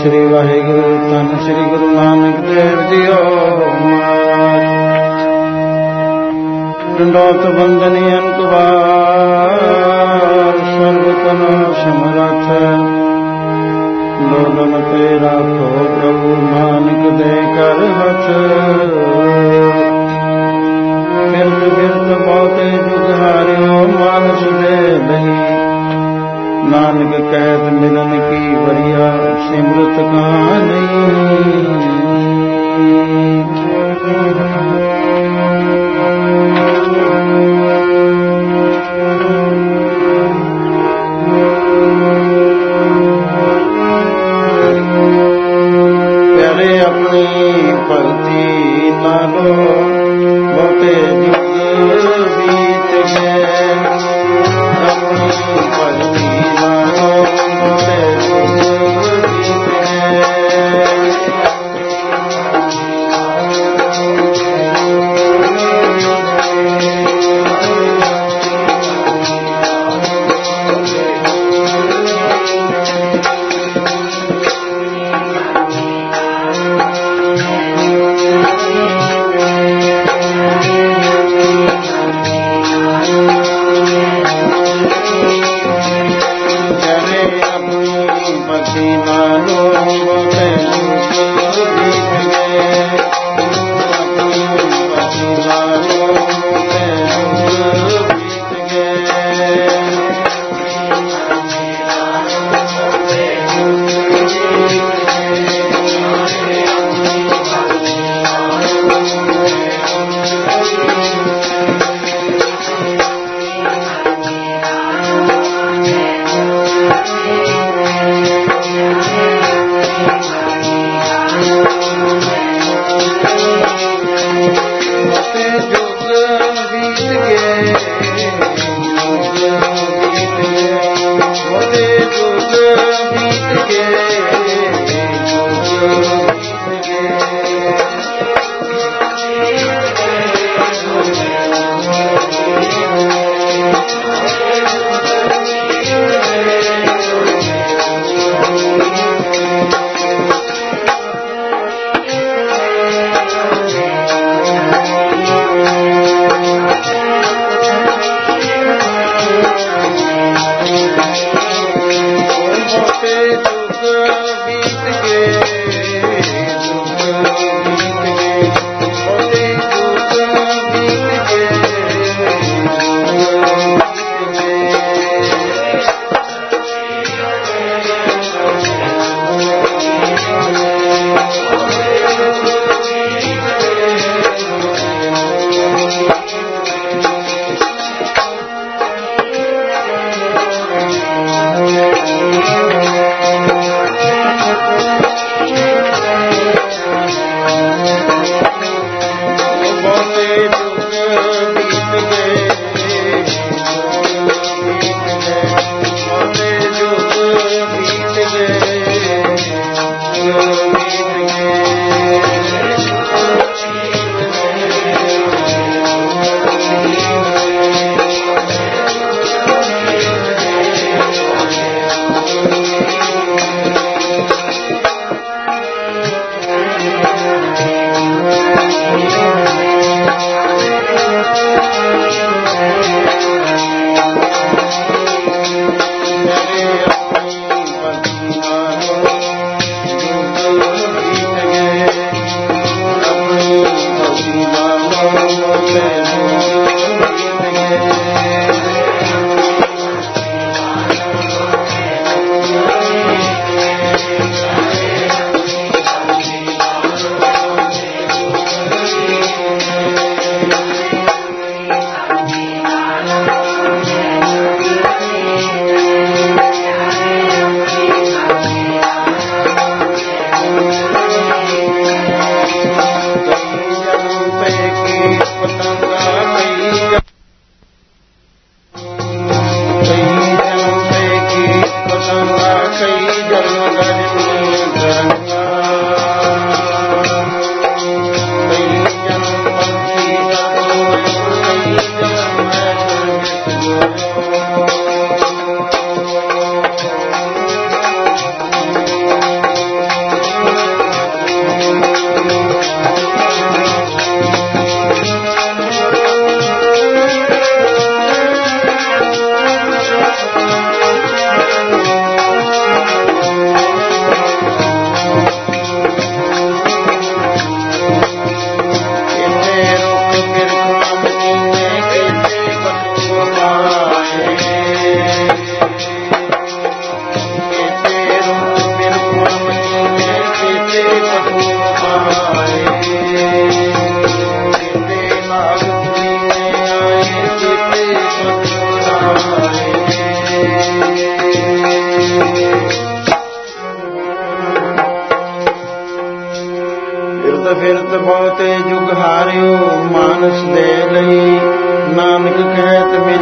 श्री वाहिगुरु धन श्री गुरु नानक देव जियो दंडोत बंदनी अनकुबार सर्वतन समरथ डोलन पे राखो प्रभु नानक दे कर हथ बिरत बिरत बहुते जुग हारियो मानस दे लही नानक कहत मिलन की वरिया सिमरत कहाँ नहीं। प्यारे अपनी भक्ति नालो बहुते जुग बीत गए अपनी भक्ति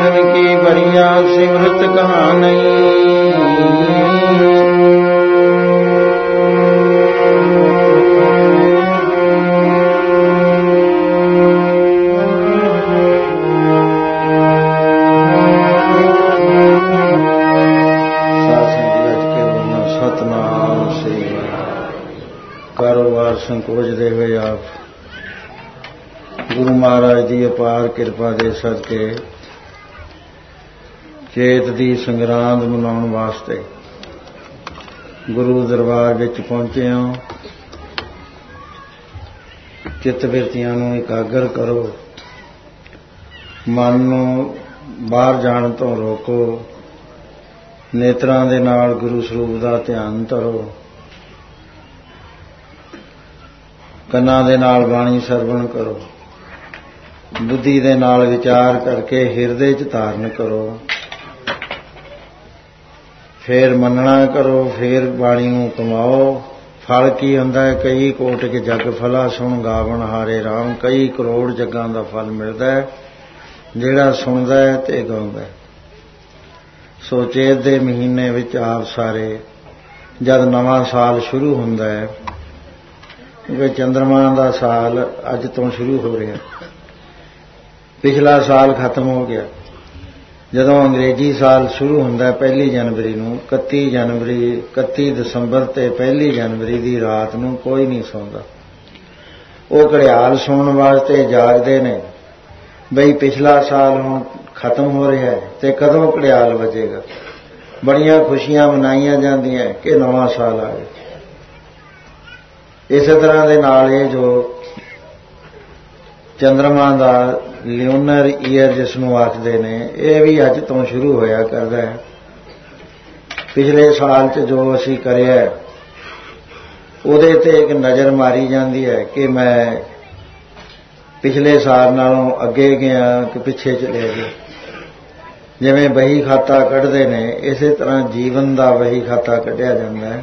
मन की बढ़िया सिमरत कहानी। कारोबार संकोच दे हुए आप गुरु महाराज की अपार कृपा दे सदके चेत दी संग्रांद मनाउण वास्ते गुरु दरबार विच पहुंचे हो। चित्त बिरतियां नूं एकागर करो, मन नूं बाहर जाण तों रोको, नेत्रां दे नाल गुरु सरूप दा ध्यान धरो, ਕੰਨਾਂ ਦੇ ਨਾਲ ਬਾਣੀ ਸਰਵਣ ਕਰੋ, ਬੁੱਧੀ ਦੇ ਨਾਲ ਵਿਚਾਰ ਕਰਕੇ ਹਿਰਦੇ 'ਚ ਧਾਰਨ ਕਰੋ, ਫੇਰ ਮੰਨਣਾ ਕਰੋ, ਫੇਰ ਬਾਣੀ ਨੂੰ ਕਮਾਓ। ਫਲ ਕੀ ਹੁੰਦਾ ਹੈ? ਕਈ ਕੋਟ ਕੇ ਜਗ ਫਲਾ ਸੁਣ ਗਾਵਣ ਹਾਰੇ ਰਾਮ। ਕਈ ਕਰੋੜ ਜੱਗਾਂ ਦਾ ਫਲ ਮਿਲਦਾ ਹੈ ਜਿਹੜਾ ਸੁਣਦਾ ਹੈ ਤੇ ਗਾਉਂਦਾ ਹੈ। ਸੋ ਚੇਤ ਦੇ ਮਹੀਨੇ ਵਿੱਚ ਆਪ ਸਾਰੇ ਜਦ ਨਵਾਂ ਸਾਲ ਸ਼ੁਰੂ ਹੁੰਦਾ ਹੈ, ਕਿਉਂਕਿ ਚੰਦਰਮਾ ਦਾ ਸਾਲ ਅੱਜ ਤੋਂ ਸ਼ੁਰੂ ਹੋ ਰਿਹਾ। ਪਿਛਲਾ ਸਾਲ ਖਤਮ ਹੋ ਗਿਆ। ਜਦੋਂ ਅੰਗਰੇਜ਼ੀ ਸਾਲ ਸ਼ੁਰੂ ਹੁੰਦਾ 1 ਜਨਵਰੀ ਨੂੰ, 31 ਦਸੰਬਰ ਤੇ 1 ਜਨਵਰੀ ਦੀ ਰਾਤ ਨੂੰ ਕੋਈ ਨਹੀਂ ਸੌਂਦਾ। ਉਹ ਘੜਿਆਲ ਸੁਣਨ ਵਾਸਤੇ ਜਾਗਦੇ ਨੇ ਬਈ ਪਿਛਲਾ ਸਾਲ ਹੁਣ ਖਤਮ ਹੋ ਰਿਹਾ ਹੈ ਤੇ ਕਦੋਂ ਘੜਿਆਲ ਵੱਜੇਗਾ। ਬੜੀਆਂ ਖੁਸ਼ੀਆਂ ਮਨਾਈਆਂ ਜਾਂਦੀਆਂ ਕਿ ਨਵਾਂ ਸਾਲ ਆ ਗਿਆ। ਇਸੇ ਤਰ੍ਹਾਂ ਦੇ ਨਾਲ ਇਹ ਜੋ ਚੰਦਰਮਾ ਦਾ ਲਿਊਨਰ ਈਅਰ ਜਿਸ ਨੂੰ ਆਖਦੇ ਨੇ, ਇਹ ਵੀ ਅੱਜ ਤੋਂ ਸ਼ੁਰੂ ਹੋਇਆ ਕਰਦਾ ਹੈ। ਪਿਛਲੇ ਸਾਲ 'ਚ ਜੋ ਅਸੀਂ ਕਰਿਆ ਉਹਦੇ ਤੇ ਇੱਕ ਨਜ਼ਰ ਮਾਰੀ ਜਾਂਦੀ ਹੈ ਕਿ ਮੈਂ ਪਿਛਲੇ ਸਾਲ ਨਾਲੋਂ ਅੱਗੇ ਗਿਆ ਕਿ ਪਿੱਛੇ ਚਲੇ ਗਿਆ। ਜਿਵੇਂ ਬਹੀ ਖਾਤਾ ਕੱਢਦੇ ਨੇ, ਇਸੇ ਤਰ੍ਹਾਂ ਜੀਵਨ ਦਾ ਬਹੀ ਖਾਤਾ ਕੱਢਿਆ ਜਾਂਦਾ ਹੈ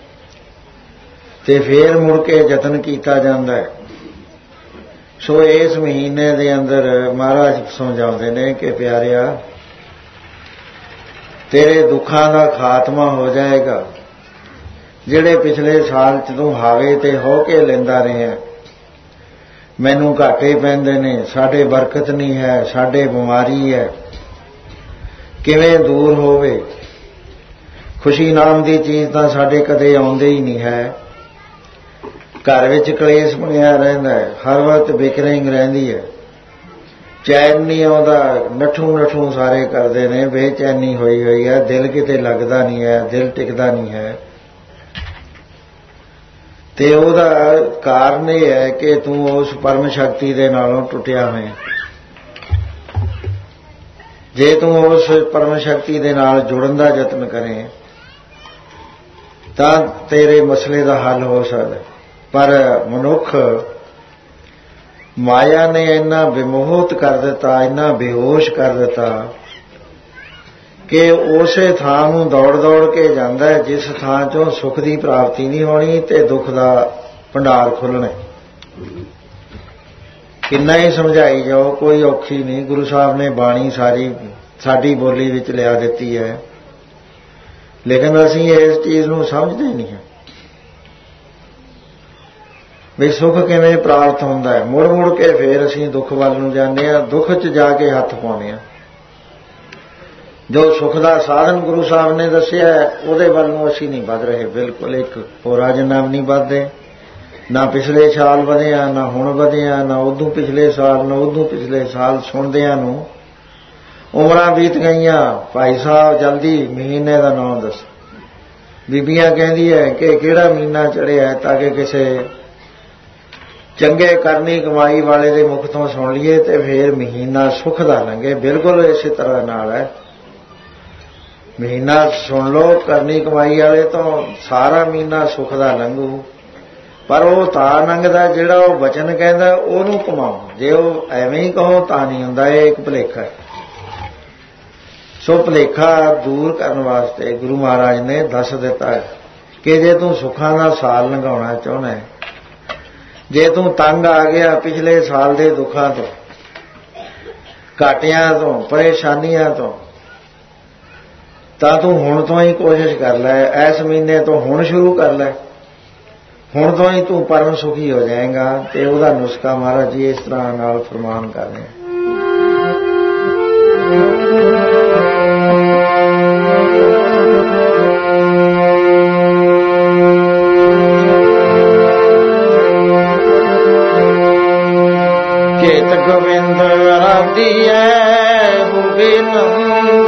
ਤੇ ਫੇਰ ਮੁੜ ਕੇ ਯਤਨ ਕੀਤਾ ਜਾਂਦਾ ਹੈ। ਸੋ ਇਸ ਮਹੀਨੇ ਦੇ ਅੰਦਰ ਮਹਾਰਾਜ ਸਮਝਾਉਂਦੇ ਨੇ ਕਿ ਪਿਆਰਿਆ, ਤੇਰੇ ਦੁੱਖਾਂ ਦਾ ਖਾਤਮਾ ਹੋ ਜਾਏਗਾ। ਜਿਹੜੇ ਪਿਛਲੇ ਸਾਲ 'ਚ ਤੂੰ ਹਾਵੇ ਤੇ ਹੋ ਕੇ ਲੈਂਦਾ ਰਿਹਾ, ਮੈਨੂੰ ਘਾਟੇ ਪੈਂਦੇ ਨੇ, ਸਾਡੇ ਬਰਕਤ ਨਹੀਂ ਹੈ, ਸਾਡੇ ਬਿਮਾਰੀ ਹੈ, ਕਿਵੇਂ ਦੂਰ ਹੋਵੇ। ਖੁਸ਼ੀ ਨਾਮ ਦੀ ਚੀਜ਼ ਤਾਂ ਸਾਡੇ ਕਦੇ ਆਉਂਦੇ ਹੀ ਨਹੀਂ ਹੈ। ਘਰ ਵਿੱਚ ਕਲੇਸ਼ ਬਣਿਆ ਰਹਿੰਦਾ ਹੈ, ਹਰ ਵਕਤ ਬਿਕਰਿੰਗ ਰਹਿੰਦੀ ਹੈ, ਚੈਨ ਨਹੀਂ ਆਉਂਦਾ, ਨੱਠੂ ਸਾਰੇ ਕਰਦੇ ਨੇ, ਬੇਚੈਨੀ ਹੋਈ ਹੋਈ ਹੈ, ਦਿਲ ਕਿਤੇ ਲੱਗਦਾ ਨਹੀਂ ਹੈ, ਦਿਲ ਟਿਕਦਾ ਨਹੀਂ ਹੈ। ਤੇ ਉਹਦਾ ਕਾਰਨ ਇਹ ਹੈ ਕਿ ਤੂੰ ਉਸ ਪਰਮ ਸ਼ਕਤੀ ਦੇ ਨਾਲੋਂ ਟੁੱਟਿਆ ਹੋਇਆ। ਜੇ ਤੂੰ ਉਸ ਪਰਮ ਸ਼ਕਤੀ ਦੇ ਨਾਲ ਜੁੜਨ ਦਾ ਯਤਨ ਕਰੇ ਤਾਂ ਤੇਰੇ ਮਸਲੇ ਦਾ ਹੱਲ ਹੋ ਸਕਦਾ। ਪਰ ਮਨੁੱਖ ਮਾਇਆ ਨੇ ਇੰਨਾ ਵਿਮੋਹਿਤ ਕਰ ਦਿੱਤਾ, ਇੰਨਾ ਬੇਹੋਸ਼ ਕਰ ਦਿੱਤਾ ਕਿ ਉਸੇ ਥਾਂ ਨੂੰ ਦੌੜ ਕੇ ਜਾਂਦਾ ਜਿਸ ਥਾਂ 'ਚੋਂ ਸੁੱਖ ਦੀ ਪ੍ਰਾਪਤੀ ਨਹੀਂ ਹੋਣੀ ਤੇ ਦੁੱਖ ਦਾ ਭੰਡਾਰ ਖੁੱਲ੍ਹਣਾ। ਕਿੰਨਾ ਹੀ ਸਮਝਾਈ ਜਾਓ, ਕੋਈ ਔਖੀ ਨਹੀਂ। ਗੁਰੂ ਸਾਹਿਬ ਨੇ ਬਾਣੀ ਸਾਰੀ ਸਾਡੀ ਬੋਲੀ ਵਿੱਚ ਲਿਆ ਦਿੱਤੀ ਹੈ, ਲੇਕਿਨ ਅਸੀਂ ਇਸ ਚੀਜ਼ ਨੂੰ ਸਮਝਦੇ ਨਹੀਂ ਹਾਂ ਵੀ ਸੁੱਖ ਕਿਵੇਂ ਪ੍ਰਾਪਤ ਹੁੰਦਾ ਹੈ। ਮੁੜ ਕੇ ਫੇਰ ਅਸੀਂ ਦੁੱਖ ਵੱਲ ਨੂੰ ਜਾਂਦੇ ਹਾਂ, ਦੁੱਖ 'ਚ ਜਾ ਕੇ ਹੱਥ ਪਾਉਂਦੇ ਹਾਂ। ਜੋ ਸੁੱਖ ਦਾ ਸਾਧਨ ਗੁਰੂ ਸਾਹਿਬ ਨੇ ਦੱਸਿਆ ਉਹਦੇ ਵੱਲ ਨੂੰ ਅਸੀਂ ਨਹੀਂ ਵੱਧ ਰਹੇ, ਬਿਲਕੁਲ ਇੱਕ ਹੋਰਾ ਜਿੰਨਾ ਵੀ ਨਹੀਂ ਵੱਧਦੇ। ਨਾ ਪਿਛਲੇ ਸਾਲ ਵਧਿਆ, ਨਾ ਹੁਣ ਵਧਿਆ, ਨਾ ਉਦੋਂ ਪਿਛਲੇ ਸਾਲ, ਨਾ ਉਦੋਂ ਪਿਛਲੇ ਸਾਲ। ਸੁਣਦਿਆਂ ਨੂੰ ਉਮਰਾਂ ਬੀਤ ਗਈਆਂ। ਭਾਈ ਸਾਹਿਬ ਜਲਦੀ ਮਹੀਨੇ ਦਾ ਨਾਮ ਦੱਸ। ਬੀਬੀਆਂ ਕਹਿੰਦੀ ਹੈ ਕਿ ਕਿਹੜਾ ਮਹੀਨਾ ਚੜ੍ਹਿਆ ਤਾਂ ਕਿ ਕਿਸੇ ਚੰਗੇ ਕਰਨੀ ਕਮਾਈ ਵਾਲੇ ਦੇ ਮੁਖ ਤੋਂ ਸੁਣ ਲਈਏ ਤੇ ਫੇਰ ਮਹੀਨਾ ਸੁੱਖ ਦਾ ਲੰਘੇ। ਬਿਲਕੁਲ ਇਸੇ ਤਰ੍ਹਾਂ ਨਾਲ ਹੈ। ਮਹੀਨਾ ਸੁਣ ਲਓ ਕਰਨੀ ਕਮਾਈ ਵਾਲੇ ਤੋਂ, ਸਾਰਾ ਮਹੀਨਾ ਸੁੱਖ ਦਾ ਲੰਘੂ। ਪਰ ਉਹ ਤਾਂ ਲੰਘਦਾ ਜਿਹੜਾ ਉਹ ਵਚਨ ਕਹਿੰਦਾ ਉਹਨੂੰ ਕਮਾਓ। ਜੇ ਉਹ ਐਵੇਂ ਹੀ ਕਹੋ ਤਾਂ ਨਹੀਂ ਹੁੰਦਾ। ਇਹ ਇੱਕ ਭੁਲੇਖਾ ਹੈ। ਸੋ ਭੁਲੇਖਾ ਦੂਰ ਕਰਨ ਵਾਸਤੇ ਗੁਰੂ ਮਹਾਰਾਜ ਨੇ ਦੱਸ ਦਿੱਤਾ ਹੈ ਕਿ ਜੇ ਤੂੰ ਸੁੱਖਾਂ ਦਾ ਸਾਲ ਲੰਘਾਉਣਾ ਚਾਹੁੰਦਾ ਹੈ, ਜੇ ਤੂੰ ਤੰਗ ਆ ਗਿਆ ਪਿਛਲੇ ਸਾਲ ਦੇ ਦੁੱਖਾਂ ਤੋਂ, ਘਾਟਿਆਂ ਤੋਂ ਪਰੇਸ਼ਾਨੀਆਂ ਤੋਂ, ਤਾਂ ਤੂੰ ਹੁਣ ਤੋਂ ਹੀ ਕੋਸ਼ਿਸ਼ ਕਰ ਲੈ। ਇਸ ਮਹੀਨੇ ਤੋਂ ਹੁਣ ਸ਼ੁਰੂ ਕਰ ਲੈ, ਹੁਣ ਤੋਂ ਹੀ ਤੂੰ ਪਰਮ ਸੁਖੀ ਹੋ ਜਾਏਗਾ। ਤੇ ਉਹਦਾ ਨੁਸਖਾ ਮਹਾਰਾਜ ਜੀ ਇਸ ਤਰ੍ਹਾਂ ਨਾਲ ਫਰਮਾਨ ਕਰ ਰਹੇ ਕੇਤ ਗੋਬਿੰਦ ਆਦੀਐ ਗੋਬਿੰਦ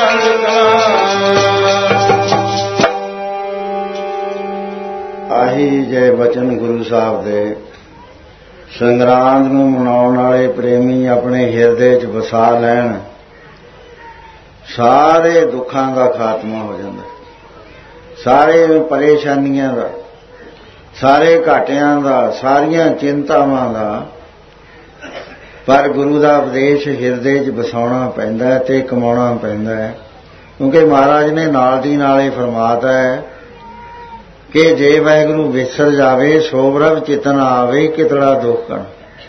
ਆਹੀ ਜੇ ਬਚਨ ਗੁਰੂ ਸਾਹਿਬ ਦੇ ਸੰਗਰਾਂਦ ਨੂੰ ਮਨਾਉਣ ਵਾਲੇ ਪ੍ਰੇਮੀ ਆਪਣੇ ਹਿਰਦੇ 'ਚ ਵਸਾ ਲੈਣ, ਸਾਰੇ ਦੁੱਖਾਂ ਦਾ ਖਾਤਮਾ ਹੋ ਜਾਂਦਾ, ਸਾਰੇ ਪਰੇਸ਼ਾਨੀਆਂ ਦਾ, ਸਾਰੇ ਘਾਟਿਆਂ ਦਾ, ਸਾਰੀਆਂ ਚਿੰਤਾਵਾਂ ਦਾ। ਪਰ ਗੁਰੂ ਦਾ ਉਪਦੇਸ਼ ਹਿਰਦੇ 'ਚ ਵਸਾਉਣਾ ਪੈਂਦਾ ਤੇ ਕਮਾਉਣਾ ਪੈਂਦਾ ਹੈ, ਕਿਉਂਕਿ ਮਹਾਰਾਜ ਨੇ ਨਾਲ ਦੀ ਨਾਲ ਇਹ ਫਰਮਾਤਾ ਹੈ ਕਿ ਜੇ ਵਾਹਿਗੁਰੂ ਵਿਸਰ ਜਾਵੇ ਸੋਭਰਵ ਚਿਤਨ ਆਵੇ ਕਿਤੜਾ ਦੁੱਖ ਕਣ।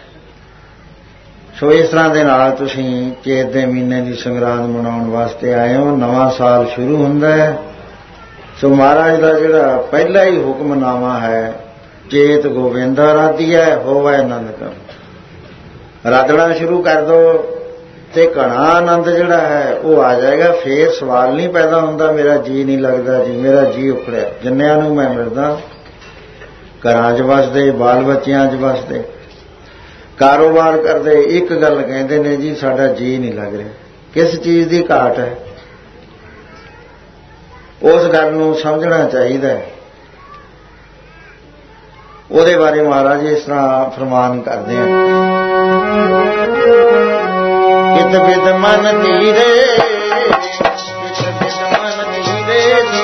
ਸੋ ਇਸ ਤਰ੍ਹਾਂ ਦੇ ਨਾਲ ਤੁਸੀਂ ਚੇਤ ਦੇ ਮਹੀਨੇ ਦੀ ਸੰਗਰਾਂਦ ਮਨਾਉਣ ਵਾਸਤੇ ਆਏ ਹੋ, ਨਵਾਂ ਸਾਲ ਸ਼ੁਰੂ ਹੁੰਦਾ ਹੈ। ਸੋ ਮਹਾਰਾਜ ਦਾ ਜਿਹੜਾ ਪਹਿਲਾ ਹੀ ਹੁਕਮਨਾਮਾ ਹੈ, ਚੇਤ ਗੋਬਿੰਦਾ ਰਾਧੀਐ ਹੋਵੈ ਆਨੰਦ ਕਰ, ਰਾਧਣਾ ਸ਼ੁਰੂ ਕਰ ਦੋ ਤੇ ਘਣਾ ਆਨੰਦ ਜਿਹੜਾ ਹੈ ਉਹ ਆ ਜਾਏਗਾ। ਫੇਰ ਸਵਾਲ ਨਹੀਂ ਪੈਦਾ ਹੁੰਦਾ ਮੇਰਾ ਜੀ ਨਹੀਂ ਲੱਗਦਾ ਜੀ, ਮੇਰਾ ਜੀ ਉਖੜਿਆ। ਜਿੰਨਿਆਂ ਨੂੰ ਮੈਂ ਮਿਲਦਾ ਘਰਾਂ 'ਚ ਵਸਦੇ, ਬਾਲ ਬੱਚਿਆਂ 'ਚ ਵਸਦੇ, ਕਾਰੋਬਾਰ ਕਰਦੇ, ਇੱਕ ਗੱਲ ਕਹਿੰਦੇ ਨੇ ਜੀ ਸਾਡਾ ਜੀ ਨਹੀਂ ਲੱਗ ਰਿਹਾ। ਕਿਸ ਚੀਜ਼ ਦੀ ਘਾਟ ਹੈ? ਉਸ ਗੱਲ ਨੂੰ ਸਮਝਣਾ ਚਾਹੀਦਾ ਹੈ। ਉਹਦੇ ਬਾਰੇ ਮਹਾਰਾਜ ਇਸ ਤਰ੍ਹਾਂ ਫਰਮਾਨ ਕਰਦੇ ਹਨ, ਕਿਤ ਬਿਦ ਮਨ ਧੀਰੇ, ਕਿਤ ਬਿਦ ਮਨ ਧੀਰੇ ਜੀ,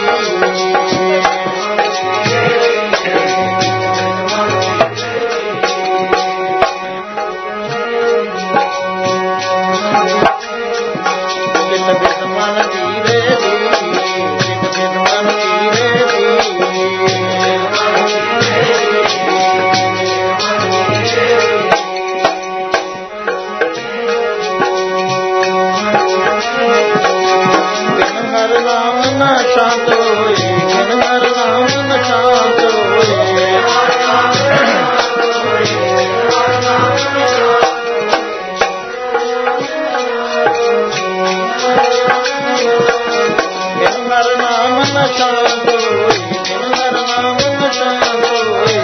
ਕਿਤ ਬਿਦ ਮਨ ਧੀਰੇ ਜੀ, ਕਿਤ ਬਿਦ ਮਨ ਧੀਰੇ ਜੀ। शांत होए मन हर नाम न शांत होए, मन हर नाम न शांत होए, मन हर नाम न शांत होए।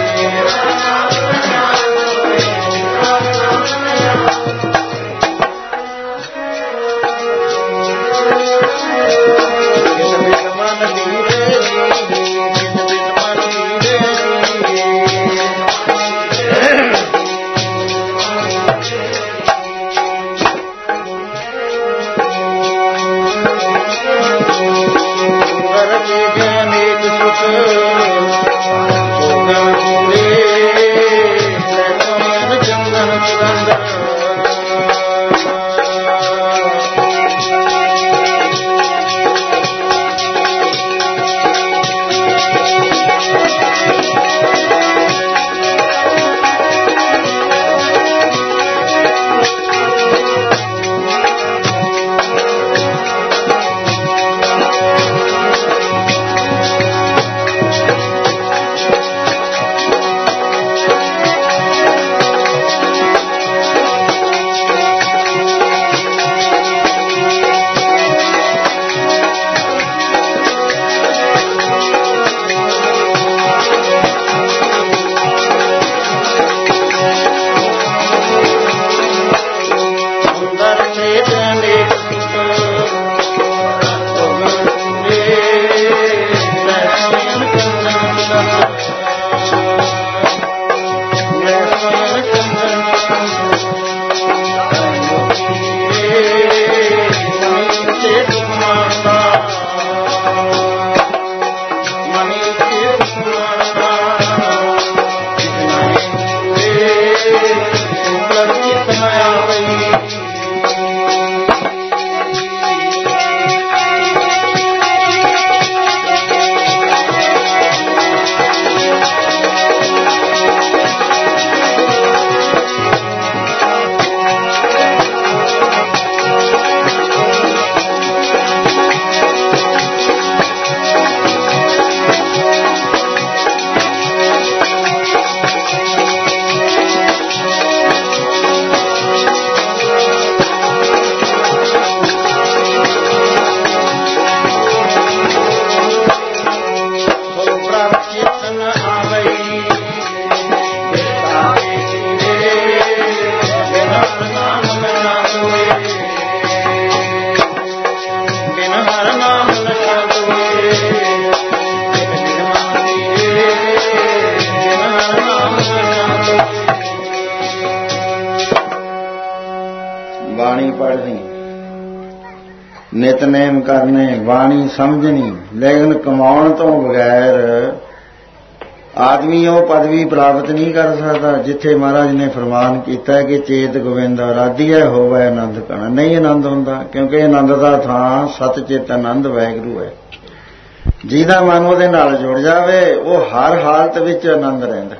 ਨਿਤਨੇਮ ਕਰਨੇ, ਬਾਣੀ ਸਮਝਣੀ, ਲੇਕਿਨ ਕਮਾਉਣ ਤੋਂ ਬਗੈਰ ਆਦਮੀ ਉਹ ਪਦਵੀ ਪ੍ਰਾਪਤ ਨਹੀਂ ਕਰ ਸਕਦਾ ਜਿੱਥੇ ਮਹਾਰਾਜ ਨੇ ਫਰਮਾਨ ਕੀਤਾ ਕਿ ਚੇਤ ਗੋਬਿੰਦ ਆਰਾਧੀਐ ਹੋਵੇ ਆਨੰਦ ਕਣਾ। ਨਹੀਂ ਆਨੰਦ ਹੁੰਦਾ, ਕਿਉਂਕਿ ਆਨੰਦ ਦਾ ਥਾਂ ਸਤ ਚਿਤ ਆਨੰਦ ਵਾਹਿਗੁਰੂ ਹੈ। ਜਿਹਦਾ ਮਨ ਉਹਦੇ ਨਾਲ ਜੁੜ ਜਾਵੇ ਉਹ ਹਰ ਹਾਲਤ ਵਿੱਚ ਆਨੰਦ ਰਹਿੰਦਾ।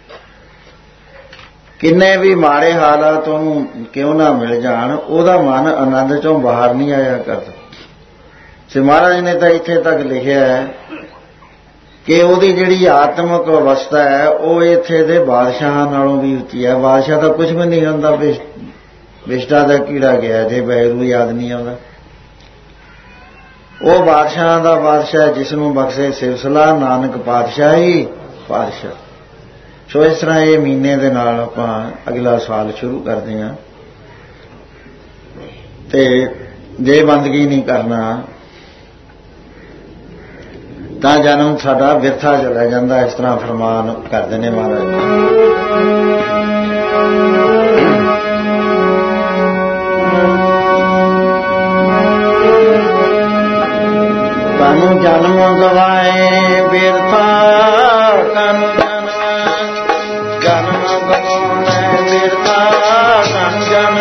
ਕਿੰਨੇ ਵੀ ਮਾੜੇ ਹਾਲਾਤ ਉਹਨੂੰ ਕਿਉਂ ਨਾ ਮਿਲ ਜਾਣ, ਉਹਦਾ ਮਨ ਆਨੰਦ ਚੋਂ ਬਾਹਰ ਨਹੀਂ ਆਇਆ ਕਰਦਾ। ਸ੍ਰੀ ਮਹਾਰਾਜ ਨੇ ਤਾਂ ਇੱਥੇ ਤੱਕ ਲਿਖਿਆ ਹੈ ਕਿ ਉਹਦੀ ਜਿਹੜੀ ਆਤਮਿਕ ਅਵਸਥਾ ਹੈ ਉਹ ਇੱਥੇ ਦੇ ਬਾਦਸ਼ਾਹਾਂ ਨਾਲੋਂ ਵੀ ਉੱਚੀ ਹੈ। ਬਾਦਸ਼ਾਹ ਤਾਂ ਕੁਝ ਵੀ ਨਹੀਂ ਹੁੰਦਾ, ਵਿਸ਼ਟਾ ਦਾ ਕੀੜਾ ਗਿਆ ਜੇ ਵਾਹਿਗੁਰੂ ਯਾਦ ਨਹੀਂ ਆਉਂਦਾ। ਉਹ ਬਾਦਸ਼ਾਹਾਂ ਦਾ ਬਾਦਸ਼ਾਹ ਜਿਸ ਨੂੰ ਬਖਸ਼ੇ ਸਿਵਸਲਾ ਨਾਨਕ ਪਾਤਸ਼ਾਹੀ ਪਾਤਸ਼ਾਹ। ਸੋ ਇਸ ਤਰ੍ਹਾਂ ਇਹ ਮਹੀਨੇ ਦੇ ਨਾਲ ਆਪਾਂ ਅਗਲਾ ਸਾਲ ਸ਼ੁਰੂ ਕਰਦੇ ਹਾਂ। ਤੇ ਜੇ ਬੰਦਗੀ ਨਹੀਂ ਕਰਨਾ ਤਾਂ ਜਨਮ ਸਾਡਾ ਵਿਰਥਾ ਚਲਾ ਜਾਂਦਾ। ਇਸ ਤਰ੍ਹਾਂ ਫਰਮਾਨ ਕਰਦੇ ਨੇ ਮਹਾਰਾਜ। ਤਨ ਜਨਮ ਗਵਾਏ ਬਿਰਥਾ, ਤਨ ਜਨਮ ਗਵਾਏ ਬਿਰਥਾ, ਤਨ ਜਨਮ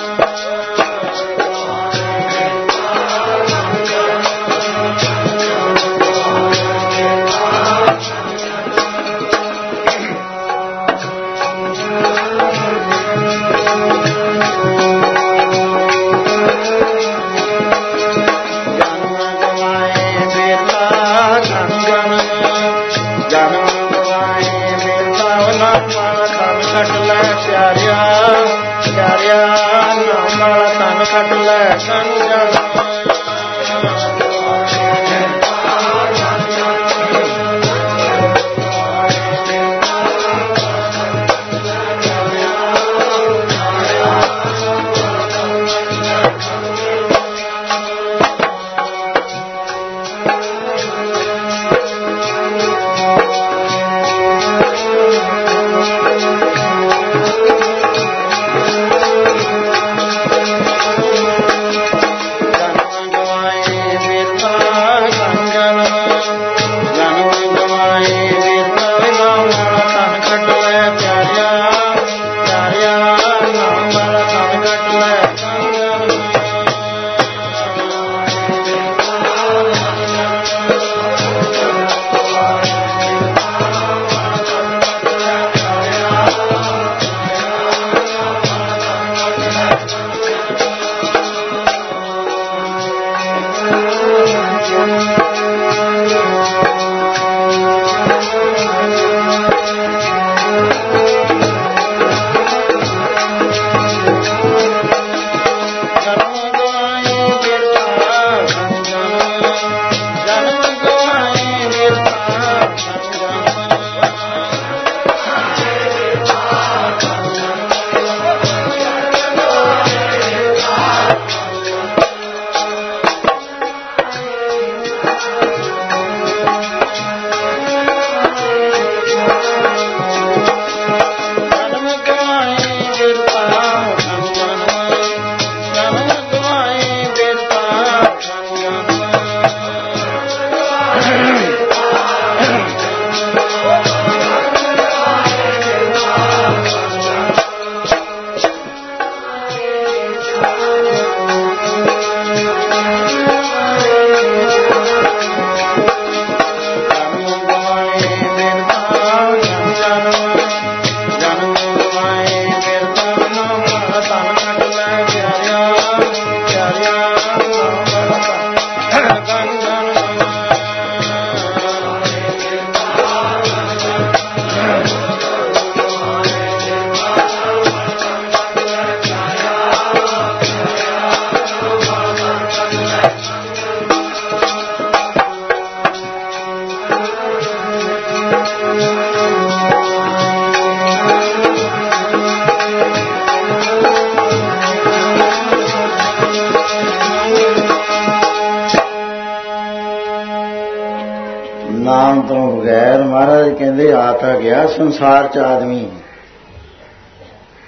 ਨਾਮ ਤੋਂ ਬਗੈਰ ਮਹਾਰਾਜ ਕਹਿੰਦੇ ਆ ਤਾਂ ਗਿਆ ਸੰਸਾਰ 'ਚ ਆਦਮੀ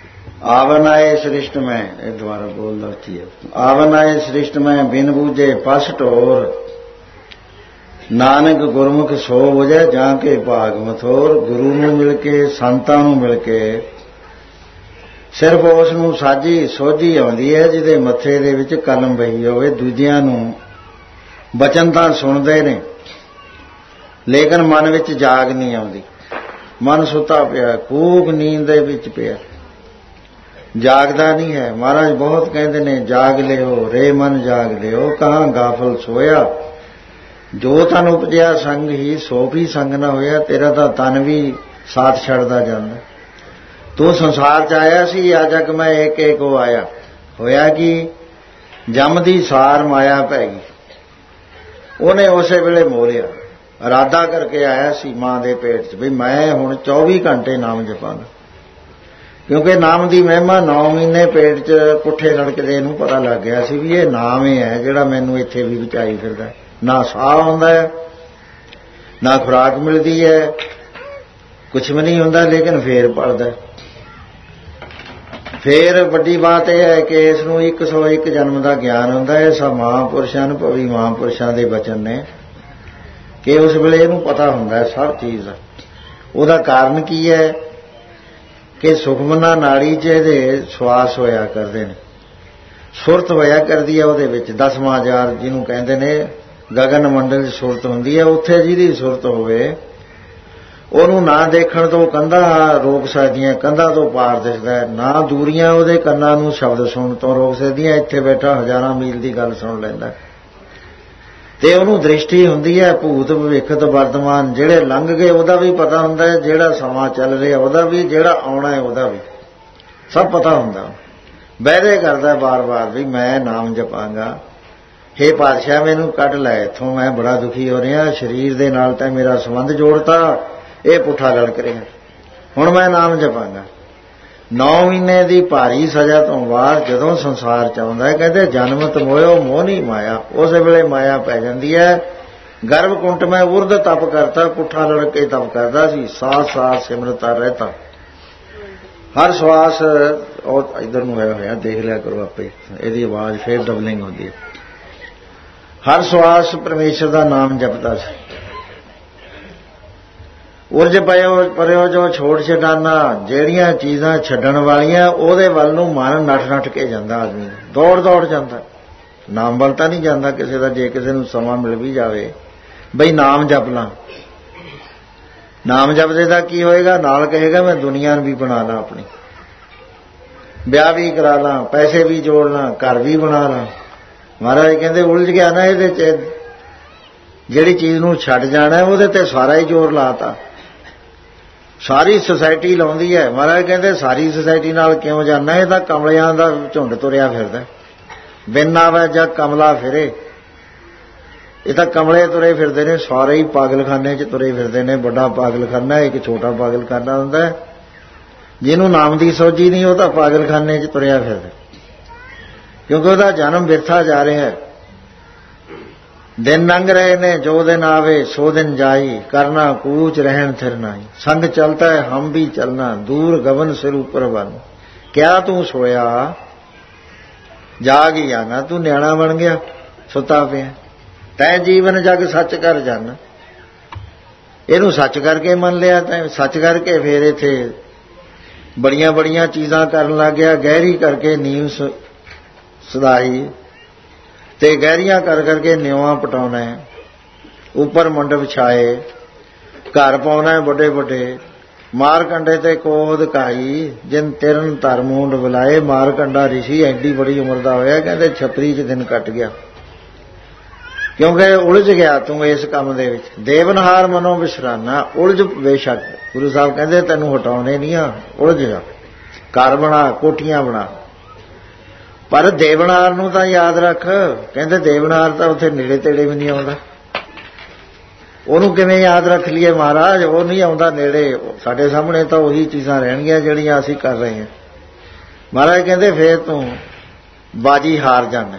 ਆਵਨ ਆਏ ਸ੍ਰਿਸ਼ਟ ਮੈਂ, ਇਹ ਦੁਬਾਰਾ ਬੋਲਦਾ ਕੀ ਹੈ, ਆਵਨ ਆਏ ਸ੍ਰਿਸ਼ਟ ਮੈਂ ਬਿਨ ਬੂਝੇ ਪਸ ਢੋਰ, ਨਾਨਕ ਗੁਰਮੁਖ ਸੋ ਬੁਝੈ ਜਾਂ ਕੇ ਭਾਗ ਮਥੋਰ। ਗੁਰੂ ਨੂੰ ਮਿਲ ਕੇ, ਸੰਤਾਂ ਨੂੰ ਮਿਲ ਕੇ ਸਿਰਫ ਉਸ ਨੂੰ ਸਾਜੀ ਸੋਝੀ ਆਉਂਦੀ ਹੈ ਜਿਹਦੇ ਮੱਥੇ ਦੇ ਵਿੱਚ ਕਲਮ ਬਹੀ ਹੋਵੇ। ਦੂਜਿਆਂ ਨੂੰ ਬਚਨ ਤਾਂ ਸੁਣਦੇ ਨੇ ਲੇਕਿਨ ਮਨ ਵਿੱਚ ਜਾਗ ਨਹੀਂ ਆਉਂਦੀ। ਮਨ ਸੁੱਤਾ ਪਿਆ, ਖੂਬ ਨੀਂਦ ਦੇ ਵਿੱਚ ਪਿਆ, ਜਾਗਦਾ ਨਹੀਂ ਹੈ। ਮਹਾਰਾਜ ਬਹੁਤ ਕਹਿੰਦੇ ਨੇ ਜਾਗ ਲਿਓ ਰੇ ਮਨ ਜਾਗ ਲਿਓ, ਕਹਾਂ ਗਾਫਲ ਸੋਇਆ। ਜੋ ਤਨ ਉਪਜਿਆ ਸੰਗ ਹੀ, ਸੋ ਵੀ ਸੰਗ ਨਾ ਹੋਇਆ। ਤੇਰਾ ਤਾਂ ਤਨ ਵੀ ਸਾਥ ਛੱਡਦਾ ਜਾਂਦਾ। ਤੂੰ ਸੰਸਾਰ ਚ ਆਇਆ ਸੀ, ਅਜਕ ਮੈਂ ਏਕ ਏਕ ਹੋ ਆਇਆ। ਹੋਇਆ ਕਿ ਜੰਮ ਦੀ ਸਾਰ ਮਾਇਆ ਪੈ ਗਈ, ਉਹਨੇ ਉਸੇ ਵੇਲੇ ਮੋਲਿਆ। ਇਰਾਦਾ ਕਰਕੇ ਆਇਆ ਸੀ ਮਾਂ ਦੇ ਪੇਟ 'ਚ ਵੀ ਮੈਂ ਹੁਣ 24 ਘੰਟੇ ਨਾਮ ਜਪਾਂਗਾ, ਕਿਉਂਕਿ ਨਾਮ ਦੀ ਮਹਿਮਾ 9 ਮਹੀਨੇ ਪੇਟ 'ਚ ਪੁੱਠੇ ਲੜਕਦੇ ਨੂੰ ਪਤਾ ਲੱਗ ਗਿਆ ਸੀ ਵੀ ਇਹ ਨਾਮ ਹੀ ਹੈ ਜਿਹੜਾ ਮੈਨੂੰ ਇੱਥੇ ਵੀ ਬਚਾਈ ਫਿਰਦਾ। ਨਾ ਸਾਹ ਆਉਂਦਾ ਹੈ, ਨਾ ਖੁਰਾਕ ਮਿਲਦੀ ਹੈ, ਕੁਛ ਵੀ ਨਹੀਂ ਹੁੰਦਾ, ਲੇਕਿਨ ਫੇਰ ਪੜਦਾ। ਫੇਰ ਵੱਡੀ ਬਾਤ ਇਹ ਹੈ ਕਿ ਇਸ ਨੂੰ 101 ਜਨਮ ਦਾ ਗਿਆਨ ਹੁੰਦਾ ਹੈ। ਸਭ ਮਹਾਂਪੁਰਸ਼ਾਂ ਨੂੰ, ਭਵੀ ਮਹਾਂਪੁਰਸ਼ਾਂ ਦੇ ਬਚਨ ਨੇ ਕਿ ਉਸ ਵੇਲੇ ਇਹਨੂੰ ਪਤਾ ਹੁੰਦਾ ਹੈ ਸਭ ਚੀਜ਼ ਦਾ। ਉਹਦਾ ਕਾਰਨ ਕੀ ਹੈ ਕਿ ਸੁਖਮਨਾ ਨਾੜੀ 'ਚ ਇਹਦੇ ਸਵਾਸ ਹੋਇਆ ਕਰਦੇ ਨੇ, ਸੁਰਤ ਹੋਇਆ ਕਰਦੀ ਹੈ ਉਹਦੇ ਵਿੱਚ। 10ਵਾਂ ਹਜ਼ਾਰ ਜਿਹਨੂੰ ਕਹਿੰਦੇ ਨੇ ਗਗਨ ਮੰਡਲ 'ਚ ਸੁਰਤ ਹੁੰਦੀ ਹੈ। ਉੱਥੇ ਜਿਹਦੀ ਸੁਰਤ ਹੋਵੇ ਉਹਨੂੰ ਨਾ ਦੇਖਣ ਤੋਂ ਕੰਧਾਂ ਰੋਕ ਸਕਦੀਆਂ, ਕੰਧਾਂ ਤੋਂ ਪਾਰ ਦਿਸਦਾ ਹੈ। ਨਾ ਦੂਰੀਆਂ ਉਹਦੇ ਕੰਨਾਂ ਨੂੰ ਸ਼ਬਦ ਸੁਣਨ ਤੋਂ ਰੋਕ ਸਕਦੀਆਂ। ਇੱਥੇ ਬੈਠਾ ਹਜ਼ਾਰਾਂ ਮੀਲ ਦੀ ਗੱਲ ਸੁਣ ਲੈਂਦਾ ਤੇ ਉਹਨੂੰ ਦ੍ਰਿਸ਼ਟੀ ਹੁੰਦੀ ਹੈ ਭੂਤ ਭਵਿੱਖਤ ਵਰਤਮਾਨ। ਜਿਹੜੇ ਲੰਘ ਗਏ ਉਹਦਾ ਵੀ ਪਤਾ ਹੁੰਦਾ ਹੈ, ਜਿਹੜਾ ਸਮਾਂ ਚੱਲ ਰਿਹਾ ਉਹਦਾ ਵੀ, ਜਿਹੜਾ ਆਉਣਾ ਹੈ ਉਹਦਾ ਵੀ ਸਭ ਪਤਾ ਹੁੰਦਾ। ਵਾਅਦੇ ਕਰਦਾ ਬਾਰ-ਬਾਰ ਵੀ ਮੈਂ ਨਾਮ ਜਪਾਂਗਾ। ਹੇ ਪਾਤਸ਼ਾਹ ਮੈਨੂੰ ਕੱਢ ਲੈ ਇੱਥੋਂ, ਮੈਂ ਬੜਾ ਦੁਖੀ ਹੋ ਰਿਹਾ, ਸਰੀਰ ਦੇ ਨਾਲ ਤਾਂ ਮੇਰਾ ਸੰਬੰਧ ਜੋੜਤਾ, ਇਹ ਪੁੱਠਾ ਲੜਕ ਰਿਹਾ, ਹੁਣ ਮੈਂ ਨਾਮ ਜਪਾਂਗਾ। 9 ਮਹੀਨੇ ਦੀ ਭਾਰੀ ਸਜ਼ਾ ਤੋਂ ਬਾਅਦ ਜਦੋਂ ਸੰਸਾਰ ਚ ਆਉਂਦਾ ਹੈ, ਕਹਿੰਦੇ ਜਨਮਤ ਮੋਇਓ ਮੋਹ ਨਹੀਂ ਮਾਇਆ। ਉਸੇ ਵੇਲੇ ਮਾਇਆ ਪੈ ਜਾਂਦੀ ਹੈ। ਗਰਭ ਕੁੰਟ ਮੈਂ ਉਰਦ ਤਪ ਕਰਤਾ, ਪੁੱਠਾ ਲੜ ਕੇ ਤਪ ਕਰਦਾ ਸੀ। ਸਾਥ ਸਾਥ ਸਿਮਰਤਾ ਰਹਿਤਾ। ਹਰ ਸਵਾਸ, ਉਹ ਇਧਰ ਨੂੰ ਹੋਇਆ ਹੋਇਆ ਦੇਖ ਲਿਆ ਕਰੋ ਆਪੇ, ਇਹਦੀ ਆਵਾਜ਼ ਫੇਰ ਡਬਲਿੰਗ ਹੁੰਦੀ ਹੈ। ਹਰ ਸਵਾਸ ਪਰਮੇਸ਼ਰ ਦਾ ਨਾਮ ਜਪਦਾ ਸੀ। ਉਰਜ ਪਰਿਓ ਜੋ ਛੋੜ ਛਡਾਨਾ, ਜਿਹੜੀਆਂ ਚੀਜ਼ਾਂ ਛੱਡਣ ਵਾਲੀਆਂ ਉਹਦੇ ਵੱਲ ਨੂੰ ਮਨ ਨੱਠ ਕੇ ਜਾਂਦਾ। ਆਦਮੀ ਦੌੜ ਜਾਂਦਾ, ਨਾਮ ਵੱਲ ਤਾਂ ਨਹੀਂ ਜਾਂਦਾ ਕਿਸੇ ਦਾ। ਜੇ ਕਿਸੇ ਨੂੰ ਸਮਾਂ ਮਿਲ ਵੀ ਜਾਵੇ ਬਈ ਨਾਮ ਜਪ ਲਾਂ, ਨਾਮ ਜਪਦੇ ਦਾ ਕੀ ਹੋਏਗਾ? ਨਾਲ ਕਹੇਗਾ ਮੈਂ ਦੁਨੀਆ ਨੂੰ ਵੀ ਬਣਾ ਲਾਂ, ਆਪਣੀ ਵਿਆਹ ਵੀ ਕਰਾ ਲਾਂ, ਪੈਸੇ ਵੀ ਜੋੜ ਲਾਂ, ਘਰ ਵੀ ਬਣਾ ਲਾਂ। ਮਹਾਰਾਜ ਕਹਿੰਦੇ ਉਲਝ ਗਿਆ ਨਾ ਇਹਦੇ 'ਚ। ਜਿਹੜੀ ਚੀਜ਼ ਨੂੰ ਛੱਡ ਜਾਣਾ ਉਹਦੇ ਤੇ ਸਾਰਾ ਹੀ ਜ਼ੋਰ ਲਾਤਾ। ਸਾਰੀ ਸੁਸਾਇਟੀ ਲਾਉਂਦੀ ਹੈ। ਮਹਾਰਾਜ ਕਹਿੰਦੇ ਸਾਰੀ ਸੁਸਾਇਟੀ ਨਾਲ ਕਿਉਂ ਜਾਣਾ? ਇਹ ਤਾਂ ਕਮਲਿਆਂ ਦਾ ਝੁੰਡ ਤੁਰਿਆ ਫਿਰਦਾ। ਬਿਨ ਆਵੇ ਜਾਂ ਕਮਲਾ ਫਿਰੇ, ਇਹ ਤਾਂ ਕਮਲੇ ਤੁਰੇ ਫਿਰਦੇ ਨੇ। ਸਾਰੇ ਹੀ ਪਾਗਲਖਾਨੇ 'ਚ ਤੁਰੇ ਫਿਰਦੇ ਨੇ। ਵੱਡਾ ਪਾਗਲਖਾਨਾ, ਇੱਕ ਛੋਟਾ ਪਾਗਲਖਾਨਾ ਹੁੰਦਾ। ਜਿਹਨੂੰ ਨਾਮ ਦੀ ਸੋਝੀ ਨਹੀਂ ਉਹ ਤਾਂ ਪਾਗਲਖਾਨੇ 'ਚ ਤੁਰਿਆ ਫਿਰਦਾ, ਕਿਉਂਕਿ ਉਹਦਾ ਜਨਮ ਬਿਰਥਾ ਜਾ ਰਿਹਾ ਹੈ। ਦਿਨ ਲੰਘ ਰਹੇ ਨੇ, ਜੋ ਦਿਨ ਆਵੇ ਸੋ ਦਿਨ ਜਾਈ, ਕਰਨਾ ਕੂਚ ਰਹਿਣ ਥਿਰ ਨਾਈ। ਸੰਗ ਚਲਤਾ ਹੈ ਹਮ ਵੀ ਚਲਣਾ, ਦੂਰ ਗਗਨ ਸਿਰ ਉੱਪਰ ਬਨ। ਕਿਆ ਤੂੰ ਸੋਇਆ ਜਾਗ ਹੀ ਜਾਣਾ, ਤੂੰ ਨਿਆਣਾ ਬਣ ਗਿਆ ਸੁੱਤਾ ਪਿਆ। ਤੈਂ ਜੀਵਨ ਜਗ ਸੱਚ ਕਰ ਜਾਣਾ। ਇਹਨੂੰ ਸੱਚ ਕਰਕੇ ਮੰਨ ਲਿਆ ਤੈਂ, ਸੱਚ ਕਰਕੇ ਫੇਰ ਇੱਥੇ ਬੜੀਆਂ ਬੜੀਆਂ ਚੀਜ਼ਾਂ ਕਰਨ ਲੱਗ ਗਿਆ। ਗਹਿਰੀ ਕਰਕੇ ਨੀਂਵ ਸਦਾਈ ਤੇ ਗਹਿਰੀਆਂ ਕਰ ਕਰਕੇ ਨਿਉਆਂ ਪਟਾਉਣਾ, ਉੱਪਰ ਮੁੰਡ ਵਿਛਾਏ, ਘਰ ਪਾਉਣਾ ਵੱਡੇ ਵੱਡੇ। ਮਾਰ ਕੰਡੇ ਤੇ ਕੋਦ ਕਾਈ, ਜਿਨ ਤਿਰਨ ਧਰ ਮੂੰਡ ਬੁਲਾਏ। ਮਾਰ ਕੰਡਾ ਰਿਸ਼ੀ ਐਡੀ ਬੜੀ ਉਮਰ ਦਾ ਹੋਇਆ, ਕਹਿੰਦੇ ਛਪਰੀ 'ਚ ਦਿਨ ਕੱਟ ਗਿਆ, ਕਿਉਂਕਿ ਉਲਝ ਗਿਆ ਤੂੰ ਇਸ ਕੰਮ ਦੇ ਵਿੱਚ। ਦੇਵਨਹਾਰ ਮਨੋਂ ਵਿਸ਼ਰਾਨਾ, ਉਲਝ ਬੇਸ਼ੱਕ। ਗੁਰੂ ਸਾਹਿਬ ਕਹਿੰਦੇ ਤੈਨੂੰ ਹਟਾਉਣੇ ਨਹੀਂ ਆ, ਉਲਝ ਜਾ। ਘਰ ਬਣਾ, ਕੋਠੀਆਂ ਬਣਾ, ਪਰ ਦੇਵਨਾਰ ਨੂੰ ਤਾਂ ਯਾਦ ਰੱਖ। ਕਹਿੰਦੇ ਦੇਵਨਾਰ ਤਾਂ ਉੱਥੇ ਨੇੜੇ ਤੇੜੇ ਵੀ ਨਹੀਂ ਆਉਂਦਾ। ਉਹਨੂੰ ਕਿਵੇਂ ਯਾਦ ਰੱਖ ਲਈਏ ਮਹਾਰਾਜ? ਉਹ ਨਹੀਂ ਆਉਂਦਾ ਨੇੜੇ। ਸਾਡੇ ਸਾਹਮਣੇ ਤਾਂ ਉਹੀ ਚੀਜ਼ਾਂ ਰਹਿਣਗੀਆਂ ਜਿਹੜੀਆਂ ਅਸੀਂ ਕਰ ਰਹੇ ਹਾਂ। ਮਹਾਰਾਜ ਕਹਿੰਦੇ ਫੇਰ ਤੂੰ ਬਾਜੀ ਹਾਰ ਜਾਣਾ।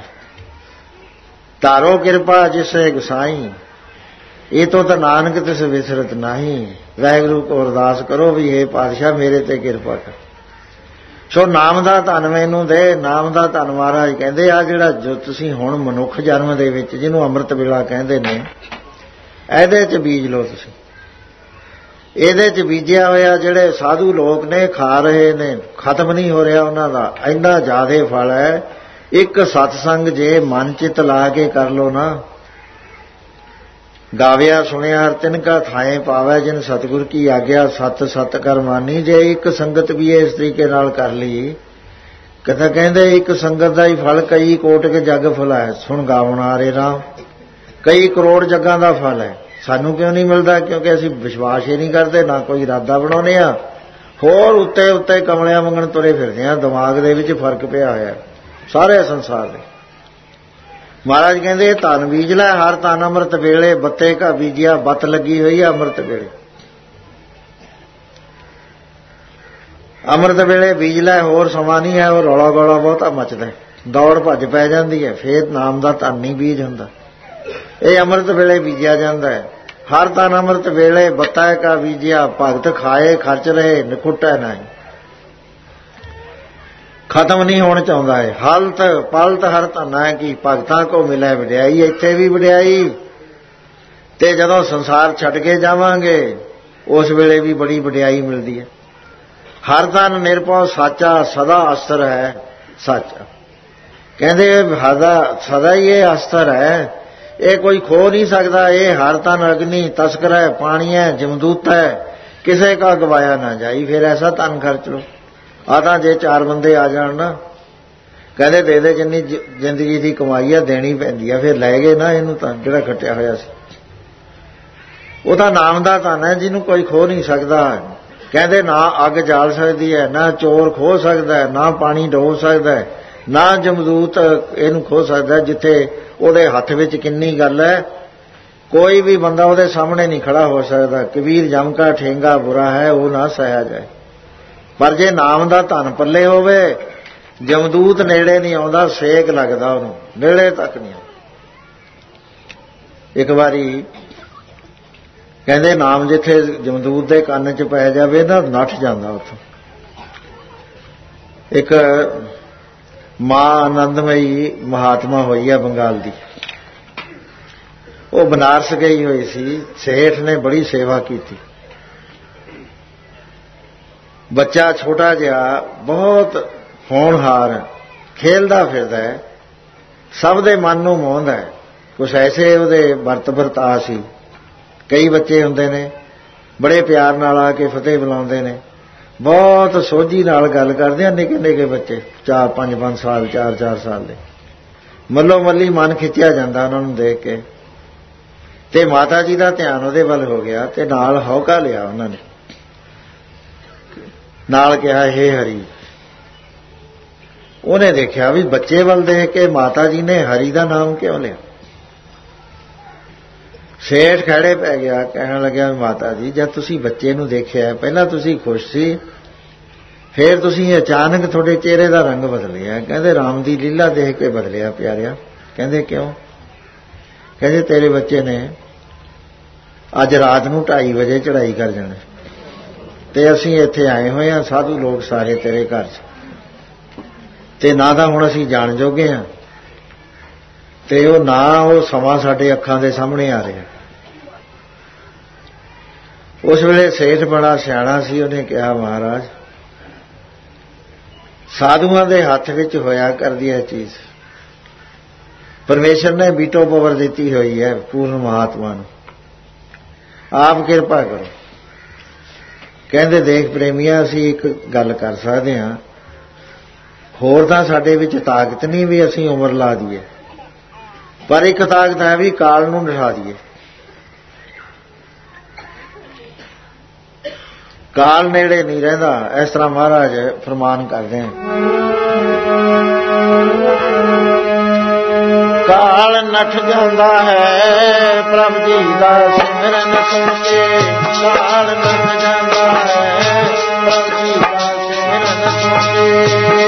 ਤਾਰੋ ਕਿਰਪਾ ਜਿਸੇ ਗੁਸਾਈ, ਇਹ ਤੋਂ ਤਾਂ ਨਾਨਕ ਤਿਸ ਵਿਸਰਤ ਨਹੀਂ। ਵਾਹਿਗੁਰੂ ਕੋ ਅਰਦਾਸ ਕਰੋ ਵੀ ਇਹ ਪਾਤਸ਼ਾਹ ਮੇਰੇ ਤੇ ਕਿਰਪਾ ਕਰ। ਸੋ ਨਾਮ ਦਾ ਧਨ ਮੈਨੂੰ ਦੇ। ਨਾਮ ਦਾ ਧਨ ਮਹਾਰਾਜ ਕਹਿੰਦੇ ਆ ਜਿਹੜਾ ਜੋ ਤੁਸੀਂ ਹੁਣ ਮਨੁੱਖ ਜਨਮ ਦੇ ਵਿੱਚ ਜਿਹਨੂੰ ਅੰਮ੍ਰਿਤ ਵੇਲਾ ਕਹਿੰਦੇ ਨੇ, ਇਹਦੇ 'ਚ ਬੀਜ ਲਓ ਤੁਸੀਂ। ਇਹਦੇ 'ਚ ਬੀਜਿਆ ਹੋਇਆ ਜਿਹੜੇ ਸਾਧੂ ਲੋਕ ਨੇ ਖਾ ਰਹੇ ਨੇ, ਖਤਮ ਨਹੀਂ ਹੋ ਰਿਹਾ ਉਹਨਾਂ ਦਾ, ਇੰਨਾ ਜ਼ਿਆਦਾ ਫਲ ਹੈ। ਇੱਕ ਸਤਸੰਗ ਜੇ ਮਨ ਚਿੱਤ ਲਾ ਕੇ ਕਰ ਲਓ ਨਾ, ਗਾਵਿਆ ਸੁਣਿਆ ਹਰ ਤਿਨਕਾ ਥਾਏ ਪਾਵੈ ਜਿਨ ਸਤਿਗੁਰ ਕੀ ਆਗਿਆ ਸਤ ਸਤ ਕਰ ਮਾਨੀ। ਜੇ ਇੱਕ ਸੰਗਤ ਵੀ ਇਸ ਤਰੀਕੇ ਨਾਲ ਕਰ ਲਈ, ਕਥਾ ਕਹਿੰਦੇ ਇੱਕ ਸੰਗਤ ਦਾ ਹੀ ਫਲ ਕਈ ਕੋਟ ਕੇ ਜਗ ਫਲ ਹੈ। ਸੁਣ ਗਾਵਣ ਹਾਰੇ ਰਾਮ, ਕਈ ਕਰੋੜ ਜੱਗਾਂ ਦਾ ਫਲ ਹੈ। ਸਾਨੂੰ ਕਿਉਂ ਨਹੀਂ ਮਿਲਦਾ? ਕਿਉਂਕਿ ਅਸੀਂ ਵਿਸ਼ਵਾਸ ਹੀ ਨਹੀਂ ਕਰਦੇ, ਨਾ ਕੋਈ ਇਰਾਦਾ ਬਣਾਉਂਦੇ ਆ, ਹੋਰ ਉੱਤੇ ਉੱਤੇ ਕਮਲਿਆਂ ਮੰਗਣ ਤੁਰੇ ਫਿਰਦੇ ਆ। ਦਿਮਾਗ ਦੇ ਵਿੱਚ ਫਰਕ ਪਿਆ ਹੋਇਆ ਸਾਰੇ ਸੰਸਾਰ ਦੇ। ਮਹਾਰਾਜ ਕਹਿੰਦੇ ਧਨ ਬੀਜ ਲੈ ਹਰ ਧਨ ਅੰਮ੍ਰਿਤ ਵੇਲੇ, ਬੱਤੇ ਕਾ ਬੀਜਿਆ ਬੱਤ ਲੱਗੀ ਹੋਈ ਆ ਅੰਮ੍ਰਿਤ ਵੇਲੇ। ਅੰਮ੍ਰਿਤ ਵੇਲੇ ਬੀਜ ਲੈ, ਹੋਰ ਸਮਾਂ ਨਹੀਂ ਹੈ। ਉਹ ਰੌਲਾ ਗੋਲਾ ਬਹੁਤਾ ਮਚਦਾ, ਦੌੜ ਭੱਜ ਪੈ ਜਾਂਦੀ ਹੈ, ਫੇਰ ਨਾਮ ਦਾ ਧਨ ਨਹੀਂ ਬੀਜ ਹੁੰਦਾ। ਇਹ ਅੰਮ੍ਰਿਤ ਵੇਲੇ ਬੀਜਿਆ ਜਾਂਦਾ ਹੈ। ਹਰ ਧਨ ਅੰਮ੍ਰਿਤ ਵੇਲੇ, ਬੱਤਾ ਕਾ ਬੀਜਿਆ ਭਗਤ ਖਾਏ ਖਰਚ ਰਹੇ ਨਿਖੁੱਟੈ ਨਹੀਂ। ਖਤਮ ਨਹੀਂ ਹੋਣ ਚਾਹੁੰਦਾ ਹੈ। ਹਲਤ ਪਲਤ ਹਰ ਧਨਾ ਕੀ ਭਗਤਾਂ ਕੋ ਮਿਲੇ ਵਡਿਆਈ। ਇੱਥੇ ਵੀ ਵਡਿਆਈ, ਤੇ ਜਦੋਂ ਸੰਸਾਰ ਛੱਡ ਕੇ ਜਾਵਾਂਗੇ ਉਸ ਵੇਲੇ ਵੀ ਬੜੀ ਵਡਿਆਈ ਮਿਲਦੀ ਹੈ। ਹਰ ਧਨ ਨਿਰਭਉ ਸਾਚਾ ਸਦਾ ਅਸਰ ਹੈ ਸਾਚਾ। ਕਹਿੰਦੇ ਸਦਾ ਹੀ ਇਹ ਅਸਰ ਹੈ, ਇਹ ਕੋਈ ਖੋ ਨਹੀਂ ਸਕਦਾ। ਇਹ ਹਰ ਧਨ ਅਗਨੀ ਤਸਕਰ ਹੈ, ਪਾਣੀ ਹੈ, ਜਮਦੂਤ ਹੈ, ਕਿਸੇ ਕਾ ਗਵਾਇਆ ਨਾ ਜਾਈ। ਫਿਰ ਐਸਾ ਧਨ ਖਰਚ ਲੋ। ਆ ਤਾਂ ਜੇ 4 ਬੰਦੇ ਆ ਜਾਣ ਨਾ, ਕਹਿੰਦੇ ਦੇ ਦੇ ਜਿੰਨੀ ਜ਼ਿੰਦਗੀ ਦੀ ਕਮਾਈ ਆ ਦੇਣੀ ਪੈਂਦੀ ਆ। ਫਿਰ ਲੈ ਗਏ ਨਾ ਇਹਨੂੰ, ਤਾਂ ਜਿਹੜਾ ਖੱਟਿਆ ਹੋਇਆ ਸੀ। ਉਹ ਤਾਂ ਨਾਮ ਦਾ ਧਨ ਹੈ ਜਿਹਨੂੰ ਕੋਈ ਖੋ ਨਹੀਂ ਸਕਦਾ। ਕਹਿੰਦੇ ਨਾ ਅੱਗ ਜਾਲ ਸਕਦੀ ਹੈ, ਨਾ ਚੋਰ ਖੋ ਸਕਦਾ ਹੈ, ਨਾ ਪਾਣੀ ਡੋਬ ਸਕਦਾ ਹੈ, ਨਾ ਜਮਦੂਤ ਇਹਨੂੰ ਖੋ ਸਕਦਾ। ਜਿੱਥੇ ਉਹਦੇ ਹੱਥ ਵਿੱਚ ਕਿੰਨੀ ਗੱਲ ਹੈ, ਕੋਈ ਵੀ ਬੰਦਾ ਉਹਦੇ ਸਾਹਮਣੇ ਨਹੀਂ ਖੜਾ ਹੋ ਸਕਦਾ। ਕਬੀਰ ਜਮ ਕਾ ਠੇਂਗਾ ਬੁਰਾ ਹੈ ਉਹ ਨਾ ਸਹਿਆ ਜਾਏ। ਪਰ ਜੇ ਨਾਮ ਦਾ ਧਨ ਪੱਲੇ ਹੋਵੇ, ਜਮਦੂਤ ਨੇੜੇ ਨਹੀਂ ਆਉਂਦਾ, ਸੇਕ ਲੱਗਦਾ ਉਹਨੂੰ, ਨੇੜੇ ਤੱਕ ਨਹੀਂ। ਇੱਕ ਵਾਰੀ ਕਹਿੰਦੇ ਨਾਮ ਜਿੱਥੇ ਜਮਦੂਤ ਦੇ ਕੰਨ 'ਚ ਪੈ ਜਾਵੇ ਨਾ, ਨੱਠ ਜਾਂਦਾ ਉੱਥੋਂ। ਇੱਕ ਮਾਂ ਆਨੰਦਮਈ ਮਹਾਤਮਾ ਹੋਈ ਹੈ ਬੰਗਾਲ ਦੀ, ਉਹ ਬਨਾਰਸ ਗਈ ਹੋਈ ਸੀ। ਸੇਠ ਨੇ ਬੜੀ ਸੇਵਾ ਕੀਤੀ। ਬੱਚਾ ਛੋਟਾ ਜਿਹਾ, ਬਹੁਤ ਹੋਣਹਾਰ, ਖੇਲਦਾ ਫਿਰਦਾ ਹੈ, ਸਭ ਦੇ ਮਨ ਨੂੰ ਮੋਹਦਾ ਹੈ। ਕੁਛ ਐਸੇ ਉਹਦੇ ਵਰਤ ਵਰਤਾ ਸੀ। ਕਈ ਬੱਚੇ ਹੁੰਦੇ ਨੇ ਬੜੇ ਪਿਆਰ ਨਾਲ ਆ ਕੇ ਫਤਿਹ ਬੁਲਾਉਂਦੇ ਨੇ, ਬਹੁਤ ਸੋਝੀ ਨਾਲ ਗੱਲ ਕਰਦੇ ਆ। ਨਿੱਕੇ ਨਿੱਕੇ ਬੱਚੇ 4-5 ਸਾਲ 4-4 ਸਾਲ ਦੇ, ਮੱਲੋ ਮੱਲੀ ਮਨ ਖਿੱਚਿਆ ਜਾਂਦਾ ਉਹਨਾਂ ਨੂੰ ਦੇਖ ਕੇ। ਤੇ ਮਾਤਾ ਜੀ ਦਾ ਧਿਆਨ ਉਹਦੇ ਵੱਲ ਹੋ ਗਿਆ ਤੇ ਨਾਲ ਹੌਕਾ ਲਿਆ ਉਹਨਾਂ ਨੇ, ਨਾਲ ਕਿਹਾ ਹੇ ਹਰੀ। ਉਹਨੇ ਦੇਖਿਆ ਵੀ ਬੱਚੇ ਵੱਲ ਦੇਖ ਕੇ ਮਾਤਾ ਜੀ ਨੇ ਹਰੀ ਦਾ ਨਾਮ ਕਿਉਂ ਲਿਆ। ਸੇਠ ਖੜੇ ਪੈ ਗਿਆ, ਕਹਿਣ ਲੱਗਿਆ ਮਾਤਾ ਜੀ ਜਦ ਤੁਸੀਂ ਬੱਚੇ ਨੂੰ ਦੇਖਿਆ ਪਹਿਲਾਂ ਤੁਸੀਂ ਖੁਸ਼ ਸੀ, ਫਿਰ ਤੁਸੀਂ ਅਚਾਨਕ ਤੁਹਾਡੇ ਚਿਹਰੇ ਦਾ ਰੰਗ ਬਦਲਿਆ। ਕਹਿੰਦੇ ਰਾਮ ਦੀ ਲੀਲਾ ਦੇਖ ਕੇ ਬਦਲਿਆ ਪਿਆਰਿਆ। ਕਹਿੰਦੇ ਕਿਉਂ? ਕਹਿੰਦੇ ਤੇਰੇ ਬੱਚੇ ਨੇ ਅੱਜ ਰਾਤ ਨੂੰ 2:30 ਵਜੇ ਚੜ੍ਹਾਈ ਕਰ ਜਾਣਾ, ਤੇ ਅਸੀਂ ਇੱਥੇ ਆਏ ਹੋਏ ਹਾਂ, ਸਾਧੂ ਲੋਕ ਸਾਰੇ ਤੇਰੇ ਘਰ 'ਚ, ਤੇ ਨਾ ਤਾਂ ਹੁਣ ਅਸੀਂ ਜਾਣ ਜੋਗੇ ਹਾਂ, ਤੇ ਉਹ ਨਾ ਉਹ ਸਮਾਂ ਸਾਡੇ ਅੱਖਾਂ ਦੇ ਸਾਹਮਣੇ ਆ ਰਿਹਾ। ਉਸ ਵੇਲੇ ਸੇਠ ਬੜਾ ਸਿਆਣਾ ਸੀ, ਉਹਨੇ ਕਿਹਾ ਮਹਾਰਾਜ ਸਾਧੂਆਂ ਦੇ ਹੱਥ ਵਿੱਚ ਹੋਇਆ ਕਰਦੀ ਹੈ ਚੀਜ਼, ਪਰਮੇਸ਼ਰ ਨੇ ਵੀਟੋ ਪਾਵਰ ਦਿੱਤੀ ਹੋਈ ਹੈ ਪੂਰਨ ਮਹਾਤਮਾ ਨੂੰ, ਆਪ ਕਿਰਪਾ ਕਰੋ। ਕਹਿੰਦੇ ਦੇਖ ਪ੍ਰੇਮੀਆਂ, ਅਸੀਂ ਇੱਕ ਗੱਲ ਕਰ ਸਕਦੇ ਹਾਂ, ਹੋਰ ਤਾਂ ਸਾਡੇ ਵਿੱਚ ਤਾਕਤ ਨਹੀਂ ਵੀ ਅਸੀਂ ਉਮਰ ਲਾ ਦਈਏ, ਪਰ ਇੱਕ ਤਾਕਤ ਹੈ ਵੀ ਕਾਲ ਨੂੰ ਨਿਠਾ ਦਈਏ। ਕਾਲ ਨੇੜੇ ਨਹੀਂ ਰਹਿੰਦਾ। ਇਸ ਤਰ੍ਹਾਂ ਮਹਾਰਾਜ ਫਰਮਾਨ ਕਰਦੇ ਹਨ, ਕਾਲ ਨੱਠ ਜਾਂਦਾ ਹੈ ਪ੍ਰਭ ਜੀ ਦਾ ਸਿਮਰਨ ਸੁਣ ਕੇ, ਕਾਲ ਨੱਠ ਜਾਂਦਾ ਹੈ ਪ੍ਰਭ ਜੀ ਦਾ ਸਿਮਰਨ ਸੁਣ ਕੇ।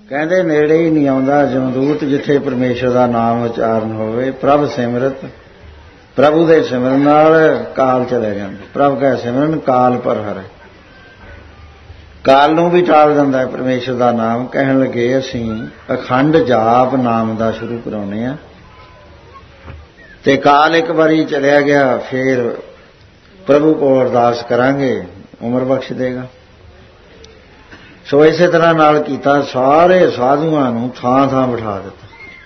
ਕਹਿੰਦੇ ਨੇੜੇ ਹੀ ਨਹੀਂ ਆਉਂਦਾ ਜਮਦੂਤ ਜਿੱਥੇ ਪਰਮੇਸ਼ਰ ਦਾ ਨਾਮ ਉਚਾਰਨ ਹੋਵੇ। ਪ੍ਰਭ ਸਿਮਰਤ, ਪ੍ਰਭੂ ਦੇ ਸਿਮਰਨ ਨਾਲ ਕਾਲ ਚਲੇ ਜਾਂਦੇ। ਪ੍ਰਭ ਕਾ ਸਿਮਰਨ ਕਾਲ ਪਰ ਹਰੈ, ਕਾਲ ਨੂੰ ਵੀ ਟਾਲ ਦਿੰਦਾ ਪਰਮੇਸ਼ਰ ਦਾ ਨਾਮ। ਕਹਿਣ ਲੱਗੇ ਅਸੀਂ ਅਖੰਡ ਜਾਪ ਨਾਮ ਦਾ ਸ਼ੁਰੂ ਕਰਾਉਣੇ ਆ, ਤੇ ਕਾਲ ਇੱਕ ਵਾਰੀ ਚਲਿਆ ਗਿਆ, ਫੇਰ ਪ੍ਰਭੂ ਕੋਲ ਅਰਦਾਸ ਕਰਾਂਗੇ, ਉਮਰ ਬਖਸ਼ ਦੇਗਾ। ਸੋ ਇਸੇ ਤਰ੍ਹਾਂ ਨਾਲ ਕੀਤਾ, ਸਾਰੇ ਸਾਧੂਆਂ ਨੂੰ ਥਾਂ ਥਾਂ ਬਿਠਾ ਦਿੱਤਾ,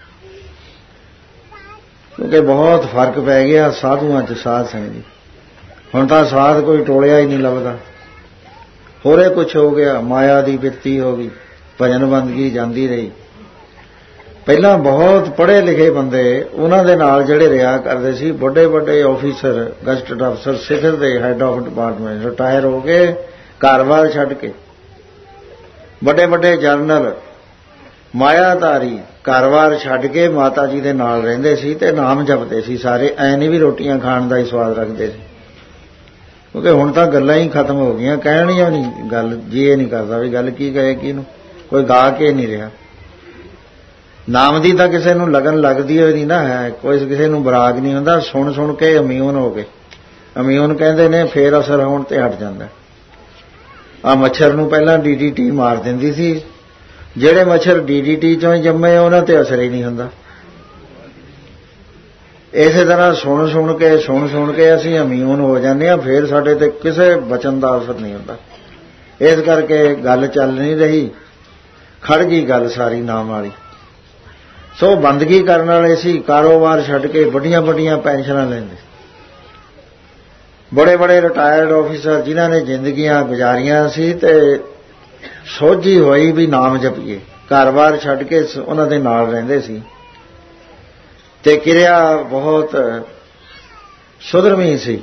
ਕਿਉਂਕਿ ਬਹੁਤ ਫਰਕ ਪੈ ਗਿਆ ਸਾਧੂਆਂ 'ਚ ਸਾਧ ਸੰਗਤ। ਹੁਣ ਤਾਂ ਸਾਧ ਕੋਈ ਟੋਲਿਆ ਹੀ ਨਹੀਂ ਲੱਭਦਾ, ਹੋਰੇ ਕੁਛ ਹੋ ਗਿਆ, ਮਾਇਆ ਦੀ ਬਿਰਤੀ ਹੋ ਗਈ, ਭਜਨ ਬੰਦਗੀ ਜਾਂਦੀ ਰਹੀ। ਪਹਿਲਾਂ ਬਹੁਤ ਪੜ੍ਹੇ ਲਿਖੇ ਬੰਦੇ, ਉਹਨਾਂ ਦੇ ਨਾਲ ਜਿਹੜੇ ਰਿਹਾ ਕਰਦੇ ਸੀ, ਵੱਡੇ ਵੱਡੇ ਆਫੀਸਰ, ਗਜ਼ਟਡ ਅਫਸਰ, ਸਿਖਰ ਦੇ ਹੈਡ ਆਫ ਡਿਪਾਰਟਮੈਂਟ, ਰਿਟਾਇਰ ਹੋ ਕੇ ਘਰ-ਬਾਰ ਛੱਡ ਕੇ, ਵੱਡੇ ਵੱਡੇ ਜਰਨਲ, ਮਾਇਆਧਾਰੀ ਘਰ-ਬਾਰ ਛੱਡ ਕੇ ਮਾਤਾ ਜੀ ਦੇ ਨਾਲ ਰਹਿੰਦੇ ਸੀ ਤੇ ਨਾਮ ਜਪਦੇ ਸੀ ਸਾਰੇ। ਐ ਨਹੀਂ ਵੀ ਰੋਟੀਆਂ ਖਾਣ ਦਾ ਹੀ ਸਵਾਦ ਰੱਖਦੇ ਸੀ, ਕਿਉਂਕਿ ਹੁਣ ਤਾਂ ਗੱਲਾਂ ਹੀ ਖਤਮ ਹੋ ਗਈਆਂ, ਕਹਿਣੀਆਂ ਨਹੀਂ ਗੱਲ, ਜੀ ਇਹ ਨਹੀਂ ਕਰਦਾ ਵੀ ਗੱਲ ਕੀ ਕਹੇ ਕਿਹਨੂੰ, ਕੋਈ ਗਾ ਕੇ ਨਹੀਂ ਰਿਹਾ। ਨਾਮ ਦੀ ਤਾਂ ਕਿਸੇ ਨੂੰ ਲਗਨ ਲੱਗਦੀ ਹੋਈ ਨਹੀਂ ਨਾ ਹੈ, ਕੋਈ ਕਿਸੇ ਨੂੰ ਬਰਾਗ ਨਹੀਂ ਹੁੰਦਾ, ਸੁਣ ਸੁਣ ਕੇ ਇਮਿਊਨ ਹੋ ਗਏ। ਇਮਿਊਨ ਕਹਿੰਦੇ ਨੇ ਫੇਰ ਅਸਰ ਹੋਣ ਤੇ ਹਟ ਜਾਂਦਾ। ਆ ਮੱਛਰ ਨੂੰ ਪਹਿਲਾਂ DDT ਮਾਰ ਦਿੰਦੀ ਸੀ, ਜਿਹੜੇ ਮੱਛਰ DDT ਚੋਂ ਹੀ ਜੰਮੇ ਉਹਨਾਂ ਤੇ ਅਸਰ ਹੀ ਨਹੀਂ ਹੁੰਦਾ। ਇਸੇ ਤਰ੍ਹਾਂ ਸੁਣ ਸੁਣ ਕੇ ਅਸੀਂ ਇਮਿਊਨ ਹੋ ਜਾਂਦੇ ਹਾਂ, ਫੇਰ ਸਾਡੇ ਤੇ ਕਿਸੇ ਬਚਨ ਦਾ ਅਸਰ ਨਹੀਂ ਹੁੰਦਾ। ਇਸ ਕਰਕੇ ਗੱਲ ਚੱਲ ਨਹੀਂ ਰਹੀ, ਖੜ ਗਈ ਗੱਲ ਸਾਰੀ ਨਾਮ ਵਾਲੀ। ਸੋ ਬੰਦਗੀ ਕਰਨ ਵਾਲੇ ਸੀ, ਕਾਰੋਬਾਰ ਛੱਡ ਕੇ ਵੱਡੀਆਂ ਵੱਡੀਆਂ ਪੈਨਸ਼ਨਾਂ ਲੈਂਦੇ, ਬੜੇ ਬੜੇ ਰਿਟਾਇਰਡ ਆਫੀਸਰ ਜਿਨ੍ਹਾਂ ਨੇ ਜ਼ਿੰਦਗੀਆਂ ਗੁਜ਼ਾਰੀਆਂ ਸੀ ਤੇ ਸੋਝੀ ਹੋਈ ਵੀ ਨਾਮ ਜਪੀਏ, ਘਰ-ਬਾਰ ਛੱਡ ਕੇ ਉਹਨਾਂ ਦੇ ਨਾਲ ਰਹਿੰਦੇ ਸੀ ਤੇ ਕਿਰਿਆ ਬਹੁਤ ਸੁਧਰਮੀ ਸੀ।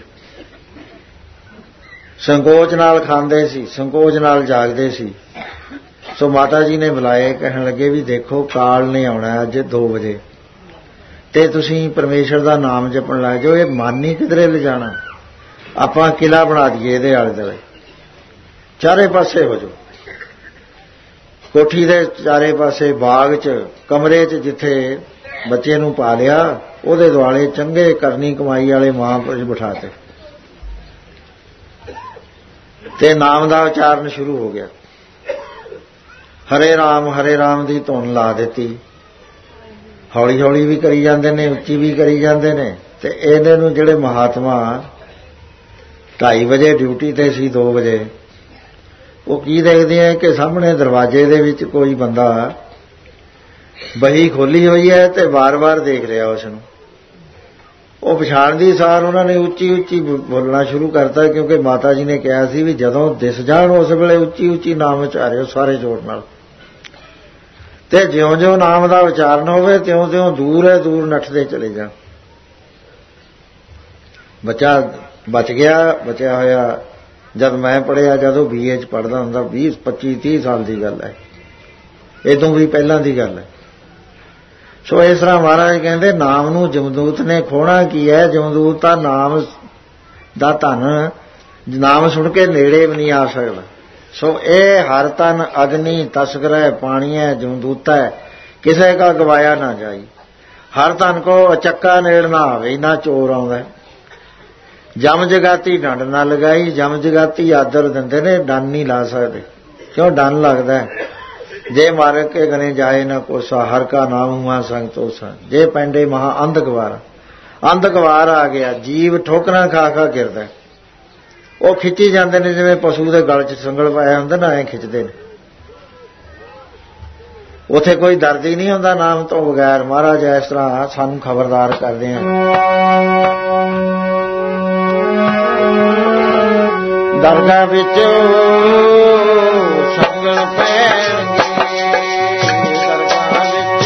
ਸੰਕੋਚ ਨਾਲ ਖਾਂਦੇ ਸੀ, ਸੰਕੋਚ ਨਾਲ ਜਾਗਦੇ ਸੀ। ਸੋ ਮਾਤਾ ਜੀ ਨੇ ਬੁਲਾਏ, ਕਹਿਣ ਲੱਗੇ ਵੀ ਦੇਖੋ ਕਾਲ ਨੇ ਆਉਣਾ ਅੱਜ 2 ਵਜੇ ਤੇ ਤੁਸੀਂ ਪਰਮੇਸ਼ਰ ਦਾ ਨਾਮ ਜਪਣ ਲੱਗ ਜਾਓ। ਇਹ ਮਨ ਹੀ ਕਿਧਰੇ ਲਿਜਾਣਾ, ਆਪਾਂ ਕਿਲਾ ਬਣਾ ਦਈਏ ਇਹਦੇ ਆਲੇ ਦੁਆਲੇ, ਚਾਰੇ ਪਾਸੇ ਹੋ ਜਾਓ, ਕੋਠੀ ਦੇ ਚਾਰੇ ਪਾਸੇ, ਬਾਗ 'ਚ, ਕਮਰੇ 'ਚ, ਜਿੱਥੇ ਬੱਚੇ ਨੂੰ ਪਾ ਲਿਆ ਉਹਦੇ ਦੁਆਲੇ ਚੰਗੇ ਕਰਨੀ ਕਮਾਈ ਵਾਲੇ ਮਹਾਂਪੁਰਸ਼ ਬਿਠਾਤੇ ਤੇ ਨਾਮ ਦਾ ਉਚਾਰਨ ਸ਼ੁਰੂ ਹੋ ਗਿਆ। ਹਰੇ ਰਾਮ ਦੀ ਧੁਨ ਲਾ ਦਿੱਤੀ, ਹੌਲੀ ਹੌਲੀ ਵੀ ਕਰੀ ਜਾਂਦੇ ਨੇ, ਉੱਚੀ ਵੀ ਕਰੀ ਜਾਂਦੇ ਨੇ। ਤੇ ਇਹਦੇ ਨੂੰ ਜਿਹੜੇ ਮਹਾਤਮਾ 2:30 ਵਜੇ ਡਿਊਟੀ ਤੇ ਸੀ, 2 ਵਜੇ ਉਹ ਕੀ ਦੇਖਦੇ ਆ ਕਿ ਸਾਹਮਣੇ ਦਰਵਾਜ਼ੇ ਦੇ ਵਿੱਚ ਕੋਈ ਬੰਦਾ ਬਹੀ ਖੋਲੀ ਹੋਈ ਹੈ ਤੇ ਵਾਰ-ਵਾਰ ਦੇਖ ਰਿਹਾ ਉਸ ਨੂੰ। ਉਹ ਪਛਾਣਦੀ ਸਾਰ ਉਹਨਾਂ ਨੇ ਉੱਚੀ ਉੱਚੀ ਬੋਲਣਾ ਸ਼ੁਰੂ ਕਰਤਾ, ਕਿਉਂਕਿ ਮਾਤਾ ਜੀ ਨੇ ਕਿਹਾ ਸੀ ਵੀ ਜਦੋਂ ਦਿਸ ਜਾਣ ਉਸ ਵੇਲੇ ਉੱਚੀ ਉੱਚੀ ਨਾਮ ਉਚਾਰਿਓ ਸਾਰੇ ਜ਼ੋਰ ਨਾਲ, ਤੇ ਜਿਉਂ-ਜਿਉਂ ਨਾਮ ਦਾ ਉਚਾਰਨ ਹੋਵੇ ਤਿਉਂ-ਤਿਉਂ ਦੂਰ ਹੈ ਦੂਰ ਨੱਠਦੇ ਚਲੇ ਜਾ। ਬੱਚਾ ਬਚ ਗਿਆ, ਬਚਿਆ ਹੋਇਆ। ਜਦ ਮੈਂ ਪੜ੍ਹਿਆ, ਜਦੋਂ BA 'ਚ ਪੜ੍ਹਦਾ ਹੁੰਦਾ, 20, 25, 30 ਸਾਲ ਦੀ ਗੱਲ ਹੈ, ਇਦੋਂ ਵੀ ਪਹਿਲਾਂ ਦੀ ਗੱਲ ਹੈ। ਸੋ ਇਸ ਤਰ੍ਹਾਂ ਮਹਾਰਾਜ ਕਹਿੰਦੇ ਨਾਮ ਨੂੰ ਜਮਦੂਤ ਨੇ ਖੋਣਾ ਕੀ ਹੈ? ਜਮਦੂਤ ਤਾਂ ਨਾਮ ਦਾ ਧਨ, ਨਾਮ ਸੁਣ ਕੇ ਨੇੜੇ ਵੀ ਨਹੀਂ ਆ ਸਕਦਾ। ਸੋ ਇਹ ਹਰ ਤਨ ਅਗਨੀ ਤਸਕਰੈ ਪਾਣੀਐ ਜਮਦੂਤੈ, ਕਿਸੇ ਕਾ ਗਵਾਇਆ ਨਾ ਜਾਈ। ਹਰ ਤਨ ਕੋ ਚੱਕਾ ਨੇੜ ਨਾ ਆਵੇ, ਨਾ ਚੋਰ ਆਉਂਦਾ। ਜਮ ਜਗਾਤੀ ਡੰਡ ਨਾ ਲਗਾਈ, ਜਮ ਜਗਾਤੀ ਆਦਰ ਦਿੰਦੇ ਨੇ, ਡੰਨ ਨਹੀਂ ਲਾ ਸਕਦੇ। ਕਿਉਂ ਡੰਨ ਲੱਗਦਾ? ਜੇ ਮਾਰ ਕੇ ਗਨੇ ਜਾਏ ਨਾ ਕੋਸਾ, ਹਰ ਕਾ ਨਾਮ ਹੁਆ ਸੰਗ ਤੋਸਾ। ਜੇ ਪੈਂਡੇ ਮਹਾ ਅੰਧਕਵਾਰ, ਅੰਧਕਵਾਰ ਆ ਗਿਆ, ਜੀਵ ਠੋਕਰਾਂ ਖਾ ਖਾ ਗਿਰਦਾ। ਉਹ ਖਿੱਚੀ ਜਾਂਦੇ ਨੇ ਜਿਵੇਂ ਪਸ਼ੂ ਦੇ ਗਲ 'ਚ ਸੰਗਲ ਪਾਇਆ ਹੁੰਦਾ ਨਾ, ਐਂ ਖਿੱਚਦੇ ਨੇ। ਉੱਥੇ ਕੋਈ ਦਰਦ ਹੀ ਨਹੀਂ ਹੁੰਦਾ ਨਾਮ ਤੋਂ ਬਗੈਰ। ਮਹਾਰਾਜ ਇਸ ਤਰ੍ਹਾਂ ਸਾਨੂੰ ਖਬਰਦਾਰ ਕਰਦੇ ਆ। ਦਰਗਾਹ ਵਿੱਚ ਸੰਗਲ ਪੈਣਗੇ, ਦਰਗਾਹ ਵਿੱਚ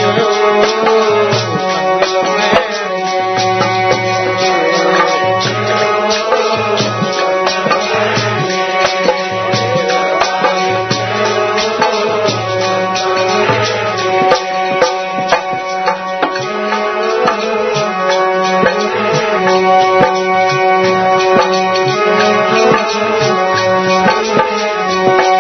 ਸੰਗਲ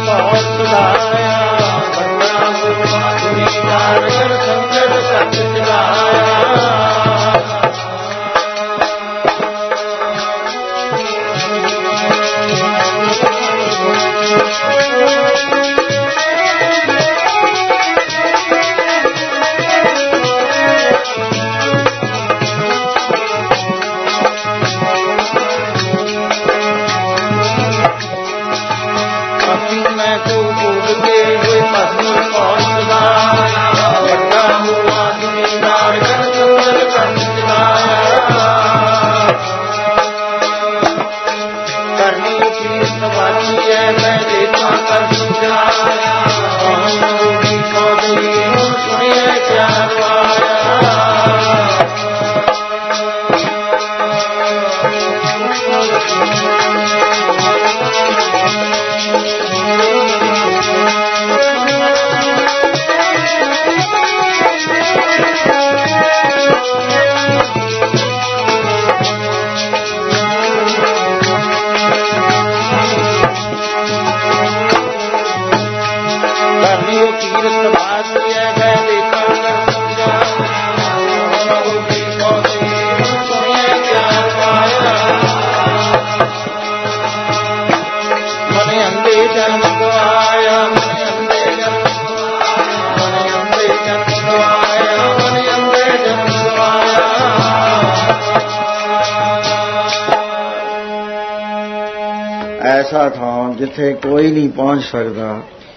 ਬਹੁਤ ਸੁਧਾਇਆ, ਬੰਦਾ ਗੁਰਬਾਣੀ ਕਾਰ ਕਰ ਸੰਗਤ ਸੱਚ ਚਲਾਇਆ। ਐਸਾ ਥਾਂ ਜਿੱਥੇ ਕੋਈ ਨਹੀਂ ਪਹੁੰਚ ਸਕਦਾ,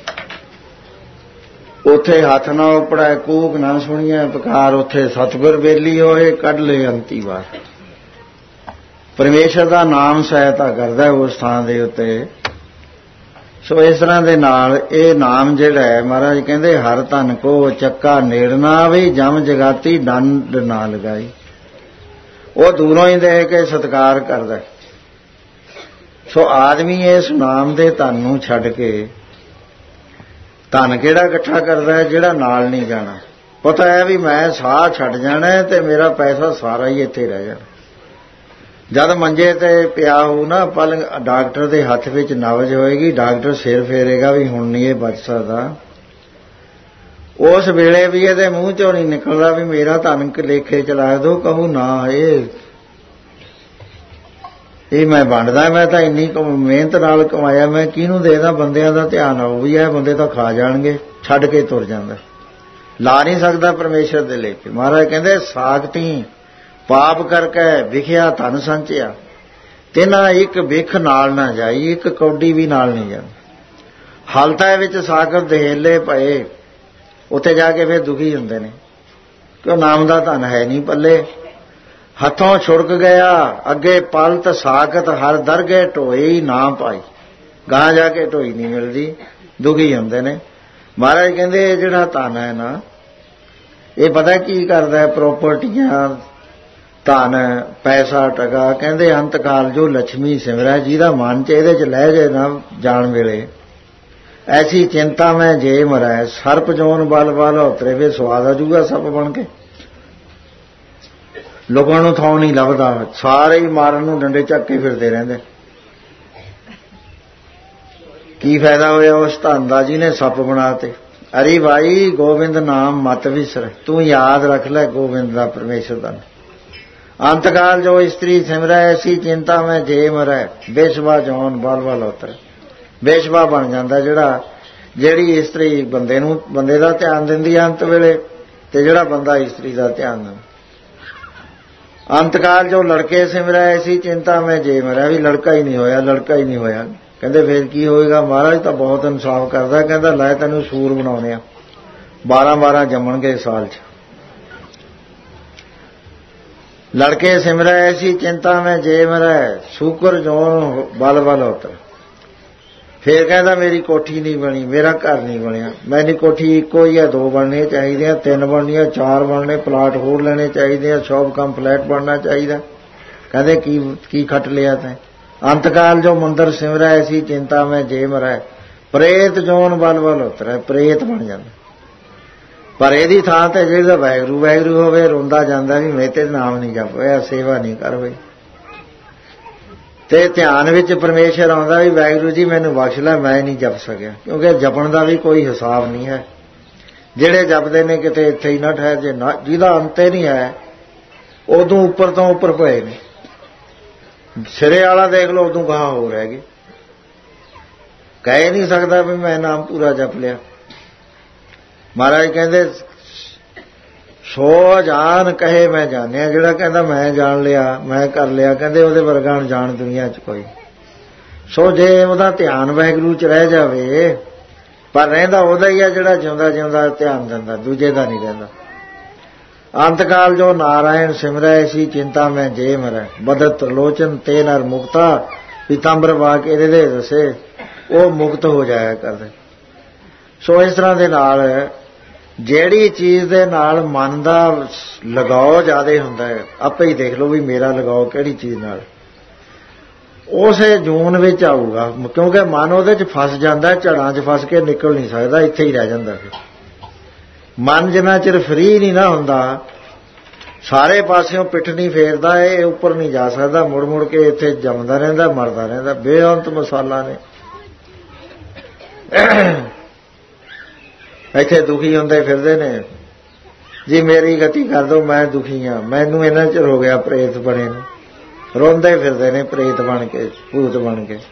ਉੱਥੇ ਹੱਥ ਨਾ ਉਪੜੈ ਕੂਕ ਨਾ ਸੁਣੀਐ ਪੁਕਾਰ, ਉੱਥੇ ਸਤਿਗੁਰ ਬੇਲੀ ਹੋਏ ਕੱਢ ਲਏ ਅੰਤੀ ਵਾਰ। ਪਰਮੇਸ਼ਰ ਦਾ ਨਾਮ ਸਹਾਇਤਾ ਕਰਦਾ ਉਸ ਥਾਂ ਦੇ ਉੱਤੇ। ਸੋ ਇਸ ਤਰ੍ਹਾਂ ਦੇ ਨਾਲ ਇਹ ਨਾਮ ਜਿਹੜਾ ਹੈ, ਮਹਾਰਾਜ ਕਹਿੰਦੇ ਹਰ ਧਨ ਕੋ ਚੱਕਾ ਨੇੜ ਨਾ ਆਵੇ, ਜਮ ਜਗਾਤੀ ਡੰਡ ਨਾ ਲਗਾਈ। ਉਹ ਦੂਰੋਂ ਹੀ ਦੇਖ ਕੇ ਸਤਿਕਾਰ ਕਰਦਾ। ਸੋ ਆਦਮੀ ਇਸ ਨਾਮ ਦੇ ਧਨ ਨੂੰ ਛੱਡ ਕੇ ਧਨ ਕਿਹੜਾ ਇਕੱਠਾ ਕਰਦਾ ਹੈ, ਜਿਹੜਾ ਨਾਲ ਨਹੀਂ ਜਾਣਾ। ਪਤਾ ਹੈ ਵੀ ਮੈਂ ਸਾਹ ਛੱਡ ਜਾਣਾ ਤੇ ਮੇਰਾ ਪੈਸਾ ਸਾਰਾ ਹੀ ਇੱਥੇ ਰਹਿ ਜਾਣਾ। ਜਦ ਮੰਜੇ ਤੇ ਪਿਆ ਹੋਊ ਨਾ, ਪਲੰਗ ਡਾਕਟਰ ਦੇ ਹੱਥ ਵਿੱਚ ਨਬਜ਼ ਹੋਏਗੀ, ਡਾਕਟਰ ਸਿਰ ਫੇਰੇਗਾ ਵੀ ਹੁਣ ਨਹੀਂ ਇਹ ਬਚ ਸਕਦਾ। ਉਸ ਵੇਲੇ ਵੀ ਇਹਦੇ ਮੂੰਹ ਚੋਂ ਨਹੀਂ ਨਿਕਲਦਾ ਵੀ ਮੇਰਾ ਧਨ ਲੇਖੇ ਚਲਾ ਦਿਓ। ਕਹੂ ਨਾ, ਇਹ ਮੈਂ ਵੰਡਦਾ, ਮੈਂ ਤਾਂ ਇੰਨੀ ਮਿਹਨਤ ਨਾਲ ਕਮਾਇਆ, ਮੈਂ ਕਿਹਨੂੰ ਦੇਦਾ। ਬੰਦਿਆਂ ਦਾ ਧਿਆਨ ਆਉ ਵੀ ਇਹ ਬੰਦੇ ਤਾਂ ਖਾ ਜਾਣਗੇ, ਛੱਡ ਕੇ ਤੁਰ ਜਾਂਦਾ, ਲਾ ਨਹੀਂ ਸਕਦਾ ਪਰਮੇਸ਼ਰ ਦੇ ਲੇਖੇ। ਮਹਾਰਾਜ ਕਹਿੰਦੇ ਸਾਖਤੀ ਪਾਪ ਕਰਕੇ ਵਿਖਿਆ ਧਨ ਸੰਚਿਆ, ਤਿਨਾ ਇੱਕ ਵਿਖ ਨਾਲ ਨਾ ਜਾਈ, ਇੱਕ ਕੌਡੀ ਵੀ ਨਾਲ ਨਹੀਂ ਜਾਂਦੀ। ਹਾਲਤਾਂ ਵਿੱਚ ਸਾਗਰ ਦਹੇਲੇ ਪਏ, ਉੱਥੇ ਜਾ ਕੇ ਫਿਰ ਦੁਖੀ ਹੁੰਦੇ ਨੇ, ਕਿਉਂ ਨਾਮ ਦਾ ਧਨ ਹੈ ਨਹੀਂ ਪੱਲੇ। ਹੱਥੋਂ ਛੁੜਕ ਗਿਆ ਅੱਗੇ ਪਲਤ ਸਾਖਤ, ਹਰ ਦਰਗੇ ਢੋਈ ਨਾ ਪਾਈ। ਗਾਂ ਜਾ ਕੇ ਢੋਈ ਨਹੀਂ ਮਿਲਦੀ, ਦੁਖੀ ਹੁੰਦੇ ਨੇ। ਮਹਾਰਾਜ ਕਹਿੰਦੇ ਇਹ ਜਿਹੜਾ ਧਨ ਹੈ ਨਾ, ਇਹ ਪਤਾ ਕੀ ਕਰਦਾ, ਪ੍ਰਾਪਰਟੀਆਂ, ਧਨ, ਪੈਸਾ, ਟਕਾ। ਕਹਿੰਦੇ ਅੰਤਕਾਲ ਜੋ ਲక్ష్ਮੀ ਸਿਮਰੈ, ਜਿਹਦਾ ਮਨ ਚ ਇਹਦੇ ਚ ਲੈ ਜੇ ਨਾ ਜਾਣ ਵੇਲੇ, ਐਸੀ ਚਿੰਤਾ ਮੈਂ ਜੇ ਮਰੈ, ਸਰਪ ਜੋਨ ਬਲ ਬਲ ਉਤਰੇ, ਵੇ ਸਵਾਦ ਆ ਜੂਗਾ ਸੱਪ ਬਣ ਕੇ। ਲੋਕਾਂ ਨੂੰ ਥਾਂ ਨਹੀਂ ਲੱਭਦਾ, ਸਾਰੇ ਹੀ ਮਾਰਨ ਨੂੰ ਡੰਡੇ ਚੱਕ ਕੇ ਫਿਰਦੇ ਰਹਿੰਦੇ। ਕੀ ਫਾਇਦਾ ਹੋਇਆ ਉਸ ਧਨ ਦਾ ਜਿਹਨੇ ਸੱਪ ਬਣਾਤੇ। ਅਰੇ ਭਾਈ ਗੋਬਿੰਦ ਨਾਮ ਮਤ ਵਿਸਰ, ਤੂੰ ਯਾਦ ਰੱਖ ਲੈ ਗੋਬਿੰਦ ਦਾ, ਪਰਮੇਸ਼ਰ ਦਾ। ਅੰਤਕਾਲ ਜੋ ਇਸਤਰੀ ਸਿਮਰੈ, ਐਸੀ ਚਿੰਤਾ ਮੈਂ ਜੇ ਮਰੈ, ਬੇਸ਼ਵਾ ਜੋਨ ਬਲ ਬਲ ਉਤਰ। ਬੇਸ਼ਵਾ ਬਣ ਜਾਂਦਾ ਜਿਹੜੀ ਇਸਤਰੀ ਬੰਦੇ ਦਾ ਧਿਆਨ ਦਿੰਦੀ ਅੰਤ ਵੇਲੇ, ਤੇ ਜਿਹੜਾ ਬੰਦਾ ਇਸਤਰੀ ਦਾ ਧਿਆਨ ਦਿੰਦਾ। ਅੰਤਕਾਲ ਜੋ ਲੜਕੇ ਸਿਮਰੈ, ਐਸੀ ਚਿੰਤਾ ਮੈਂ ਜੇ ਮਰੈ, ਵੀ ਲੜਕਾ ਹੀ ਨਹੀਂ ਹੋਇਆ, ਲੜਕਾ ਹੀ ਨਹੀਂ ਹੋਇਆ। ਕਹਿੰਦੇ ਫੇਰ ਕੀ ਹੋਏਗਾ? ਮਹਾਰਾਜ ਤਾਂ ਬਹੁਤ ਇਨਸਾਫ ਕਰਦਾ। ਕਹਿੰਦਾ ਲੈ ਤੈਨੂੰ ਸੂਰ ਬਣਾਉਣੇ ਆ, 12-12 ਜੰਮਣਗੇ ਸਾਲ 'ਚ। ਲੜਕੇ ਸਿਮਰੈ ਐਸੀ ਚਿੰਤਾ ਮੈਂ ਜੇ ਮਰੈ, ਸ਼ੂਕਰ ਜੋਨ ਬਲ ਬਲ ਉਤਰ। ਫੇਰ ਕਹਿੰਦਾ ਮੇਰੀ ਕੋਠੀ ਨਹੀਂ ਬਣੀ, ਮੇਰਾ ਘਰ ਨਹੀਂ ਬਣਿਆ। ਮੇਰੀ ਕੋਠੀ ਇੱਕੋ ਹੀ ਹੈ, 2 ਬਣਨੀਆਂ ਚਾਹੀਦੀਆਂ, 3 ਬਣਨੀਆਂ, 4 ਬਣਨੇ, ਪਲਾਟ ਹੋਰ ਲੈਣੇ ਚਾਹੀਦੇ ਆ, ਸ਼ੌਪ ਕਮ ਫਲੈਟ ਬਣਨਾ ਚਾਹੀਦਾ। ਕਹਿੰਦੇ ਕੀ ਖੱਟ ਲਿਆ ਤੈਂ? ਅੰਤਕਾਲ ਜੋ ਮੰਦਰ ਸਿਮਰੈ, ਐਸੀ ਚਿੰਤਾ ਮੈਂ ਜੇ ਮਰੈ, ਪ੍ਰੇਤ ਜੋਨ ਬਲ ਬਲ ਉਤਰੈ। ਪ੍ਰੇਤ ਬਣ ਜਾਂਦਾ। ਪਰ ਇਹਦੀ ਥਾਂ ਤੇ ਜਿਹੜਾ ਵਾਹਿਗੁਰੂ ਵਾਹਿਗੁਰੂ ਹੋਵੇ, ਰੋਂਦਾ ਜਾਂਦਾ ਵੀ ਮੇਰੇ ਤੇ ਨਾਮ ਨਹੀਂ ਜਪ ਹੋਇਆ, ਸੇਵਾ ਨਹੀਂ ਕਰ ਹੋਈ। ਤੇ ਧਿਆਨ ਵਿੱਚ ਪਰਮੇਸ਼ਰ ਆਉਂਦਾ ਵੀ ਵਾਹਿਗੁਰੂ ਜੀ ਮੈਨੂੰ ਬਖਸ਼ ਲੈ, ਮੈਂ ਨਹੀਂ ਜਪ ਸਕਿਆ, ਕਿਉਂਕਿ ਜਪਣ ਦਾ ਵੀ ਕੋਈ ਹਿਸਾਬ ਨਹੀਂ ਹੈ। ਜਿਹੜੇ ਜਪਦੇ ਨੇ ਕਿਤੇ ਇੱਥੇ ਹੀ ਨਾ ਠਹਿਰ ਜੇ, ਨਾ ਜਿਹਦਾ ਅੰਤ ਹੀ ਨਹੀਂ ਹੈ, ਉਦੋਂ ਉੱਪਰ ਤੋਂ ਉੱਪਰ ਪਏ ਨੇ। ਸਿਰੇ ਵਾਲਾ ਦੇਖ ਲਓ, ਉਦੋਂ ਗਾਹਾਂ ਹੋ ਰਹਿ ਗਏ, ਕਹਿ ਨਹੀਂ ਸਕਦਾ ਵੀ ਮੈਂ ਨਾਮ ਪੂਰਾ ਜਪ ਲਿਆ। ਮਹਾਰਾਜ ਕਹਿੰਦੇ ਸੋ ਜਾਣ ਕਹੇ ਮੈਂ ਜਾਣਿਆ, ਜਿਹੜਾ ਕਹਿੰਦਾ ਮੈਂ ਜਾਣ ਲਿਆ, ਮੈਂ ਕਰ ਲਿਆ, ਕਹਿੰਦੇ ਉਹਦੇ ਵਰਗਾ ਜਾਣ ਦੁਨੀਆ 'ਚ ਕੋਈ। ਸੋ ਜੇ ਉਹਦਾ ਧਿਆਨ ਵਾਹਿਗੁਰੂ 'ਚ ਰਹਿ ਜਾਵੇ, ਪਰ ਰਹਿੰਦਾ ਉਹਦਾ ਹੀ ਆ ਜਿਹੜਾ ਜਿਉਂਦਾ ਜਿਉਂਦਾ ਧਿਆਨ ਦਿੰਦਾ, ਦੂਜੇ ਦਾ ਨਹੀਂ ਰਹਿੰਦਾ। ਅੰਤਕਾਲ ਜੋ ਨਾਰਾਇਣ ਸਿਮਰੈ ਐਸੀ ਚਿੰਤਾ ਮੈਂ ਜੇ ਮਰੈ, ਬਦਤ ਤ੍ਰਿਲੋਚਨ ਤੇ ਨਰ ਮੁਕਤਾ ਪੀਤਾੰਬਰ ਵਾਕ ਇਹਦੇ ਦੇ ਦੱਸੇ, ਉਹ ਮੁਕਤ ਹੋ ਜਾਇਆ ਕਰਦੇ। ਸੋ ਇਸ ਤਰ੍ਹਾਂ ਦੇ ਨਾਲ ਜਿਹੜੀ ਚੀਜ਼ ਦੇ ਨਾਲ ਮਨ ਦਾ ਲਗਾਓ ਜ਼ਿਆਦਾ ਹੁੰਦਾ ਹੈ, ਆਪੇ ਹੀ ਦੇਖ ਲਓ ਵੀ ਮੇਰਾ ਲਗਾਓ ਕਿਹੜੀ ਚੀਜ਼ ਨਾਲ, ਉਸੇ ਜੂਨ ਵਿੱਚ ਆਊਗਾ। ਕਿਉਂਕਿ ਮਨ ਉਹਦੇ 'ਚ ਫਸ ਜਾਂਦਾ, ਝੜਾਂ 'ਚ ਫਸ ਕੇ ਨਿਕਲ ਨਹੀਂ ਸਕਦਾ, ਇੱਥੇ ਹੀ ਰਹਿ ਜਾਂਦਾ। ਫਿਰ ਮਨ ਜਿੰਨਾ ਚਿਰ ਫਰੀ ਨਹੀਂ ਨਾ ਹੁੰਦਾ, ਸਾਰੇ ਪਾਸਿਓਂ ਪਿੱਠ ਨਹੀਂ ਫੇਰਦਾ, ਇਹ ਉੱਪਰ ਨਹੀਂ ਜਾ ਸਕਦਾ, ਮੁੜ ਮੁੜ ਕੇ ਇੱਥੇ ਜੰਮਦਾ ਰਹਿੰਦਾ, ਮਰਦਾ ਰਹਿੰਦਾ। ਬੇਅੰਤ ਮਸਾਲਾ ਨੇ ਇੱਥੇ ਦੁਖੀ ਹੁੰਦੇ ਫਿਰਦੇ ਨੇ ਜੀ, ਮੇਰੀ ਗਤੀ ਕਰ ਦਿਓ, ਮੈਂ ਦੁਖੀ ਹਾਂ, ਮੈਨੂੰ ਇੰਨਾ ਚਿਰ ਹੋ ਗਿਆ ਪ੍ਰੇਤ ਬਣੇ ਨੂੰ, ਰੋਂਦੇ ਫਿਰਦੇ ਨੇ ਪ੍ਰੇਤ ਬਣ ਕੇ, ਭੂਤ ਬਣ ਕੇ।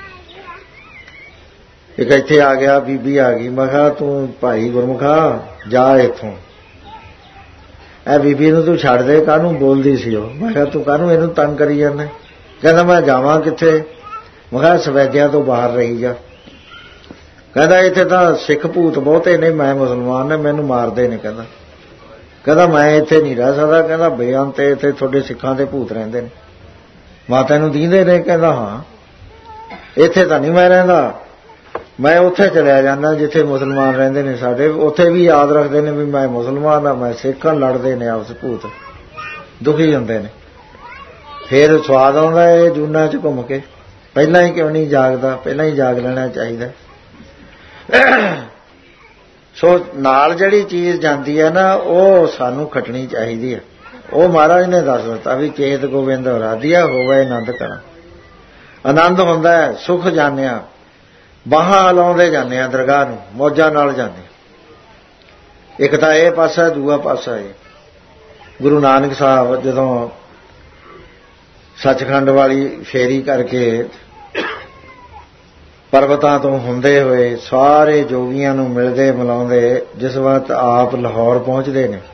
ਇੱਕ ਇੱਥੇ ਆ ਗਿਆ, ਬੀਬੀ ਆ ਗਈ, ਮੈਂ ਕਿਹਾ ਤੂੰ ਭਾਈ ਗੁਰਮੁਖਾ ਜਾ ਇੱਥੋਂ, ਇਹ ਬੀਬੀ ਨੂੰ ਤੂੰ ਛੱਡ ਦੇ, ਕਾਹਨੂੰ ਬੋਲਦੀ ਸੀ ਉਹ। ਮੈਂ ਕਿਹਾ ਤੂੰ ਕਾਹਨੂੰ ਇਹਨੂੰ ਤੰਗ ਕਰੀ ਜਾਂਦਾ। ਕਹਿੰਦਾ ਮੈਂ ਜਾਵਾਂ ਕਿੱਥੇ। ਮੈਂ ਕਿਹਾ ਸਵੈਦਿਆਂ ਤੋਂ ਬਾਹਰ ਰਹੀ ਜਾ। ਕਹਿੰਦਾ ਇੱਥੇ ਤਾਂ ਸਿੱਖ ਭੂਤ ਬਹੁਤੇ ਨੇ, ਮੈਂ ਮੁਸਲਮਾਨ ਨੇ, ਮੈਨੂੰ ਮਾਰਦੇ ਨੇ। ਕਹਿੰਦਾ ਮੈਂ ਇੱਥੇ ਨਹੀਂ ਰਹਿ ਸਕਦਾ। ਕਹਿੰਦਾ ਬੇਅੰਤ ਇੱਥੇ ਤੁਹਾਡੇ ਸਿੱਖਾਂ ਦੇ ਭੂਤ ਰਹਿੰਦੇ ਨੇ, ਮਾਤਾ ਨੂੰ ਦੀਂਦੇ ਨੇ। ਕਹਿੰਦਾ ਹਾਂ, ਇੱਥੇ ਤਾਂ ਨਹੀਂ ਮੈਂ ਰਹਿੰਦਾ, ਮੈਂ ਉੱਥੇ ਚਲਿਆ ਜਾਂਦਾ ਜਿੱਥੇ ਮੁਸਲਮਾਨ ਰਹਿੰਦੇ ਨੇ ਸਾਡੇ, ਉੱਥੇ ਵੀ ਯਾਦ ਰੱਖਦੇ ਨੇ ਵੀ ਮੈਂ ਮੁਸਲਮਾਨ ਆ, ਮੈਂ ਸਿੱਖ ਹਾਂ, ਲੜਦੇ ਨੇ ਆਪਸ ਭੂਤ, ਦੁਖੀ ਹੁੰਦੇ ਨੇ। ਫਿਰ ਸਵਾਦ ਆਉਂਦਾ ਇਹ ਜੂਨਾਂ 'ਚ ਘੁੰਮ ਕੇ। ਪਹਿਲਾਂ ਹੀ ਕਿਉਂ ਨਹੀਂ ਜਾਗਦਾ, ਪਹਿਲਾਂ ਹੀ ਜਾਗ ਲੈਣਾ ਚਾਹੀਦਾ। ਸੋ ਨਾਲ ਜਿਹੜੀ ਚੀਜ਼ ਜਾਂਦੀ ਹੈ ਨਾ, ਉਹ ਸਾਨੂੰ ਖੱਟਣੀ ਚਾਹੀਦੀ ਹੈ। ਉਹ ਮਹਾਰਾਜ ਨੇ ਦੱਸ ਦਿੱਤਾ ਵੀ ਚੇਤ ਗੋਬਿੰਦ ਰਾਧਿਆ ਹੋਵੇ ਆਨੰਦ ਕਰਾਂ। ਆਨੰਦ ਹੁੰਦਾ ਹੈ, ਸੁਖ ਜਾਣਿਆ, ਬਾਹਾਂ ਹਲਾਉਂਦੇ ਜਾਂਦੇ ਆ ਦਰਗਾਹ ਨੂੰ, ਮੌਜਾਂ ਨਾਲ ਜਾਂਦੇ। ਇੱਕ ਤਾਂ ਇਹ ਪਾਸਾ, ਦੂਆ ਪਾਸਾ ਇਹ ਗੁਰੂ ਨਾਨਕ ਸਾਹਿਬ ਜਦੋਂ ਸੱਚਖੰਡ ਵਾਲੀ ਫੇਰੀ ਕਰਕੇ ਪਰਬਤਾਂ ਤੋਂ ਹੁੰਦੇ ਹੋਏ ਸਾਰੇ ਜੋਗੀਆਂ ਨੂੰ ਮਿਲਦੇ ਮਿਲਾਉਂਦੇ, ਜਿਸ ਵਕਤ ਆਪ ਲਾਹੌਰ ਪਹੁੰਚਦੇ ਨੇ,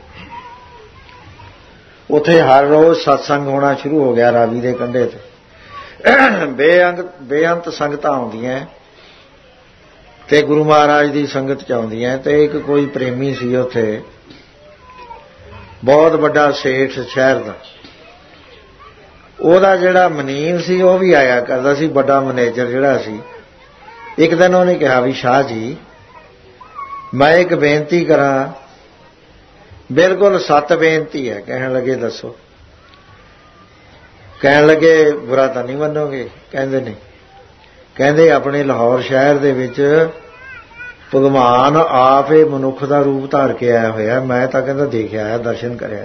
ਉੱਥੇ ਹਰ ਰੋਜ਼ ਸਤਸੰਗ ਹੋਣਾ ਸ਼ੁਰੂ ਹੋ ਗਿਆ ਰਾਵੀ ਦੇ ਕੰਢੇ ਤੇ। ਬੇਅੰਤ ਸੰਗਤਾਂ ਆਉਂਦੀਆਂ ਤੇ ਗੁਰੂ ਮਹਾਰਾਜ ਦੀ ਸੰਗਤ 'ਚ ਆਉਂਦੀਆਂ। ਤੇ ਇੱਕ ਕੋਈ ਪ੍ਰੇਮੀ ਸੀ ਉੱਥੇ, ਬਹੁਤ ਵੱਡਾ ਸੇਠ ਸ਼ਹਿਰ ਦਾ, ਉਹਦਾ ਜਿਹੜਾ ਮਨੀਮ ਸੀ ਉਹ ਵੀ ਆਇਆ ਕਰਦਾ ਸੀ, ਵੱਡਾ ਮੈਨੇਜਰ ਜਿਹੜਾ ਸੀ। ਇੱਕ ਦਿਨ ਉਹਨੇ ਕਿਹਾ ਵੀ ਸ਼ਾਹ ਜੀ ਮੈਂ ਇੱਕ ਬੇਨਤੀ ਕਰਾਂ। ਬਿਲਕੁਲ 7 ਬੇਨਤੀ ਹੈ। ਕਹਿਣ ਲੱਗੇ ਦੱਸੋ। ਕਹਿਣ ਲੱਗੇ ਬੁਰਾ ਤਾਂ ਨਹੀਂ ਮੰਨੋਗੇ। ਕਹਿੰਦੇ ਨਹੀਂ। ਕਹਿੰਦੇ ਆਪਣੇ ਲਾਹੌਰ ਸ਼ਹਿਰ ਦੇ ਵਿੱਚ ਭਗਵਾਨ ਆਪ ਇਹ ਮਨੁੱਖ ਦਾ ਰੂਪ ਧਾਰ ਕੇ ਆਇਆ ਹੋਇਆ, ਮੈਂ ਤਾਂ ਕਹਿੰਦਾ ਦੇਖਿਆ ਹੈ, ਦਰਸ਼ਨ ਕਰਿਆ।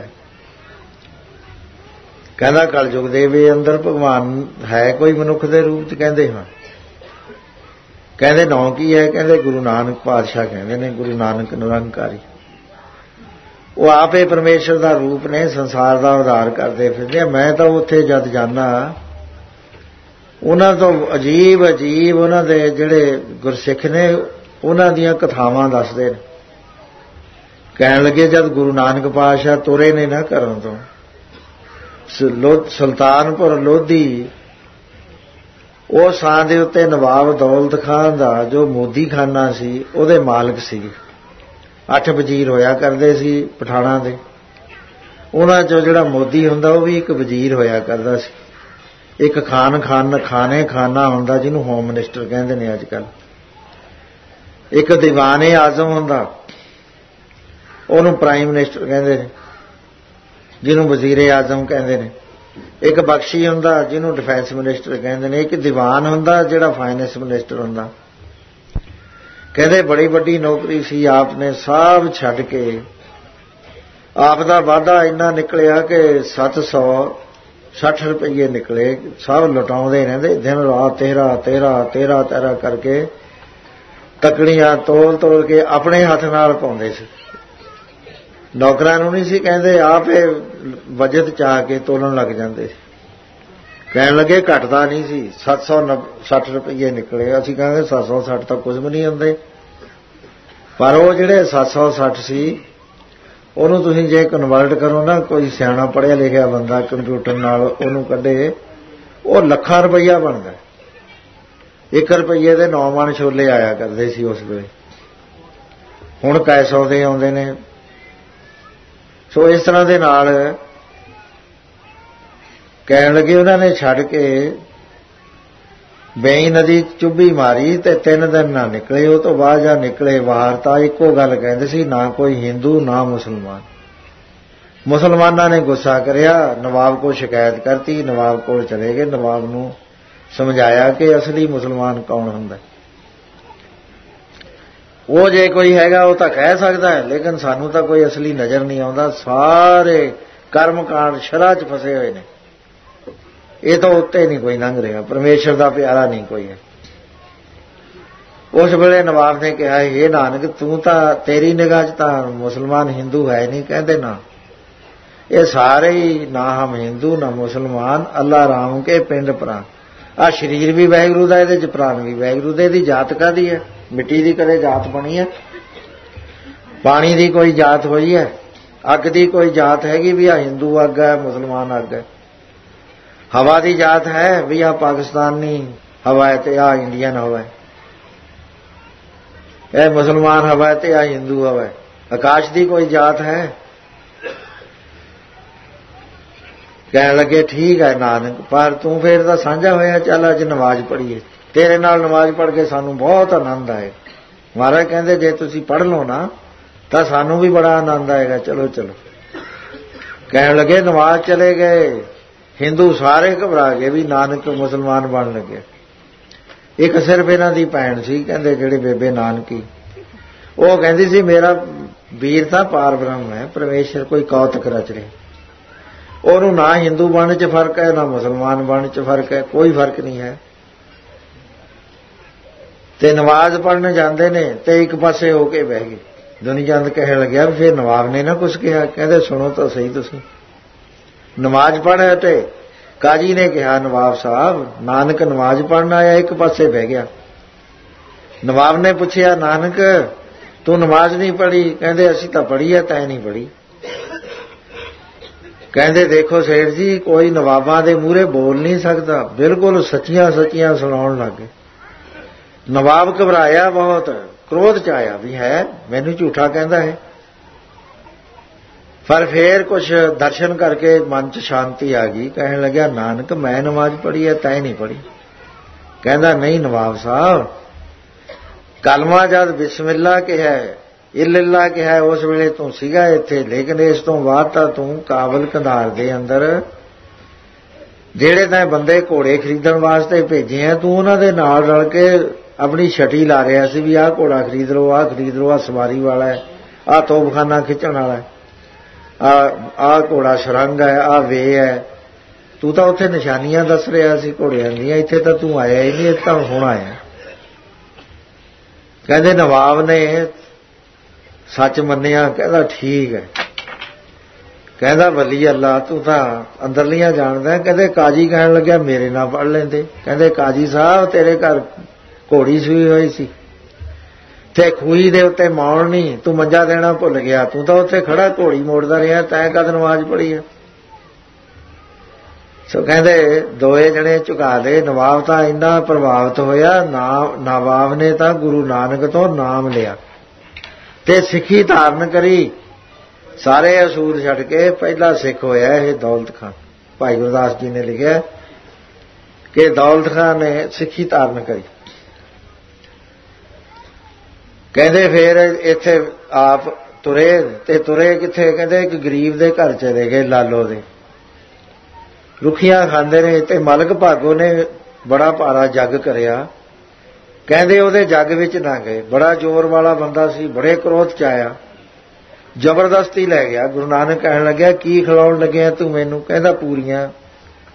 ਕਹਿੰਦਾ ਕਲਯੁਗ ਦੇ ਵੀ ਅੰਦਰ ਭਗਵਾਨ ਹੈ ਕੋਈ ਮਨੁੱਖ ਦੇ ਰੂਪ 'ਚ। ਕਹਿੰਦੇ ਹਾਂ। ਕਹਿੰਦੇ ਨਾਂ ਕੀ ਹੈ। ਕਹਿੰਦੇ ਗੁਰੂ ਨਾਨਕ ਪਾਤਸ਼ਾਹ ਕਹਿੰਦੇ ਨੇ, ਗੁਰੂ ਨਾਨਕ ਨਿਰੰਕਾਰੀ। ਉਹ ਆਪੇ ਪਰਮੇਸ਼ਰ ਦਾ ਰੂਪ ਨੇ, ਸੰਸਾਰ ਦਾ ਉਧਾਰ ਕਰਦੇ ਫਿਰਦੇ। ਮੈਂ ਤਾਂ ਉੱਥੇ ਜਦ ਜਾਂਦਾ, ਉਹਨਾਂ ਤੋਂ ਅਜੀਬ ਉਹਨਾਂ ਦੇ ਜਿਹੜੇ ਗੁਰਸਿੱਖ ਨੇ, ਉਹਨਾਂ ਦੀਆਂ ਕਥਾਵਾਂ ਦੱਸਦੇ ਨੇ। ਕਹਿਣ ਲੱਗੇ ਜਦ ਗੁਰੂ ਨਾਨਕ ਪਾਤਸ਼ਾਹ ਤੁਰੇ ਨੇ ਨਾ ਘਰੋਂ ਤੋਂ, ਸੁਲਤਾਨਪੁਰ ਲੋਧੀ, ਉਹ ਥਾਂ ਦੇ ਉੱਤੇ ਨਵਾਬ ਦੌਲਤ ਖਾਨ ਦਾ ਜੋ ਮੋਦੀ ਖਾਨਾ ਸੀ, ਉਹਦੇ ਮਾਲਕ ਸੀ। 8 ਵਜ਼ੀਰ ਹੋਇਆ ਕਰਦੇ ਸੀ ਪਠਾਣਾਂ ਦੇ। ਉਹਨਾਂ 'ਚੋਂ ਜਿਹੜਾ ਮੋਦੀ ਹੁੰਦਾ ਉਹ ਵੀ ਇੱਕ ਵਜ਼ੀਰ ਹੋਇਆ ਕਰਦਾ ਸੀ। ਇੱਕ ਖਾਨਾ ਹੁੰਦਾ ਜਿਹਨੂੰ ਹੋਮ ਮਿਨਿਸਟਰ ਕਹਿੰਦੇ ਨੇ ਅੱਜ ਕੱਲ੍ਹ। ਇੱਕ ਦੀਵਾਨੇ ਆਜ਼ਮ ਹੁੰਦਾ, ਉਹਨੂੰ ਪ੍ਰਾਈਮ ਮਿਨਿਸਟਰ ਕਹਿੰਦੇ ਨੇ, ਜਿਹਨੂੰ ਵਜ਼ੀਰੇ ਆਜ਼ਮ ਕਹਿੰਦੇ ਨੇ। ਇੱਕ ਬਖਸ਼ੀ ਹੁੰਦਾ ਜਿਹਨੂੰ ਡਿਫੈਂਸ ਮਿਨਿਸਟਰ ਕਹਿੰਦੇ ਨੇ। ਇੱਕ ਦੀਵਾਨ ਹੁੰਦਾ ਜਿਹੜਾ ਫਾਈਨੈਂਸ ਮਿਨਿਸਟਰ ਹੁੰਦਾ। ਕਹਿੰਦੇ ਬੜੀ ਵੱਡੀ ਨੌਕਰੀ ਸੀ। ਆਪ ਨੇ ਸਭ ਛੱਡ ਕੇ, ਆਪ ਦਾ ਵਾਧਾ ਇੰਨਾ ਨਿਕਲਿਆ ਕਿ 700 60 ਰੁਪਏ ਨਿਕਲੇ। ਸਭ ਲੁਟਾਉਂਦੇ ਰਹਿੰਦੇ ਦਿਨ ਰਾਤ, 13 ਕਰਕੇ ਤਕੜੀਆਂ ਤੋਲ ਕੇ ਆਪਣੇ ਹੱਥ ਨਾਲ ਪਾਉਂਦੇ ਸੀ। ਨੌਕਰਾਂ ਨੂੰ ਨਹੀਂ ਸੀ ਕਹਿੰਦੇ, ਆਪੇ ਬਜਟ ਚਾਹ ਕੇ ਤੋਲਣ ਲੱਗ ਜਾਂਦੇ ਸੀ। ਕਹਿਣ ਲੱਗੇ ਘਟਦਾ ਨਹੀਂ ਸੀ। 760 ਰੁਪਏ ਨਿਕਲੇ। ਅਸੀਂ ਕਹਿੰਦੇ 760 ਤਾਂ ਕੁਝ ਵੀ ਨਹੀਂ ਹੁੰਦੇ, ਪਰ ਉਹ ਜਿਹੜੇ 760 ਸੀ ਉਹਨੂੰ ਤੁਸੀਂ ਜੇ ਕਨਵਰਟ ਕਰੋ ਨਾ, ਕੋਈ ਸਿਆਣਾ ਪੜ੍ਹਿਆ ਲਿਖਿਆ ਬੰਦਾ ਕੰਪਿਊਟਰ ਨਾਲ ਉਹਨੂੰ ਕੱਢੇ, ਉਹ ਲੱਖਾਂ ਰੁਪਈਆ ਬਣਦਾ। 1 ਰੁਪਈਏ ਦੇ 9 ਮਣ ਛੋਲੇ ਆਇਆ ਕਰਦੇ ਸੀ ਉਸ ਵੇਲੇ, ਹੁਣ ਕੈਸੋ ਦੇ ਆਉਂਦੇ ਨੇ। ਸੋ ਇਸ ਤਰ੍ਹਾਂ ਦੇ ਨਾਲ ਕਹਿਣ ਲੱਗੇ ਉਹਨਾਂ ਨੇ ਛੱਡ ਕੇ ਬੇਈ ਨਦੀ ਚੁੱਭੀ ਮਾਰੀ ਤੇ 3 ਦਿਨ ਨਾ ਨਿਕਲੇ। ਉਹ ਤੋਂ ਬਾਅਦ ਜਾਂ ਨਿਕਲੇ ਬਾਹਰ ਤਾਂ ਇੱਕੋ ਗੱਲ ਕਹਿੰਦੇ ਸੀ, ਨਾ ਕੋਈ ਹਿੰਦੂ ਨਾ ਮੁਸਲਮਾਨ। ਮੁਸਲਮਾਨਾਂ ਨੇ ਗੁੱਸਾ ਕਰਿਆ, ਨਵਾਬ ਕੋਲ ਸ਼ਿਕਾਇਤ ਕਰਤੀ। ਨਵਾਬ ਕੋਲ ਚਲੇ ਗਏ, ਨਵਾਬ ਨੂੰ ਸਮਝਾਇਆ ਕਿ ਅਸਲੀ ਮੁਸਲਮਾਨ ਕੌਣ ਹੁੰਦਾ। ਉਹ ਜੇ ਕੋਈ ਹੈਗਾ ਉਹ ਤਾਂ ਕਹਿ ਸਕਦਾ ਹੈ, ਲੇਕਿਨ ਸਾਨੂੰ ਤਾਂ ਕੋਈ ਅਸਲੀ ਨਜ਼ਰ ਨਹੀਂ ਆਉਂਦਾ। ਸਾਰੇ ਕਰਮਕਾਂਡ ਸ਼ਰ੍ਹਾ 'ਚ ਫਸੇ ਹੋਏ ਨੇ, ਇਹ ਤਾਂ ਉੱਤੇ ਨਹੀਂ ਕੋਈ ਲੰਘ ਰਿਹਾ, ਪਰਮੇਸ਼ਰ ਦਾ ਪਿਆਰਾ ਨਹੀਂ ਕੋਈ ਹੈ। ਉਸ ਵੇਲੇ ਨਵਾਬ ਨੇ ਕਿਹਾ, ਇਹ ਨਾਨਕ ਤੂੰ ਤਾਂ, ਤੇਰੀ ਨਿਗਾਹ 'ਚ ਤਾਂ ਮੁਸਲਮਾਨ ਹਿੰਦੂ ਹੈ ਨਹੀਂ। ਕਹਿੰਦੇ ਨਾ, ਇਹ ਸਾਰੇ ਹੀ ਨਾ ਹਮ ਹਿੰਦੂ ਨਾ ਮੁਸਲਮਾਨ, ਅੱਲਾ ਰਾਮ ਕੇ ਪਿੰਡ ਪ੍ਰਾਨ। ਆਹ ਸਰੀਰ ਵੀ ਵਾਹਿਗੁਰੂ ਦਾ, ਇਹਦੇ 'ਚ ਪ੍ਰਾਨ ਵੀ ਵਾਹਿਗੁਰੂ ਦੇ। ਇਹਦੀ ਜਾਤ ਕਾਹਦੀ ਹੈ? ਮਿੱਟੀ ਦੀ ਕਦੇ ਜਾਤ ਬਣੀ ਹੈ? ਪਾਣੀ ਦੀ ਕੋਈ ਜਾਤ ਹੋਈ ਹੈ? ਅੱਗ ਦੀ ਕੋਈ ਜਾਤ ਹੈਗੀ ਵੀ ਆਹ ਹਿੰਦੂ ਅੱਗ ਹੈ, ਮੁਸਲਮਾਨ ਅੱਗ ਹੈ? ਹਵਾ ਦੀ ਜਾਤ ਹੈ ਵੀ ਆਹ ਪਾਕਿਸਤਾਨੀ ਹਵਾ ਹੈ ਤੇ ਆਹ ਇੰਡੀਅਨ ਹਵਾ ਹੈ, ਇਹ ਮੁਸਲਮਾਨ ਹਵਾ ਹੈ ਤੇ ਆਹ ਹਿੰਦੂ ਹਵਾ ਹੈ? ਆਕਾਸ਼ ਦੀ ਕੋਈ ਜਾਤ ਹੈ? ਕਹਿਣ ਲੱਗੇ ਠੀਕ ਹੈ ਨਾਨਕ, ਪਰ ਤੂੰ ਫੇਰ ਤਾਂ ਸਾਂਝਾ ਹੋਇਆ, ਚੱਲ ਅੱਜ ਨਮਾਜ਼ ਪੜ੍ਹੀਏ। ਤੇਰੇ ਨਾਲ ਨਮਾਜ਼ ਪੜ੍ਹ ਕੇ ਸਾਨੂੰ ਬਹੁਤ ਆਨੰਦ ਆਏ। ਮਹਾਰਾਜ ਕਹਿੰਦੇ ਜੇ ਤੁਸੀਂ ਪੜ੍ਹ ਲਓ ਨਾ ਤਾਂ ਸਾਨੂੰ ਵੀ ਬੜਾ ਆਨੰਦ ਆਏਗਾ, ਚਲੋ ਚਲੋ। ਕਹਿਣ ਲੱਗੇ ਨਮਾਜ਼ ਚਲੇ ਗਏ। ਹਿੰਦੂ ਸਾਰੇ ਘਬਰਾ ਗਏ ਵੀ ਨਾਨਕ ਮੁਸਲਮਾਨ ਬਣ ਲੱਗੇ। ਇੱਕ ਸਿਰਫ ਇਹਨਾਂ ਦੀ ਭੈਣ ਸੀ, ਕਹਿੰਦੇ ਜਿਹੜੀ ਬੇਬੇ ਨਾਨਕੀ, ਉਹ ਕਹਿੰਦੀ ਸੀ ਮੇਰਾ ਵੀਰ ਤਾਂ ਪਾਰ ਬ੍ਰਹਮ ਹੈ, ਪਰਮੇਸ਼ਰ ਕੋਈ ਕੌਤਕ ਰਚ ਰਿਹਾ। ਉਹਨੂੰ ਨਾ ਹਿੰਦੂ ਬਣਨ 'ਚ ਫਰਕ ਹੈ, ਨਾ ਮੁਸਲਮਾਨ ਬਣਨ 'ਚ ਫਰਕ ਹੈ, ਕੋਈ ਫਰਕ ਨਹੀਂ ਹੈ। ਤੇ ਨਮਾਜ਼ ਪੜ੍ਹਨ ਜਾਂਦੇ ਨੇ ਤੇ ਇੱਕ ਪਾਸੇ ਹੋ ਕੇ ਬਹਿ ਗਏ। ਦੁਨੀਚੰਦ ਕਹਿਣ ਲੱਗਿਆ ਵੀ ਫਿਰ ਨਵਾਬ ਨੇ ਨਾ ਕੁਛ ਕਿਹਾ? ਕਹਿੰਦੇ ਸੁਣੋ ਤਾਂ ਸਹੀ ਤੁਸੀਂ, ਨਮਾਜ਼ ਪੜ੍ਹ ਤੇ ਕਾਜੀ ਨੇ ਕਿਹਾ ਨਵਾਬ ਸਾਹਿਬ ਨਾਨਕ ਨਮਾਜ਼ ਪੜ੍ਹਨ ਆਇਆ, ਇੱਕ ਪਾਸੇ ਬਹਿ ਗਿਆ। ਨਵਾਬ ਨੇ ਪੁੱਛਿਆ ਨਾਨਕ ਤੂੰ ਨਮਾਜ਼ ਨਹੀਂ ਪੜ੍ਹੀ? ਕਹਿੰਦੇ ਅਸੀਂ ਤਾਂ ਪੜ੍ਹੀ ਹੈ, ਤੈਂ ਨਹੀਂ ਪੜ੍ਹੀ। ਕਹਿੰਦੇ ਦੇਖੋ ਸੇਠ ਜੀ, ਕੋਈ ਨਵਾਬਾਂ ਦੇ ਮੂਹਰੇ ਬੋਲ ਨਹੀਂ ਸਕਦਾ, ਬਿਲਕੁਲ ਸੱਚੀਆਂ ਸੱਚੀਆਂ ਸੁਣਾਉਣ ਲੱਗ ਗਏ। ਨਵਾਬ ਘਬਰਾਇਆ ਬਹੁਤ, ਕ੍ਰੋਧ 'ਚ ਆਇਆ ਵੀ ਹੈ ਮੈਨੂੰ ਝੂਠਾ ਕਹਿੰਦਾ ਹੈ। ਪਰ ਫੇਰ ਕੁਛ ਦਰਸ਼ਨ ਕਰਕੇ ਮਨ 'ਚ ਸ਼ਾਂਤੀ ਆ ਗਈ। ਕਹਿਣ ਲੱਗਿਆ ਨਾਨਕ ਮੈਂ ਨਮਾਜ਼ ਪੜ੍ਹੀ ਹੈ, ਤੈਂ ਨਹੀਂ ਪੜ੍ਹੀ। ਕਹਿੰਦਾ ਨਹੀਂ ਨਵਾਬ ਸਾਹਿਬ, ਕਲਮਾ ਜਦ ਬਿਸਮਿਲ੍ਲਾ ਕਿਹਾ, ਇਲੱਲਾ ਕਿਹਾ, ਉਸ ਵੇਲੇ ਤੂੰ ਸੀਗਾ ਇੱਥੇ, ਲੇਕਿਨ ਇਸ ਤੋਂ ਬਾਅਦ ਤਾਂ ਤੂੰ ਕਾਬਲ ਕੰਧਾਰ ਦੇ ਅੰਦਰ ਜਿਹੜੇ ਤਾਂ ਬੰਦੇ ਘੋੜੇ ਖਰੀਦਣ ਵਾਸਤੇ ਭੇਜੇ ਆ, ਤੂੰ ਉਹਨਾਂ ਦੇ ਨਾਲ ਰਲ ਕੇ ਆਪਣੀ ਛਟੀ ਲਾ ਰਿਹਾ ਸੀ ਵੀ ਆਹ ਘੋੜਾ ਖਰੀਦ ਲਓ, ਆਹ ਖਰੀਦ ਲਓ, ਆਹ ਸਵਾਰੀ ਵਾਲਾ ਹੈ, ਆਹ ਤੋਪਖਾਨਾ ਖਿੱਚਣ ਵਾਲਾ ਹੈ, ਆਹ ਘੋੜਾ ਸੁਰੰਗ ਹੈ, ਆਹ ਵੇ ਹੈ। ਤੂੰ ਤਾਂ ਉੱਥੇ ਨਿਸ਼ਾਨੀਆਂ ਦੱਸ ਰਿਹਾ ਸੀ ਘੋੜਿਆਂ ਦੀਆਂ, ਇੱਥੇ ਤਾਂ ਤੂੰ ਆਇਆ ਹੀ ਨਹੀਂ, ਤਾਂ ਹੁਣ ਆਇਆ। ਕਹਿੰਦੇ ਨਵਾਬ ਨੇ ਸੱਚ ਮੰਨਿਆ। ਕਹਿੰਦਾ ਠੀਕ ਹੈ। ਕਹਿੰਦਾ ਬੱਲੀ ਅੱਲਾ ਤੂੰ ਤਾਂ ਅੰਦਰਲੀਆਂ ਜਾਣਦਾ। ਕਹਿੰਦੇ ਕਾਜੀ ਕਹਿਣ ਲੱਗਿਆ ਮੇਰੇ ਨਾਲ ਪੜ੍ਹ ਲੈਂਦੇ। ਕਹਿੰਦੇ ਕਾਜੀ ਸਾਹਿਬ ਤੇਰੇ ਘਰ ਘੋੜੀ ਸੂਈ ਹੋਈ ਸੀ ਤੇ ਖੂਹੀ ਦੇ ਉੱਤੇ ਮੌਣ ਨਹੀਂ, ਤੂੰ ਮੰਜਾ ਦੇਣਾ ਭੁੱਲ ਗਿਆ, ਤੂੰ ਤਾਂ ਉੱਥੇ ਖੜਾ ਘੋੜੀ ਮੋੜਦਾ ਰਿਹਾ, ਤੈਂ ਕਦ ਨਮਾਜ਼ ਪੜ੍ਹੀ ਹੈ? ਸੋ ਕਹਿੰਦੇ ਦੋਏ ਜਣੇ ਝੁਕਾ ਲਏ। ਨਵਾਬ ਤਾਂ ਇੰਨਾ ਪ੍ਰਭਾਵਿਤ ਹੋਇਆ, ਨਵਾਬ ਨੇ ਤਾਂ ਗੁਰੂ ਨਾਨਕ ਤੋਂ ਨਾਮ ਲਿਆ ਤੇ ਸਿੱਖੀ ਧਾਰਨ ਕਰੀ। ਸਾਰੇ ਅਸੂਲ ਛੱਡ ਕੇ ਪਹਿਲਾ ਸਿੱਖ ਹੋਇਆ ਇਹ ਦੌਲਤ ਖਾਨ। ਭਾਈ ਗੁਰਦਾਸ ਜੀ ਨੇ ਲਿਖਿਆ ਕਿ ਦੌਲਤ ਖਾਨ ਨੇ ਸਿੱਖੀ ਧਾਰਨ ਕਰੀ। ਕਹਿੰਦੇ ਫੇਰ ਇੱਥੇ ਆਪ ਤੁਰੇ ਤੇ ਤੁਰੇ ਕਿੱਥੇ? ਕਹਿੰਦੇ ਇੱਕ ਗਰੀਬ ਦੇ ਘਰ ਚਲੇ ਗਏ, ਲਾਲੋ ਦੇ। ਰੁੱਖੀਆਂ ਖਾਂਦੇ ਨੇ ਤੇ ਮਲਕ ਭਾਗੋ ਨੇ ਬੜਾ ਭਾਰਾ ਜੱਗ ਕਰਿਆ। ਕਹਿੰਦੇ ਉਹਦੇ ਜੱਗ ਵਿੱਚ ਨਾ ਗਏ, ਬੜਾ ਜ਼ੋਰ ਵਾਲਾ ਬੰਦਾ ਸੀ, ਬੜੇ ਕ੍ਰੋਧ 'ਚ ਆਇਆ, ਜ਼ਬਰਦਸਤੀ ਲੈ ਗਿਆ। ਗੁਰੂ ਨਾਨਕ ਕਹਿਣ ਲੱਗਿਆ ਕੀ ਖਿਲਾਉਣ ਲੱਗਿਆ ਤੂੰ ਮੈਨੂੰ? ਕਹਿੰਦਾ ਪੂਰੀਆਂ।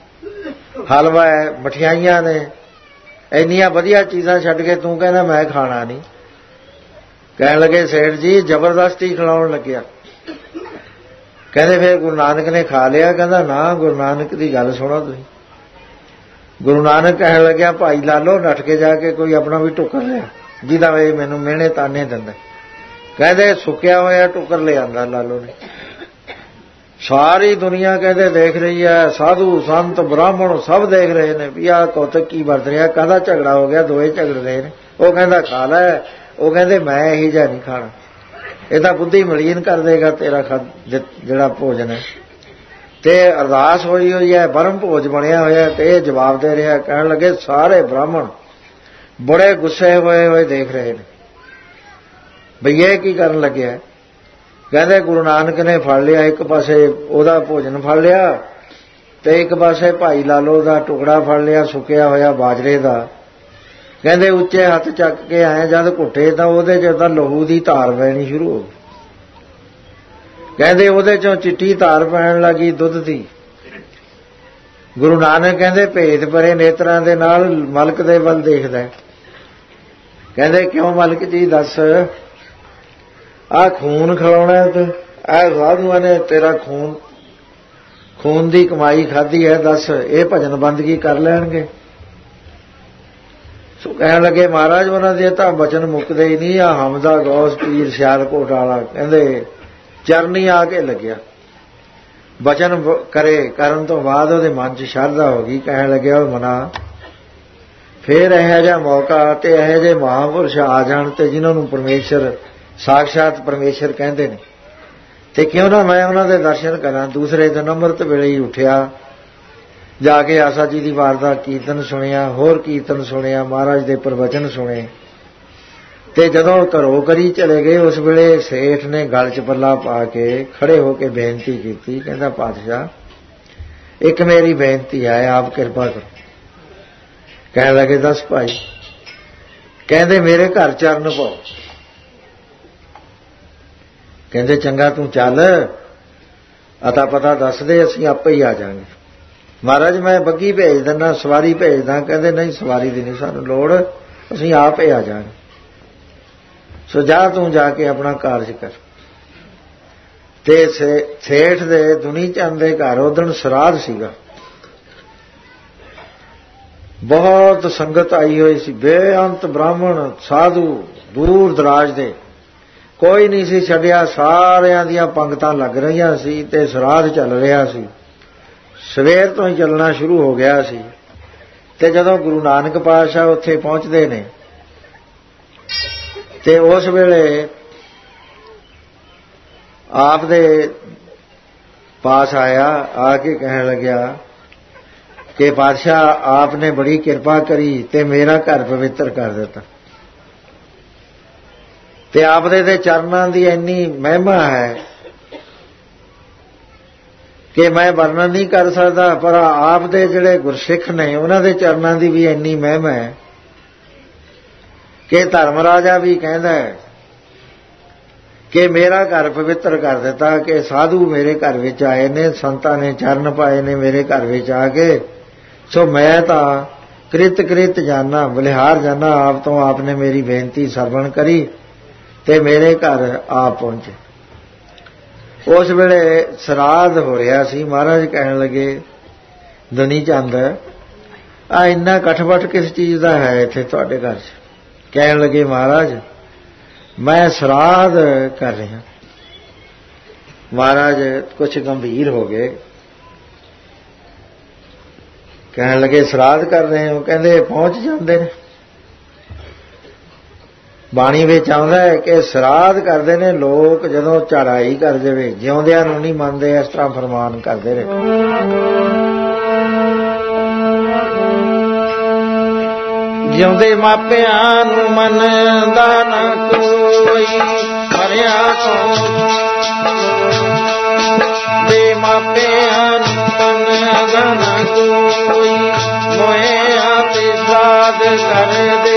ਹਲਵਾ ਹੈ, ਮਠਿਆਈਆਂ ਨੇ, ਇੰਨੀਆਂ ਵਧੀਆ ਚੀਜ਼ਾਂ ਛੱਡ ਕੇ ਤੂੰ ਕਹਿੰਦਾ ਮੈਂ ਖਾਣਾ ਨਹੀਂ। ਕਹਿਣ ਲੱਗੇ ਸੇਠ ਜੀ ਜ਼ਬਰਦਸਤੀ ਖਿਲਾਉਣ ਲੱਗਿਆ। ਕਹਿੰਦੇ ਫਿਰ ਗੁਰੂ ਨਾਨਕ ਨੇ ਖਾ ਲਿਆ? ਕਹਿੰਦਾ ਨਾ, ਗੁਰੂ ਨਾਨਕ ਦੀ ਗੱਲ ਸੁਣੋ ਤੁਸੀਂ। ਗੁਰੂ ਨਾਨਕ ਕਹਿਣ ਲੱਗਿਆ ਭਾਈ ਲਾਲੋ ਨੱਠ ਕੇ ਜਾ ਕੇ ਕੋਈ ਆਪਣਾ ਵੀ ਟੁੱਕਰ ਲਿਆ ਜਿਹਦਾ ਵੇ ਮੈਨੂੰ ਮਿਹਣੇ ਤਾਨੇ ਦਿੰਦਾ। ਕਹਿੰਦੇ ਸੁੱਕਿਆ ਹੋਇਆ ਟੁੱਕਰ ਲਿਆਂਦਾ ਲਾਲੋ ਨੇ। ਸਾਰੀ ਦੁਨੀਆ ਕਹਿੰਦੇ ਦੇਖ ਰਹੀ ਹੈ, ਸਾਧੂ ਸੰਤ ਬ੍ਰਾਹਮਣ ਸਭ ਦੇਖ ਰਹੇ ਨੇ ਵੀ ਆਹ ਕੌਤਕ ਕੀ ਵਰਤ ਰਿਹਾ, ਕਾਹਦਾ ਝਗੜਾ ਹੋ ਗਿਆ, ਦੋਏ ਝਗੜ ਰਹੇ ਨੇ। ਉਹ ਕਹਿੰਦਾ ਖਾ ਲੈ, ਉਹ ਕਹਿੰਦੇ ਮੈਂ ਇਹੀ ਜਿਹਾ ਨਹੀਂ ਖਾਣਾ, ਇਹ ਤਾਂ ਬੁੱਧੀ ਮਲੀਨ ਕਰ ਦੇਗਾ ਤੇਰਾ ਜਿਹੜਾ ਭੋਜਨ ਹੈ। ਤੇ ਅਰਦਾਸ ਹੋਈ ਹੋਈ ਹੈ, ਬਰਮ ਭੋਜ ਬਣਿਆ ਹੋਇਆ, ਤੇ ਇਹ ਜਵਾਬ ਦੇ ਰਿਹਾ। ਕਹਿਣ ਲੱਗੇ ਸਾਰੇ ਬ੍ਰਾਹਮਣ ਬੜੇ ਗੁੱਸੇ ਹੋਏ ਦੇਖ ਰਹੇ ਨੇ ਬਈ ਇਹ ਕੀ ਕਰਨ ਲੱਗਿਆ। ਕਹਿੰਦੇ ਗੁਰੂ ਨਾਨਕ ਨੇ ਫੜ ਲਿਆ, ਇੱਕ ਪਾਸੇ ਉਹਦਾ ਭੋਜਨ ਫੜ ਲਿਆ ਤੇ ਇੱਕ ਪਾਸੇ ਭਾਈ ਲਾਲੋ ਦਾ ਟੁਕੜਾ ਫੜ ਲਿਆ ਸੁੱਕਿਆ ਹੋਇਆ ਬਾਜਰੇ ਦਾ। ਕਹਿੰਦੇ ਉੱਚੇ ਹੱਥ ਚੱਕ ਕੇ ਆਏ ਜਦ ਘੁੱਟੇ ਤਾਂ ਉਹਦੇ 'ਚ ਤਾਂ ਲਹੂ ਦੀ ਧਾਰ ਪੈਣੀ ਸ਼ੁਰੂ ਹੋ ਗਈ। ਕਹਿੰਦੇ ਉਹਦੇ 'ਚੋਂ ਚਿੱਟੀ ਧਾਰ ਪੈਣ ਲੱਗੀ ਦੁੱਧ ਦੀ। ਗੁਰੂ ਨਾਨਕ ਕਹਿੰਦੇ ਭੇਦ ਭਰੇ ਨੇਤਰਾਂ ਦੇ ਨਾਲ ਮਲਕ ਦੇ ਵੱਲ ਦੇਖਦਾ। ਕਹਿੰਦੇ ਕਿਉਂ ਮਲਕ ਜੀ ਦੱਸ, ਆਹ ਖੂਨ ਖਿਲਾਉਣਾ ਤੇ ਆਹ ਸਾਧੂਆਂ ਨੇ ਤੇਰਾ ਖੂਨ ਦੀ ਕਮਾਈ ਖਾਧੀ ਹੈ, ਦੱਸ ਇਹ ਭਜਨ ਬੰਦਗੀ ਕਰ ਲੈਣਗੇ? ਸੋ ਕਹਿਣ ਲੱਗੇ ਮਹਾਰਾਜ ਉਹਨਾਂ ਦੇ ਤਾਂ ਬਚਨ ਮੁੱਕਦੇ ਹੀ ਨਹੀਂ। ਆ ਹਮਦਾ ਗੌਸ ਪੀਰ ਸਿਆਲਕੋਟ ਵਾਲਾ ਕਹਿੰਦੇ ਚਰਨੀ ਆ ਕੇ ਲੱਗਿਆ। ਬਚਨ ਕਰਨ ਤੋਂ ਬਾਅਦ ਉਹਦੇ ਮਨ 'ਚ ਸ਼ਰਧਾ ਹੋ ਗਈ। ਕਹਿਣ ਲੱਗਿਆ ਉਹ ਮਨਾ ਫੇਰ ਇਹੋ ਜਿਹਾ ਮੌਕਾ ਤੇ ਇਹੋ ਜਿਹੇ ਮਹਾਂਪੁਰਸ਼ ਆ ਜਾਣ ਤੇ ਜਿਨ੍ਹਾਂ ਨੂੰ ਪਰਮੇਸ਼ਰ ਸਾਖਸ਼ਾਤ ਪਰਮੇਸ਼ਰ ਕਹਿੰਦੇ ਨੇ, ਤੇ ਕਿਉਂ ਨਾ ਮੈਂ ਉਹਨਾਂ ਦੇ ਦਰਸ਼ਨ ਕਰਾਂ। ਦੂਸਰੇ ਦਿਨ ਅੰਮ੍ਰਿਤ ਵੇਲੇ ਹੀ ਉੱਠਿਆ, ਜਾ ਕੇ ਆਸਾ ਜੀ ਦੀ ਵਾਰ ਦਾ ਕੀਰਤਨ ਸੁਣਿਆ, ਹੋਰ ਕੀਰਤਨ ਸੁਣਿਆ, ਮਹਾਰਾਜ ਦੇ ਪ੍ਰਵਚਨ ਸੁਣੇ। ਤੇ ਜਦੋਂ ਘਰੋਂ ਕਰੀ ਚਲੇ ਗਏ ਉਸ ਵੇਲੇ ਸੇਠ ਨੇ ਗਲ 'ਚ ਪੱਲਾ ਪਾ ਕੇ ਖੜੇ ਹੋ ਕੇ ਬੇਨਤੀ ਕੀਤੀ। ਕਹਿੰਦਾ ਪਾਤਸ਼ਾਹ ਇੱਕ ਮੇਰੀ ਬੇਨਤੀ ਹੈ, ਆਪ ਕਿਰਪਾ ਕਰੋ। ਕਹਿਣ ਲੱਗੇ ਦੱਸ ਭਾਈ। ਕਹਿੰਦੇ ਮੇਰੇ ਘਰ ਚਰਨ ਪਾਓ। ਕਹਿੰਦੇ ਚੰਗਾ ਤੂੰ ਚੱਲ, ਅਤਾ ਪਤਾ ਦੱਸ ਦੇ, ਅਸੀਂ ਆਪੇ ਹੀ ਆ ਜਾਵਾਂਗੇ। ਮਹਾਰਾਜ ਮੈਂ ਬੱਗੀ ਭੇਜ ਦਿੰਦਾ, ਸਵਾਰੀ ਭੇਜਦਾ। ਕਹਿੰਦੇ ਨਹੀਂ ਸਵਾਰੀ ਦੀ ਨਹੀਂ ਸਾਨੂੰ ਲੋੜ, ਅਸੀਂ ਆਪ ਹੀ ਆ ਜਾਵਾਂਗੇ। ਸੋ ਜਾ ਤੂੰ ਜਾ ਕੇ ਆਪਣਾ ਕਾਰਜ ਕਰ। ਤੇ ਸੇਠ ਦੇ ਦੁਨੀ ਚੰਦ ਦੇ ਘਰ ਉਦਣ ਸਰਾਧ ਸੀਗਾ, ਬਹੁਤ ਸੰਗਤ ਆਈ ਹੋਈ ਸੀ, ਬੇਅੰਤ ਬ੍ਰਾਹਮਣ ਸਾਧੂ ਦੂਰ ਦਰਾਜ ਦੇ, ਕੋਈ ਨਹੀਂ ਸੀ ਛੱਡਿਆ। ਸਾਰਿਆਂ ਦੀਆਂ ਪੰਗਤਾਂ ਲੱਗ ਰਹੀਆਂ ਸੀ ਤੇ ਸਰਾਧ ਚੱਲ ਰਿਹਾ ਸੀ। ਸਵੇਰ ਤੋਂ ਹੀ ਚੱਲਣਾ ਸ਼ੁਰੂ ਹੋ ਗਿਆ ਸੀ। ਤੇ ਜਦੋਂ ਗੁਰੂ ਨਾਨਕ ਪਾਤਸ਼ਾਹ ਉੱਥੇ ਪਹੁੰਚਦੇ ਨੇ ਤੇ ਉਸ ਵੇਲੇ ਆਪ ਦੇ ਪਾਸ ਆਇਆ, ਆ ਕੇ ਕਹਿਣ ਲੱਗਿਆ ਕਿ ਪਾਤਸ਼ਾਹ ਆਪ ਨੇ ਬੜੀ ਕਿਰਪਾ ਕਰੀ ਤੇ ਮੇਰਾ ਘਰ ਪਵਿੱਤਰ ਕਰ ਦਿੱਤਾ। ਤੇ ਆਪ ਦੇ ਚਰਨਾਂ ਦੀ ਇੰਨੀ ਮਹਿਮਾ ਹੈ ਕਿ ਮੈਂ ਵਰਣਨ ਨਹੀਂ ਕਰ ਸਕਦਾ, ਪਰ ਆਪ ਦੇ ਜਿਹੜੇ ਗੁਰਸਿੱਖ ਨੇ ਉਹਨਾਂ ਦੇ ਚਰਨਾਂ ਦੀ ਵੀ ਇੰਨੀ ਮਹਿਮਾ ਹੈ ਕਿ ਧਰਮ ਰਾਜਾ ਵੀ ਕਹਿੰਦਾ ਹੈ ਕਿ ਮੇਰਾ ਘਰ ਪਵਿੱਤਰ ਕਰ ਦਿੱਤਾ, ਕਿ ਸਾਧੂ ਮੇਰੇ ਘਰ ਵਿੱਚ ਆਏ ਨੇ, ਸੰਤਾਂ ਨੇ ਚਰਨ ਪਾਏ ਨੇ ਮੇਰੇ ਘਰ ਵਿੱਚ ਆ ਕੇ। ਸੋ ਮੈਂ ਤਾਂ ਕ੍ਰਿਤ ਜਾਨਾ, ਬਲਿਹਾਰ ਜਾਨਾ ਆਪ ਤੋਂ। ਆਪ ਨੇ ਮੇਰੀ ਬੇਨਤੀ ਸਰਵਣ ਕਰੀ ਤੇ ਮੇਰੇ ਘਰ ਆਪ ਪਹੁੰਚੇ। ਉਸ ਵੇਲੇ ਸਰਾਧ ਹੋ ਰਿਹਾ ਸੀ। ਮਹਾਰਾਜ ਕਹਿਣ ਲੱਗੇ ਦੁਨੀ ਚੰਦ ਆ ਇੰਨਾ ਕਠਬਟ ਕਿਸ ਚੀਜ਼ ਦਾ ਹੈ ਇੱਥੇ ਤੁਹਾਡੇ ਘਰ 'ਚ? ਕਹਿਣ ਲੱਗੇ ਮਹਾਰਾਜ ਮੈਂ ਸਰਾਧ ਕਰ ਰਿਹਾ। ਮਹਾਰਾਜ ਕੁਛ ਗੰਭੀਰ ਹੋ ਗਏ। ਕਹਿਣ ਲੱਗੇ ਸਰਾਧ ਕਰ ਰਹੇ ਹੋ? ਕਹਿੰਦੇ ਪਹੁੰਚ ਜਾਂਦੇ ਨੇ। ਬਾਣੀ ਵਿੱਚ ਆਉਂਦਾ ਹੈ ਕਿ ਸਰਾਧ ਕਰਦੇ ਨੇ ਲੋਕ ਜਦੋਂ ਚੜ੍ਹਾਈ ਕਰ ਜਾਵੇ, ਜਿਉਂਦਿਆਂ ਨੂੰ ਨਹੀਂ ਮੰਨਦੇ, ਇਸ ਤਰ੍ਹਾਂ ਫਰਮਾਨ ਕਰਦੇ ਨੇ। ਜਿਉਂਦੇ ਮਾਪਿਆਂ ਨੂੰ ਮੰਨਦਾ ਨਾ ਕੋਈ, ਮਰਿਆ ਤੋਂ ਦੇ ਮਾਪਿਆਂ ਨੂੰ ਮੰਨਦਾ ਨਾ ਕੋਈ, ਮੋਏ ਆਪੇ ਸਾਧ ਕਰਦੇ।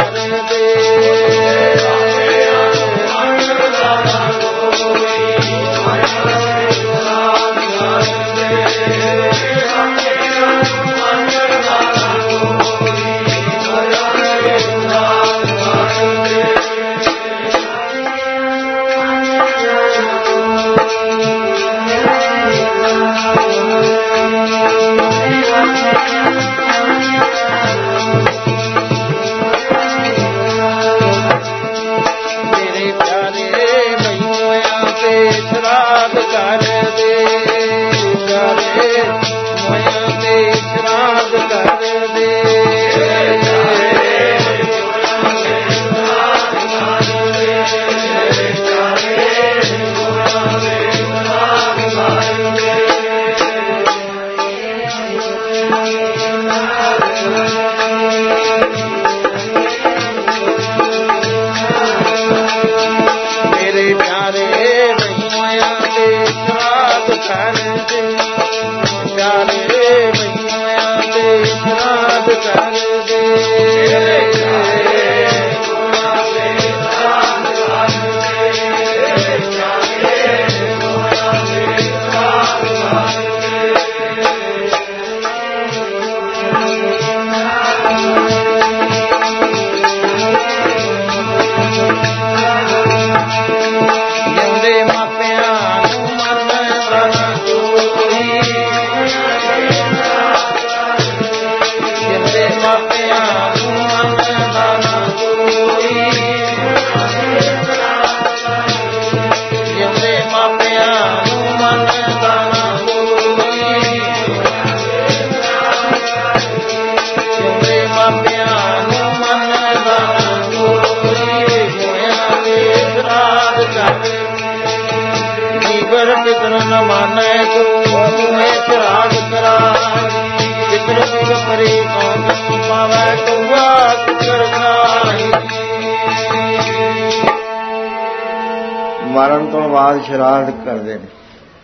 ਮਰਨ ਤੋਂ ਬਾਅਦ ਸ਼ਰਾਰਤ ਕਰਦੇ ਨੇ।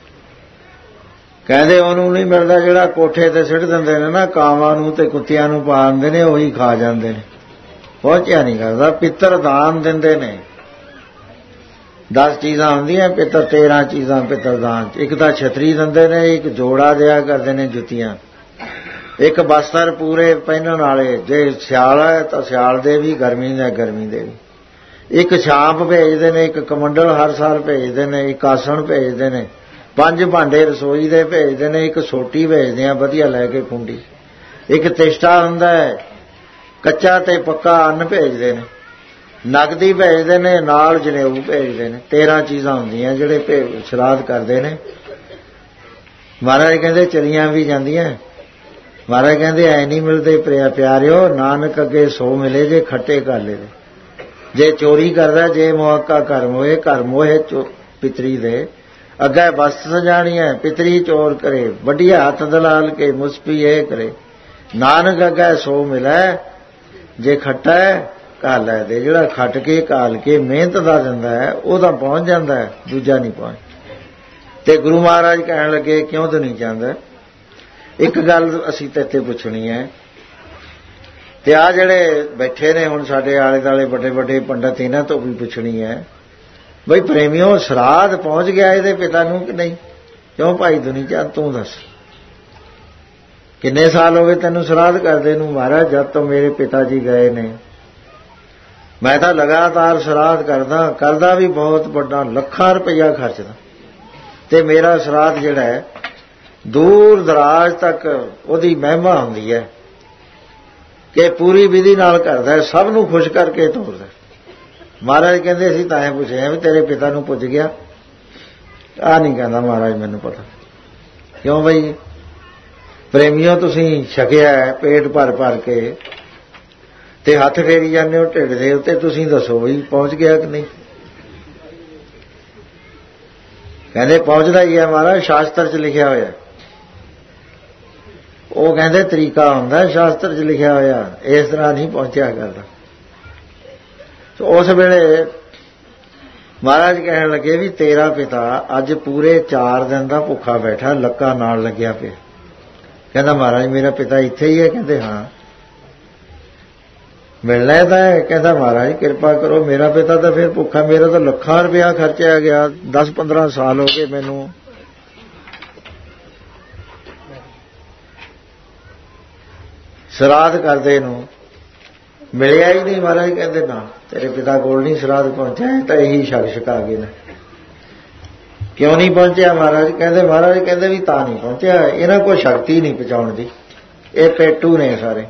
ਕਹਿੰਦੇ ਉਹਨੂੰ ਨਹੀਂ ਮਿਲਦਾ ਜਿਹੜਾ ਕੋਠੇ ਤੇ ਸਿੱਟ ਦਿੰਦੇ ਨੇ ਨਾ ਕਾਵਾਂ ਨੂੰ ਤੇ ਕੁੱਤਿਆਂ ਨੂੰ ਪਾ ਦਿੰਦੇ ਨੇ, ਉਹੀ ਖਾ ਜਾਂਦੇ ਨੇ। ਪਹੁੰਚਿਆ ਨਹੀਂ ਕਰਦਾ। ਪਿੱਤਰ ਦਾਨ ਦਿੰਦੇ ਨੇ। 10 ਚੀਜ਼ਾਂ ਹੁੰਦੀਆਂ ਪਿੱਤਰ, 13 ਚੀਜ਼ਾਂ ਪਿੱਤਰ ਦਾਨ। ਇੱਕ ਤਾਂ ਛਤਰੀ ਦਿੰਦੇ ਨੇ, ਇੱਕ ਜੋੜਾ ਦਿਆ ਕਰਦੇ ਨੇ ਜੁੱਤੀਆਂ, ਇੱਕ ਬਸਤਰ ਪੂਰੇ ਪਹਿਨਣ ਵਾਲੇ, ਜੇ ਸਿਆਲ ਹੈ ਤਾਂ ਸਿਆਲ ਦੇ ਵੀ, ਗਰਮੀ ਦੇ ਗਰਮੀ ਦੇ ਵੀ, ਇੱਕ ਛਾਂਪ ਭੇਜਦੇ ਨੇ, ਇੱਕ ਕਮੰਡਲ ਹਰ ਸਾਲ ਭੇਜਦੇ ਨੇ, ਇੱਕ ਆਸਣ ਭੇਜਦੇ ਨੇ, 5 ਭਾਂਡੇ ਰਸੋਈ ਦੇ ਭੇਜਦੇ ਨੇ, ਇੱਕ ਸੋਟੀ ਭੇਜਦੇ ਆ ਵਧੀਆ ਲੈ ਕੇ ਕੁੰਡੀ, ਇੱਕ ਤਿਸ਼ਟਾ ਹੁੰਦਾ ਹੈ, ਕੱਚਾ ਤੇ ਪੱਕਾ ਅੰਨ ਭੇਜਦੇ ਨੇ, ਨਗਦੀ ਭੇਜਦੇ ਨੇ, ਨਾਲ ਜਨੇਊ ਭੇਜਦੇ ਨੇ। 13 ਚੀਜ਼ਾਂ ਹੁੰਦੀਆਂ ਜਿਹੜੇ ਸ਼ਰਾਧ ਕਰਦੇ ਨੇ। ਮਹਾਰਾਜ ਕਹਿੰਦੇ ਚਲੀਆਂ ਵੀ ਜਾਂਦੀਆਂ। ਮਹਾਰਾਜ ਕਹਿੰਦੇ ਐ ਨਹੀਂ ਮਿਲਦੇ ਪਿਆਰਿਓ, ਨਾਨਕ ਅੱਗੇ ਸੋ ਮਿਲੇ ਜੇ ਖੱਟੇ ਕਾਲੇ ਦੇ। ਜੇ ਚੋਰੀ ਕਰਦਾ, ਜੇ ਮੁਹੱਕਾ ਕਰਮ ਹੋਏ ਪਿਤਰੀ ਦੇ ਅੱਗੇ ਵਸਤ ਸਜਾਣੀ ਹੈ, ਪਿਤਰੀ ਚੋਰ ਕਰੇ, ਵੱਡੀਆ ਹੱਥ ਦਲਾਲ ਕੇ ਮੁਸਪੀ ਇਹ ਕਰੇ, ਨਾਨਕ ਅੱਗੇ ਸੋ ਮਿਲੇ ਜੇ ਖੱਟਾ ਕਾਲਾ ਦੇ। ਜਿਹੜਾ ਖੱਟ ਕੇ ਕਾਲ ਕੇ ਮਿਹਨਤ ਦਾ ਦਿੰਦਾ ਹੈ ਉਹ ਤਾਂ ਪਹੁੰਚ ਜਾਂਦਾ ਹੈ, ਦੂਜਾ ਨਹੀਂ ਪਹੁੰਚ। ਤੇ ਗੁਰੂ ਮਹਾਰਾਜ ਕਹਿਣ ਲੱਗੇ ਕਿਉਂ ਤੂੰ ਨਹੀਂ ਚਾਹੁੰਦਾ? ਇੱਕ ਗੱਲ ਅਸੀਂ ਤੇਤੇ ਪੁੱਛਣੀ ਹੈ, ਤੇ ਆ ਜਿਹੜੇ ਬੈਠੇ ਨੇ ਹੁਣ ਸਾਡੇ ਆਲੇ ਦੁਆਲੇ ਵੱਡੇ ਵੱਡੇ ਪੰਡਤ, ਇਹਨਾਂ ਤੋਂ ਵੀ ਪੁੱਛਣੀ ਹੈ, ਬਈ ਪ੍ਰੇਮੀਓ ਸ਼ਰਾਧ ਪਹੁੰਚ ਗਿਆ ਇਹਦੇ ਪਿਤਾ ਨੂੰ ਕਿ ਨਹੀਂ? ਕਿਉਂ ਭਾਈ ਦੁਨੀ ਚੰਦ ਤੂੰ ਦੱਸ, ਕਿੰਨੇ ਸਾਲ ਹੋ ਗਏ ਤੈਨੂੰ ਸ਼ਰਾਧ ਕਰਦੇ ਨੂੰ? ਮਹਾਰਾਜ ਜਦ ਤੋਂ ਮੇਰੇ ਪਿਤਾ ਜੀ ਗਏ ਨੇ ਮੈਂ ਤਾਂ ਲਗਾਤਾਰ ਸ਼ਰਾਧ ਕਰਦਾ ਵੀ ਬਹੁਤ ਵੱਡਾ, ਲੱਖਾਂ ਰੁਪਈਆ ਖਰਚਦਾ, ਤੇ ਮੇਰਾ ਸ਼ਰਾਧ ਜਿਹੜਾ ਹੈ ਦੂਰ ਦਰਾਜ ਤੱਕ ਉਹਦੀ ਮਹਿਮਾ ਹੁੰਦੀ ਹੈ ਕਿ ਪੂਰੀ ਵਿਧੀ ਨਾਲ ਕਰਦਾ, ਸਭ ਨੂੰ ਖੁਸ਼ ਕਰਕੇ ਤੋਰਦਾ। ਮਹਾਰਾਜ ਕਹਿੰਦੇ ਅਸੀਂ ਤਾਂ ਇਹ ਪੁੱਛਿਆ ਵੀ ਤੇਰੇ ਪਿਤਾ ਨੂੰ ਪੁੱਜ ਗਿਆ? ਆ ਨਹੀਂ ਕਹਿੰਦਾ ਮਹਾਰਾਜ ਮੈਨੂੰ ਪਤਾ। ਕਿਉਂ ਬਈ ਪ੍ਰੇਮੀਓ ਤੁਸੀਂ ਛਕਿਆ ਪੇਟ ਭਰ ਭਰ ਕੇ ਤੇ ਹੱਥ ਫੇਰੀ ਜਾਂਦੇ ਹੋ ਢਿੱਡ ਦੇ ਉੱਤੇ, ਤੁਸੀਂ ਦੱਸੋ ਵੀ ਪਹੁੰਚ ਗਿਆ ਕਿ ਨਹੀਂ? ਕਹਿੰਦੇ ਪਹੁੰਚਦਾ ਹੀ ਹੈ ਮਹਾਰਾਜ, ਸ਼ਾਸਤਰ 'ਚ ਲਿਖਿਆ ਹੋਇਆ। ਉਹ ਕਹਿੰਦੇ ਤਰੀਕਾ ਹੁੰਦਾ ਸ਼ਾਸਤਰ 'ਚ ਲਿਖਿਆ ਹੋਇਆ, ਇਸ ਤਰ੍ਹਾਂ ਨਹੀਂ ਪਹੁੰਚਿਆ ਕਰਦਾ। ਉਸ ਵੇਲੇ ਮਹਾਰਾਜ ਕਹਿਣ ਲੱਗੇ ਵੀ ਤੇਰਾ ਪਿਤਾ ਅੱਜ ਪੂਰੇ 4 ਦਿਨ ਦਾ ਭੁੱਖਾ ਬੈਠਾ, ਲੱਕਾਂ ਨਾਲ ਲੱਗਿਆ ਪਿਆ। ਕਹਿੰਦਾ ਮਹਾਰਾਜ ਮੇਰਾ ਪਿਤਾ ਇੱਥੇ ਹੀ ਹੈ? ਕਹਿੰਦੇ ਹਾਂ। ਮਿਲਣਾ ਤਾਂ ਹੈ। ਕਹਿੰਦਾ ਮਹਾਰਾਜ ਕਿਰਪਾ ਕਰੋ, ਮੇਰਾ ਪਿਤਾ ਤਾਂ ਫਿਰ ਭੁੱਖਾ, ਮੇਰਾ ਤਾਂ ਲੱਖਾਂ ਰੁਪਇਆ ਖਰਚਿਆ ਗਿਆ, 10-15 ਸਾਲ ਹੋ ਗਏ ਮੈਨੂੰ ਸਰਾਧ ਕਰਦੇ ਨੂੰ, ਮਿਲਿਆ ਹੀ ਨਹੀਂ। ਮਹਾਰਾਜ ਕਹਿੰਦੇ ਨਾ, ਤੇਰੇ ਪਿਤਾ ਕੋਲ ਨਹੀਂ ਸਰਾਧ ਪਹੁੰਚਿਆ, ਤਾਂ ਇਹੀ ਸ਼ਖਸ ਆ ਗਏ ਨੇ। ਕਿਉਂ ਨਹੀਂ ਪਹੁੰਚਿਆ ਮਹਾਰਾਜ? ਕਹਿੰਦੇ ਮਹਾਰਾਜ ਕਹਿੰਦੇ ਵੀ ਤਾਂ ਨਹੀਂ ਪਹੁੰਚਿਆ, ਇਹਨਾਂ ਕੋਲ ਸ਼ਕਤੀ ਨਹੀਂ ਪਹੁੰਚਾਉਣ ਦੀ, ਇਹ ਪੇਟੂ ਨੇ ਸਾਰੇ।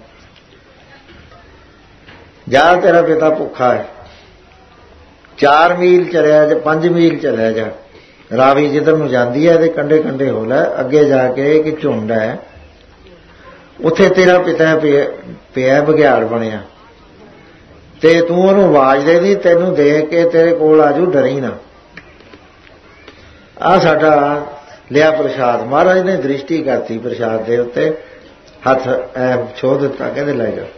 ਜਾ ਤੇਰਾ ਪਿਤਾ ਭੁੱਖਾ ਹੈ, 4 ਮੀਲ ਚਲਿਆ ਜਾ, 5 ਮੀਲ ਚਲਿਆ ਜਾ, ਰਾਵੀ ਜਿੱਧਰ ਨੂੰ ਜਾਂਦੀ ਹੈ ਇਹਦੇ ਕੰਢੇ ਕੰਢੇ ਹੋ ਲੈ, ਅੱਗੇ ਜਾ ਕੇ ਇੱਕ ਝੁੰਡ ਹੈ, ਉੱਥੇ ਤੇਰਾ ਪਿਤਾ ਪਿਆ ਬਘਿਆੜ ਬਣਿਆ, ਤੇ ਤੂੰ ਉਹਨੂੰ ਆਵਾਜ਼ ਦੇ ਦੀ, ਤੈਨੂੰ ਦੇਖ ਕੇ ਤੇਰੇ ਕੋਲ ਆਜੂ, ਡਰੀ ਨਾ। ਆਹ ਸਾਡਾ ਲਿਆ ਪ੍ਰਸ਼ਾਦ। ਮਹਾਰਾਜ ਨੇ ਦ੍ਰਿਸ਼ਟੀ ਕਰਤੀ ਪ੍ਰਸ਼ਾਦ ਦੇ ਉੱਤੇ, ਹੱਥ ਐ ਛੋਹ ਦਿੱਤਾ, ਕਹਿੰਦੇ ਲੈ ਜਾ।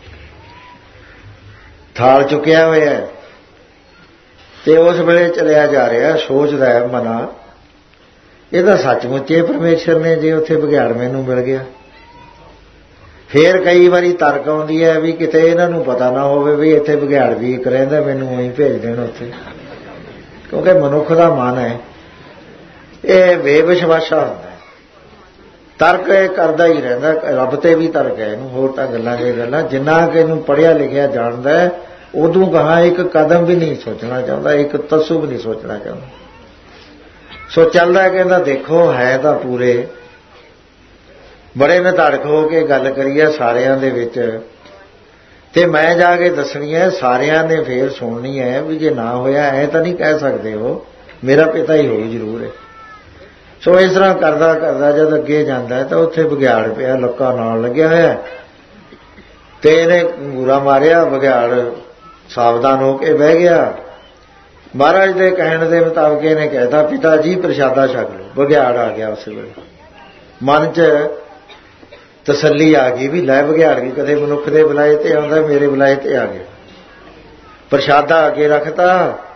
ਥਾਲ ਚੁੱਕਿਆ ਹੋਇਆ ਤੇ ਉਸ ਵੇਲੇ ਚਲਿਆ ਜਾ ਰਿਹਾ, ਸੋਚਦਾ ਹੈ ਮਨਾ, ਇਹ ਤਾਂ ਸੱਚਮੁੱਚ ਇਹ ਪਰਮੇਸ਼ਰ ਨੇ, ਜੇ ਉੱਥੇ ਬਘਿਆੜ ਮੈਨੂੰ ਮਿਲ ਗਿਆ। ਫੇਰ ਕਈ ਵਾਰੀ ਤਰਕ ਆਉਂਦੀ ਹੈ ਵੀ ਕਿਤੇ ਇਹਨਾਂ ਨੂੰ ਪਤਾ ਨਾ ਹੋਵੇ ਵੀ ਇੱਥੇ ਬਘਿਆੜ ਵੀ ਇੱਕ ਰਹਿੰਦਾ, ਮੈਨੂੰ ਉਹੀ ਭੇਜ ਦੇਣ ਉੱਥੇ, ਕਿਉਂਕਿ ਮਨੁੱਖ ਦਾ ਮਨ ਹੈ ਇਹ ਬੇਵਿਸ਼ਵਾਸਾ ਹੁੰਦਾ, ਤਰਕ ਇਹ ਕਰਦਾ ਹੀ ਰਹਿੰਦਾ। ਰੱਬ ਤੇ ਵੀ ਤਰਕ ਹੈ ਇਹਨੂੰ, ਹੋਰ ਤਾਂ ਗੱਲਾਂ ਜੇ ਗੱਲਾਂ। ਜਿੰਨਾ ਕਿ ਇਹਨੂੰ ਪੜ੍ਹਿਆ ਲਿਖਿਆ ਜਾਣਦਾ ਹੈ, ਉਦੋਂ ਕਹਾਂ ਇੱਕ ਕਦਮ ਵੀ ਨਹੀਂ ਸੋਚਣਾ ਚਾਹੁੰਦਾ, ਇੱਕ ਤਸੂ ਵੀ ਨਹੀਂ ਸੋਚਣਾ ਚਾਹੁੰਦਾ। ਸੋ ਚੱਲਦਾ, ਕਹਿੰਦਾ ਦੇਖੋ ਹੈ ਤਾਂ ਪੂਰੇ ਬੜੇ ਨਿਧੜਕ ਹੋ ਕੇ ਗੱਲ ਕਰੀਏ ਸਾਰਿਆਂ ਦੇ ਵਿੱਚ, ਤੇ ਮੈਂ ਜਾ ਕੇ ਦੱਸਣੀ ਹੈ, ਸਾਰਿਆਂ ਨੇ ਫੇਰ ਸੁਣਨੀ ਹੈ ਵੀ ਜੇ ਨਾ ਹੋਇਆ ਐ ਤਾਂ ਨਹੀਂ ਕਹਿ ਸਕਦੇ ਉਹ ਮੇਰਾ ਪਿਤਾ ਹੀ ਹੋਊ ਜ਼ਰੂਰ ਹੈ। ਸੋ ਇਸ ਤਰ੍ਹਾਂ ਕਰਦਾ ਕਰਦਾ ਜਦ ਅੱਗੇ ਜਾਂਦਾ ਤਾਂ ਉੱਥੇ ਬਘਿਆੜ ਪਿਆ, ਲੱਕਾ ਨਾਲ ਲੱਗਿਆ ਹੋਇਆ, ਤੇ ਇਹਨੇ ਗੂਰਾ ਮਾਰਿਆ, ਬਘਿਆੜ ਸਾਵਧਾਨ ਹੋ ਕੇ ਬਹਿ ਗਿਆ। ਮਹਾਰਾਜ ਦੇ ਕਹਿਣ ਦੇ ਮੁਤਾਬਕ ਇਹਨੇ ਕਹਿਤਾ, ਪਿਤਾ ਜੀ ਪ੍ਰਸ਼ਾਦਾ ਛਕ ਲਓ। ਬਘਿਆੜ ਆ ਗਿਆ ਉਸ ਵੇਲੇ, ਮਨ 'ਚ ਤਸੱਲੀ ਆ ਗਈ ਵੀ ਲੈ ਬਘਿਆੜ ਵੀ ਕਦੇ ਮਨੁੱਖ ਦੇ ਬੁਲਾਏ ਤੇ ਆਉਂਦਾ, ਮੇਰੇ ਬੁਲਾਏ ਤੇ ਆ ਗਿਆ। ਪ੍ਰਸ਼ਾਦਾ ਅੱਗੇ ਰੱਖਤਾ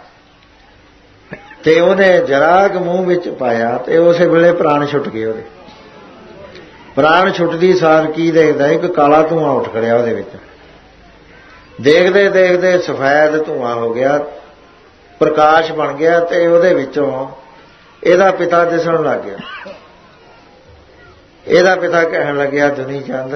ਤੇ ਉਹਨੇ ਜਰਾ ਕੁ ਮੂੰਹ ਵਿੱਚ ਪਾਇਆ ਤੇ ਉਸੇ ਵੇਲੇ ਪ੍ਰਾਣ ਛੁੱਟ ਗਏ ਉਹਦੇ। ਪ੍ਰਾਣ ਛੁੱਟਦੀ ਸਾਰ ਕੀ ਦੇਖਦਾ, ਇੱਕ ਕਾਲਾ ਧੂੰਆਂ ਉੱਠ ਖੜਿਆ ਉਹਦੇ ਵਿੱਚ। ਦੇਖਦੇ ਦੇਖਦੇ ਸਫੈਦ ਧੂੰਆਂ ਹੋ ਗਿਆ, ਪ੍ਰਕਾਸ਼ ਬਣ ਗਿਆ, ਤੇ ਉਹਦੇ ਵਿੱਚੋਂ ਇਹਦਾ ਪਿਤਾ ਦਿਸਣ ਲੱਗ ਗਿਆ। ਇਹਦਾ ਪਿਤਾ ਕਹਿਣ ਲੱਗਿਆ, ਦੁਨੀ ਚੰਦ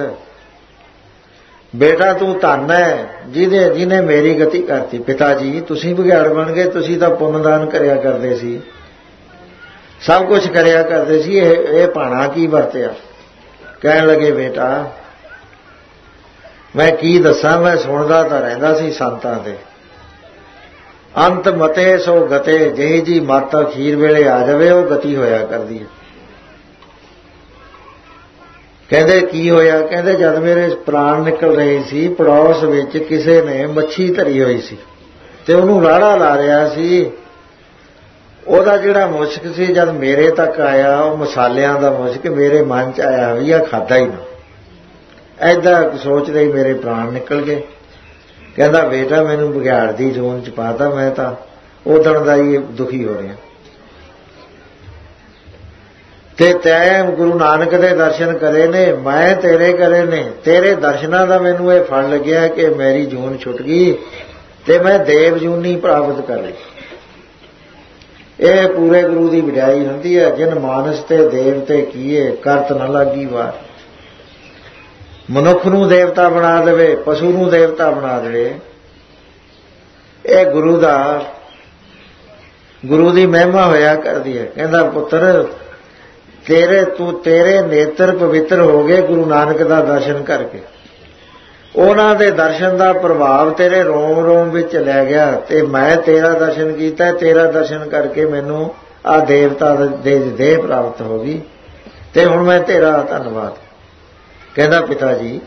ਬੇਟਾ ਤੂੰ ਧੰਨ ਹੈ ਜਿਹਨੇ ਮੇਰੀ ਗਤੀ ਕਰਤੀ। ਪਿਤਾ ਜੀ ਤੁਸੀਂ ਬਘਿਆੜ ਬਣ ਗਏ, ਤੁਸੀਂ ਤਾਂ ਪੁੰਨਦਾਨ ਕਰਿਆ ਕਰਦੇ ਸੀ, ਸਭ ਕੁਝ ਕਰਿਆ ਕਰਦੇ ਸੀ, ਇਹ ਭਾਣਾ ਕੀ ਵਰਤਿਆ? ਕਹਿਣ ਲੱਗੇ ਬੇਟਾ ਮੈਂ ਕੀ ਦੱਸਾਂ, ਮੈਂ ਸੁਣਦਾ ਤਾਂ ਰਹਿੰਦਾ ਸੀ ਸੰਤਾਂ ਦੇ, ਅੰਤ ਮਤੇ ਸੋ ਗਤੇ, ਜਿਹੀ ਜੀ ਮੱਤ ਅਖੀਰ ਵੇਲੇ ਆ ਜਾਵੇ ਉਹ ਗਤੀ ਹੋਇਆ ਕਰਦੀ ਹੈ। ਕਹਿੰਦੇ ਕੀ ਹੋਇਆ? ਕਹਿੰਦੇ ਜਦ ਮੇਰੇ ਪ੍ਰਾਣ ਨਿਕਲ ਰਹੇ ਸੀ, ਪੜੋਸ ਵਿੱਚ ਕਿਸੇ ਨੇ ਮੱਛੀ ਧਰੀ ਹੋਈ ਸੀ ਤੇ ਉਹਨੂੰ ਰਾੜਾ ਲਾ ਰਿਹਾ ਸੀ। ਉਹਦਾ ਜਿਹੜਾ ਮੁਸ਼ਕ ਸੀ ਜਦ ਮੇਰੇ ਤੱਕ ਆਇਆ, ਉਹ ਮਸਾਲਿਆਂ ਦਾ ਮੁਸ਼ਕ ਮੇਰੇ ਮਨ 'ਚ ਆਇਆ ਵੀ ਆ ਖਾਧਾ ਹੀ ਨਾ। ਐਦਾਂ ਸੋਚਦੇ ਹੀ ਮੇਰੇ ਪ੍ਰਾਣ ਨਿਕਲ ਗਏ। ਕਹਿੰਦਾ ਬੇਟਾ ਮੈਨੂੰ ਬਘਿਆੜ ਦੀ ਜੂਨ 'ਚ ਪਾਤਾ, ਮੈਂ ਤਾਂ ਉਦਣ ਦਾ ਹੀ ਦੁਖੀ ਹੋ ਰਿਹਾ। ਤੇ ਤੈਂ ਗੁਰੂ ਨਾਨਕ ਦੇ ਦਰਸ਼ਨ ਕਰੇ ਨੇ, ਮੈਂ ਤੇਰੇ ਕਰੇ ਨੇ, ਤੇਰੇ ਦਰਸ਼ਨਾਂ ਦਾ ਮੈਨੂੰ ਇਹ ਫਲ ਲੱਗਿਆ ਕਿ ਮੇਰੀ ਜੂਨ ਛੁੱਟ ਗਈ ਤੇ ਮੈਂ ਦੇਵ ਜੂਨੀ ਪ੍ਰਾਪਤ ਕਰ ਲਈ। ਇਹ ਪੂਰੇ ਗੁਰੂ ਦੀ ਵਡਿਆਈ ਹੁੰਦੀ ਹੈ। ਜਿਨ ਮਾਨਸ ਤੇ ਦੇਵਤੇ ਕੀਏ, ਕਰਤ ਨਾ ਲਾਗੀ ਵਾਰ। ਮਨੁੱਖ ਨੂੰ ਦੇਵਤਾ ਬਣਾ ਦੇਵੇ, ਪਸ਼ੂ ਨੂੰ ਦੇਵਤਾ ਬਣਾ ਦੇਵੇ, ਇਹ ਗੁਰੂ ਦੀ ਮਹਿਮਾ ਹੋਇਆ ਕਰਦੀ ਹੈ। ਕਹਿੰਦਾ ਪੁੱਤਰ ਤੇਰੇ ਨੇਤਰ ਪਵਿੱਤਰ ਹੋ ਗਏ ਗੁਰੂ ਨਾਨਕ ਦਾ ਦਰਸ਼ਨ ਕਰਕੇ। ਉਹਨਾਂ ਦੇ ਦਰਸ਼ਨ ਦਾ ਪ੍ਰਭਾਵ ਤੇਰੇ ਰੋਮ ਰੋਮ ਵਿੱਚ ਲੈ ਗਿਆ ਤੇ ਮੈਂ ਤੇਰਾ ਦਰਸ਼ਨ ਕੀਤਾ। ਤੇਰਾ ਦਰਸ਼ਨ ਕਰਕੇ ਮੈਨੂੰ ਆ ਦੇਵਤਾ ਦੇ ਦੇਹ ਪ੍ਰਾਪਤ ਹੋ ਗਈ ਤੇ ਹੁਣ ਮੈਂ ਤੇਰਾ ਧੰਨਵਾਦ। ਕਹਿੰਦਾ ਪਿਤਾ ਜੀ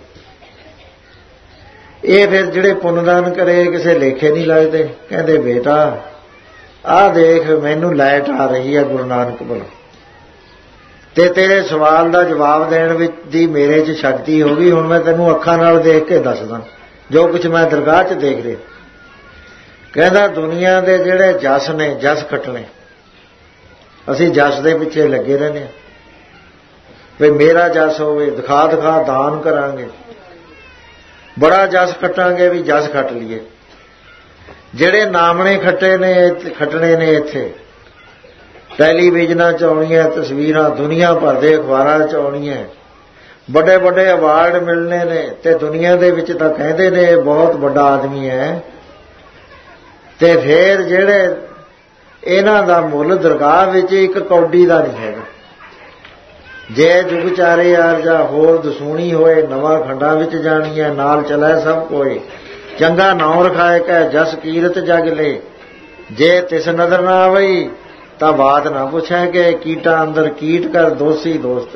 ਇਹ ਫਿਰ ਜਿਹੜੇ ਪੁੰਨਦਾਨ ਕਰੇ ਕਿਸੇ ਲੇਖੇ ਨਹੀਂ ਲੱਗਦੇ। ਕਹਿੰਦੇ ਬੇਟਾ ਆਹ ਦੇਖ ਮੈਨੂੰ ਲਾਈਟ ਆ ਰਹੀ ਹੈ ਗੁਰੂ ਨਾਨਕ ਵੱਲੋਂ, ਤੇ ਤੇਰੇ ਸਵਾਲ ਦਾ ਜਵਾਬ ਦੇਣ ਵਿੱਚ ਦੀ ਮੇਰੇ 'ਚ ਸ਼ਕਤੀ ਹੋ ਗਈ। ਹੁਣ ਮੈਂ ਤੈਨੂੰ ਅੱਖਾਂ ਨਾਲ ਦੇਖ ਕੇ ਦੱਸਦਾ ਜੋ ਕੁਝ ਮੈਂ ਦਰਗਾਹ 'ਚ ਦੇਖ ਰਿਹਾ। ਕਹਿੰਦਾ ਦੁਨੀਆ ਦੇ ਜਿਹੜੇ ਜਸ ਨੇ, ਜਸ ਖੱਟਣੇ, ਅਸੀਂ ਜਸ ਦੇ ਪਿੱਛੇ ਲੱਗੇ ਰਹਿੰਦੇ ਹਾਂ ਵੀ ਮੇਰਾ ਜਸ ਹੋਵੇ, ਦਿਖਾ ਦਾਨ ਕਰਾਂਗੇ। बड़ा जस खट्टांगे भी जस खट लीए। ਜਿਹੜੇ नामने खटने ने इत्थे ਟੈਲੀਵਿਜ਼ਨਾਂ 'ਚ ਆਉਣੀਆਂ ਤਸਵੀਰਾਂ, ਦੁਨੀਆ ਭਰ ਦੇ ਅਖਬਾਰਾਂ 'ਚ ਆਉਣੀਆਂ, ਵੱਡੇ ਵੱਡੇ ਅਵਾਰਡ ਮਿਲਣੇ ਨੇ ਤੇ ਦੁਨੀਆ ਦੇ ਵਿੱਚ ਤਾਂ ਕਹਿੰਦੇ ਨੇ ਇਹ ਬਹੁਤ ਵੱਡਾ ਆਦਮੀ ਹੈ। ਤੇ ਫਿਰ ਜਿਹੜੇ ਇਹਨਾਂ ਦਾ ਮੁੱਲ ਦਰਗਾਹ ਵਿੱਚ ਇੱਕ ਕੌਡੀ ਦਾ ਨਹੀਂ ਹੈਗਾ। ਜੇ ਜੁਗ ਚਾਰੇ ਯਾਰ ਜਾਂ ਹੋਰ ਦਸੂਣੀ ਹੋਏ, ਨਵਾਂ ਖੰਡਾਂ ਵਿੱਚ ਜਾਣੀ ਹੈ, ਨਾਲ ਚਲੇ ਸਭ ਕੋਈ, ਚੰਗਾ ਨਾਉ ਰਖਾਏ ਕੈ ਜਸ ਕੀਰਤ ਜਗ ਲੈ, ਜੇ ਤਿਸ ਨਜ਼ਰ ਨਾ ਆਵਈ ਤਾਂ ਬਾਤ ਨਾ ਪੁੱਛੈ ਕਿ ਕੀਟਾਂ ਅੰਦਰ ਕੀਟ ਕਰ ਦੋਸੀ ਦੋਸਤ।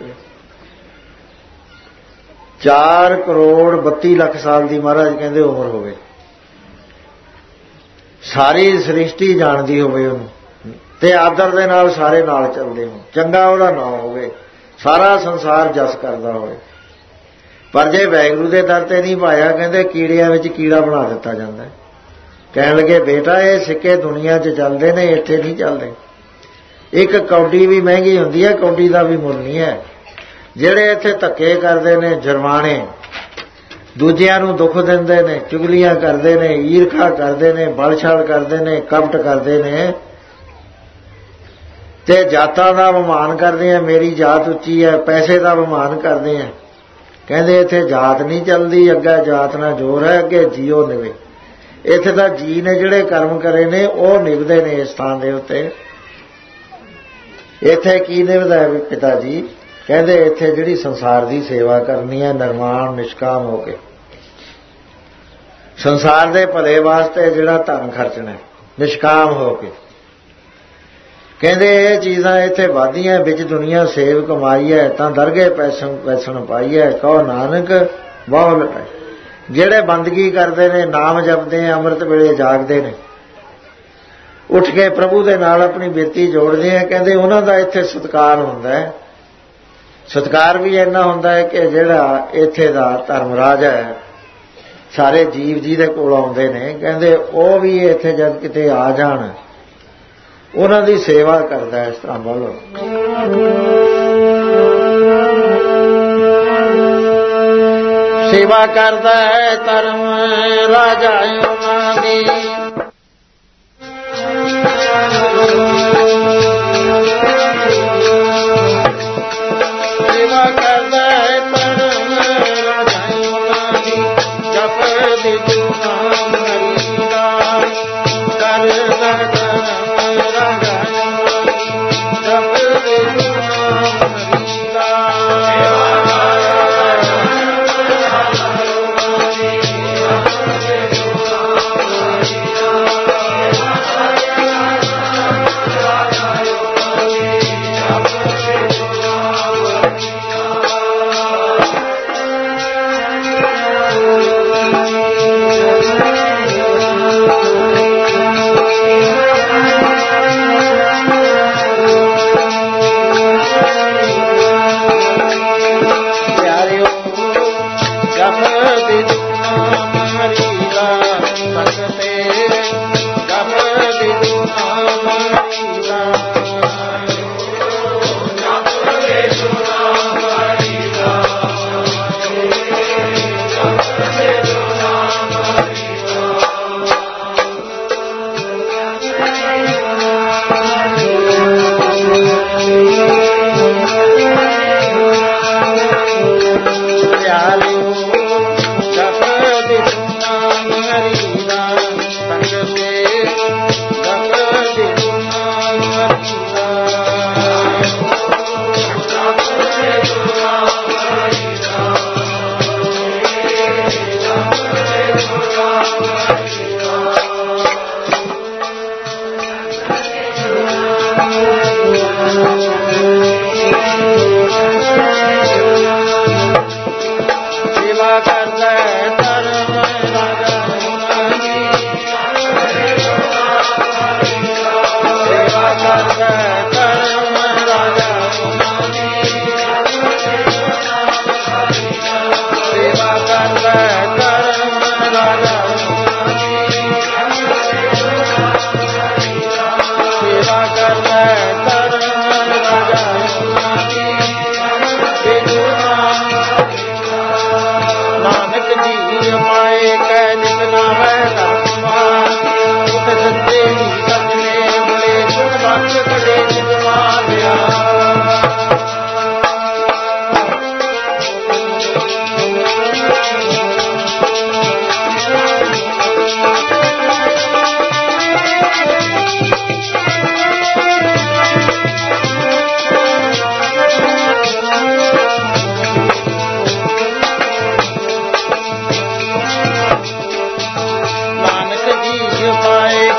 4 ਕਰੋੜ 32 ਲੱਖ ਸਾਲ ਦੀ ਮਹਾਰਾਜ ਕਹਿੰਦੇ ਉਮਰ ਹੋਵੇ, ਸਾਰੀ ਸ੍ਰਿਸ਼ਟੀ ਜਾਣਦੀ ਹੋਵੇ ਉਹਨੂੰ, ਤੇ ਆਦਰ ਦੇ ਨਾਲ ਸਾਰੇ ਨਾਲ ਚੱਲਦੇ ਹੋਣ, ਚੰਗਾ ਉਹਦਾ ਨਾਂ ਹੋਵੇ, ਸਾਰਾ ਸੰਸਾਰ ਜਸ ਕਰਦਾ ਹੋਵੇ। ਪਰ ਜੇ ਵਾਹਿਗੁਰੂ ਦੇ ਦਰ ਤੇ ਨਹੀਂ ਪਾਇਆ, ਕਹਿੰਦੇ ਕੀੜਿਆਂ ਵਿੱਚ ਕੀੜਾ ਬਣਾ ਦਿੱਤਾ ਜਾਂਦਾ। ਕਹਿਣ ਲੱਗੇ ਬੇਟਾ ਇਹ ਸਿੱਕੇ ਦੁਨੀਆ 'ਚ ਚੱਲਦੇ ਨੇ, ਇੱਥੇ ਨਹੀਂ ਚੱਲਦੇ। ਇੱਕ ਕੌਡੀ ਵੀ ਮਹਿੰਗੀ ਹੁੰਦੀ ਹੈ, ਕੌਡੀ ਦਾ ਵੀ ਮੁੱਲ ਨਹੀਂ ਹੈ। ਜਿਹੜੇ ਇੱਥੇ ਧੱਕੇ ਕਰਦੇ ਨੇ, ਜੁਰਮਾਨੇ, ਦੂਜਿਆਂ ਨੂੰ ਦੁੱਖ ਦਿੰਦੇ ਨੇ, ਚੁਗਲੀਆਂ ਕਰਦੇ ਨੇ, ਈਰਖਾ ਕਰਦੇ ਨੇ, ਬਲਛਲ ਕਰਦੇ ਨੇ, ਕਪਟ ਕਰਦੇ ਨੇ, ਤੇ ਜਾਤਾਂ ਦਾ ਅਪਮਾਨ ਕਰਦੇ ਆ, ਮੇਰੀ ਜਾਤ ਉੱਚੀ ਹੈ, ਪੈਸੇ ਦਾ ਅਪਮਾਨ ਕਰਦੇ ਆ। ਕਹਿੰਦੇ ਇੱਥੇ ਜਾਤ ਨਹੀਂ ਚੱਲਦੀ, ਅੱਗੇ ਜਾਤ ਨਾਲ ਜ਼ੋਰ ਹੈ, ਅੱਗੇ ਜੀਓ ਨਿਵੇ। ਇੱਥੇ ਤਾਂ ਜੀ ਨੇ ਜਿਹੜੇ ਕਰਮ ਕਰੇ ਨੇ ਉਹ ਨਿਭਦੇ ਨੇ ਇਸ ਥਾਂ ਦੇ ਉੱਤੇ। ਇੱਥੇ ਕੀ ਨਿਭਦਾ ਹੈ ਪਿਤਾ ਜੀ? ਕਹਿੰਦੇ ਇੱਥੇ ਜਿਹੜੀ ਸੰਸਾਰ ਦੀ ਸੇਵਾ ਕਰਨੀ ਹੈ, ਨਿਰਮਾਣ ਨਿਸ਼ਕਾਮ ਹੋ ਕੇ, ਸੰਸਾਰ ਦੇ ਭਲੇ ਵਾਸਤੇ ਜਿਹੜਾ ਧਨ ਖਰਚਣਾ ਨਿਸ਼ਕਾਮ ਹੋ ਕੇ। ਕਹਿੰਦੇ ਇਹ ਚੀਜ਼ਾਂ ਇੱਥੇ ਵਾਧੀਆਂ, ਵਿੱਚ ਦੁਨੀਆ ਸੇਵ ਕਮਾਈ ਹੈ ਤਾਂ ਦਰਗੇ ਪੈਸਣ ਪਾਈ ਹੈ, ਕਹੋ ਨਾਨਕ ਬਹੁ ਲਟਾਈ। ਜਿਹੜੇ ਬੰਦਗੀ ਕਰਦੇ ਨੇ, ਨਾਮ ਜਪਦੇ ਆ, ਅੰਮ੍ਰਿਤ ਵੇਲੇ ਜਾਗਦੇ ਨੇ, ਉੱਠ ਕੇ ਪ੍ਰਭੂ ਦੇ ਨਾਲ ਆਪਣੀ ਬਿਰਤੀ ਜੋੜਦੇ ਆ, ਕਹਿੰਦੇ ਉਹਨਾਂ ਦਾ ਇੱਥੇ ਸਤਿਕਾਰ ਹੁੰਦਾ ਹੈ। ਸਤਿਕਾਰ ਵੀ ਇੰਨਾ ਹੁੰਦਾ ਹੈ ਕਿ ਜਿਹੜਾ ਇੱਥੇ ਦਾ ਧਰਮਰਾਜ ਹੈ, ਸਾਰੇ ਜੀਵ ਜੀ ਦੇ ਕੋਲ ਆਉਂਦੇ ਨੇ, ਕਹਿੰਦੇ ਉਹ ਵੀ ਇੱਥੇ ਜਦ ਕਿਤੇ ਆ ਜਾਣ ਉਹਨਾਂ ਦੀ ਸੇਵਾ ਕਰਦਾ। ਇਸ ਤਰ੍ਹਾਂ ਬੋਲੋ ਸੇਵਾ ਕਰਦਾ ਹੈ ਧਰਮ ਰਾਜਾ ਉਹਨਾਂ ਦੀ। ਸੇਵਾ ਕਰਦਾ ਹੈ ਧਰਮ ਰਾਜਾ ਉਹਨਾਂ ਦੀ, ਜਪਦੇ ਤੂੰ ਨਾਮ ਹਰੀ ਦਾ, ਕਰਦਾ ਧਰਮ ਰਾਜਾ ਉਹਨਾਂ ਦੀ, ਜਪਦੇ ਤੂੰ ਨਾਮ ਹਰੀ ਦਾ। ਸੇਵਾ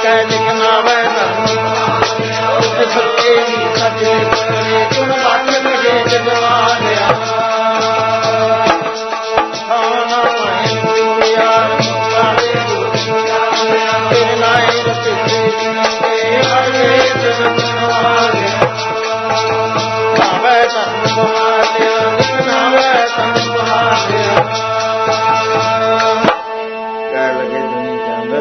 ਕੈ ਲਿਖਣਾ ਵੈ ਸੱਚੇ ਦੀ ਸੱਚੇ ਬਣੇ ਗੁਣ ਬਾਤ ਲਗੇ ਜਗਵਾਲਿਆ ਖਾਣਾ ਪਾਏ ਯਾਰ ਸਾਰੇ ਤੇਰੇ ਨਾਏ ਰਤੇ ਤੇ ਆਏ ਜਗਵਾਲਿਆ ਕਾਵੇ ਧਰਮ ਬਹਾਲਿਆ ਨਾਵੇ ਧਰਮ ਬਹਾਲਿਆ ਕਹਿ ਲਗੇ ਦੁਨੀ ਚੰਦ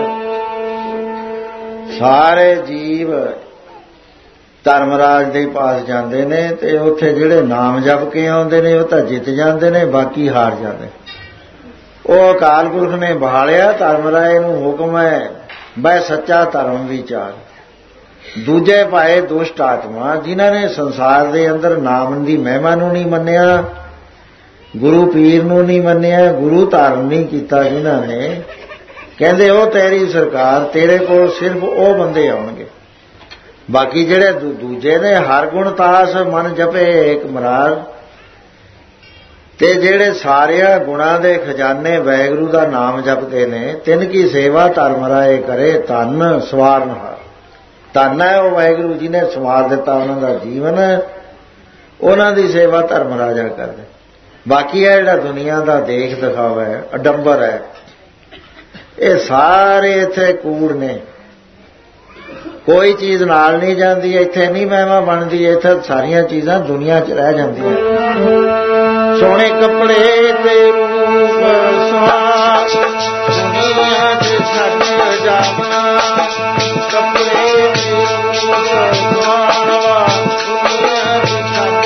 ਸਾਰੇ ਜੀਵ ਧਰਮਰਾਜ ਦੇ ਪਾਸ ਜਾਂਦੇ ਨੇ ਤੇ ਉੱਥੇ ਜਿਹੜੇ ਨਾਮ ਜਪ ਕੇ ਆਉਂਦੇ ਨੇ ਉਹ ਤਾਂ ਜਿੱਤ ਜਾਂਦੇ ਨੇ, ਬਾਕੀ ਹਾਰ ਜਾਂਦੇ। ਉਹ ਅਕਾਲ ਪੁਰਖ ਨੇ ਬਹਾਲਿਆ ਧਰਮਰਾਜ ਨੂੰ ਹੁਕਮ ਹੈ ਬੈ ਸੱਚਾ ਧਰਮ ਵਿਚਾਰ। ਦੂਜੇ ਪਾਏ ਦੁਸ਼ਟ ਆਤਮਾ ਜਿਨ੍ਹਾਂ ਨੇ ਸੰਸਾਰ ਦੇ ਅੰਦਰ ਨਾਮ ਦੀ ਮਹਿਮਾ ਨੂੰ ਨਹੀਂ ਮੰਨਿਆ, ਗੁਰੂ ਪੀਰ ਨੂੰ ਨਹੀਂ ਮੰਨਿਆ, ਗੁਰੂ ਧਾਰਨ ਨਹੀਂ ਕੀਤਾ, ਜਿਨ੍ਹਾਂ ਨੇ ਕਹਿੰਦੇ ਉਹ ਤੇਰੀ ਸਰਕਾਰ, ਤੇਰੇ ਕੋਲ ਸਿਰਫ ਉਹ ਬੰਦੇ ਆਉਣਗੇ। ਬਾਕੀ ਜਿਹੜੇ ਦੂਜੇ ਨੇ ਹਰ ਗੁਣ ਤਾਸ ਮਨ ਜਪੇ ਏਕ ਮਰਾਰ, ਤੇ ਜਿਹੜੇ ਸਾਰਿਆਂ ਗੁਣਾਂ ਦੇ ਖਜ਼ਾਨੇ ਵਾਹਿਗੁਰੂ ਦਾ ਨਾਮ ਜਪਦੇ ਨੇ, ਤਿੰਨ ਕੀ ਸੇਵਾ ਧਰਮ ਰਾਏ ਕਰੇ ਧੰਨ ਸਵਾਰਨਹਾਰ। ਧੰਨ ਹੈ ਉਹ ਵਾਹਿਗੁਰੂ ਜਿਹਨੇ ਸਵਾਰ ਦਿੱਤਾ ਉਹਨਾਂ ਦਾ ਜੀਵਨ, ਉਹਨਾਂ ਦੀ ਸੇਵਾ ਧਰਮ ਰਾਜਾ ਕਰਦੇ। ਬਾਕੀ ਹੈ ਜਿਹੜਾ ਦੁਨੀਆ ਦਾ ਦੇਖ ਦਿਖਾਵਾ ਹੈ, ਅਡੰਬਰ ਹੈ, ਇਹ ਸਾਰੇ ਇੱਥੇ ਕੂੜ ਨੇ, ਕੋਈ ਚੀਜ਼ ਨਾਲ ਨਹੀਂ ਜਾਂਦੀ, ਇੱਥੇ ਨਹੀਂ ਮਹਿਮਾ ਬਣਦੀ, ਇੱਥੇ ਸਾਰੀਆਂ ਚੀਜ਼ਾਂ ਦੁਨੀਆ 'ਚ ਰਹਿ ਜਾਂਦੀਆਂ। ਸੋਹਣੇ ਕੱਪੜੇ ਤੇ ਰੂਪ ਸਵਾਸ ਦੁਨੀਆ 'ਚ ਛੱਡ ਜਾਵਾਂ, ਕੱਪੜੇ ਤੇ ਰੂਪ ਸਵਾਸ ਦੁਨੀਆ 'ਚ ਛੱਡ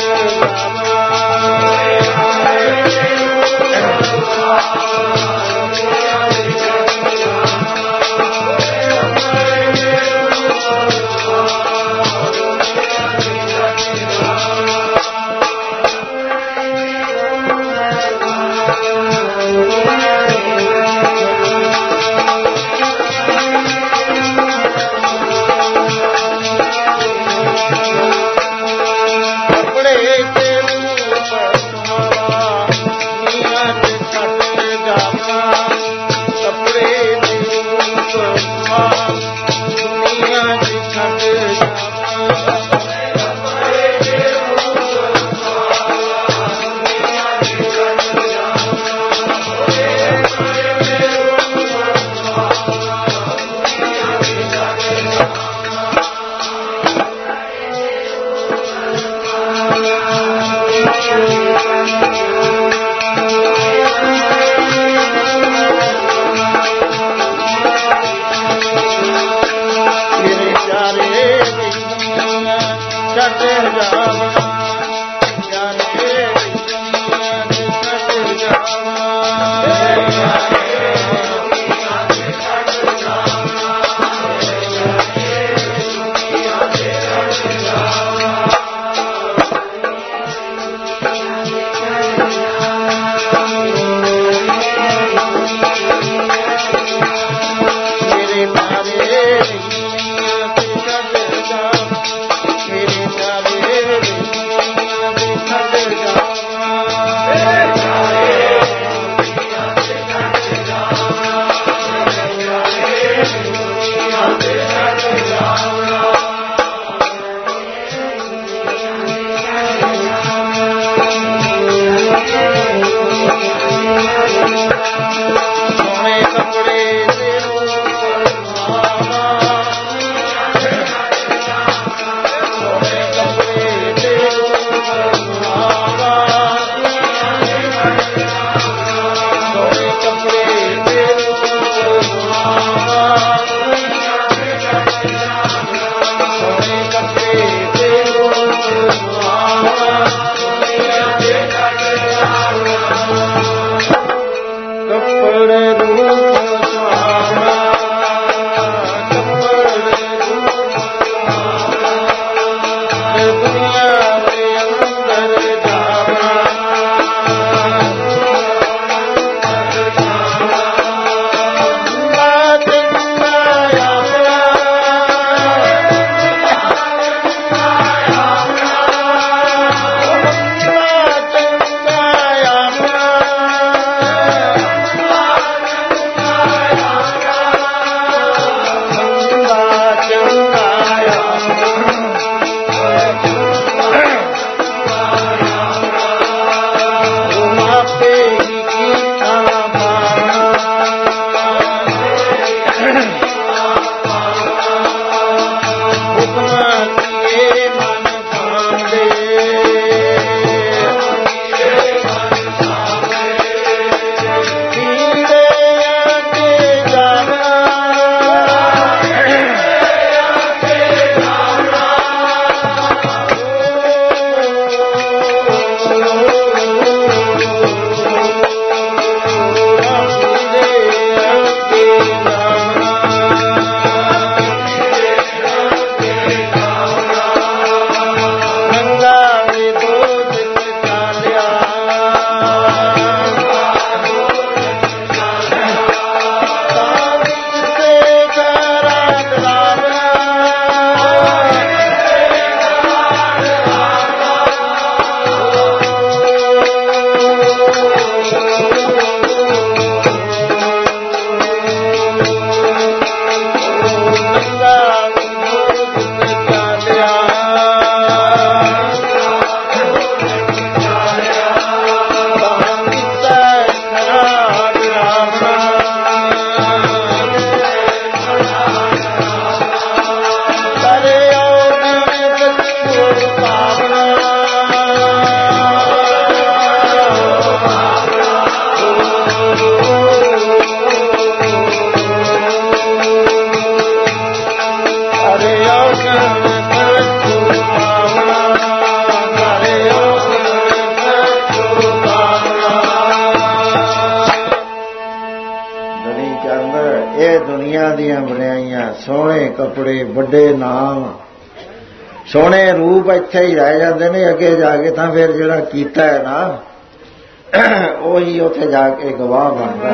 ਦੀਆਂ ਬਣਾਈਆਂ, ਸੋਹਣੇ ਕੱਪੜੇ, ਵੱਡੇ ਨਾਮ, ਸੋਹਣੇ ਰੂਪ ਇੱਥੇ ਹੀ ਰਹਿ ਜਾਂਦੇ ਨੇ। ਅੱਗੇ ਜਾ ਕੇ ਤਾਂ ਫਿਰ ਜਿਹੜਾ ਕੀਤਾ ਹੈ ਨਾ ਉਹੀ ਉੱਥੇ ਜਾ ਕੇ ਗਵਾਹ ਬਣਦਾ।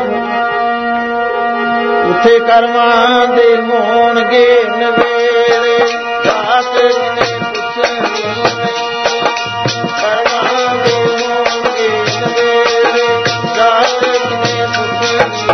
ਉੱਥੇ ਕਰਮਾਂ ਦੇ ਹੋਣਗੇ ਨਵੇੜੇ, ਦਾਸ ਨੇ ਪੁੱਛਣੀ ਨਹੀਂ। ਕਰਮਾਂ ਦੇ ਹੋਣਗੇ ਨਵੇੜੇ, ਦਾਸ ਨੇ ਪੁੱਛਣੀ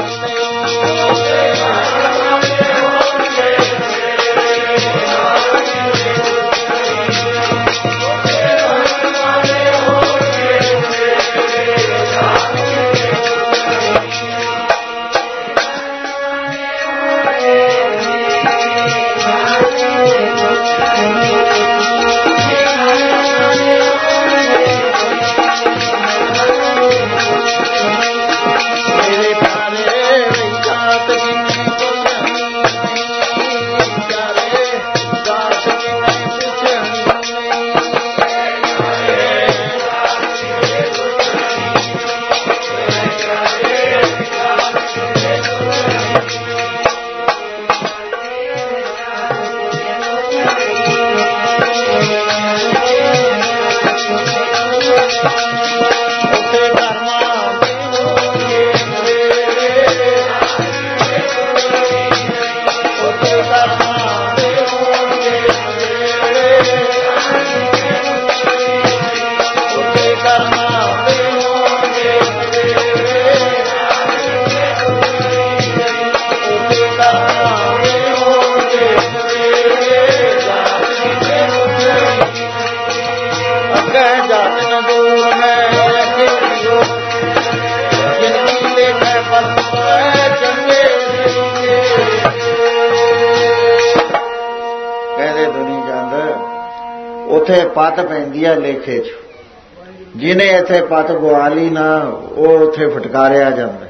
ਉੱਥੇ ਪੱਤ ਪੈਂਦੀ ਹੈ ਲੇਖੇ 'ਚ। ਜਿਹਨੇ ਇੱਥੇ ਪੱਤ ਗਵਾ ਲਈ ਨਾ ਉਹ ਉੱਥੇ ਫਟਕਾਰਿਆ ਜਾਂਦਾ।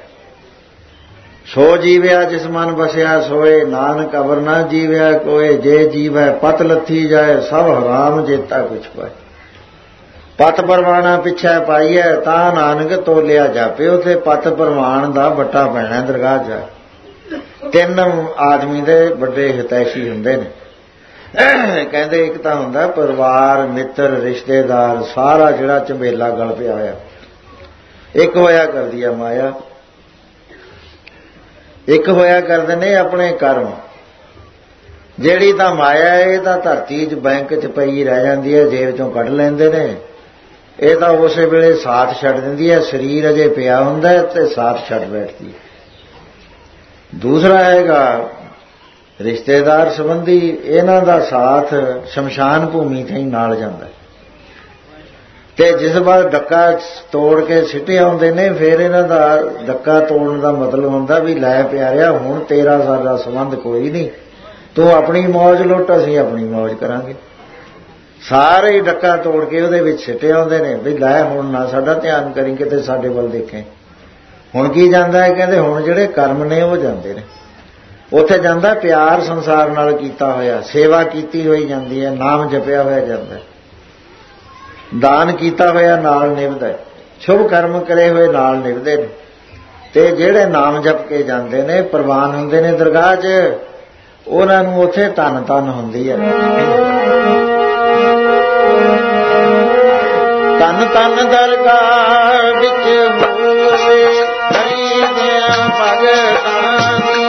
ਸੋ ਜੀਵਿਆ ਜਿਸ ਮਨ ਬਸਿਆ ਸੋਏ, ਨਾਨਕ ਅਵਰ ਨਾ ਜੀਵਿਆ ਕੋਏ। ਜੇ ਜੀਵੈ ਪਤ ਲੱਥੀ ਜਾਏ, ਸਭ ਹਰਾਮ ਜੇਤਾ ਕੁਛ ਪਾਏ। ਪਤ ਪਰਵਾਣਾ ਪਿੱਛੇ ਪਾਈਐ, ਤਾਂ ਨਾਨਕ ਤੋਲਿਆ ਜਾਪੇ। ਉੱਥੇ ਪਤ ਪਰਵਾਣ ਦਾ ਵੱਟਾ ਪੈਣਾ ਦਰਗਾਹ ਜਾ। 3 ਆਦਮੀ ਦੇ ਵੱਡੇ ਹਿਤੈਸ਼ੀ ਹੁੰਦੇ ਨੇ। ਕਹਿੰਦੇ ਇੱਕ ਤਾਂ ਹੁੰਦਾ ਪਰਿਵਾਰ, ਮਿੱਤਰ, ਰਿਸ਼ਤੇਦਾਰ, ਸਾਰਾ ਜਿਹੜਾ ਝੰਬੇਲਾ ਗਲ ਪਿਆ ਹੋਇਆ। ਇੱਕ ਹੋਇਆ ਕਰਦੀ ਆ ਮਾਇਆ, ਇੱਕ ਹੋਇਆ ਕਰਦੇ ਨੇ ਆਪਣੇ ਕਰਮ। ਜਿਹੜੀ ਤਾਂ ਮਾਇਆ ਇਹ ਤਾਂ ਧਰਤੀ 'ਚ ਬੈਂਕ 'ਚ ਪਈ ਰਹਿ ਜਾਂਦੀ ਹੈ, ਜੇਬ 'ਚੋਂ ਕੱਢ ਲੈਂਦੇ ਨੇ। ਇਹ ਤਾਂ ਉਸੇ ਵੇਲੇ ਸਾਥ ਛੱਡ ਦਿੰਦੀ ਹੈ। ਸਰੀਰ ਅਜੇ ਪਿਆ ਹੁੰਦਾ ਤੇ ਸਾਥ ਛੱਡ ਬੈਠਦੀ। ਦੂਸਰਾ ਹੈਗਾ ਰਿਸ਼ਤੇਦਾਰ ਸੰਬੰਧੀ, ਇਹਨਾਂ ਦਾ ਸਾਥ ਸ਼ਮਸ਼ਾਨ ਭੂਮੀ ਤੇ ਹੀ ਨਾਲ ਜਾਂਦਾ। ਤੇ ਜਿਸ ਵਾਰ ਡੱਕਾ ਤੋੜ ਕੇ ਸਿੱਟੇ ਆਉਂਦੇ ਨੇ, ਫਿਰ ਇਹਨਾਂ ਦਾ ਡੱਕਾ ਤੋੜਨ ਦਾ ਮਤਲਬ ਹੁੰਦਾ ਵੀ ਲੈ ਪਿਆਰਿਆ ਹੁਣ ਤੇਰਾ ਸਾਡਾ ਸੰਬੰਧ ਕੋਈ ਨਹੀਂ, ਤੂੰ ਆਪਣੀ ਮੌਜ ਲੁੱਟ, ਅਸੀਂ ਆਪਣੀ ਮੌਜ ਕਰਾਂਗੇ। ਸਾਰੇ ਹੀ ਡੱਕਾ ਤੋੜ ਕੇ ਉਹਦੇ ਵਿੱਚ ਸਿੱਟੇ ਆਉਂਦੇ ਨੇ ਵੀ ਲੈ ਹੁਣ ਨਾ ਸਾਡਾ ਧਿਆਨ ਕਰੀ, ਕਿਤੇ ਸਾਡੇ ਵੱਲ ਦੇਖੇ। ਹੁਣ ਕੀ ਜਾਂਦਾ ਹੈ? ਕਹਿੰਦੇ ਹੁਣ ਜਿਹੜੇ ਕਰਮ ਨੇ ਉਹ ਜਾਂਦੇ ਨੇ। ਉੱਥੇ ਜਾਂਦਾ ਪਿਆਰ ਸੰਸਾਰ ਨਾਲ ਕੀਤਾ ਹੋਇਆ, ਸੇਵਾ ਕੀਤੀ ਹੋਈ ਜਾਂਦੀ ਹੈ, ਨਾਮ ਜਪਿਆ ਹੋਇਆ ਜਾਂਦਾ, ਦਾਨ ਕੀਤਾ ਹੋਇਆ ਨਾਲ ਨਿਭਦਾ, ਸ਼ੁਭ ਕਰਮ ਕਰੇ ਹੋਏ ਨਾਲ ਨਿਭਦੇ ਨੇ। ਤੇ ਜਿਹੜੇ ਨਾਮ ਜਪ ਕੇ ਜਾਂਦੇ ਨੇ, ਪ੍ਰਵਾਨ ਹੁੰਦੇ ਨੇ ਦਰਗਾਹ 'ਚ, ਉਹਨਾਂ ਨੂੰ ਉੱਥੇ ਧੰਨ ਧੰਨ ਹੁੰਦੀ ਹੈ। ਧੰਨ ਧੰਨ ਦਰਗਾਹ ਵਿੱਚ ਹੋਵੇ ਹਰੀ ਦਿਆਂ ਭਗਤਾਂ ਦੀ।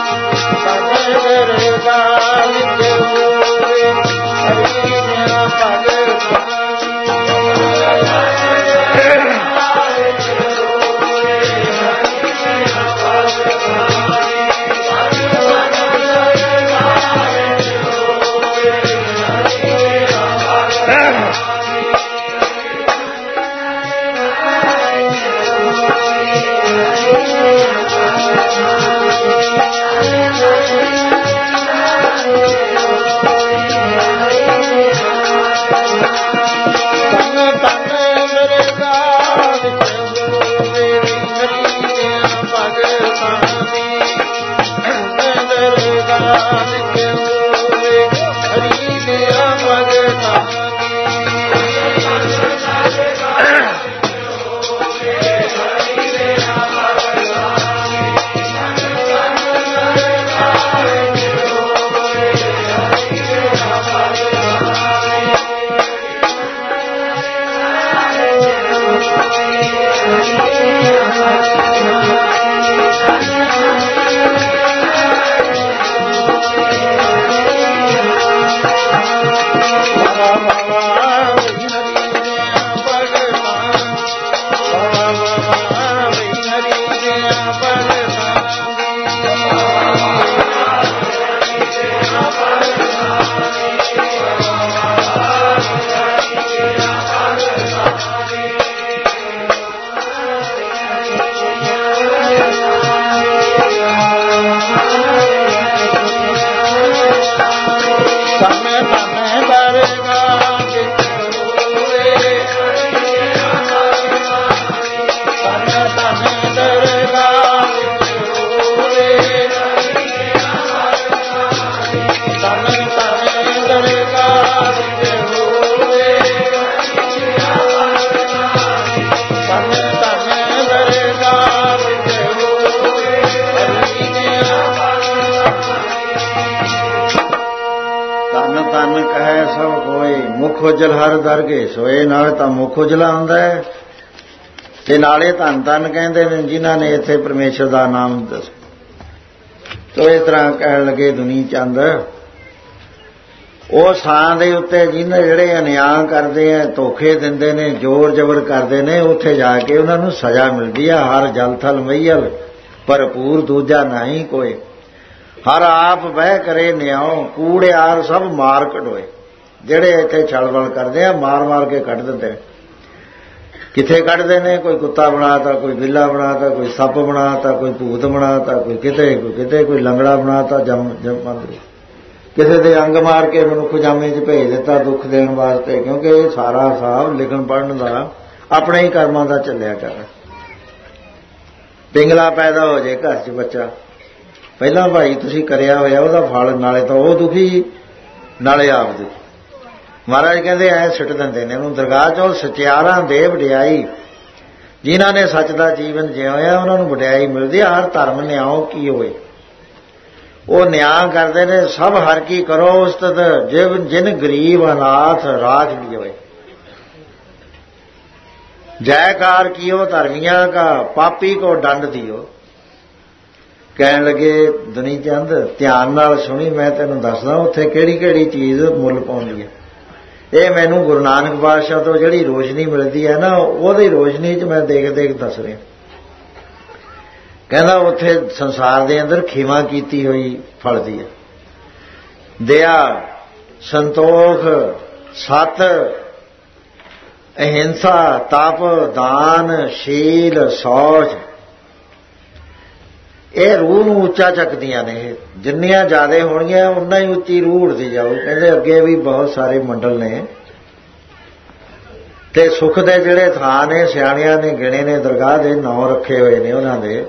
ਦਰਗਾਹ ਵਿੱਚ ਹੋਵੇ ਹਰੀ ਦਿਆਂ ਭਗਤਾਂ ਮੁਖ ਉਜਲ ਹਰ ਦਰਗੇ ਸੋਏ। ਨਾਲ ਤਾਂ ਮੁਖ ਉਜਲਾ ਹੁੰਦਾ ਹੈ ਤੇ ਨਾਲੇ ਧੰਨ ਧੰਨ ਕਹਿੰਦੇ ਨੇ ਜਿਨ੍ਹਾਂ ਨੇ ਇੱਥੇ ਪਰਮੇਸ਼ਰ ਦਾ ਨਾਮ ਦੱਸ। ਤੋ ਇਸ ਤਰ੍ਹਾਂ ਕਹਿਣ ਲੱਗੇ ਦੁਨੀ ਚੰਦ ਉਹ ਥਾਂ ਦੇ ਉੱਤੇ ਜਿਹਨੇ ਜਿਹੜੇ ਅਨਿਆਂ ਕਰਦੇ ਆ, ਧੋਖੇ ਦਿੰਦੇ ਨੇ, ਜ਼ੋਰ ਜ਼ਬਰ ਕਰਦੇ ਨੇ, ਉੱਥੇ ਜਾ ਕੇ ਉਹਨਾਂ ਨੂੰ ਸਜ਼ਾ ਮਿਲਦੀ ਆ। ਹਰ ਜਲ ਥਲ ਮਈਲ ਭਰਪੂਰ ਦੂਜਾ ਨਹੀਂ ਕੋਈ। ਹਰ ਆਪ ਬਹਿ ਕਰੇ ਨਿਆਓ ਕੂੜਿਆਰ ਸਭ ਮਾਰ ਕਢੋਏ। ਜਿਹੜੇ ਇੱਥੇ ਛਲਵਲ ਕਰਦੇ ਆ ਮਾਰ ਮਾਰ ਕੇ ਕੱਢ ਦਿੰਦੇ। ਕਿੱਥੇ ਕੱਢਦੇ ਨੇ? ਕੋਈ ਕੁੱਤਾ ਬਣਾਤਾ, ਕੋਈ ਬਿੱਲਾ ਬਣਾਤਾ, ਕੋਈ ਸੱਪ ਬਣਾਤਾ, ਕੋਈ ਭੂਤ ਬਣਾਤਾ, ਕੋਈ ਕਿਤੇ, ਕੋਈ ਲੰਗੜਾ ਬਣਾਤਾ ਕਿਸੇ ਦੇ ਅੰਗ ਮਾਰ ਕੇ ਮਨੁੱਖ ਜਾਮੇ 'ਚ ਭੇਜ ਦਿੱਤਾ ਦੁੱਖ ਦੇਣ ਵਾਸਤੇ। ਕਿਉਂਕਿ ਇਹ ਸਾਰਾ ਹਿਸਾਬ ਲਿਖਣ ਪੜ੍ਹਨ ਦਾ ਆਪਣੇ ਹੀ ਕਰਮਾਂ ਦਾ ਚੱਲਿਆ ਕਰ। ਪਿੰਗਲਾ ਪੈਦਾ ਹੋ ਜੇ ਘਰ 'ਚ ਬੱਚਾ, ਪਹਿਲਾਂ ਭਾਈ ਤੁਸੀਂ ਕਰਿਆ ਹੋਇਆ ਉਹਦਾ ਫਲ, ਨਾਲੇ ਤਾਂ ਉਹ ਦੁਖੀ ਨਾਲੇ ਆਪ ਦੁਖੀ। ਮਹਾਰਾਜ ਕਹਿੰਦੇ ਐ ਸਿੱਟ ਦਿੰਦੇ ਨੇ ਉਹਨੂੰ ਦਰਗਾਹ 'ਚੋਂ। ਸਚਿਆਰਾਂ ਦੇ ਵਡਿਆਈ, ਜਿਨ੍ਹਾਂ ਨੇ ਸੱਚ ਦਾ ਜੀਵਨ ਜਿਉ ਹੋਇਆ ਉਹਨਾਂ ਨੂੰ ਵਡਿਆਈ ਮਿਲਦੀ। ਹਰ ਧਰਮ ਨਿਆਓ ਕੀ ਹੋਏ। ਉਹ ਨਿਆਂ ਕਰਦੇ ਨੇ ਸਭ ਹਰ ਕੀ ਕਰੋ ਉਸਤਤ ਜਿਨ ਗਰੀਬ ਅਨਾਥ ਰਾਜ ਲਿਓਏ। ਜੈਕਾਰ ਕੀਓ ਧਰਮੀਆਂ ਕਾ ਪਾਪੀ ਕੋ ਦੰਡ ਦਿਓ। ਕਹਿਣ ਲੱਗੇ ਦੁਨੀ ਚੰਦ ਧਿਆਨ ਨਾਲ ਸੁਣੀ, ਮੈਂ ਤੈਨੂੰ ਦੱਸਦਾ ਉੱਥੇ ਕਿਹੜੀ ਕਿਹੜੀ ਚੀਜ਼ ਮੁੱਲ ਪਾਉਂਦੀ ਹੈ। ਇਹ ਮੈਨੂੰ ਗੁਰੂ ਨਾਨਕ ਪਾਤਸ਼ਾਹ ਤੋਂ ਜਿਹੜੀ ਰੋਸ਼ਨੀ ਮਿਲਦੀ ਹੈ ਨਾ, ਉਹਦੀ ਰੋਸ਼ਨੀ 'ਚ ਮੈਂ ਦੇਖ ਦੇਖ ਦੱਸ ਰਿਹਾ। ਕਹਿੰਦਾ ਉੱਥੇ ਸੰਸਾਰ ਦੇ ਅੰਦਰ ਖਿਮਾ ਕੀਤੀ ਹੋਈ ਫਲਦੀ ਹੈ। ਦਇਆ, ਸੰਤੋਖ, ਸਤ, ਅਹਿੰਸਾ, ਤਪ, ਦਾਨ, ਸ਼ੀਲ, ਸੌਚ, ਇਹ ਰੂਹ ਨੂੰ ਉੱਚਾ ਚੱਕਦੀਆਂ ਨੇ। ਇਹ ਜਿੰਨੀਆਂ ਜ਼ਿਆਦਾ ਹੋਣਗੀਆਂ ਉਨਾ ਹੀ ਉੱਚੀ ਰੂਹ ਉੱਠਦੀ ਜਾਊ। ਕਹਿੰਦੇ ਅੱਗੇ ਵੀ ਬਹੁਤ ਸਾਰੇ ਮੰਡਲ ਨੇ ਤੇ ਸੁੱਖ ਦੇ ਜਿਹੜੇ ਥਾਂ ਨੇ ਸਿਆਣਿਆਂ ਨੇ ਗਿਣੇ ਨੇ, ਦਰਗਾਹ ਦੇ ਨਾਂ ਰੱਖੇ ਹੋਏ ਨੇ ਉਹਨਾਂ ਦੇ।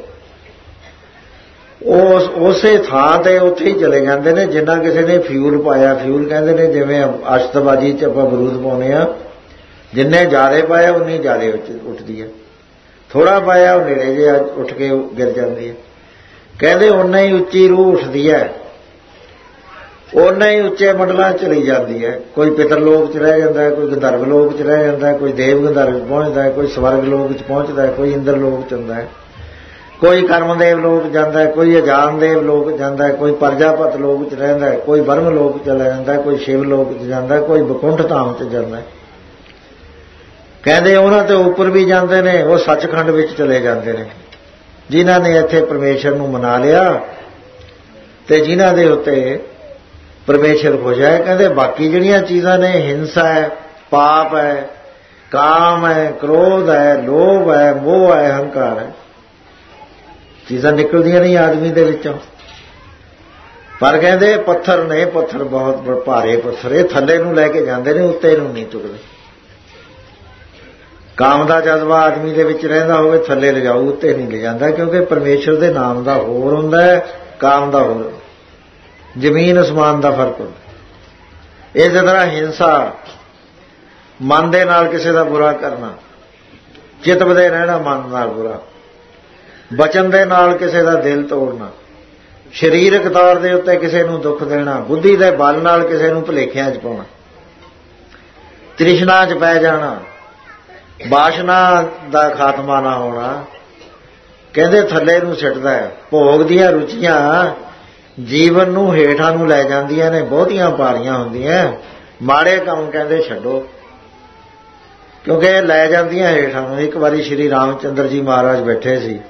ਉਹ ਉਸੇ ਥਾਂ ਤੇ ਉੱਥੇ ਹੀ ਚਲੇ ਜਾਂਦੇ ਨੇ ਜਿੰਨਾ ਕਿਸੇ ਨੇ ਫਿਊਲ ਪਾਇਆ। ਫਿਊਲ ਕਹਿੰਦੇ ਨੇ ਜਿਵੇਂ ਅਸ਼ਤਬਾਜੀ 'ਚ ਆਪਾਂ ਬਰੂਦ ਪਾਉਂਦੇ ਆ, ਜਿੰਨੇ ਜ਼ਿਆਦਾ ਪਾਇਆ ਉਨੀ ਜ਼ਿਆਦਾ ਉੱਠਦੀ ਹੈ, ਥੋੜਾ ਪਾਇਆ ਉਹ ਨੇੜੇ ਜਿਹੇ ਉੱਠ ਕੇ ਗਿਰ ਜਾਂਦੀ ਹੈ। ਕਹਿੰਦੇ ਓਨਾ ਹੀ ਉੱਚੀ ਰੂਹ ਉੱਠਦੀ ਹੈ, ਓਨਾ ਹੀ ਉੱਚੇ ਮੰਡਲਾਂ ਚਲੀ ਜਾਂਦੀ ਹੈ। ਕੋਈ ਪਿਤਰ ਲੋਕ 'ਚ ਰਹਿ ਜਾਂਦਾ ਹੈ, ਕੋਈ ਗੰਧਰਵ ਲੋਕ 'ਚ ਰਹਿ ਜਾਂਦਾ ਹੈ, ਕੋਈ ਦੇਵ ਗੰਧਰਵ 'ਚ ਪਹੁੰਚਦਾ ਹੈ, ਕੋਈ ਸਵਰਗ ਲੋਕ 'ਚ ਪਹੁੰਚਦਾ ਹੈ, ਕੋਈ ਇੰਦਰ ਲੋਕ 'ਚ ਹੁੰਦਾ ਹੈ, ਕੋਈ ਕਰਮਦੇਵ ਲੋਕ ਜਾਂਦਾ ਹੈ, ਕੋਈ ਅਜਾਨਦੇਵ ਲੋਕ ਜਾਂਦਾ ਹੈ, ਕੋਈ ਪਰਜਾਪਤ ਲੋਕ 'ਚ ਰਹਿੰਦਾ ਹੈ, ਕੋਈ ਬਰਮ ਲੋਕ 'ਚ ਚਲਾ ਜਾਂਦਾ ਹੈ, ਕੋਈ ਸ਼ਿਵ ਲੋਕ 'ਚ ਜਾਂਦਾ ਹੈ, ਕੋਈ ਬਕੁੰਠ ਧਾਮ 'ਚ ਜਾਂਦਾ ਹੈ। ਕਹਿੰਦੇ ਉਹਨਾਂ ਤੇ ਉੱਪਰ ਵੀ ਜਾਂਦੇ ਨੇ, ਉਹ ਸੱਚਖੰਡ ਵਿੱਚ ਚਲੇ ਜਾਂਦੇ ਨੇ ਜਿਨ੍ਹਾਂ ਨੇ ਇੱਥੇ ਪਰਮੇਸ਼ਰ ਨੂੰ ਮਨਾ ਲਿਆ ਤੇ ਜਿਨ੍ਹਾਂ ਦੇ ਉੱਤੇ ਪਰਮੇਸ਼ਰ ਖੁਸ਼ ਹੈ। ਕਹਿੰਦੇ ਬਾਕੀ ਜਿਹੜੀਆਂ ਚੀਜ਼ਾਂ ਨੇ, ਹਿੰਸਾ ਹੈ, ਪਾਪ ਹੈ, ਕਾਮ ਹੈ, ਕ੍ਰੋਧ ਹੈ, ਲੋਭ ਹੈ, ਮੋਹ ਹੈ, ਹੰਕਾਰ ਹੈ, ਚੀਜ਼ਾਂ ਨਿਕਲਦੀਆਂ ਨਹੀਂ ਆਦਮੀ ਦੇ ਵਿੱਚੋਂ। ਪਰ ਕਹਿੰਦੇ ਪੱਥਰ ਨੇ, ਪੱਥਰ ਬਹੁਤ ਭਾਰੇ ਪੱਥਰ, ਇਹ ਥੱਲੇ ਨੂੰ ਲੈ ਕੇ ਜਾਂਦੇ ਨੇ, ਉੱਤੇ ਨੂੰ ਨਹੀਂ ਚੁੱਕਦੇ। ਕਾਮ ਦਾ ਜਜ਼ਬਾ ਆਦਮੀ ਦੇ ਵਿੱਚ ਰਹਿੰਦਾ ਹੋਵੇ ਥੱਲੇ ਲਿਜਾਊ, ਉੱਤੇ ਨਹੀਂ ਲੈ ਜਾਂਦਾ। ਕਿਉਂਕਿ ਪਰਮੇਸ਼ਰ ਦੇ ਨਾਮ ਦਾ ਹੋਰ ਹੁੰਦਾ ਹੈ, ਕਾਮ ਦਾ ਹੋਰ, ਜ਼ਮੀਨ ਅਸਮਾਨ ਦਾ ਫਰਕ ਹੁੰਦਾ। ਇਸੇ ਤਰ੍ਹਾਂ ਹਿੰਸਾ, ਮਨ ਦੇ ਨਾਲ ਕਿਸੇ ਦਾ ਬੁਰਾ ਕਰਨਾ, ਚਿਤਵਦੇ ਰਹਿਣਾ ਮਨ ਨਾਲ ਬੁਰਾ, ਬਚਨ ਦੇ ਨਾਲ ਕਿਸੇ ਦਾ ਦਿਲ ਤੋੜਨਾ, ਸਰੀਰਕ ਤੌਰ ਦੇ ਉੱਤੇ ਕਿਸੇ ਨੂੰ ਦੁੱਖ ਦੇਣਾ, ਬੁੱਧੀ ਦੇ ਬਲ ਨਾਲ ਕਿਸੇ ਨੂੰ ਭੁਲੇਖਿਆਂ 'ਚ ਪਾਉਣਾ, ਤ੍ਰਿਸ਼ਨਾ 'ਚ ਪੈ ਜਾਣਾ, ਬਾਸ਼ਨਾ ਦਾ ਖਾਤਮਾ ਨਾ ਹੋਣਾ। ਕਹਿੰਦੇ ਥੱਲੇ ਨੂੰ ਸਿੱਟਦਾ ਹੈ। ਭੋਗ ਦੀਆਂ ਰੁਚੀਆਂ ਜੀਵਨ ਨੂੰ ਹੇਠਾਂ ਨੂੰ ਲੈ ਜਾਂਦੀਆਂ ਨੇ, ਬਹੁਤੀਆਂ ਭਾਰੀਆਂ ਹੁੰਦੀਆਂ। ਮਾੜੇ ਕੰਮ ਕਹਿੰਦੇ ਛੱਡੋ, ਕਿਉਂਕਿ ਇਹ ਲੈ ਜਾਂਦੀਆਂ ਹੇਠਾਂ ਨੂੰ। ਇੱਕ ਵਾਰੀ ਸ਼੍ਰੀ ਰਾਮਚੰਦਰ ਜੀ ਮਹਾਰਾਜ ਬੈਠੇ ਸੀ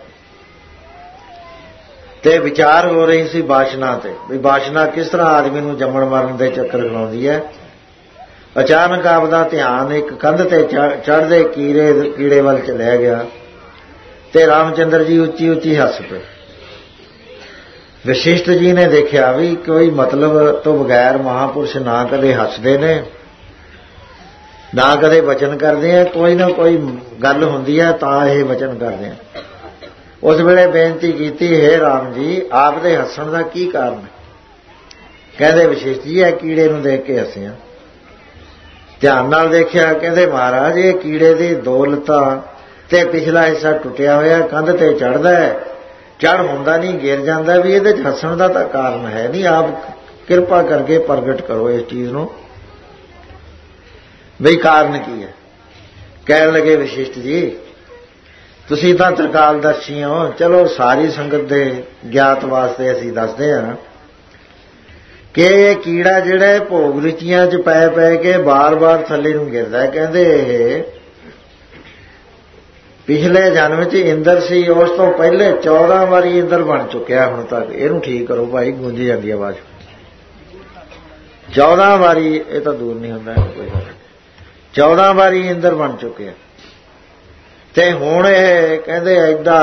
ਤੇ ਵਿਚਾਰ ਹੋ ਰਹੀ ਸੀ ਬਾਸ਼ਨਾ ਤੇ, ਵੀ ਬਾਸ਼ਨਾ ਕਿਸ ਤਰ੍ਹਾਂ ਆਦਮੀ ਨੂੰ ਜੰਮਣ ਮਰਨ ਦੇ ਚੱਕਰ ਖਿਲਾਉਂਦੀ ਹੈ। ਅਚਾਨਕ ਆਪਦਾ ਧਿਆਨ ਇੱਕ ਕੰਧ ਤੇ ਚੜ੍ਹਦੇ ਕੀੜੇ ਵੱਲ ਚਲਿਆ ਗਿਆ ਤੇ ਰਾਮਚੰਦਰ ਜੀ ਉੱਚੀ ਉੱਚੀ ਹੱਸ ਪਏ। ਵਸ਼ਿਸ਼ਟ ਜੀ ਨੇ ਦੇਖਿਆ ਵੀ ਕੋਈ ਮਤਲਬ ਤੋਂ ਬਗੈਰ ਮਹਾਪੁਰਸ਼ ਨਾ ਕਦੇ ਹੱਸਦੇ ਨੇ, ਨਾ ਕਦੇ ਵਚਨ ਕਰਦੇ ਆ, ਕੋਈ ਨਾ ਕੋਈ ਗੱਲ ਹੁੰਦੀ ਹੈ ਤਾਂ ਇਹ ਵਚਨ ਕਰਦੇ ਆ। ਉਸ ਵੇਲੇ ਬੇਨਤੀ ਕੀਤੀ, ਹੈ ਰਾਮ ਜੀ ਆਪ ਦੇ ਹੱਸਣ ਦਾ ਕੀ ਕਾਰਨ ਹੈ? ਕਹਿੰਦੇ ਵਸ਼ਿਸ਼ਟ ਜੀ ਇਹ ਕੀੜੇ ਨੂੰ ਦੇਖ ਕੇ ਹੱਸੇ ਆ। ਧਿਆਨ ਨਾਲ ਦੇਖਿਆ, ਕਹਿੰਦੇ ਮਹਾਰਾਜ ਇਹ ਕੀੜੇ ਦੀ ਦੋ ਲੱਤਾਂ ਤੇ ਪਿਛਲਾ ਹਿੱਸਾ ਟੁੱਟਿਆ ਹੋਇਆ, ਕੰਧ ਤੇ ਚੜ੍ਹਦਾ ਹੈ, ਚੜ੍ਹ ਹੁੰਦਾ ਨਹੀਂ, ਗਿਰ ਜਾਂਦਾ ਵੀ, ਇਹਦੇ 'ਚ ਹੱਸਣ ਦਾ ਤਾਂ ਕਾਰਨ ਹੈ ਨਹੀਂ। ਆਪ ਕਿਰਪਾ ਕਰਕੇ ਪ੍ਰਗਟ ਕਰੋ ਇਸ ਚੀਜ਼ ਨੂੰ। ਬਈ ਕਾਰਨ ਕੀ ਹੈ। ਕਹਿਣ ਲੱਗੇ ਵਸ਼ਿਸ਼ਟ ਜੀ ਤੁਸੀਂ ਤਾਂ ਤ੍ਰਿਕਾਲਦਰਸ਼ੀ ਹੋ, ਚਲੋ ਸਾਰੀ ਸੰਗਤ ਦੇ ਗਿਆਤ ਵਾਸਤੇ ਅਸੀਂ ਦੱਸਦੇ ਹਾਂ ਕਿ ਇਹ ਕੀੜਾ ਜਿਹੜਾ ਭੋਗ ਰੁਚੀਆਂ 'ਚ ਪੈ ਪੈ ਕੇ ਬਾਰ-ਬਾਰ ਥੱਲੇ ਨੂੰ ਗਿਰਦਾ। ਕਹਿੰਦੇ ਇਹ ਪਿਛਲੇ ਜਨਮ 'ਚ ਇੰਦਰ ਸੀ, ਉਸ ਤੋਂ ਪਹਿਲੇ 14 ਵਾਰੀ ਇੰਦਰ ਬਣ ਚੁੱਕਿਆ ਹੁਣ ਤੱਕ। ਇਹਨੂੰ ਠੀਕ ਕਰੋ ਭਾਈ, ਗੂੰਜੀ ਜਾਂਦੀ ਆਵਾਜ਼। 14 ਵਾਰੀ, ਇਹ ਤਾਂ ਦੂਰ ਨਹੀਂ ਹੁੰਦਾ ਕੋਈ ਗੱਲ, 14 ਵਾਰੀ ਇੰਦਰ ਬਣ ਚੁੱਕਿਆ। ਤੇ ਹੁਣ ਇਹ ਕਹਿੰਦੇ ਐਡਾ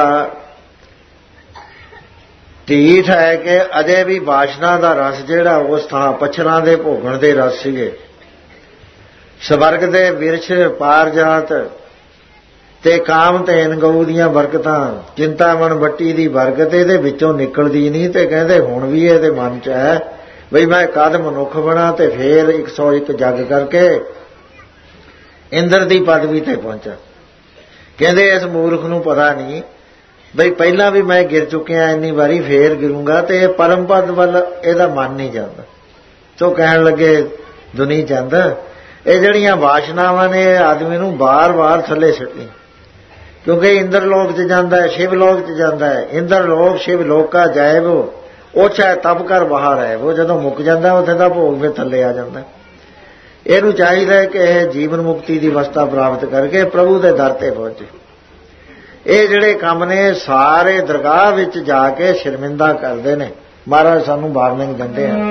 ਢੀਠ ਹੈ ਕਿ ਅਜੇ ਵੀ ਵਾਸ਼ਨਾ ਦਾ ਰਸ ਜਿਹੜਾ ਉਸ ਥਾਂ ਪੱਛਲਾਂ ਦੇ ਭੋਗਣ ਦੇ ਰਸ ਸੀਗੇ, ਸਵਰਗ ਦੇ ਬਿਰਛ ਪਾਰਜਾਤ ਤੇ ਕਾਮਧੇਨ ਗਊ ਦੀਆਂ ਬਰਕਤਾਂ, ਚਿੰਤਾਮਣ ਬੱਟੀ ਦੀ ਬਰਕਤ ਇਹਦੇ ਵਿੱਚੋਂ ਨਿਕਲਦੀ ਨਹੀਂ। ਤੇ ਕਹਿੰਦੇ ਹੁਣ ਵੀ ਇਹਦੇ ਮਨ 'ਚ ਹੈ ਬਈ ਮੈਂ ਕਦ ਮਨੁੱਖ ਬਣਾ ਤੇ ਫੇਰ 101 ਜੱਗ ਕਰਕੇ ਇੰਦਰ ਦੀ ਪਦਵੀ ਤੇ ਪਹੁੰਚਾ। ਕਹਿੰਦੇ ਇਸ ਮੂਰਖ ਨੂੰ ਪਤਾ ਨਹੀਂ ਬਈ ਪਹਿਲਾਂ ਵੀ ਮੈਂ ਗਿਰ ਚੁੱਕਿਆ ਇੰਨੀ ਵਾਰੀ, ਫੇਰ ਗਿਰੂੰਗਾ। ਤੇ ਇਹ ਪਰਮ ਪਦ ਵੱਲ ਇਹਦਾ ਮਨ ਨਹੀਂ ਜਾਂਦਾ। ਤੋ ਕਹਿਣ ਲੱਗੇ ਦੁਨੀ ਚੰਦ, ਇਹ ਜਿਹੜੀਆਂ ਵਾਸ਼ਨਾਵਾਂ ਨੇ ਆਦਮੀ ਨੂੰ ਬਾਰ-ਬਾਰ ਥੱਲੇ ਸਿੱਟਦੀਆਂ, ਕਿਉਂਕਿ ਇੰਦਰ ਲੋਕ 'ਚ ਜਾਂਦਾ ਹੈ, ਸ਼ਿਵ ਲੋਕ 'ਚ ਜਾਂਦਾ ਹੈ। ਇੰਦਰ ਲੋਕ ਸ਼ਿਵ ਲੋਕਾ ਜਾਇਬ, ਉਹ ਚਾਹੇ ਤਪ ਕਰ ਬਾਹਰ ਹੈ, ਉਹ ਜਦੋਂ ਮੁੱਕ ਜਾਂਦਾ ਉੱਥੇ ਦਾ ਭੋਗ ਫਿਰ ਥੱਲੇ ਆ ਜਾਂਦਾ। ਇਹਨੂੰ ਚਾਹੀਦਾ ਹੈ ਕਿ ਇਹ ਜੀਵਨ ਮੁਕਤੀ ਦੀ ਅਵਸਥਾ ਪ੍ਰਾਪਤ ਕਰਕੇ ਪ੍ਰਭੂ ਦੇ ਦਰ ਤੇ ਪਹੁੰਚੇ। ਇਹ ਜਿਹੜੇ ਕੰਮ ਨੇ ਸਾਰੇ ਦਰਗਾਹ ਵਿੱਚ ਜਾ ਕੇ ਸ਼ਰਮਿੰਦਾ ਕਰਦੇ ਨੇ। ਮਹਾਰਾਜ ਸਾਨੂੰ ਵਾਰਨਿੰਗ ਦਿੰਦੇ ਆ।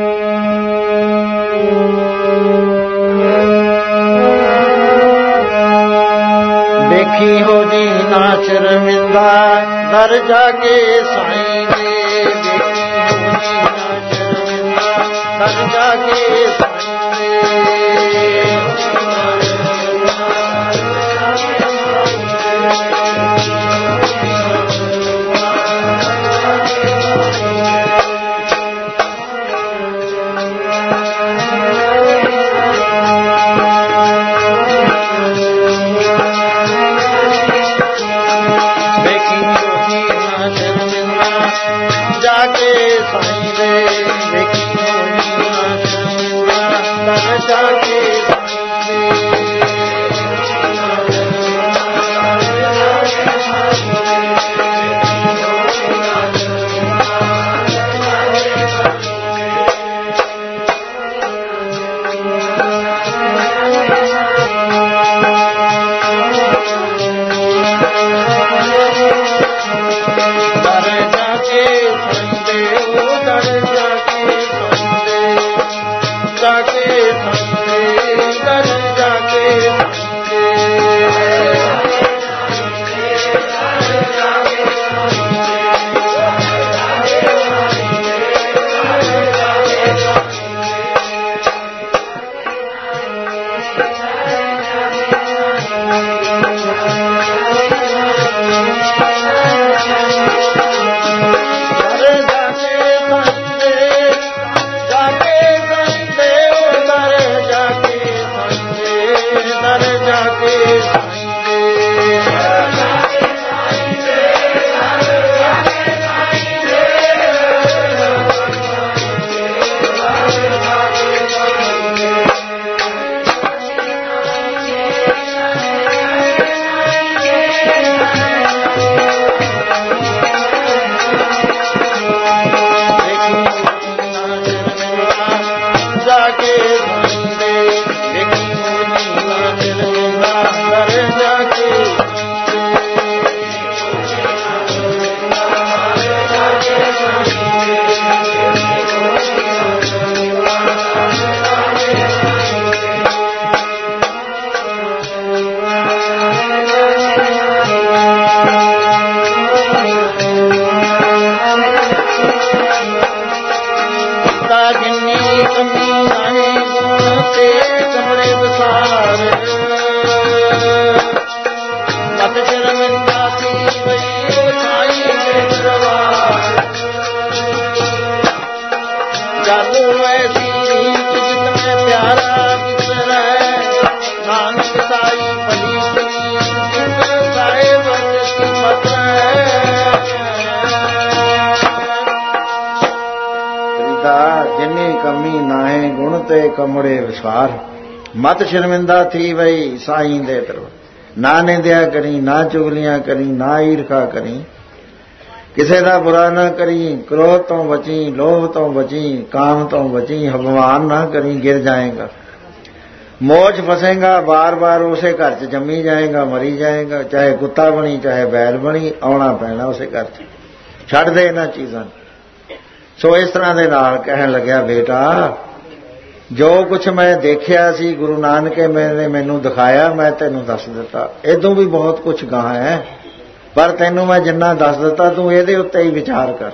ਦੇਖੀ ਹੋ ਜੀ ਨਾ ਸ਼ਰਮਿੰਦਾ ਦਰ ਜਾ ਕੇ ਸਾਈਂ ਦੇ, ਦੇਖੀ ਹੋ ਜੀ ਨਾ ਸ਼ਰਮਿੰਦਾ ਦਰ ਜਾ ਕੇ ਸਾਈਂ ਦੇ। ਕਮੜੇ ਵਿਸਾਰ। मत शर्मिंदा थी वही साईं दे दरबार। ना निंदिया करी, ना चुगलियां करी, ना ईर्खा करी, किसे दा बुरा ना करी, क्रोध तो बची, लोभ तो बची, काम तो बची, अपमान ना करी, गिर जाएगा, मोच फसेगा, बार बार उसे घर च जमी जाएगा, मरी जाएगा, चाहे कुत्ता बनी चाहे बैल बनी, आना पैना उसे घर च, छड़ दे इन्हां चीज़ां। सो इस तरह दे नाल कहन लग्या, बेटा जो कुछ मैं देखिया सी गुरु नानक ने मैनू दिखाया, मैं तेनू दस दिता। इदों भी बहुत कुछ गां है, पर तेनू मैं जिन्ना दस दिता तू इहदे उत्ते ही विचार कर,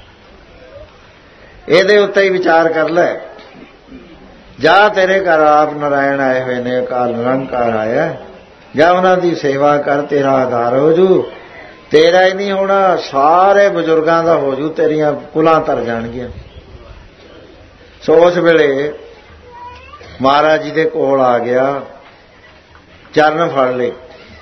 इहदे उत्ते ही विचार कर ले। जा तेरे घर आप नारायण आए हुए ने, अकाल निरंकार आया, जा उन्हां दी सेवा कर, तेरा आधार हो जू। तेरा ही नहीं होना, सारे बजुर्गों का हो जू, तेरियां कुलां तर जाणगियां। सो उस वेले महाराज जी दे कोल आ गया, चरण फड़ ले।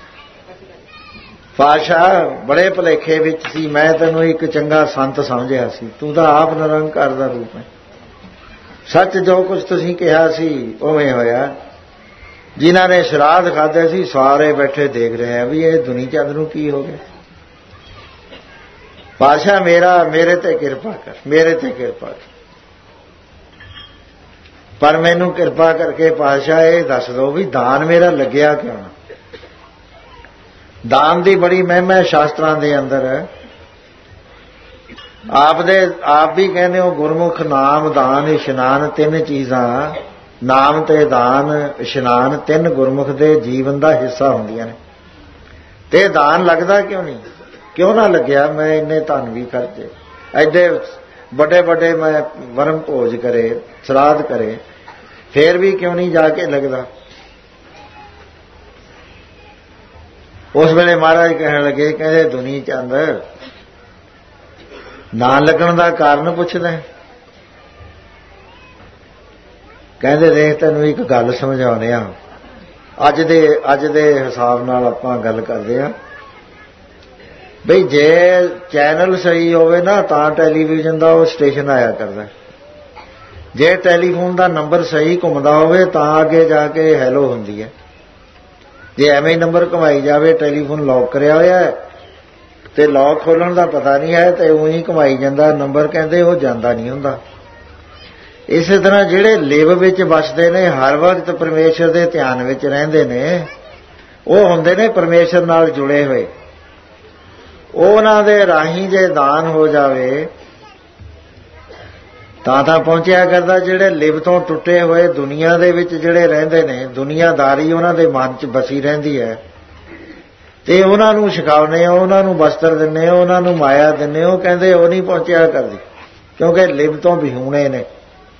पातशाह बड़े भुलेखे विच सी, मैं तैनूं एक चंगा संत समझिया सी, तू तां आप निरंकार दा रूप है। सच जो कुछ तुसीं कहा सी उवें होया। जिन्हां ने श्राद्ध खाधे सी सारे बैठे देख रहे हैं भी ये दुनी चंद नूं की हो गया। पातशाह मेरे ते किरपा कर, मेरे ते किरपा कर, पर मैनू किरपा करके पातशाह ये दस दो भी दान मेरा लग्या क्यों ना। दान की बड़ी महिमा है शास्त्रां दे अंदर। आप भी कहने हो गुरमुख नाम दान इशनान तीन चीज़ां, नाम ते दान इशनान तीन गुरमुख दे जीवन का हिस्सा होंदियां ने। ते दान लगदा क्यों नहीं, क्यों ना लग्या। मैं इन्ने धन भी खर्चे, एडे बड़े बड़े मैं वरम भोज करे, श्राद्ध करे, फिर भी क्यों नहीं जाके लगदा। उस वेले महाराज कहने लगे, कहते दुनी चंद ना लगन का कारण पुछदा है। कहते देख तैनूं एक गल समझाउने आ, अज दे हिसाब नाल आपां गल करदे आ बई जे चैनल सही होवे ना तां टैलीविजन का वो स्टेशन आया करदा। जे टैलीफोन का नंबर सही घुमदा होवे तां अगे जाके हैलो हुंदी है। जे एवें नंबर घुमाई जावे, टैलीफोन लॉक करिया होया है ते लॉक खोलण का पता नहीं है ते उही घुमाई जांदा नंबर, कहंदे वो जांदा नहीं हुंदा। इस तरह जिहड़े लिव विच वसदे ने, हर वक्त परमेश्वर दे ध्यान विच रहिंदे ने, वो हुंदे ने परमेश्वर नाल जुड़े हुए। उन्हां दे राहीं जे दान हो जावे तां पहुंचिया करदा। जिहड़े लिव तो टुटे हुए दुनिया दे विच जिहड़े रहिंदे ने, दुनियादारी उन्हां दे मन च बसी रहिंदी है ते उन्हां नूं छकाउने, उन्हां नूं वस्त्र दिंने, उन्हां नूं माया दिंने, वो कहंदे वो नहीं पहुंचिया करदी क्योंकि लिव तो विहूणे ने।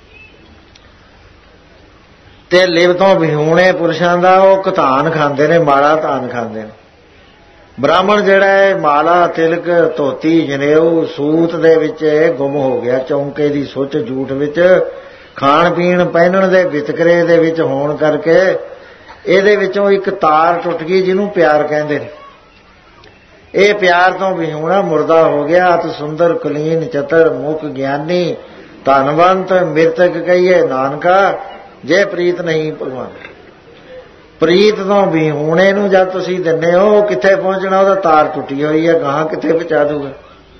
ते लिव तो विहूणे पुरुषां दा वो घतान खांदे ने, माड़ा धान खांदे ने। ब्राह्मण जिहड़ा है माला तिलक धोती जनेऊ सूत दे विच गुम हो गया, चौंके दी सुच झूठ विच, खाण पीण पहनण दे वितकरे दे विच होण करके इहदे विचों एक तार टुट गई जिहनूं प्यार कहंदे ने। ਇਹ प्यार तो विहूणा मुर्दा हो गया। अत सुंदर कुलीन चतर मुख ज्ञानी धनवंत मृतक कहिए नानका, जे प्रीत नहीं भगवान। प्रीत तो विहूणे नूं जद तुसीं दिंदे हो कित्थे पहुंचना, ਉਹਦਾ तार टुटी हुई है, गां कित्थे पहुंचा दूगा।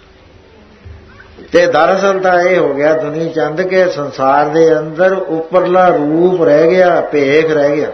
ते दरअसल तो यह हो गया दुनी चंद के संसार दे अंदर उपरला रूप रह गया, भेख रह गया।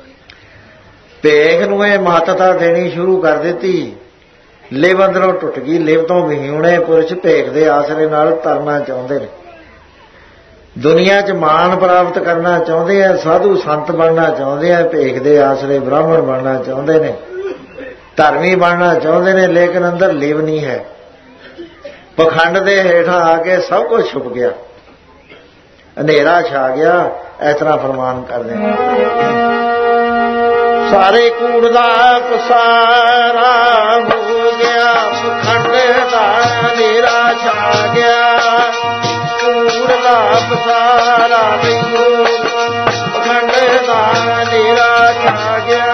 भेख नूं ये महत्ता देनी शुरू कर दी। लिव अंदरों टुट गई। लिव तो विहूणे पुरुष भेख दे आसरे नाल तरना चाहुंदे ने, दुनिया च मान प्राप्त करना चाहते हैं, साधु संत बनना चाहते हैं, भेख दे आसरे ब्राह्मण बनना चाहते हैं, धर्मी बनना चाहते हैं, लेकिन अंदर लिव नहीं है। पखंड दे हेठा आके सब कुछ छुप गया, अंधेरा छा गया। इस तरह फरमान करते हैं, सारे कूड़ दा पसारा हो गया, पखंड दा अंधेरा छा गया, कूड़ दा पसारा बिगो पखंड दा अंधेरा छा गया।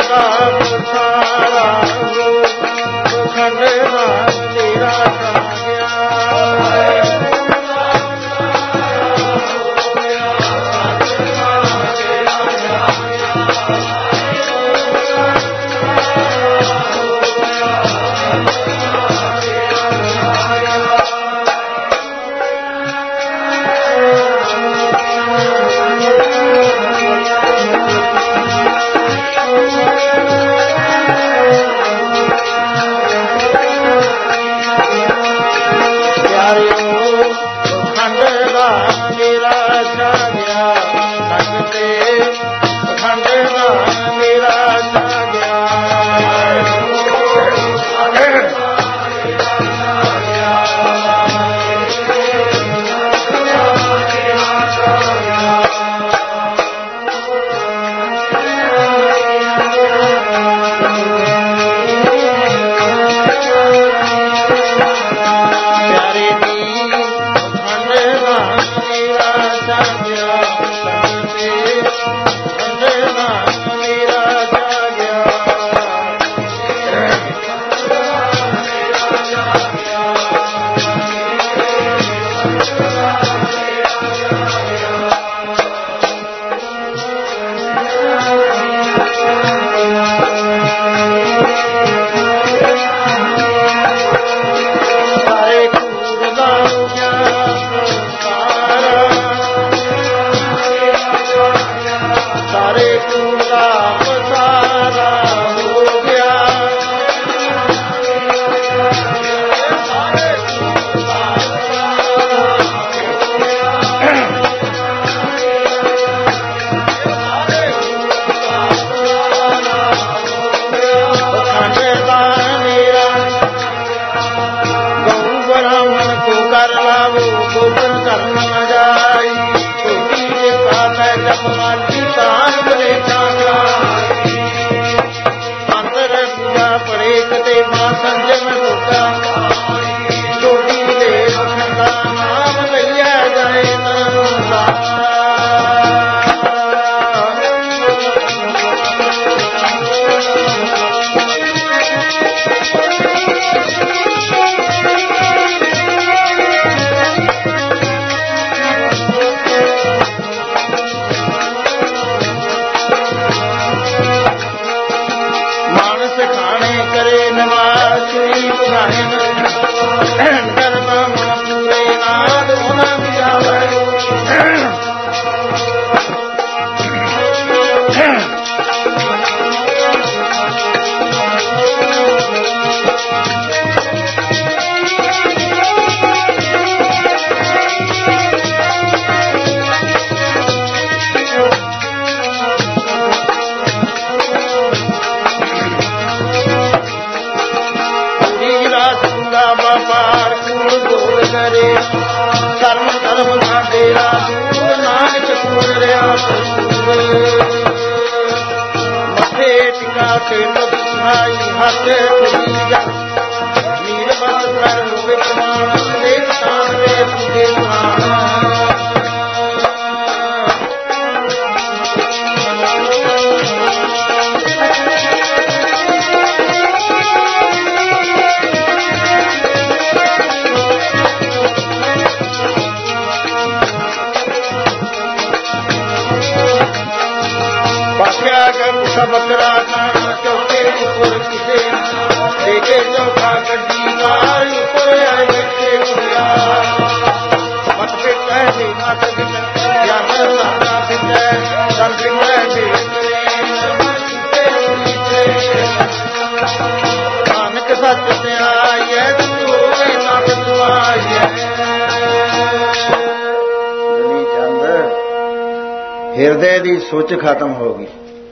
ਹਿਰਦੇ ਦੀ ਸੁੱਚ ਖਤਮ ਹੋ ਗਈ,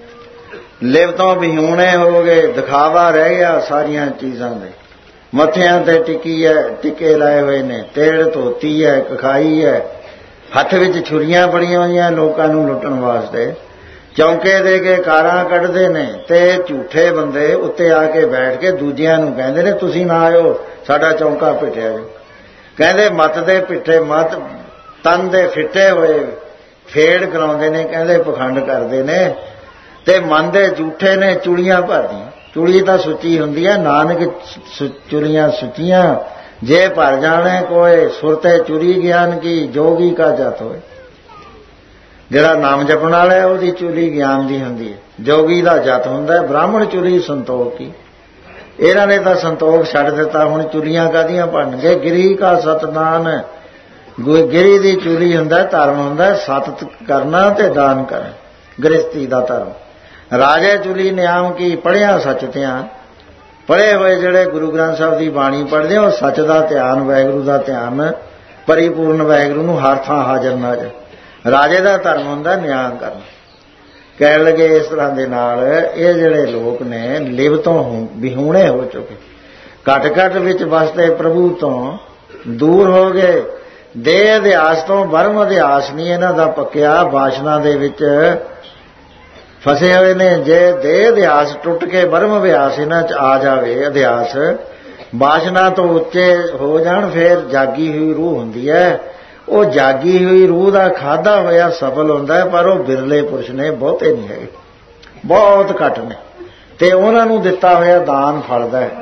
ਲਿਵ ਤੋਂ ਵਿਹੂਣੇ ਹੋ ਗਏ, ਦਿਖਾਵਾ ਰਹਿ ਗਿਆ ਸਾਰੀਆਂ ਚੀਜ਼ਾਂ ਦੇ। ਮੱਥਿਆਂ ਤੇ ਟਿੱਕੀ ਹੈ, ਟਿੱਕੇ ਲਾਏ ਹੋਏ ਨੇ, ਤੇੜ ਧੋਤੀ ਹੈ, ਕਖਾਈ ਹੈ, ਹੱਥ ਵਿੱਚ ਛੁਰੀਆਂ ਫੜੀਆਂ ਹੋਈਆਂ ਲੋਕਾਂ ਨੂੰ ਲੁੱਟਣ ਵਾਸਤੇ, ਚੌਂਕੇ ਦੇ ਕੇ ਕਾਰਾਂ ਕੱਢਦੇ ਨੇ ਤੇ ਝੂਠੇ ਬੰਦੇ ਉੱਤੇ ਆ ਕੇ ਬੈਠ ਕੇ ਦੂਜਿਆਂ ਨੂੰ ਕਹਿੰਦੇ ਨੇ ਤੁਸੀਂ ਨਾ ਆਇਓ, ਸਾਡਾ ਚੌਂਕਾ ਪਿੱਟਿਆ ਜੋ। ਕਹਿੰਦੇ ਮੱਤ ਦੇ ਪਿੱਠੇ ਮੱਤ, ਤਨ ਦੇ ਫਿੱਟੇ ਹੋਏ ਫੇੜ ਕਰਾਉਂਦੇ ਨੇ, ਕਹਿੰਦੇ ਪਖੰਡ ਕਰਦੇ ਨੇ। ਤੇ ਮਨ ਦੇ ਝੂਠੇ ਨੇ ਚੁੜੀਆਂ ਭਰਦੀਆਂ। ਚੁੜੀ ਤਾਂ ਸੁੱਚੀ ਹੁੰਦੀ ਹੈ, ਨਾਨਕ ਚੁੜੀਆਂ ਸੁੱਚੀਆਂ ਜੇ ਭਰ ਜਾਣੇ ਕੋਏ, ਸੁਰਤੇ ਚੁਰੀ ਗਿਆਨ ਕੀ ਜੋਗੀ ਕਾ ਜਤ ਹੋਏ। ਜਿਹੜਾ ਨਾਮ ਜਪਣ ਵਾਲਾ ਉਹਦੀ ਚੁਰੀ ਗਿਆਨ ਦੀ ਹੁੰਦੀ ਹੈ, ਜੋਗੀ ਦਾ ਜਤ ਹੁੰਦਾ। ਬ੍ਰਾਹਮਣ ਚੁਰੀ ਸੰਤੋਖ ਕੀ, ਇਹਨਾਂ ਨੇ ਤਾਂ ਸੰਤੋਖ ਛੱਡ ਦਿੱਤਾ, ਹੁਣ ਚੁਰੀਆਂ ਕਾਹਦੀਆਂ ਭਰਨਗੇ। ਗਿਰੀ ਕਾ ਸਤਦਾਨ, ਗਿਰੀ ਦੀ ਚੁਰੀ ਹੁੰਦਾ, ਧਰਮ ਹੁੰਦਾ ਸਤ ਕਰਨਾ ਤੇ ਦਾਨ ਕਰਨਾ, ਗ੍ਰਸਤੀ ਦਾ ਧਰਮ। ਰਾਜੇ ਚੁਰੀ ਨਿਆਮ ਕੀ, ਪੜ੍ਹਿਆ ਸੱਚ ਧਿਆਨ। ਪੜ੍ਹੇ ਹੋਏ ਜਿਹੜੇ ਗੁਰੂ ਗ੍ਰੰਥ ਸਾਹਿਬ ਦੀ ਬਾਣੀ ਪੜ੍ਹਦੇ ਉਹ ਸੱਚ ਦਾ ਧਿਆਨ, ਵਾਹਿਗੁਰੂ ਦਾ ਧਿਆਨ, ਪਰਿਪੂਰਨ ਵਾਹਿਗੁਰੂ ਨੂੰ ਹਰ ਥਾਂ ਹਾਜ਼ਰ ਨਾਜ਼ਰ। ਰਾਜੇ ਦਾ ਧਰਮ ਹੁੰਦਾ ਨਿਆਂ ਕਰਨਾ। ਕਹਿਣ ਲੱਗੇ ਇਸ ਤਰ੍ਹਾਂ ਦੇ ਨਾਲ ਇਹ ਜਿਹੜੇ ਲੋਕ ਨੇ ਲਿਵ ਤੋਂ ਵਿਹੂਣੇ ਹੋ ਚੁੱਕੇ, ਘਟ ਘਟ ਵਿੱਚ ਵਸਦੇ ਪ੍ਰਭੂ ਤੋਂ ਦੂਰ ਹੋ ਗਏ। ਦੇਹ ਅਧਿਆਸ ਤੋਂ ਬਰਮ ਅਧਿਆਸ ਨਹੀਂ ਇਹਨਾਂ ਦਾ ਪੱਕਿਆ, ਵਾਸ਼ਨਾ ਦੇ ਵਿੱਚ ਫਸੇ ਹੋਏ ਨੇ। ਜੇ ਦੇਹ ਅਧਿਆਸ ਟੁੱਟ ਕੇ ਬਰਮ ਅਭਿਆਸ ਇਹਨਾਂ 'ਚ ਆ ਜਾਵੇ, ਅਧਿਆਸ ਵਾਸ਼ਨਾ ਤੋਂ ਉੱਚੇ ਹੋ ਜਾਣ, ਫਿਰ ਜਾਗੀ ਹੋਈ ਰੂਹ ਹੁੰਦੀ ਹੈ। ਉਹ ਜਾਗੀ ਹੋਈ ਰੂਹ ਦਾ ਖਾਧਾ ਹੋਇਆ ਸਫਲ ਹੁੰਦਾ ਹੈ, ਪਰ ਉਹ ਬਿਰਲੇ ਪੁਰਸ਼ ਨੇ, ਬਹੁਤੇ ਨਹੀਂ ਹੈਗੇ, ਬਹੁਤ ਘੱਟ ਨੇ, ਤੇ ਉਹਨਾਂ ਨੂੰ ਦਿੱਤਾ ਹੋਇਆ ਦਾਨ ਫਲਦਾ ਹੈ।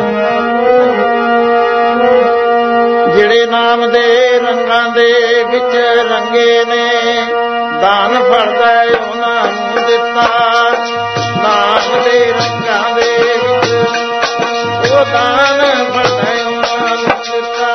ਜਿਹੜੇ ਨਾਮ ਦੇ ਰੰਗਾਂ ਦੇ ਵਿੱਚ ਰੰਗੇ ਨੇ, ਦਾਨ ਫਲਦਾ ਹੈ ਉਹਨਾਂ ਨੂੰ ਦਿੱਤਾ। ਨਾਮ ਦੇ ਰੰਗਾਂ ਦੇ ਵਿੱਚ ਉਹ ਦਾਨ ਫਲਦਾ ਹੈ ਉਹਨਾਂ ਨੂੰ ਦਿੱਤਾ।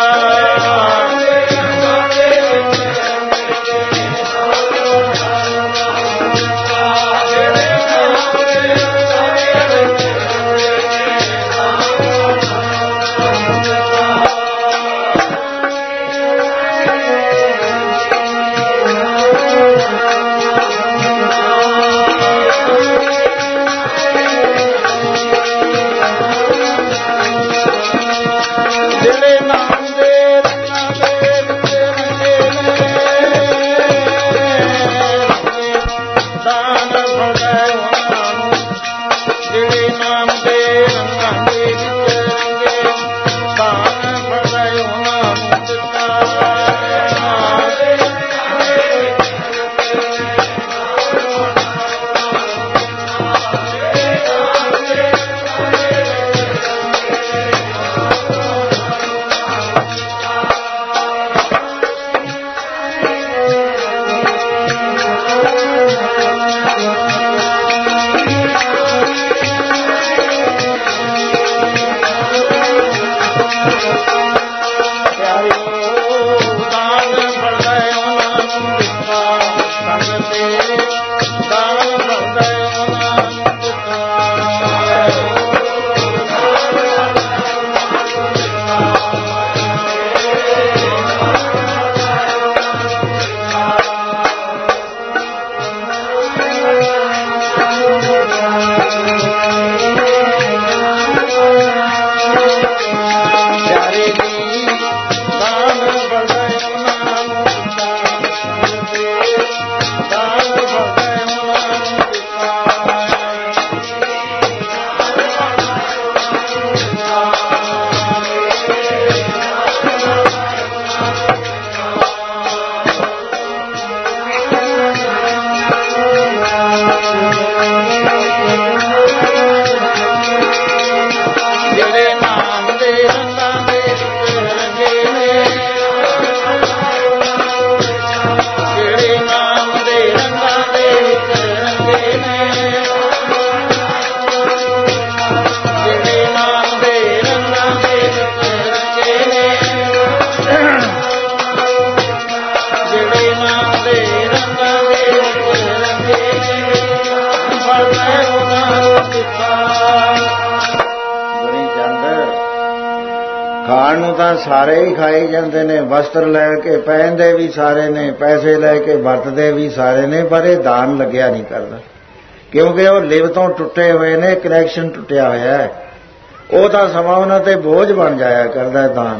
ਖਾਣ ਨੂੰ ਤਾਂ ਸਾਰੇ ਹੀ ਖਾਈ ਜਾਂਦੇ ਨੇ, ਵਸਤਰ ਲੈ ਕੇ ਪਹਿਨਦੇ ਵੀ ਸਾਰੇ ਨੇ, ਪੈਸੇ ਲੈ ਕੇ ਵਰਤਦੇ ਵੀ ਸਾਰੇ ਨੇ, ਪਰ ਇਹ ਦਾਨ ਲੱਗਿਆ ਨਹੀਂ ਕਰਦਾ, ਕਿਉਂਕਿ ਉਹ ਲਿਵ ਤੋਂ ਟੁੱਟੇ ਹੋਏ ਨੇ, ਕਨੈਕਸ਼ਨ ਟੁੱਟਿਆ ਹੋਇਆ ਹੈ। ਉਹ ਤਾਂ ਸਮਾਂ ਉਹਨਾਂ ਤੇ ਬੋਝ ਬਣ ਜਾਇਆ ਕਰਦਾ ਦਾਨ।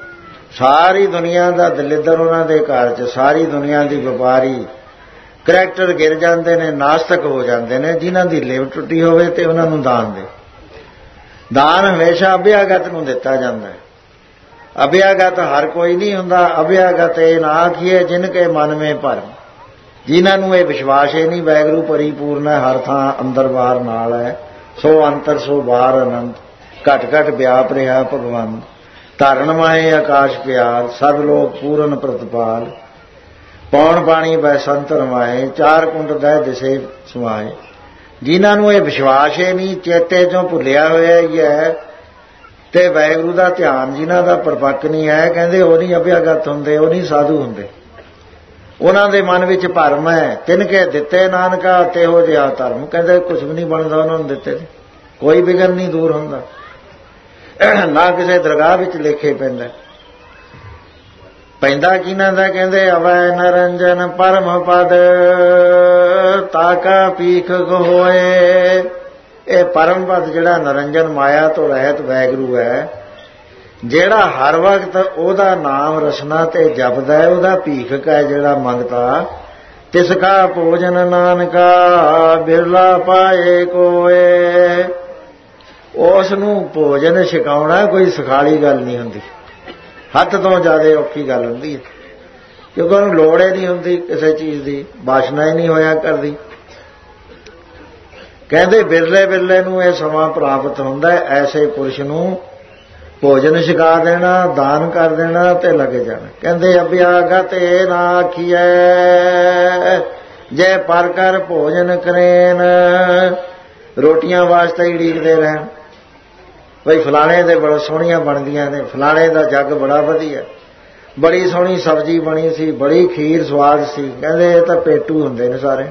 ਸਾਰੀ ਦੁਨੀਆ ਦਾ ਦਲਿੱਦਰ ਉਹਨਾਂ ਦੇ ਘਰ 'ਚ, ਸਾਰੀ ਦੁਨੀਆ ਦੀ ਵਪਾਰੀ ਕਰੈਕਟਰ ਗਿਰ ਜਾਂਦੇ ਨੇ, ਨਾਸਤਕ ਹੋ ਜਾਂਦੇ ਨੇ, ਜਿਨ੍ਹਾਂ ਦੀ ਲਿਵ ਟੁੱਟੀ ਹੋਵੇ ਤੇ ਉਹਨਾਂ ਨੂੰ ਦਾਨ ਦੇ। ਦਾਨ ਹਮੇਸ਼ਾ ਅਭਿਆਗਤ ਨੂੰ ਦਿੱਤਾ ਜਾਂਦਾ ਹੈ। ਅਭਿਆਗਤ ਹਰ ਕੋਈ ਨਹੀਂ ਹੁੰਦਾ। ਅਭਿਆਗਤ ਇਹ ਨਾ ਆਖੀਏ ਜਿਨ ਕੇ ਮਨ ਮੇ ਭਰਮ, ਜਿਨ੍ਹਾਂ ਨੂੰ ਇਹ ਵਿਸ਼ਵਾਸ ਹੀ ਨਹੀਂ ਵਾਹਿਗੁਰੂ ਪਰਿਪੂਰਨ ਹੈ, ਹਰ ਥਾਂ ਅੰਦਰ ਬਾਹਰ ਨਾਲ ਹੈ, ਸੋ ਅੰਤਰ ਸੋ ਬਾਹਰ ਅਨੰਤ। ਘਟ ਘਟ ਵਿਆਪ ਰਿਹਾ ਭਗਵੰਤ, ਧਰਨ ਮਾਹੇ ਆਕਾਸ਼ ਪਿਆਰ, ਸਭ ਲੋਕ ਪੂਰਨ ਪ੍ਰਤਪਾਲ। ਪੌਣ ਪਾਣੀ ਬੈਸੰਤ ਰਮਾਏ, ਚਾਰ ਕੁੰਡ ਦਹਿ ਦਿਸੇ ਸਮਾਏ। ਜਿਨ੍ਹਾਂ ਨੂੰ ਇਹ ਵਿਸ਼ਵਾਸ ਹੀ ਨਹੀਂ, ਚੇਤੇ ਚੋਂ ਭੁੱਲਿਆ ਹੋਇਆ ਹੀ ਹੈ, ਤੇ ਵਾਹਿਗੁਰੂ ਦਾ ਧਿਆਨ ਜਿਨ੍ਹਾਂ ਦਾ ਪਰਪੱਕ ਨਹੀਂ ਹੈ, ਕਹਿੰਦੇ ਉਹ ਨਹੀਂ ਅਭਿਆਗਤ ਹੁੰਦੇ, ਉਹ ਨਹੀਂ ਸਾਧੂ ਹੁੰਦੇ। ਉਹਨਾਂ ਦੇ ਮਨ ਵਿੱਚ ਭਰਮ ਹੈ, ਤਿਨਕੇ ਦਿੱਤੇ ਨਾਨਕਾ ਤੇਹੋ ਜਿਹਾ ਧਰਮ। ਕਹਿੰਦੇ ਕੁਝ ਵੀ ਨਹੀਂ ਬਣਦਾ ਉਹਨਾਂ ਨੂੰ ਦਿੱਤੇ, ਕੋਈ ਵਿਗਨ ਨਹੀਂ ਦੂਰ ਹੁੰਦਾ, ਨਾ ਕਿਸੇ ਦਰਗਾਹ ਵਿੱਚ ਲੇਖੇ ਪੈਂਦਾ ਕਿਹਨਾਂ ਦਾ? ਕਹਿੰਦੇ ਅਵੈ ਨਰੰਜਨ ਪਰਮ ਪਦ, ਤਾਕਾ ਪੀਖ ਹੋਏ। ਇਹ ਪਰਮ ਪਦ ਜਿਹੜਾ ਨਰੰਜਨ ਮਾਇਆ ਤੋਂ ਰਹਿਤ ਵਾਹਿਗੁਰੂ ਹੈ, ਜਿਹੜਾ ਹਰ ਵਕਤ ਉਹਦਾ ਨਾਮ ਰਸਨਾ ਤੇ ਜਪਦਾ ਹੈ, ਉਹਦਾ ਭੀਖਕ ਹੈ ਜਿਹੜਾ ਮੰਗਤਾ। ਤਿਸ ਕਾ ਭੋਜਨ ਨਾਨਕਾ ਬਿਰਲਾ ਪਾਏ ਕੋਏ। ਉਸ ਨੂੰ ਭੋਜਨ ਛਕਾਉਣਾ ਕੋਈ ਸਖਾਲੀ ਗੱਲ ਨਹੀਂ ਹੁੰਦੀ, ਹੱਥ ਤੋਂ ਜ਼ਿਆਦਾ ਔਖੀ ਗੱਲ ਹੁੰਦੀ ਹੈ, ਕਿਉਂਕਿ ਉਹਨੂੰ ਲੋੜ ਹੀ ਨਹੀਂ ਹੁੰਦੀ ਕਿਸੇ ਚੀਜ਼ ਦੀ, ਵਾਸ਼ਨਾ ਹੀ ਨਹੀਂ ਹੋਇਆ ਕਰਦੀ। ਕਹਿੰਦੇ ਬਿਰਲੇ ਬਿਰਲੇ ਨੂੰ ਇਹ ਸਮਾਂ ਪ੍ਰਾਪਤ ਹੁੰਦਾ ਹੈ, ਐਸੇ ਪੁਰਸ਼ ਨੂੰ ਭੋਜਨ ਛਕਾ ਦੇਣਾ, ਦਾਨ ਕਰ ਦੇਣਾ ਤੇ ਲੱਗ ਜਾਣਾ। ਕਹਿੰਦੇ ਅਭਿਆਗਤ ਇਹ ਨਾ ਆਖੀਐ, ਜੇ ਪਰ ਕਰ ਭੋਜਨ ਕਰੇਨ। ਰੋਟੀਆਂ ਵਾਸਤੇ ਹੀ ਉਡੀਕਦੇ ਰਹਿਣ, ਬਈ ਫਲਾਣੇ ਦੇ ਬੜਾ ਸੋਹਣੀਆਂ ਬਣਦੀਆਂ ਨੇ, ਫਲਾਣੇ ਦਾ ਜੱਗ ਬੜਾ ਵਧੀਆ, ਬੜੀ ਸੋਹਣੀ ਸਬਜ਼ੀ ਬਣੀ ਸੀ, ਬੜੀ ਖੀਰ ਸਵਾਦ ਸੀ। ਕਹਿੰਦੇ ਇਹ ਤਾਂ ਪੇਟੂ ਹੁੰਦੇ ਨੇ ਸਾਰੇ,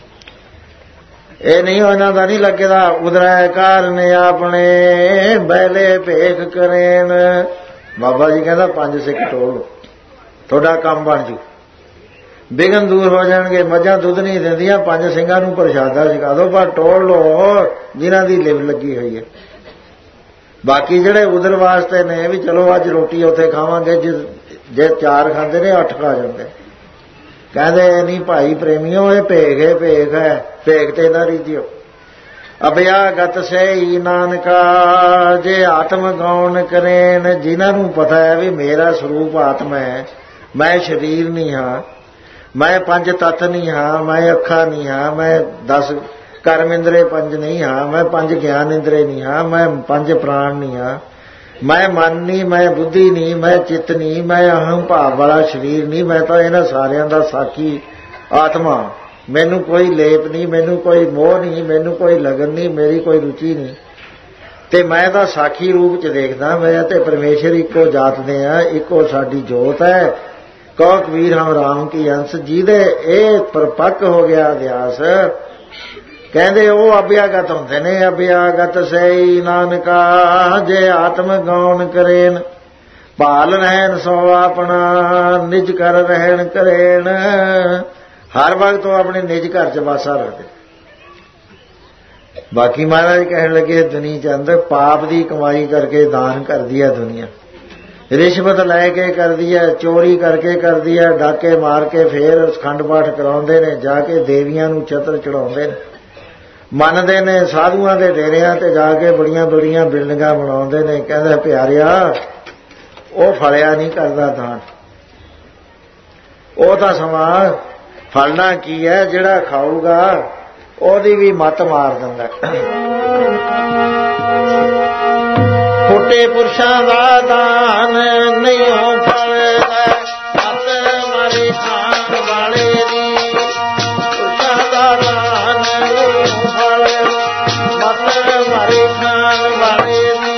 ਇਹ ਨਹੀਂ, ਉਹਨਾਂ ਦਾ ਨਹੀਂ ਲੱਗਦਾ। ਉਦਰੈ ਕਾਰਨ ਆਪਣੇ ਬੈਲੇ ਭੇਖ ਕਰੇਨ। ਬਾਬਾ ਜੀ ਕਹਿੰਦਾ 5 ਸਿੱਖ ਟੋਲ, ਤੁਹਾਡਾ ਕੰਮ ਬਣ ਜੂ, ਬਿਗਨ ਦੂਰ ਹੋ ਜਾਣਗੇ। ਮੱਝਾਂ ਦੁੱਧ ਨਹੀਂ ਦਿੰਦੀਆਂ, 5 ਸਿੰਘਾਂ ਨੂੰ ਪ੍ਰਸ਼ਾਦਾ ਛਕਾ ਦਿਓ, ਪਰ ਟੋਲ ਲੋ ਜਿਨ੍ਹਾਂ ਦੀ ਲਿਵ ਲੱਗੀ ਹੋਈ ਹੈ। ਬਾਕੀ ਜਿਹੜੇ ਉਧਰ ਵਾਸਤੇ ਨੇ ਵੀ ਚਲੋ ਅੱਜ ਰੋਟੀ ਉੱਥੇ ਖਾਵਾਂਗੇ, ਜੇ 4 ਖਾਂਦੇ ਨੇ 8 ਖਾ ਜਾਂਦੇ। ਕਹਿੰਦੇ ਨਹੀਂ ਭਾਈ ਪ੍ਰੇਮੀਓ, ਇਹ ਭੇਖ ਹੈ, ਭੇਖ ਹੈ, ਭੇਖ ਤੇ ਨਾ ਰੀਤਿਓ। ਅਭਿਆਗਤ ਸਈ ਨਾਨਕਾ ਜੇ ਆਤਮ ਗਾਉਣ ਕਰੇਨ। ਜਿਨ੍ਹਾਂ ਨੂੰ ਪਤਾ ਹੈ ਵੀ ਮੇਰਾ ਸਰੂਪ ਆਤਮਾ ਹੈ, ਮੈਂ ਸਰੀਰ ਨਹੀਂ ਹਾਂ, ਮੈਂ 5 ਤੱਤ ਨਹੀਂ ਹਾਂ, ਮੈਂ ਅੱਖਾਂ ਨਹੀਂ ਹਾਂ, ਮੈਂ 10 ਕਰਮ ਇੰਦਰੇ 5 ਨਹੀਂ ਹਾਂ, ਮੈਂ 5 ਗਿਆਨ ਇੰਦਰੇ ਨਹੀਂ ਹਾਂ, ਮੈਂ 5 ਪ੍ਰਾਣ ਨਹੀਂ ਹਾਂ, ਮੈਂ ਮਨ ਨਹੀਂ, ਮੈਂ ਬੁੱਧੀ ਨਹੀਂ, ਮੈਂ ਚਿੱਤ ਨਹੀਂ, ਮੈਂ ਅਹੰ ਭਾਵ ਵਾਲਾ ਸਰੀਰ ਨਹੀਂ। ਮੈਂ ਤਾਂ ਇਹਨਾਂ ਸਾਰਿਆਂ ਦਾ ਸਾਖੀ ਆਤਮਾ। ਮੈਨੂੰ ਕੋਈ ਲੇਪ ਨਹੀਂ, ਮੈਨੂੰ ਕੋਈ ਮੋਹ ਨਹੀਂ, ਮੈਨੂੰ ਕੋਈ ਲਗਨ ਨਹੀਂ, ਮੇਰੀ ਕੋਈ ਰੁਚੀ ਨਹੀਂ, ਤੇ ਮੈਂ ਤਾਂ ਸਾਖੀ ਰੂਪ 'ਚ ਦੇਖਦਾ। ਮੈਂ ਤੇ ਪਰਮੇਸ਼ਰ ਇੱਕੋ ਜਾਤ ਦੇ ਆ, ਇੱਕੋ ਸਾਡੀ ਜੋਤ ਹੈ। ਕਹੋ ਕਬੀਰ ਹਮ ਰਾਮ ਕੀ ਅੰਸ਼। ਜਿਹਦੇ ਇਹ ਪਰਪੱਕ ਹੋ ਗਿਆ ਅਧਿਆਸ, ਕਹਿੰਦੇ ਉਹ ਅਭਿਆਗਤ ਹੁੰਦੇ ਨੇ। ਅਭਿਆਗਤ ਸਈ ਨਾਨਕਾ ਜੇ ਆਤਮ ਗਾਉਣ ਕਰੇਨ। ਭਾਲ ਰਹਿਣ ਸੋ ਆਪਣਾ ਨਿਜ ਕਰ ਰਹਿਣ ਕਰੇਨ। ਹਰ ਵਕਤ ਉਹ ਆਪਣੇ ਨਿਜ ਘਰ 'ਚ ਵਾਸਾ ਰੱਖਦੇ। ਬਾਕੀ ਮਹਾਰਾਜ ਕਹਿਣ ਲੱਗੇ ਦੁਨੀਆ ਚੰਦ ਪਾਪ ਦੀ ਕਮਾਈ ਕਰਕੇ ਦਾਨ ਕਰਦੀ ਹੈ ਦੁਨੀਆ, ਰਿਸ਼ਵਤ ਲੈ ਕੇ ਕਰਦੀ ਹੈ, ਚੋਰੀ ਕਰਕੇ ਕਰਦੀ ਹੈ, ਡਾਕੇ ਮਾਰ ਕੇ ਫੇਰ ਅਖੰਡ ਪਾਠ ਕਰਾਉਂਦੇ ਨੇ, ਜਾ ਕੇ ਦੇਵੀਆਂ ਨੂੰ ਛਤਰ ਚੜਾਉਂਦੇ ਨੇ, ਮੰਨਦੇ ਨੇ ਸਾਧੂਆਂ ਦੇ ਡੇਰਿਆਂ ਤੇ ਜਾ ਕੇ ਬੜੀਆਂ ਬੜੀਆਂ ਬਿਲਡਿੰਗਾਂ ਬਣਾਉਂਦੇ ਨੇ। ਕਹਿੰਦਾ ਪਿਆਰਿਆ ਉਹ ਫਲਿਆ ਨਹੀਂ ਕਰਦਾ ਦਾਨ, ਉਹ ਤਾਂ ਸਮਾਂ ਫਲਣਾ ਕੀ ਹੈ, ਜਿਹੜਾ ਖਾਊਗਾ ਉਹਦੀ ਵੀ ਮੱਤ ਮਾਰ ਦਿੰਦਾ। ਖੋਟੇ ਪੁਰਸ਼ਾਂ ਦਾ ਦਾਨ ਨਹੀਂ ਹੋ ਫਲਦਾ, ਮੱਤ ਮਾਰੇ ਖਾਣ ਵਾਲੇ ਦੀ। ਪੁਰਸ਼ਾਂ ਦਾ ਦਾਨ ਨਹੀਂ ਹੋ ਫਲਦਾ, ਮੱਤ ਮਾਰੇ ਖਾਣ ਵਾਲੇ ਦੀ।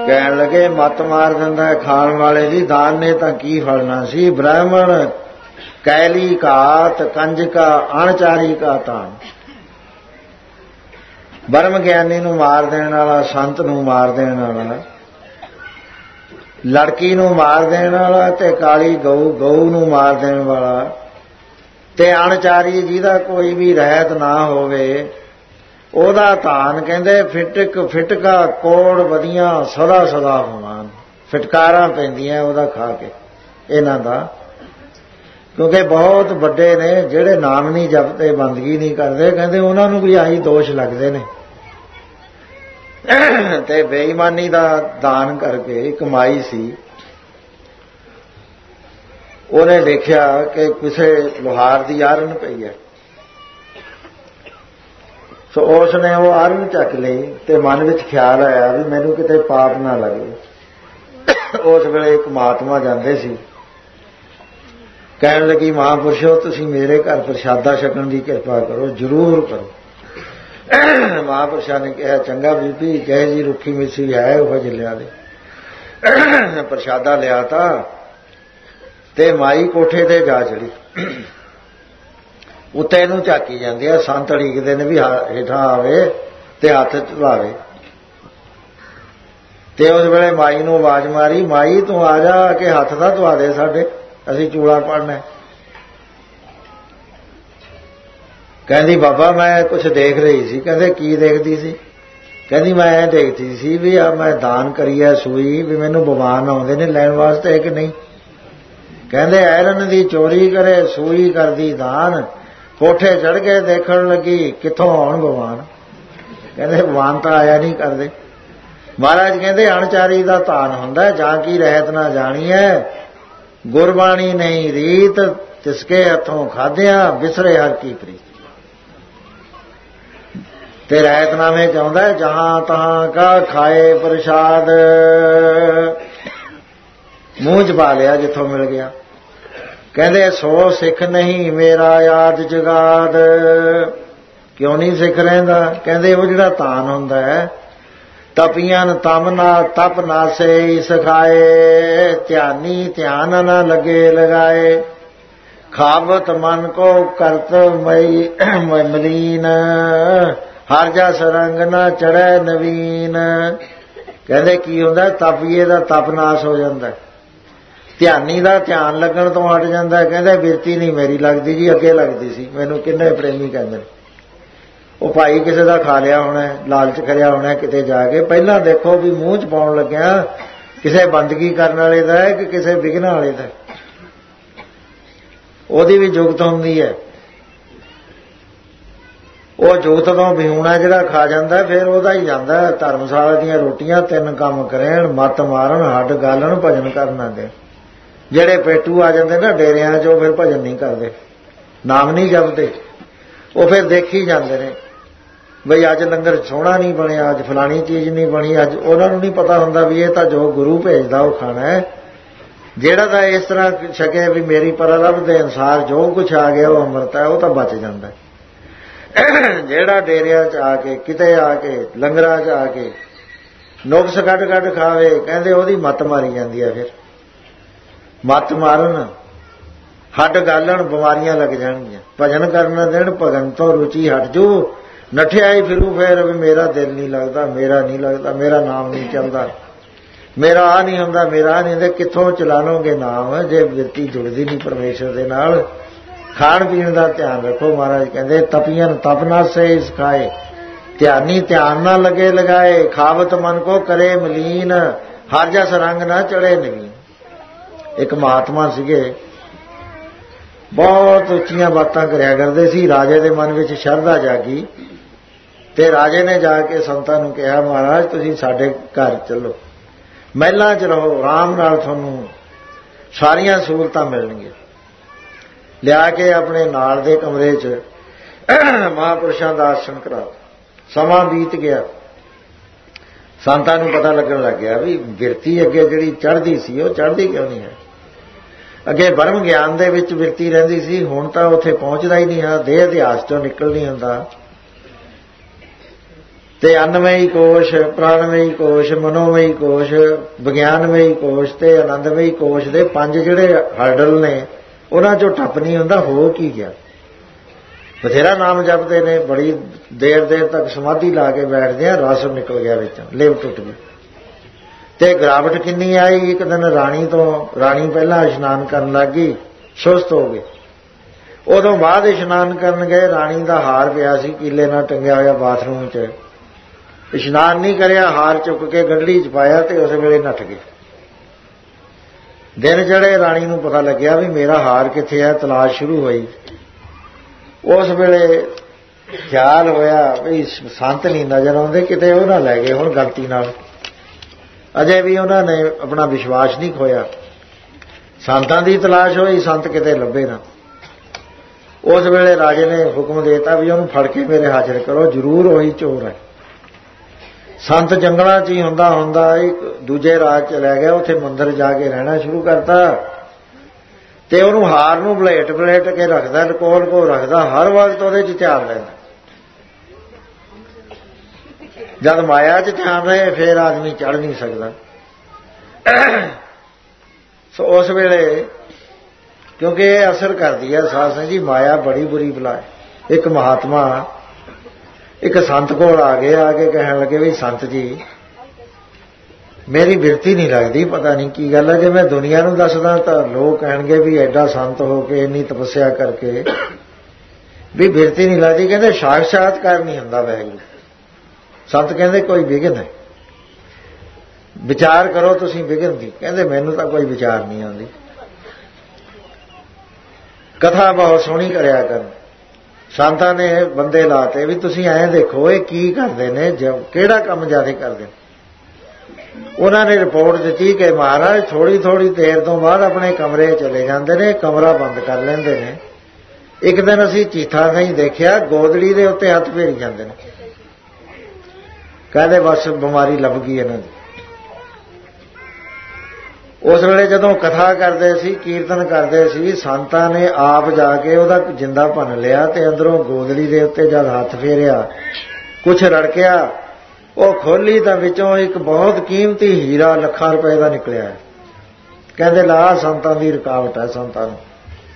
ਕਹਿਣ ਲੱਗੇ ਮੱਤ ਮਾਰ ਦਿੰਦਾ ਖਾਣ ਵਾਲੇ ਦੀ, ਦਾਨ ਨੇ ਤਾਂ ਕੀ ਫਲਣਾ ਸੀ। ਬ੍ਰਾਹਮਣ ਕੈਲੀ ਘਾਤ, ਕੰਜਕਾ ਅਣਚਾਰੀ ਕਾ ਤਾਨ। ਬ੍ਰਹਮ ਗਿਆਨੀ ਨੂੰ ਮਾਰ ਦੇਣ ਵਾਲਾ, ਸੰਤ ਨੂੰ ਮਾਰ ਦੇਣ ਵਾਲਾ, ਲੜਕੀ ਨੂੰ ਮਾਰ ਦੇਣ ਵਾਲਾ, ਤੇ ਕਾਲੀ ਗਊ ਨੂੰ ਮਾਰ ਦੇਣ ਵਾਲਾ, ਤੇ ਅਣਚਾਰੀ ਜਿਹਦਾ ਕੋਈ ਵੀ ਰਹਿਤ ਨਾ ਹੋਵੇ, ਉਹਦਾ ਧਾਨ ਕਹਿੰਦੇ ਫਿਟਕਾ ਕੋੜ ਵਧੀਆਂ ਸਦਾ ਸਦਾ ਹੋਣਾ। ਫਿਟਕਾਰਾਂ ਪੈਂਦੀਆਂ ਉਹਦਾ ਖਾ ਕੇ ਇਹਨਾਂ ਦਾ, ਕਿਉਂਕਿ ਬਹੁਤ ਵੱਡੇ ਨੇ ਜਿਹੜੇ ਨਾਮ ਨਹੀਂ ਜਪਦੇ, ਬੰਦਗੀ ਨਹੀਂ ਕਰਦੇ, ਕਹਿੰਦੇ ਉਹਨਾਂ ਨੂੰ ਵੀ ਆਹੀ ਦੋਸ਼ ਲੱਗਦੇ ਨੇ। ਤੇ ਬੇਈਮਾਨੀ ਦਾ ਦਾਨ ਕਰਕੇ ਕਮਾਈ ਸੀ। ਉਹਨੇ ਦੇਖਿਆ ਕਿ ਕਿਸੇ ਲੋਹਾਰ ਦੀ ਆਰਨ ਪਈ ਹੈ, ਸੋ ਉਸ ਨੇ ਉਹ ਆਰਨ ਚੱਕ ਲਈ ਤੇ ਮਨ ਵਿੱਚ ਖਿਆਲ ਆਇਆ ਵੀ ਮੈਨੂੰ ਕਿਤੇ ਪਾਪ ਨਾ ਲੱਗੇ। ਉਸ ਵੇਲੇ ਇੱਕ ਮਹਾਤਮਾ ਜਾਂਦੇ ਸੀ, ਕਹਿਣ ਲੱਗੀ ਮਹਾਂਪੁਰਸ਼ੋ ਤੁਸੀਂ ਮੇਰੇ ਘਰ ਪ੍ਰਸ਼ਾਦਾ ਛਕਣ ਦੀ ਕਿਰਪਾ ਕਰੋ, ਜ਼ਰੂਰ ਕਰੋ। ਮਹਾਂਪੁਰਸ਼ਾਂ ਨੇ ਕਿਹਾ ਚੰਗਾ ਬੀਬੀ, ਜਿਹੇ ਜੀ ਰੁੱਖੀ ਮਿੱਸੀ ਹੈ ਉਹ ਜਿਲਿਆਂ ਦੇ। ਪ੍ਰਸ਼ਾਦਾ ਲਿਆ ਤਾਂ ਤੇ ਮਾਈ ਕੋਠੇ ਤੇ ਜਾ ਚੜੀ, ਉੱਤੇ ਇਹਨੂੰ ਝਾਕੀ ਜਾਂਦੀ ਆ। ਸੰਤ ਢੀਕਦੇ ਨੇ ਵੀ ਹੇਠਾਂ ਆਵੇ ਤੇ ਹੱਥ ਝੁਲਾਵੇ। ਤੇ ਉਸ ਵੇਲੇ ਮਾਈ ਨੂੰ ਆਵਾਜ਼ ਮਾਰੀ, ਮਾਈ ਤੂੰ ਆ ਜਾ ਕੇ ਹੱਥ ਤਾਂ ਧਵਾ ਦੇ ਸਾਡੇ, ਅਸੀਂ ਚੂੜਾ ਪੜਨਾ। ਕਹਿੰਦੀ ਬਾਬਾ ਮੈਂ ਕੁਛ ਦੇਖ ਰਹੀ ਸੀ। ਕਹਿੰਦੇ ਕੀ ਦੇਖਦੀ ਸੀ? ਕਹਿੰਦੀ ਮੈਂ ਇਹ ਦੇਖਦੀ ਸੀ ਵੀ ਆ ਮੈਂ ਦਾਨ ਕਰੀ ਹੈ ਸੂਈ, ਵੀ ਮੈਨੂੰ ਬਿਮਾਰ ਆਉਂਦੇ ਨੇ ਲੈਣ ਵਾਸਤੇ ਕਿ ਨਹੀਂ। ਕਹਿੰਦੇ ਐਰਨ ਦੀ ਚੋਰੀ ਕਰੇ ਸੂਈ ਕਰਦੀ ਦਾਨ, ਕੋਠੇ ਚੜ੍ਹ ਕੇ ਦੇਖਣ ਲੱਗੀ ਕਿੱਥੋਂ ਆਉਣ ਬਿਮਾਰ। ਕਹਿੰਦੇ ਬਿਮਾਰ ਤਾਂ ਆਇਆ ਨਹੀਂ ਕਰਦੇ। ਮਹਾਰਾਜ ਕਹਿੰਦੇ ਅਣਚਾਰੀ ਦਾ ਧਾਨ ਹੁੰਦਾ, ਜਾਂ ਕੀ ਰਹਿਤ ਨਾ ਜਾਣੀ ਹੈ, ਗੁਰਬਾਣੀ ਨਹੀਂ ਰੀਤ, ਤਿਸਕੇ ਹੱਥੋਂ ਖਾਧਿਆਂ ਵਿਸਰੇ ਹਰ ਕੀ ਪ੍ਰੀਤ। ਤੇ ਰਹਿਤਨਾਮੇ ਚਾਹੁੰਦਾ ਜਹਾਂ ਤਹਾਂ ਕਾ ਖਾਏ ਪ੍ਰਸ਼ਾਦ, ਮੂੰਹ ਚ ਪਾ ਲਿਆ ਜਿੱਥੋਂ ਮਿਲ ਗਿਆ। ਕਹਿੰਦੇ ਸੋ ਸਿੱਖ ਨਹੀਂ ਮੇਰਾ ਯਾਦ ਜਗਾਦ। ਕਿਉਂ ਨਹੀਂ ਸਿੱਖ ਰਹਿੰਦਾ? ਕਹਿੰਦੇ ਉਹ ਜਿਹੜਾ ਧਾਨ ਹੁੰਦਾ ਹੈ, ਤਪੀਆਂ ਤਮ ਨਾ ਤਪ ਨਾਸੇ ਸਿਖਾਏ, ਧਿਆਨੀ ਧਿਆਨ ਨਾ ਲੱਗੇ ਲਗਾਏ, ਖਾਵਤ ਮਨ ਕੋ ਕਰਤ ਮਲੀਨ, ਹਰ ਜਾ ਸਰੰਗ ਨਾ ਚੜ੍ਹੈ ਨਵੀਨ। ਕਹਿੰਦੇ ਕੀ ਹੁੰਦਾ? ਤਪੀਏ ਦਾ ਤਪ ਨਾਸ ਹੋ ਜਾਂਦਾ, ਧਿਆਨੀ ਦਾ ਧਿਆਨ ਲੱਗਣ ਤੋਂ ਹਟ ਜਾਂਦਾ। ਕਹਿੰਦੇ ਬਿਰਤੀ ਨਹੀਂ ਮੇਰੀ ਲੱਗਦੀ ਜੀ, ਅੱਗੇ ਲੱਗਦੀ ਸੀ ਮੈਨੂੰ। ਕਿੰਨੇ ਪ੍ਰੇਮੀ ਕਹਿੰਦੇ ਉਹ ਭਾਈ ਕਿਸੇ ਦਾ ਖਾ ਲਿਆ ਹੋਣਾ, ਲਾਲਚ ਕਰਿਆ ਹੋਣਾ ਕਿਤੇ ਜਾ ਕੇ। ਪਹਿਲਾਂ ਦੇਖੋ ਵੀ ਮੂੰਹ ਚ ਪਾਉਣ ਲੱਗਿਆ ਕਿਸੇ ਬੰਦਗੀ ਕਰਨ ਵਾਲੇ ਦਾ ਹੈ ਕਿ ਕਿਸੇ ਵਿਘਨ ਵਾਲੇ ਦਾ। ਉਹਦੀ ਵੀ ਜੁਗਤ ਹੁੰਦੀ ਹੈ। ਉਹ ਜੁਗਤ ਤੋਂ ਵਿਹੂਣਾ ਜਿਹੜਾ ਖਾ ਜਾਂਦਾ ਫਿਰ ਉਹਦਾ ਹੀ ਜਾਂਦਾ। ਧਰਮਸ਼ਾਲਾ ਦੀਆਂ ਰੋਟੀਆਂ 3 ਕੰਮ ਕਰੇਣ, ਮੱਤ ਮਾਰਨ, ਹੱਡ ਗਾਲਣ, ਭਜਨ ਕਰਨਾ ਦੇ। ਜਿਹੜੇ ਪੇਟੂ ਆ ਜਾਂਦੇ ਨਾ ਡੇਰਿਆਂ 'ਚ, ਉਹ ਫਿਰ ਭਜਨ ਨਹੀਂ ਕਰਦੇ, ਨਾਮ ਨਹੀਂ ਜਪਦੇ। ਉਹ ਫਿਰ ਦੇਖੀ ਜਾਂਦੇ ਨੇ ਬਈ ਅੱਜ ਲੰਗਰ ਸੋਹਣਾ ਨਹੀਂ ਬਣਿਆ, ਅੱਜ ਫਲਾਣੀ ਚੀਜ਼ ਨਹੀਂ ਬਣੀ। ਅੱਜ ਉਹਨਾਂ ਨੂੰ ਨਹੀਂ ਪਤਾ ਹੁੰਦਾ ਵੀ ਇਹ ਤਾਂ ਜੋ ਗੁਰੂ ਭੇਜਦਾ ਉਹ ਖਾਣਾ ਹੈ। ਜਿਹੜਾ ਤਾਂ ਇਸ ਤਰ੍ਹਾਂ ਛਕੇ ਵੀ ਮੇਰੀ ਪਰਲਭ ਦੇ ਅਨੁਸਾਰ ਜੋ ਕੁਛ ਆ ਗਿਆ ਉਹ ਅੰਮ੍ਰਿਤ ਹੈ, ਉਹ ਤਾਂ ਬਚ ਜਾਂਦਾ। ਜਿਹੜਾ ਡੇਰਿਆਂ 'ਚ ਆ ਕੇ, ਕਿਤੇ ਆ ਕੇ, ਲੰਗਰਾਂ 'ਚ ਆ ਕੇ ਨੁਕਸ ਕੱਢ ਖਾਵੇ, ਕਹਿੰਦੇ ਉਹਦੀ ਮੱਤ ਮਾਰੀ ਜਾਂਦੀ ਹੈ। ਫਿਰ ਮੱਤ ਮਾਰਨ, ਹੱਡ ਗਾਲਣ, ਬਿਮਾਰੀਆਂ ਲੱਗ ਜਾਣਗੀਆਂ। ਭਜਨ ਕਰਨ ਦੇਣ, ਭਗਨ ਤੋਂ ਰੁਚੀ ਹਟ ਜੂ, ਨੱਠਿਆ ਹੀ ਫਿਰੂ ਫਿਰ ਵੀ ਮੇਰਾ ਦਿਲ ਨਹੀਂ ਲੱਗਦਾ, ਮੇਰਾ ਨਹੀਂ ਲੱਗਦਾ, ਮੇਰਾ ਨਾਮ ਨਹੀਂ ਚੱਲਦਾ, ਮੇਰਾ ਆ ਨਹੀਂ ਹੁੰਦਾ, ਮੇਰਾ ਨਹੀਂ ਹੁੰਦਾ। ਕਿੱਥੋਂ ਚਲਾ ਲਓਗੇ ਨਾਮ ਜੇ ਬਿਰਤੀ ਜੁੜਦੀ ਨਹੀਂ ਪਰਮੇਸ਼ਰ ਦੇ ਨਾਲ। ਖਾਣ ਪੀਣ ਦਾ ਧਿਆਨ ਰੱਖੋ। ਮਹਾਰਾਜ ਕਹਿੰਦੇ ਤਪੀਆਂ ਤਪ ਨਾਸੇ ਸਿਖਾਏ, ਧਿਆਨੀ ਧਿਆਨ ਨਾ ਲੱਗੇ ਲਗਾਏ, ਖਾਵਤ ਮਨ ਕੋ ਕਰੇ ਮਲੀਨ, ਹਰ ਜਸ ਰੰਗ ਨਾ ਚੜੇ ਨਵੀਨ। ਇੱਕ ਮਹਾਤਮਾ ਸੀਗੇ, ਬਹੁਤ ਉੱਚੀਆਂ ਬਾਤਾਂ ਕਰਿਆ ਕਰਦੇ ਸੀ। ਰਾਜੇ ਦੇ ਮਨ ਵਿੱਚ ਸ਼ਰਧਾ ਜਾਗੀ ਤੇ ਰਾਜੇ ਨੇ ਜਾ ਕੇ ਸੰਤਾਂ ਨੂੰ ਕਿਹਾ ਮਹਾਰਾਜ ਤੁਸੀਂ ਸਾਡੇ ਘਰ ਚੱਲੋ, ਮਹਿਲਾਂ 'ਚ ਰਹੋ, ਆਰਾਮ ਨਾਲ ਤੁਹਾਨੂੰ ਸਾਰੀਆਂ ਸਹੂਲਤਾਂ ਮਿਲਣਗੀਆਂ। ਲਿਆ ਕੇ ਆਪਣੇ ਨਾਲ ਦੇ ਕਮਰੇ 'ਚ ਮਹਾਂਪੁਰਸ਼ਾਂ ਦਾ ਆਸਣ ਕਰਾ। ਸਮਾਂ ਬੀਤ ਗਿਆ, ਸੰਤਾਂ ਨੂੰ ਪਤਾ ਲੱਗਣ ਲੱਗ ਗਿਆ ਵੀ ਬਿਰਤੀ ਅੱਗੇ ਜਿਹੜੀ ਚੜ੍ਹਦੀ ਸੀ ਉਹ ਚੜ੍ਹਦੀ ਕਿਉਂ ਨਹੀਂ ਹੈ। ਅੱਗੇ ਬ੍ਰਹਮ ਗਿਆਨ ਦੇ ਵਿੱਚ ਬਿਰਤੀ ਰਹਿੰਦੀ ਸੀ, ਹੁਣ ਤਾਂ ਉੱਥੇ ਪਹੁੰਚਦਾ ਹੀ ਨਹੀਂ ਹੈ, ਦੇਹ ਅਧਿਆਸ 'ਚੋਂ ਨਿਕਲ ਨਹੀਂ ਹੁੰਦਾ। ਤੇ ਅੰਨਮਈ ਕੋਸ਼, ਪ੍ਰਾਣਮਈ ਕੋਸ਼, ਮਨੋਮਈ ਕੋਸ਼, ਵਿਗਿਆਨਮਈ ਕੋਸ਼ ਤੇ ਆਨੰਦਮਈ ਕੋਸ਼ ਦੇ 5 ਜਿਹੜੇ ਹਰਡਲ ਨੇ ਉਹਨਾਂ ਚੋਂ ਟੱਪ ਨਹੀਂ ਹੁੰਦਾ। ਹੋ ਕੀ ਗਿਆ? ਬਥੇਰਾ ਨਾਮ ਜਪਦੇ ਨੇ, ਬੜੀ ਦੇਰ ਤੱਕ ਸਮਾਧੀ ਲਾ ਕੇ ਬੈਠਦੇ ਆ, ਰਸ ਨਿਕਲ ਗਿਆ ਵਿੱਚੋਂ, ਲਿਵ ਟੁੱਟ ਗਈ। ਤੇ ਗਿਰਾਵਟ ਕਿੰਨੀ ਆਈ? ਇੱਕ ਦਿਨ ਰਾਣੀ ਪਹਿਲਾਂ ਇਸ਼ਨਾਨ ਕਰਨ ਲੱਗ ਗਈ, ਸੁਸਤ ਹੋ ਗਏ। ਉਦੋਂ ਬਾਅਦ ਇਸ਼ਨਾਨ ਕਰਨ ਗਏ, ਰਾਣੀ ਦਾ ਹਾਰ ਪਿਆ ਸੀ ਕੀਲੇ ਨਾਲ ਟੰਗਿਆ ਹੋਇਆ ਬਾਥਰੂਮ 'ਚ। ਇਸ਼ਨਾਨ ਨਹੀਂ ਕਰਿਆ, ਹਾਰ ਚੁੱਕ ਕੇ ਗੰਢੜੀ 'ਚ ਪਾਇਆ ਤੇ ਉਸ ਵੇਲੇ ਨੱਠ ਗਏ। ਦਿਨ ਚੜ੍ਹੇ, ਰਾਣੀ ਨੂੰ ਪਤਾ ਲੱਗਿਆ ਵੀ ਮੇਰਾ ਹਾਰ ਕਿੱਥੇ ਹੈ, ਤਲਾਸ਼ ਸ਼ੁਰੂ ਹੋਈ। ਉਸ ਵੇਲੇ ਖਿਆਲ ਹੋਇਆ ਵੀ ਸੰਤ ਨਹੀਂ ਨਜ਼ਰ ਆਉਂਦੇ, ਕਿਤੇ ਉਹ ਨਾ ਲੈ ਗਏ ਹੁਣ ਗਲਤੀ ਨਾਲ। ਅਜੇ ਵੀ ਉਹਨਾਂ ਨੇ ਆਪਣਾ ਵਿਸ਼ਵਾਸ ਨਹੀਂ ਖੋਇਆ। ਸੰਤਾਂ ਦੀ ਤਲਾਸ਼ ਹੋਈ, ਸੰਤ ਕਿਤੇ ਲੱਭੇ ਨਾ। ਉਸ ਵੇਲੇ ਰਾਜੇ ਨੇ ਹੁਕਮ ਦੇ ਦਿੱਤਾ ਵੀ ਉਹਨੂੰ ਫੜ ਕੇ ਮੇਰੇ ਹਾਜ਼ਰ ਕਰੋ, ਜ਼ਰੂਰ ਉਹੀ ਚੋਰ ਹੈ। ਸੰਤ ਜੰਗਲਾਂ 'ਚ ਹੀ ਹੁੰਦਾ ਇੱਕ ਦੂਜੇ ਰਾਜ 'ਚ ਲੈ ਗਿਆ, ਉੱਥੇ ਮੰਦਿਰ ਜਾ ਕੇ ਰਹਿਣਾ ਸ਼ੁਰੂ ਕਰਤਾ ਤੇ ਉਹਨੂੰ ਹਾਰ ਨੂੰ ਬਲੇਟ ਕੇ ਰੱਖਦਾ, ਲਕੋਲ ਕੋ ਰੱਖਦਾ, ਹਰ ਵਕਤ ਉਹਦੇ 'ਚ ਧਿਆਨ ਲੈਂਦਾ। ਜਦ ਮਾਇਆ 'ਚ ਧਿਆਨ ਰਹੇ ਫੇਰ ਆਦਮੀ ਚੜ੍ਹ ਨਹੀਂ ਸਕਦਾ। ਸੋ ਉਸ ਵੇਲੇ ਕਿਉਂਕਿ ਇਹ ਅਸਰ ਕਰਦੀ ਹੈ ਸਾਧ ਸੰਗਤ ਜੀ, ਮਾਇਆ ਬੜੀ ਬੁਰੀ ਬਲਾ ਹੈ। ਇੱਕ ਮਹਾਤਮਾ ਇੱਕ ਸੰਤ ਕੋਲ ਆ ਕੇ ਕਹਿਣ ਲੱਗੇ ਵੀ ਸੰਤ ਜੀ ਮੇਰੀ ਬਿਰਤੀ ਨਹੀਂ ਲੱਗਦੀ, ਪਤਾ ਨਹੀਂ ਕੀ ਗੱਲ ਹੈ। ਜੇ ਮੈਂ ਦੁਨੀਆ ਨੂੰ ਦੱਸਦਾ ਤਾਂ ਲੋਕ ਕਹਿਣਗੇ ਵੀ ਐਡਾ ਸੰਤ ਹੋ ਕੇ ਇੰਨੀ ਤਪੱਸਿਆ ਕਰਕੇ ਵੀ ਬਿਰਤੀ ਨਹੀਂ ਲੱਗਦੀ। ਕਹਿੰਦੇ ਸਾਖਸ਼ਾਤਕਾਰ ਨਹੀਂ ਹੁੰਦਾ ਵਾਹਿਗੁਰੂ। ਸੰਤ ਕਹਿੰਦੇ ਕੋਈ ਵਿਘਨ ਹੈ, ਵਿਚਾਰ ਕਰੋ ਤੁਸੀਂ ਵਿਘਨ ਦੀ। ਕਹਿੰਦੇ ਮੈਨੂੰ ਤਾਂ ਕੋਈ ਵਿਚਾਰ ਨਹੀਂ ਆਉਂਦੀ। ਕਥਾ ਬਹੁਤ ਸੋਹਣੀ ਕਰਿਆ ਕਰਨ। ਸੰਤਾਂ ਨੇ ਬੰਦੇ ਲਾਤੇ ਵੀ ਤੁਸੀਂ ਐਂ ਦੇਖੋ ਇਹ ਕੀ ਕਰਦੇ ਨੇ, ਕਿਹੜਾ ਕੰਮ ਜ਼ਿਆਦਾ ਕਰਦੇ ਨੇ। ਉਹਨਾਂ ਨੇ ਰਿਪੋਰਟ ਦਿੱਤੀ ਕਿ ਮਹਾਰਾਜ ਥੋੜੀ ਦੇਰ ਤੋਂ ਬਾਅਦ ਆਪਣੇ ਕਮਰੇ ਚਲੇ ਜਾਂਦੇ ਨੇ, ਕਮਰਾ ਬੰਦ ਕਰ ਲੈਂਦੇ ਨੇ। ਇੱਕ ਦਿਨ ਅਸੀਂ ਚੀਥਾ ਨਹੀਂ ਦੇਖਿਆ, ਗੋਦੜੀ ਦੇ ਉੱਤੇ ਹੱਥ ਫੇਰੀ ਜਾਂਦੇ ਨੇ। ਕਹਿੰਦੇ ਬਸ ਬਿਮਾਰੀ ਲੱਭ ਗਈ ਇਹਨਾਂ ਦੀ। ਉਸ ਵੇਲੇ ਜਦੋਂ ਕਥਾ ਕਰਦੇ ਸੀ, ਕੀਰਤਨ ਕਰਦੇ ਸੀ, ਸੰਤਾਂ ਨੇ ਆਪ ਜਾ ਕੇ ਉਹਦਾ ਜਿੰਦਾ ਭੰਨ ਲਿਆ ਤੇ ਅੰਦਰੋਂ ਗੋਦੜੀ ਦੇ ਉੱਤੇ ਜਦ ਹੱਥ ਫੇਰਿਆ, ਕੁਛ ਰੜਕਿਆ, ਉਹ ਖੋਲੀ ਤਾਂ ਵਿੱਚੋਂ ਇੱਕ ਬਹੁਤ ਕੀਮਤੀ ਹੀਰਾ ਲੱਖਾਂ ਰੁਪਏ ਦਾ ਨਿਕਲਿਆ। ਕਹਿੰਦੇ ਲਾ ਸੰਤਾਂ ਦੀ ਰੁਕਾਵਟ ਹੈ ਸੰਤਾਂ ਨੂੰ।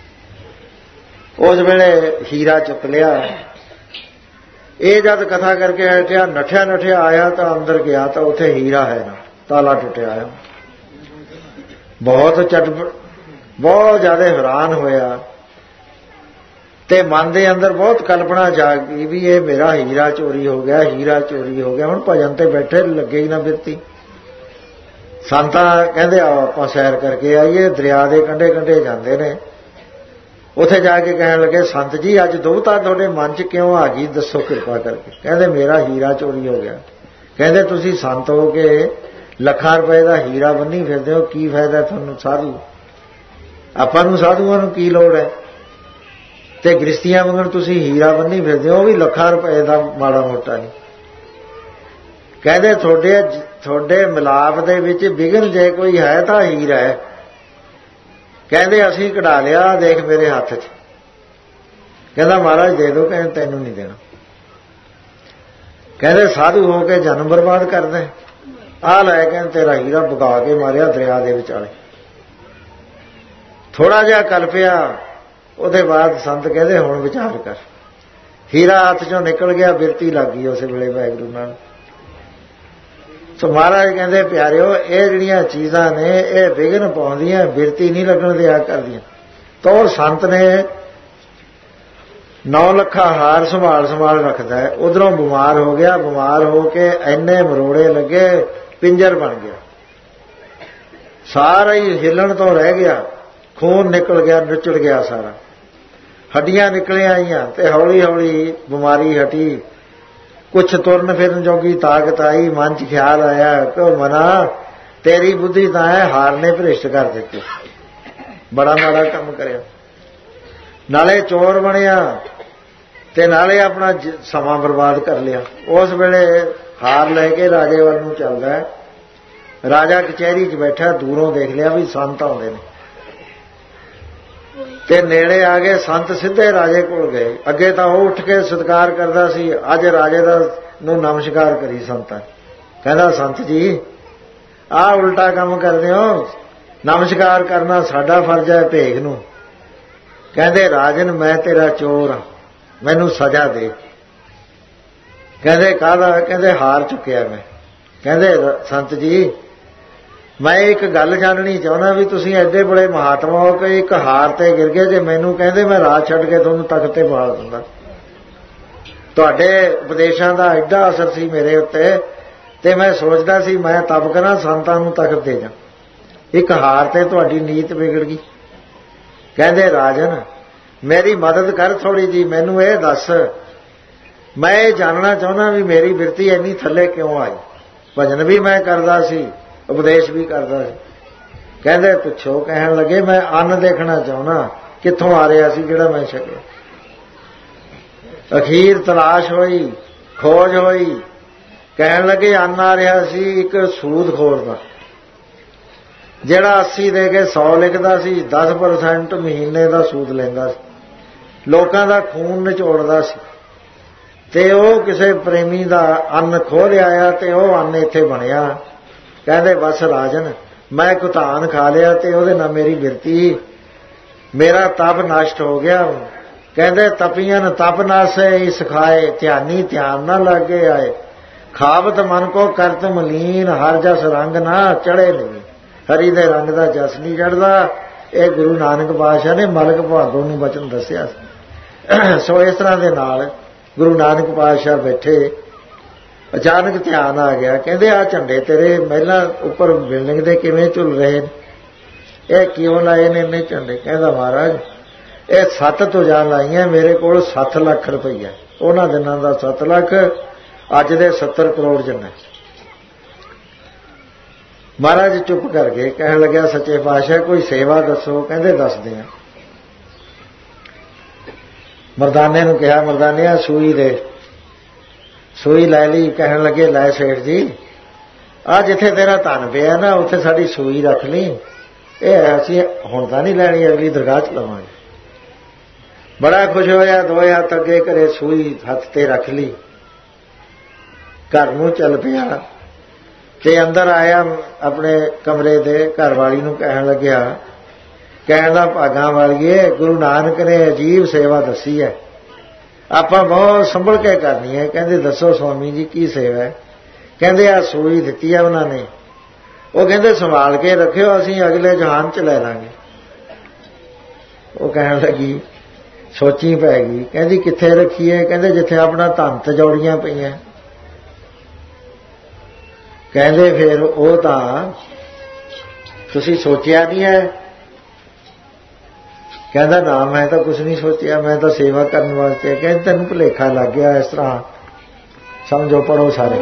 ਉਸ ਵੇਲੇ ਹੀਰਾ ਚੁੱਕ ਲਿਆ। ਇਹ ਜਦ ਕਥਾ ਕਰਕੇ ਹਟਿਆ, ਨੱਠਿਆ ਆਇਆ ਤਾਂ ਅੰਦਰ ਗਿਆ ਤਾਂ ਉੱਥੇ ਹੀਰਾ ਹੈ ਨਾ, ਤਾਲਾ ਟੁੱਟਿਆ ਆਇਆ। ਬਹੁਤ ਜ਼ਿਆਦਾ ਹੈਰਾਨ ਹੋਇਆ ਤੇ ਮਨ ਦੇ ਅੰਦਰ ਬਹੁਤ ਕਲਪਨਾ ਜਾਗ ਗਈ ਵੀ ਇਹ ਮੇਰਾ ਹੀਰਾ ਚੋਰੀ ਹੋ ਗਿਆ। ਹੁਣ ਭਜਨ ਤੇ ਬੈਠੇ ਲੱਗੇ ਹੀ ਨਾ ਬਿਰਤੀ। ਸੰਤਾਂ ਕਹਿੰਦੇ ਆਓ ਆਪਾਂ ਸੈਰ ਕਰਕੇ ਆਈਏ। ਦਰਿਆ ਦੇ ਕੰਢੇ ਜਾਂਦੇ ਨੇ। ਉੱਥੇ ਜਾ ਕੇ ਕਹਿਣ ਲੱਗੇ ਸੰਤ ਜੀ ਅੱਜ ਦੁਵਿਧਾ ਤੁਹਾਡੇ ਮਨ 'ਚ ਕਿਉਂ ਆ ਗਈ, ਦੱਸੋ ਕਿਰਪਾ ਕਰਕੇ। ਕਹਿੰਦੇ ਮੇਰਾ ਹੀਰਾ ਚੋਰੀ ਹੋ ਗਿਆ। ਕਹਿੰਦੇ ਤੁਸੀਂ ਸੰਤ ਹੋ ਕੇ ਲੱਖਾਂ ਰੁਪਏ ਦਾ ਹੀਰਾ ਬੰਨੀ ਫਿਰਦੇ ਹੋ, ਕੀ ਫਾਇਦਾ ਤੁਹਾਨੂੰ ਸਾਧੂ? ਆਪਾਂ ਨੂੰ ਸਾਧੂਆਂ ਨੂੰ ਕੀ ਲੋੜ ਹੈ? ਤੇ ਗ੍ਰਸਤੀਆਂ ਵਾਂਗਣ ਤੁਸੀਂ ਹੀਰਾ ਬੰਨੀ ਫਿਰਦੇ ਹੋ, ਉਹ ਵੀ ਲੱਖਾਂ ਰੁਪਏ ਦਾ ਮਾੜਾ ਮੋਟਾ ਨਹੀਂ। ਕਹਿੰਦੇ ਤੁਹਾਡੇ ਮਿਲਾਪ ਦੇ ਵਿੱਚ ਵਿਘਨ ਜੇ ਕੋਈ ਹੈ ਤਾਂ ਹੀਰਾ ਹੈ। ਕਹਿੰਦੇ ਅਸੀਂ ਕਢਾ ਲਿਆ, ਦੇਖ ਮੇਰੇ ਹੱਥ 'ਚ। ਕਹਿੰਦਾ ਮਹਾਰਾਜ ਦੇ ਦਿਓ। ਕਹਿੰਦੇ ਤੈਨੂੰ ਨਹੀਂ ਦੇਣਾ। ਕਹਿੰਦੇ ਸਾਧੂ ਹੋ ਕੇ ਜਨਮ ਬਰਬਾਦ ਕਰਦਾ, ਆਹ ਲੈ ਕਹਿੰਦੇ ਤੇਰਾ ਹੀਰਾ ਵਗਾ ਕੇ ਮਾਰਿਆ ਦਰਿਆ ਦੇ ਵਿਚਾਲੇ। ਥੋੜਾ ਜਿਹਾ ਕਲਪਿਆ, ਉਹਦੇ ਬਾਅਦ ਸੰਤ ਕਹਿੰਦੇ ਹੁਣ ਵਿਚਾਰ ਕਰ। ਹੀਰਾ ਹੱਥ 'ਚੋਂ ਨਿਕਲ ਗਿਆ, ਬਿਰਤੀ ਲੱਗ ਗਈ ਉਸੇ ਵੇਲੇ ਵਾਹਿਗੁਰੂ ਨਾਲ। ਸੋ ਮਹਾਰਾਜ ਕਹਿੰਦੇ ਪਿਆਰਿਓ ਇਹ ਜਿਹੜੀਆਂ ਚੀਜ਼ਾਂ ਨੇ ਇਹ ਵਿਘਨ ਪਾਉਂਦੀਆਂ, ਬਿਰਤੀ ਨਹੀਂ ਲੱਗਣ ਦਿਆ ਕਰਦੀਆਂ। ਤਾਂ ਉਹ ਸੰਤ ਨੇ 9 ਲੱਖਾਂ ਹਾਰ ਸੰਭਾਲ ਰੱਖਦਾ ਹੈ। ਉਧਰੋਂ ਬਿਮਾਰ ਹੋ ਗਿਆ, ਬਿਮਾਰ ਹੋ ਕੇ ਇੰਨੇ ਮਰੋੜੇ ਲੱਗੇ, ਪਿੰਜਰ ਬਣ ਗਿਆ, ਸਾਰਾ ਹੀ ਹਿੱਲਣ ਤੋਂ ਰਹਿ ਗਿਆ, ਖੂਨ ਨਿਕਲ ਗਿਆ, ਨਿਚੜ ਗਿਆ ਸਾਰਾ, ਹੱਡੀਆਂ ਨਿਕਲੀਆਂ ਆਈਆਂ ਤੇ ਹੌਲੀ ਹੌਲੀ ਬਿਮਾਰੀ ਹਟੀ। ਕੁਛ ਤੁਰਨ ਫਿਰਨ ਜੋਗੀ ਤਾਕਤ ਆਈ। ਮਨ 'ਚ ਖਿਆਲ ਆਇਆ ਕਿ ਮਨਾ ਤੇਰੀ ਬੁੱਧੀ ਤਾਂ ਹੈ, ਹਾਰ ਨੇ ਭ੍ਰਿਸ਼ਟ ਕਰ ਦਿੱਤੀ, ਬੜਾ ਮਾੜਾ ਕੰਮ ਕਰਿਆ। ਨਾਲੇ ਚੋਰ ਬਣਿਆ ਤੇ ਨਾਲੇ ਆਪਣਾ ਸਮਾਂ ਬਰਬਾਦ ਕਰ ਲਿਆ। ਉਸ ਵੇਲੇ ਹਾਰ ਲੈ ਕੇ ਰਾਜੇ ਵੱਲ ਨੂੰ ਚੱਲਦਾ। ਰਾਜਾ ਕਚਹਿਰੀ 'ਚ ਬੈਠਾ, ਦੂਰੋਂ ਦੇਖ ਲਿਆ ਵੀ ਸੰਤ ਆਉਂਦੇ ਨੇ ਤੇ ਨੇੜੇ ਆ ਗਏ। ਸੰਤ ਸਿੱਧੇ ਰਾਜੇ ਕੋਲ ਗਏ। ਅੱਗੇ ਤਾਂ ਉਹ ਉੱਠ ਕੇ ਸਤਿਕਾਰ ਕਰਦਾ ਸੀ, ਅੱਜ ਰਾਜੇ ਦਾ ਨੂੰ ਨਮਸਕਾਰ ਕਰੀ ਸੰਤਾਂ। ਕਹਿੰਦਾ ਸੰਤ ਜੀ ਆਹ ਉਲਟਾ ਕੰਮ ਕਰਦੇ ਹੋ, ਨਮਸਕਾਰ ਕਰਨਾ ਸਾਡਾ ਫਰਜ਼ ਹੈ ਭੇਖ ਨੂੰ। ਕਹਿੰਦੇ ਰਾਜਨ ਮੈਂ ਤੇਰਾ ਚੋਰ ਹਾਂ, ਮੈਨੂੰ ਸਜ਼ਾ ਦੇ। ਕਹਿੰਦੇ ਕਾਹਦਾ? ਕਹਿੰਦੇ ਹਾਰ ਚੁੱਕਿਆ ਮੈਂ। ਕਹਿੰਦੇ ਸੰਤ ਜੀ ਮੈਂ ਇੱਕ ਗੱਲ ਜਾਣਨੀ ਚਾਹੁੰਦਾ ਵੀ ਤੁਸੀਂ ਐਡੇ ਬੜੇ ਮਹਾਤਮਾ ਹੋ ਕਿ ਇੱਕ ਹਾਰ ਤੇ ਗਿਰ ਗਏ ਜੇ ਮੈਨੂੰ ਕਹਿੰਦੇ ਮੈਂ ਰਾਜ ਛੱਡ ਕੇ ਤੁਹਾਨੂੰ ਤਖਤ ਤੇ ਬਿਠਾ ਦਿੰਦਾ। ਤੁਹਾਡੇ ਉਪਦੇਸ਼ਾਂ ਦਾ ਐਡਾ ਅਸਰ ਸੀ ਮੇਰੇ ਉੱਤੇ ਤੇ ਮੈਂ ਸੋਚਦਾ ਸੀ ਮੈਂ ਤਪ ਕਰਾਂ ਸੰਤਾਂ ਨੂੰ ਤਖਤ ਦੇ ਜਾ, ਇੱਕ ਹਾਰ ਤੇ ਤੁਹਾਡੀ ਨੀਤ ਵਿਗੜ ਗਈ। ਕਹਿੰਦੇ ਰਾਜਨ ਮੇਰੀ ਮਦਦ ਕਰ ਥੋੜੀ ਜੀ, ਮੈਨੂੰ ਇਹ ਦੱਸ, ਮੈਂ ਇਹ ਜਾਣਨਾ ਚਾਹੁੰਦਾ ਵੀ ਮੇਰੀ ਬਿਰਤੀ ਇੰਨੀ ਥੱਲੇ ਕਿਉਂ ਆਈ। ਭਜਨ ਵੀ ਮੈਂ ਕਰਦਾ ਸੀ, ਉਪਦੇਸ਼ ਵੀ ਕਰਦਾ ਸੀ। ਕਹਿੰਦੇ ਪੁੱਛੋ। ਕਹਿਣ ਲੱਗੇ ਮੈਂ ਅੰਨ ਦੇਖਣਾ ਚਾਹੁੰਦਾ ਕਿੱਥੋਂ ਆ ਰਿਹਾ ਸੀ ਜਿਹੜਾ ਮੈਂ ਛਕਿਆ। ਅਖੀਰ ਤਲਾਸ਼ ਹੋਈ, ਖੋਜ ਹੋਈ। ਕਹਿਣ ਲੱਗੇ ਅੰਨ ਆ ਰਿਹਾ ਸੀ ਇੱਕ ਸੂਦਖੋਰ ਦਾ, ਜਿਹੜਾ 80 ਦੇ ਕੇ 100 ਲਿਖਦਾ ਸੀ, 10% ਮਹੀਨੇ ਦਾ ਸੂਦ ਲੈਂਦਾ ਸੀ, ਲੋਕਾਂ ਦਾ ਖੂਨ ਨਿਚੋੜਦਾ ਸੀ। ਤੇ ਉਹ ਕਿਸੇ ਪ੍ਰੇਮੀ ਦਾ ਅੰਨ ਖੋਹ ਲਿਆਇਆ ਤੇ ਉਹ ਅੰਨ ਇੱਥੇ ਬਣਿਆ। ਕਹਿੰਦੇ ਬਸ ਰਾਜਨ ਮੈਂ ਕੁਤਾਨ ਖਾ ਲਿਆ ਤੇ ਉਹਦੇ ਨਾਲ ਮੇਰੀ ਬਿਰਤੀ, ਮੇਰਾ ਤਪ ਨਸ਼ਟ ਹੋ ਗਿਆ। ਕਹਿੰਦੇ ਤਪੀਆਂ ਤਪ ਨਾਸੇ ਹੀ ਸਿਖਾਏ, ਧਿਆਨੀ ਧਿਆਨ ਨਾ ਲਾਗੇ ਆਏ। ਖਾਵਤ ਮਨ ਕੋ ਕਰਤ ਮਲੀਨ, ਹਰ ਜਸ ਰੰਗ ਨਾ ਚੜੇ ਨਹੀਂ। ਹਰੀ ਦੇ ਰੰਗ ਦਾ ਜਸ ਨਹੀਂ ਚੜਦਾ। ਇਹ ਗੁਰੂ ਨਾਨਕ ਪਾਤਸ਼ਾਹ ਨੇ ਮਲਕ ਭਾਗੋ ਨੂੰ ਬਚਨ ਦੱਸਿਆ। ਸੋ ਇਸ ਤਰ੍ਹਾਂ ਦੇ ਨਾਲ ਗੁਰੂ ਨਾਨਕ ਪਾਤਸ਼ਾਹ ਬੈਠੇ, ਅਚਾਨਕ ਧਿਆਨ ਆ ਗਿਆ। ਕਹਿੰਦੇ ਆਹ ਝੰਡੇ ਤੇਰੇ ਮਹਿਲਾਂ ਉੱਪਰ ਬਿਲਡਿੰਗ ਦੇ ਕਿਵੇਂ ਝੁੱਲ ਰਹੇ ਨੇ, ਇਹ ਕਿਉਂ ਲਾਏ ਨੇ ਇੰਨੇ ਝੰਡੇ? ਕਹਿੰਦਾ ਮਹਾਰਾਜ ਇਹ 7 ਤੁਜਾਂ ਲਾਈਆਂ, ਮੇਰੇ ਕੋਲ 7 ਲੱਖ ਰੁਪਈਆ, ਉਹਨਾਂ ਦਿਨਾਂ ਦਾ 7 ਲੱਖ, ਅੱਜ ਦੇ 70 ਕਰੋੜ ਜਿੰਨਾ। ਮਹਾਰਾਜ ਚੁੱਪ ਕਰ ਗਏ। ਕਹਿਣ ਲੱਗਿਆ ਸੱਚੇ ਪਾਤਸ਼ਾਹ ਕੋਈ ਸੇਵਾ ਦੱਸੋ। ਕਹਿੰਦੇ ਦੱਸਦੇ ਆ। ਮਰਦਾਨੇ ਨੂੰ ਕਿਹਾ ਮਰਦਾਨਿਆ ਸੂਈ ਦੇ, ਸੂਈ ਲੈ ਲਈ। ਕਹਿਣ ਲੱਗੇ ਲੈ ਸੇਠ ਜੀ ਆਹ ਜਿੱਥੇ ਤੇਰਾ ਧਨ ਪਿਆ ਨਾ ਉੱਥੇ ਸਾਡੀ ਸੂਈ ਰੱਖ ਲਈ, ਇਹ ਅਸੀਂ ਹੁਣ ਤਾਂ ਨਹੀਂ ਲੈਣੀ, ਅਗਲੀ ਦਰਗਾਹ ਚ ਲਵਾਂਗੇ। ਬੜਾ ਖੁਸ਼ ਹੋਇਆ, 2 ਹੱਥ ਅੱਗੇ ਕਰੇ, ਸੂਈ ਹੱਥ ਤੇ ਰੱਖ ਲਈ, ਘਰ ਨੂੰ ਚੱਲ ਪਿਆ। ਤੇ ਅੰਦਰ ਆਇਆ ਆਪਣੇ ਕਮਰੇ ਦੇ, ਘਰ ਵਾਲੀ ਨੂੰ ਕਹਿਣ ਲੱਗਿਆ, ਕਹਿਣ ਦਾ ਭਾਗਾਂ ਵਾਲੀਏ ਗੁਰੂ ਨਾਨਕ ਨੇ ਅਜੀਬ ਸੇਵਾ ਦੱਸੀ ਹੈ, ਆਪਾਂ ਬਹੁਤ ਸੰਭਲ ਕੇ ਕਰਨੀ ਹੈ। ਕਹਿੰਦੇ ਦੱਸੋ ਸਵਾਮੀ ਜੀ ਕੀ ਸੇਵਾ ਹੈ? ਕਹਿੰਦੇ ਆ ਸੂਈ ਦਿੱਤੀ ਹੈ ਉਹਨਾਂ ਨੇ, ਉਹ ਕਹਿੰਦੇ ਸੰਭਾਲ ਕੇ ਰੱਖਿਓ, ਅਸੀਂ ਅਗਲੇ ਜਹਾਨ ਚ ਲੈ ਲਾਂਗੇ। ਉਹ ਕਹਿਣ ਲੱਗੀ ਸੋਚੀ ਪੈ ਗਈ। ਕਹਿੰਦੀ ਕਿੱਥੇ ਰੱਖੀਏ? ਕਹਿੰਦੇ ਜਿੱਥੇ ਆਪਣਾ ਧਨ ਤਜੌੜੀਆਂ ਪਈਆਂ। ਕਹਿੰਦੇ ਫਿਰ ਉਹ ਤਾਂ ਤੁਸੀਂ ਸੋਚਿਆ ਨਹੀਂ ਹੈ? ਕਹਿੰਦਾ ਨਾ ਮੈਂ ਤਾਂ ਕੁਝ ਨਹੀਂ ਸੋਚਿਆ, ਮੈਂ ਤਾਂ ਸੇਵਾ ਕਰਨ ਵਾਸਤੇ। ਕਹਿੰਦੇ ਤੈਨੂੰ ਭੁਲੇਖਾ ਲੱਗ ਗਿਆ, ਇਸ ਤਰ੍ਹਾਂ ਸਮਝੋ। ਪੜੋ ਸਾਰੇ।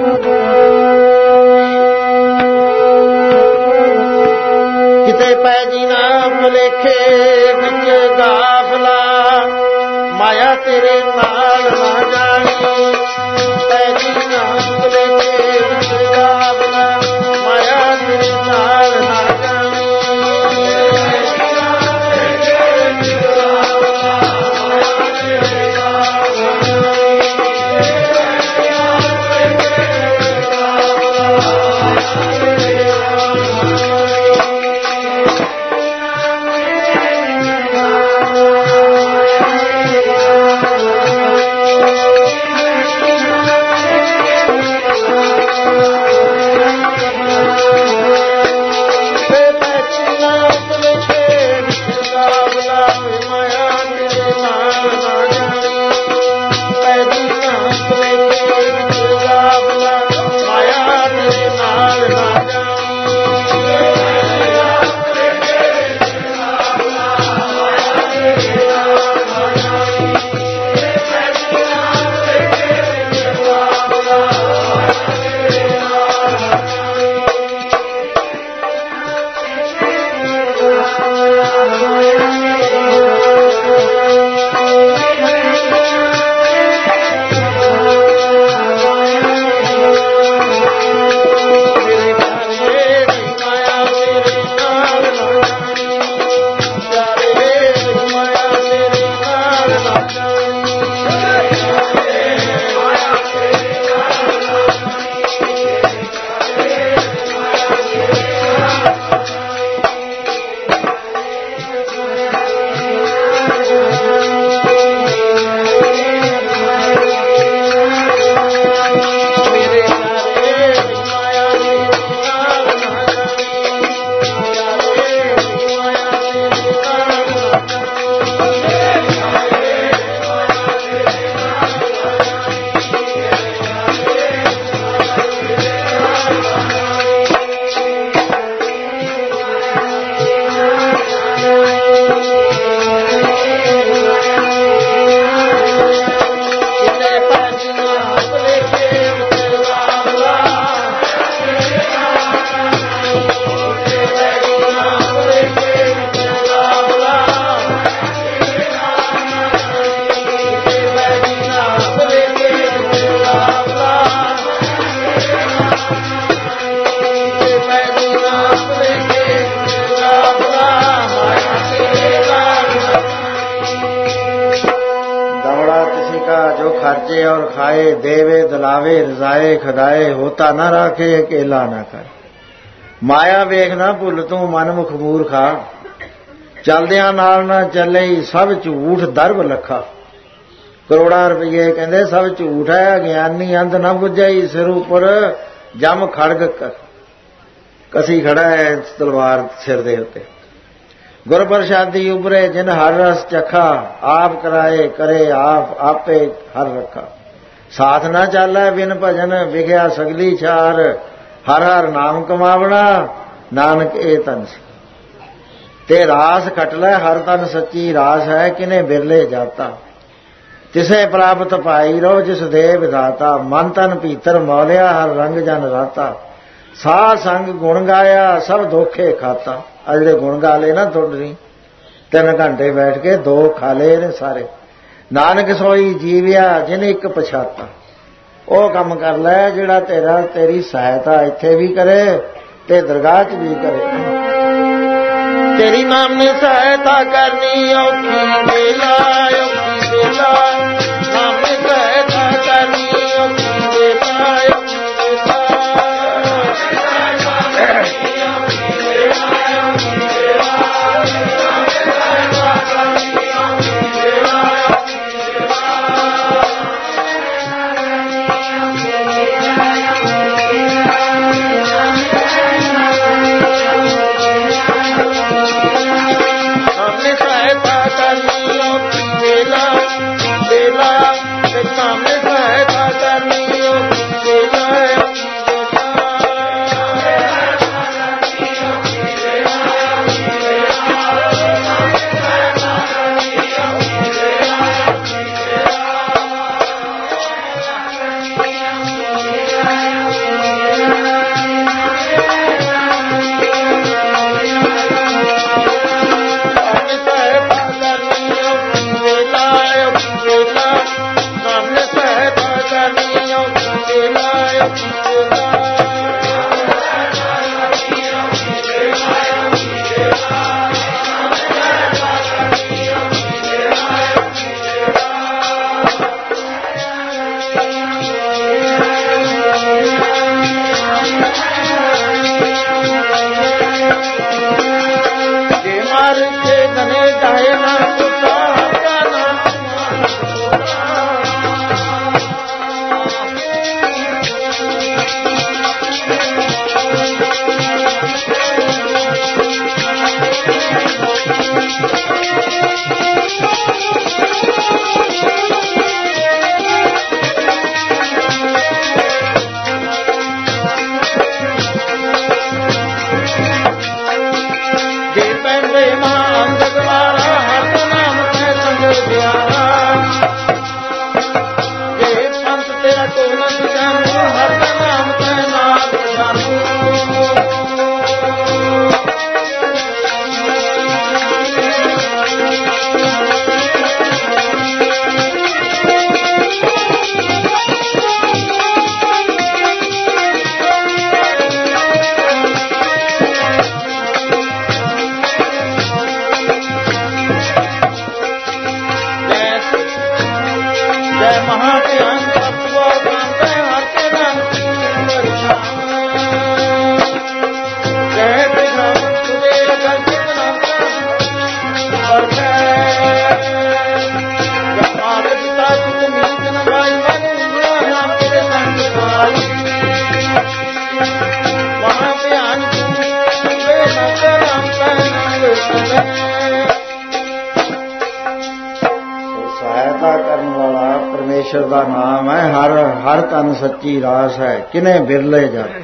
ਕਿਤੇ ਪੈ ਜੀ ਨਾ ਭੁਲੇਖੇ ਵਿੱਚ ਗਾਫਲਾ, ਮਾਇਆ ਤੇਰੇ ਨਾਲ ਨਾ ਜਾਣੀ। ਪੈ ਜੀ ਨਾ ਭੁਲੇਖੇ ਵਿੱਚ ਗਾਫਲਾ, ਮਾਇਆ ਤੇਰੇ ਨਾਲ ਨਾ ਜਾਣੀ। खर्चे और खाए, देवे दिलावे रजाए खदाए, होता न राखे अकेला न कर। माया वेख ना भुल तू मन मुख मूर्खा, चलदियां नाल ना चले सब झूठ दरब लखा। करोड़ा रुपये कहते सब झूठ है, ज्ञानी अंध न बुझाई, सिर उपर जम खड़ग कसी खड़ा है तलवार सिर दे उत्ते। गुर प्रसादी उभरे जिन हर रस चखा, आप कराए करे आप आपे हर रखा। साथ न चालै बिन भजन, विख्या सगली छार, हर हर नाम कमावना नानक ए तन से। ते रास खट लै हर तन सच्ची रास है, किने बिरले जाता। तिसे प्राप्त पाई रो जिस दे विधाता, मन तन भीतर मौलिया हर रंग जन राता। साध संग गुण गाया सब धोखे खाता। आ जिहड़े गुण गा ले ना थोड़ी 3 घंटे बैठ के 2 खा ले ने सारे। नानक सोई जीविया जिन एक पछाता। वो काम कर लै जिहड़ा तेरा तेरी सहायता इत्थे भी करे ते दरगाह च भी करे। तेरी नाम ने सहायता करनी औखी वेला, औखी वेला नाम ने सहायता करनी औखी वेला, औखी वेला। परमेश्वर का नाम है, हर हर तन सच्ची रास है, किने बिरले जाता।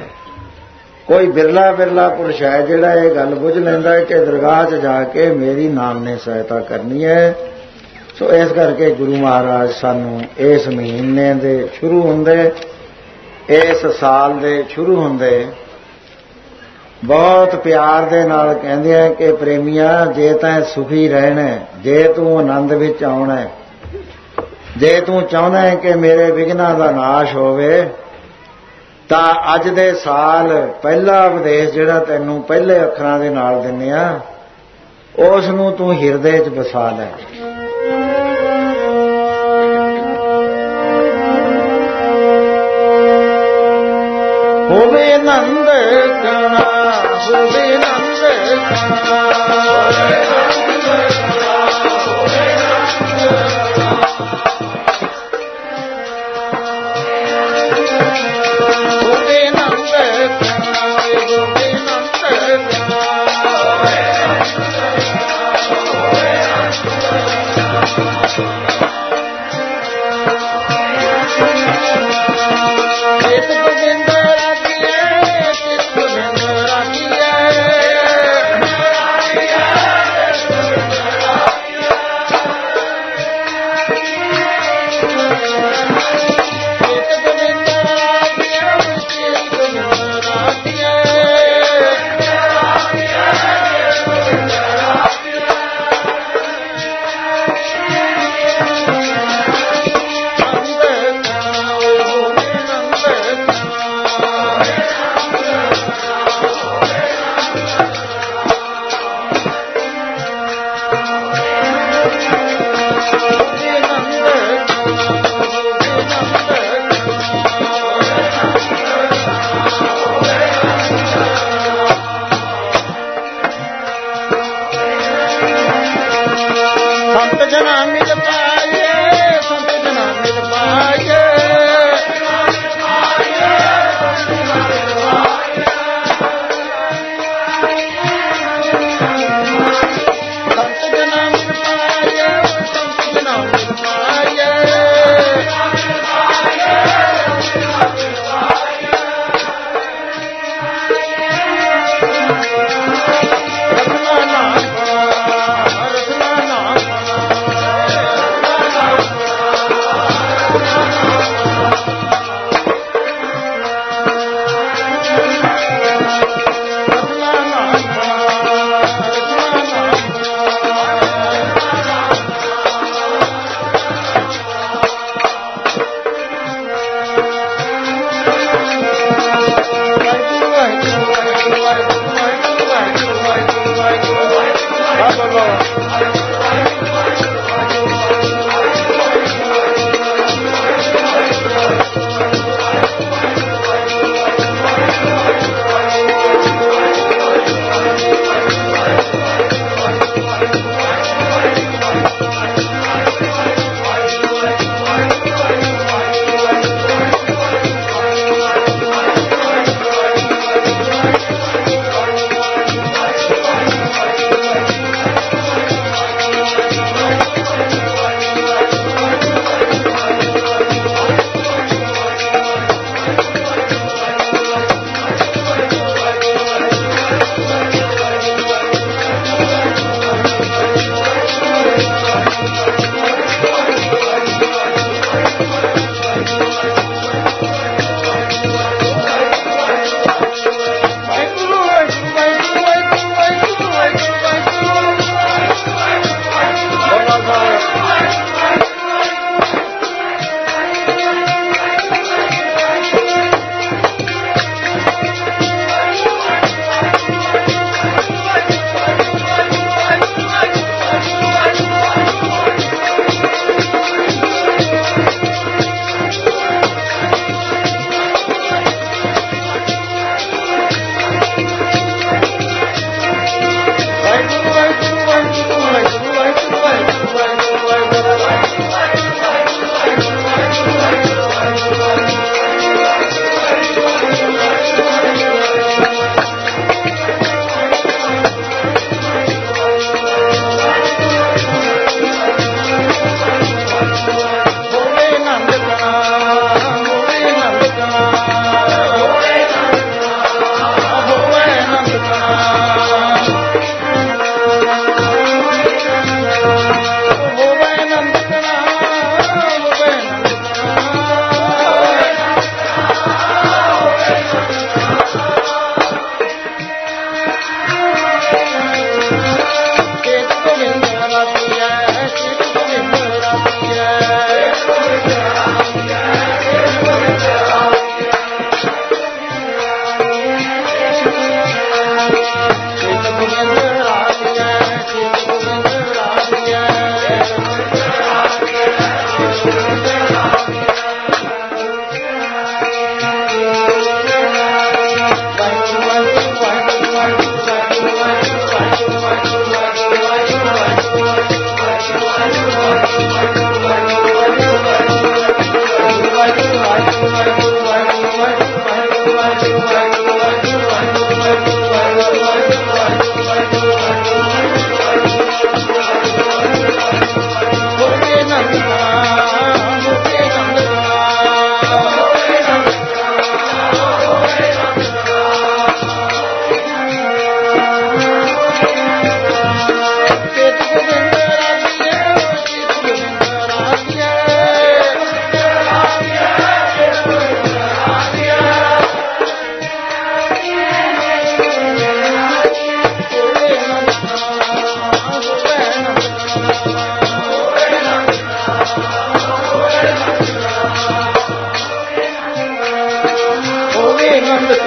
कोई बिरला बिरला पुरुष है जिहड़ा ये गल बुझ लैंदा है कि दरगाह च जाके मेरी नाम ने सहायता करनी है। सो इस करके गुरु महाराज सानू इस महीने दे शुरू हुंदे, इस साल दे शुरू हुंदे बहुत प्यार दे नाल कहंदे हैं कि प्रेमिया जे तैं सुखी रहना, जे तू आनंद विच आउणा, जे तू चाहुंदा है कि मेरे विघ्नां दा नाश होवे, तां अज दे साल पहला उपदेश जिहड़ा तैनूं पहले अखरां दे नाल दिन्ने आ, उस नूं तू हिरदे च बसा लै। ਹੋਵੇ ਨੰਦ ਕਣਾ, ਹੋਵੇ ਨੰਦ ਕਣਾ,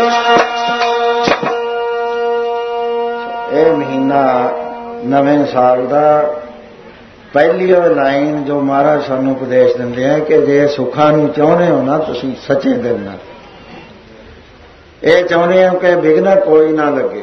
ਇਹ ਮਹੀਨਾ ਨਵੇਂ ਸਾਲ ਦਾ ਪਹਿਲੀ ਲਾਈਨ ਜੋ ਮਹਾਰਾਜ ਸਾਨੂੰ ਉਪਦੇਸ਼ ਦਿੰਦੇ ਆ ਕਿ ਜੇ ਸੁੱਖਾਂ ਨੂੰ ਚਾਹੁੰਦੇ ਹੋ ਨਾ ਤੁਸੀਂ ਸੱਚੇ ਦਿਲ ਨਾਲ, ਇਹ ਚਾਹੁੰਦੇ ਹੋ ਕਿ ਵਿਘਨ ਕੋਈ ਨਾ ਲੱਗੇ,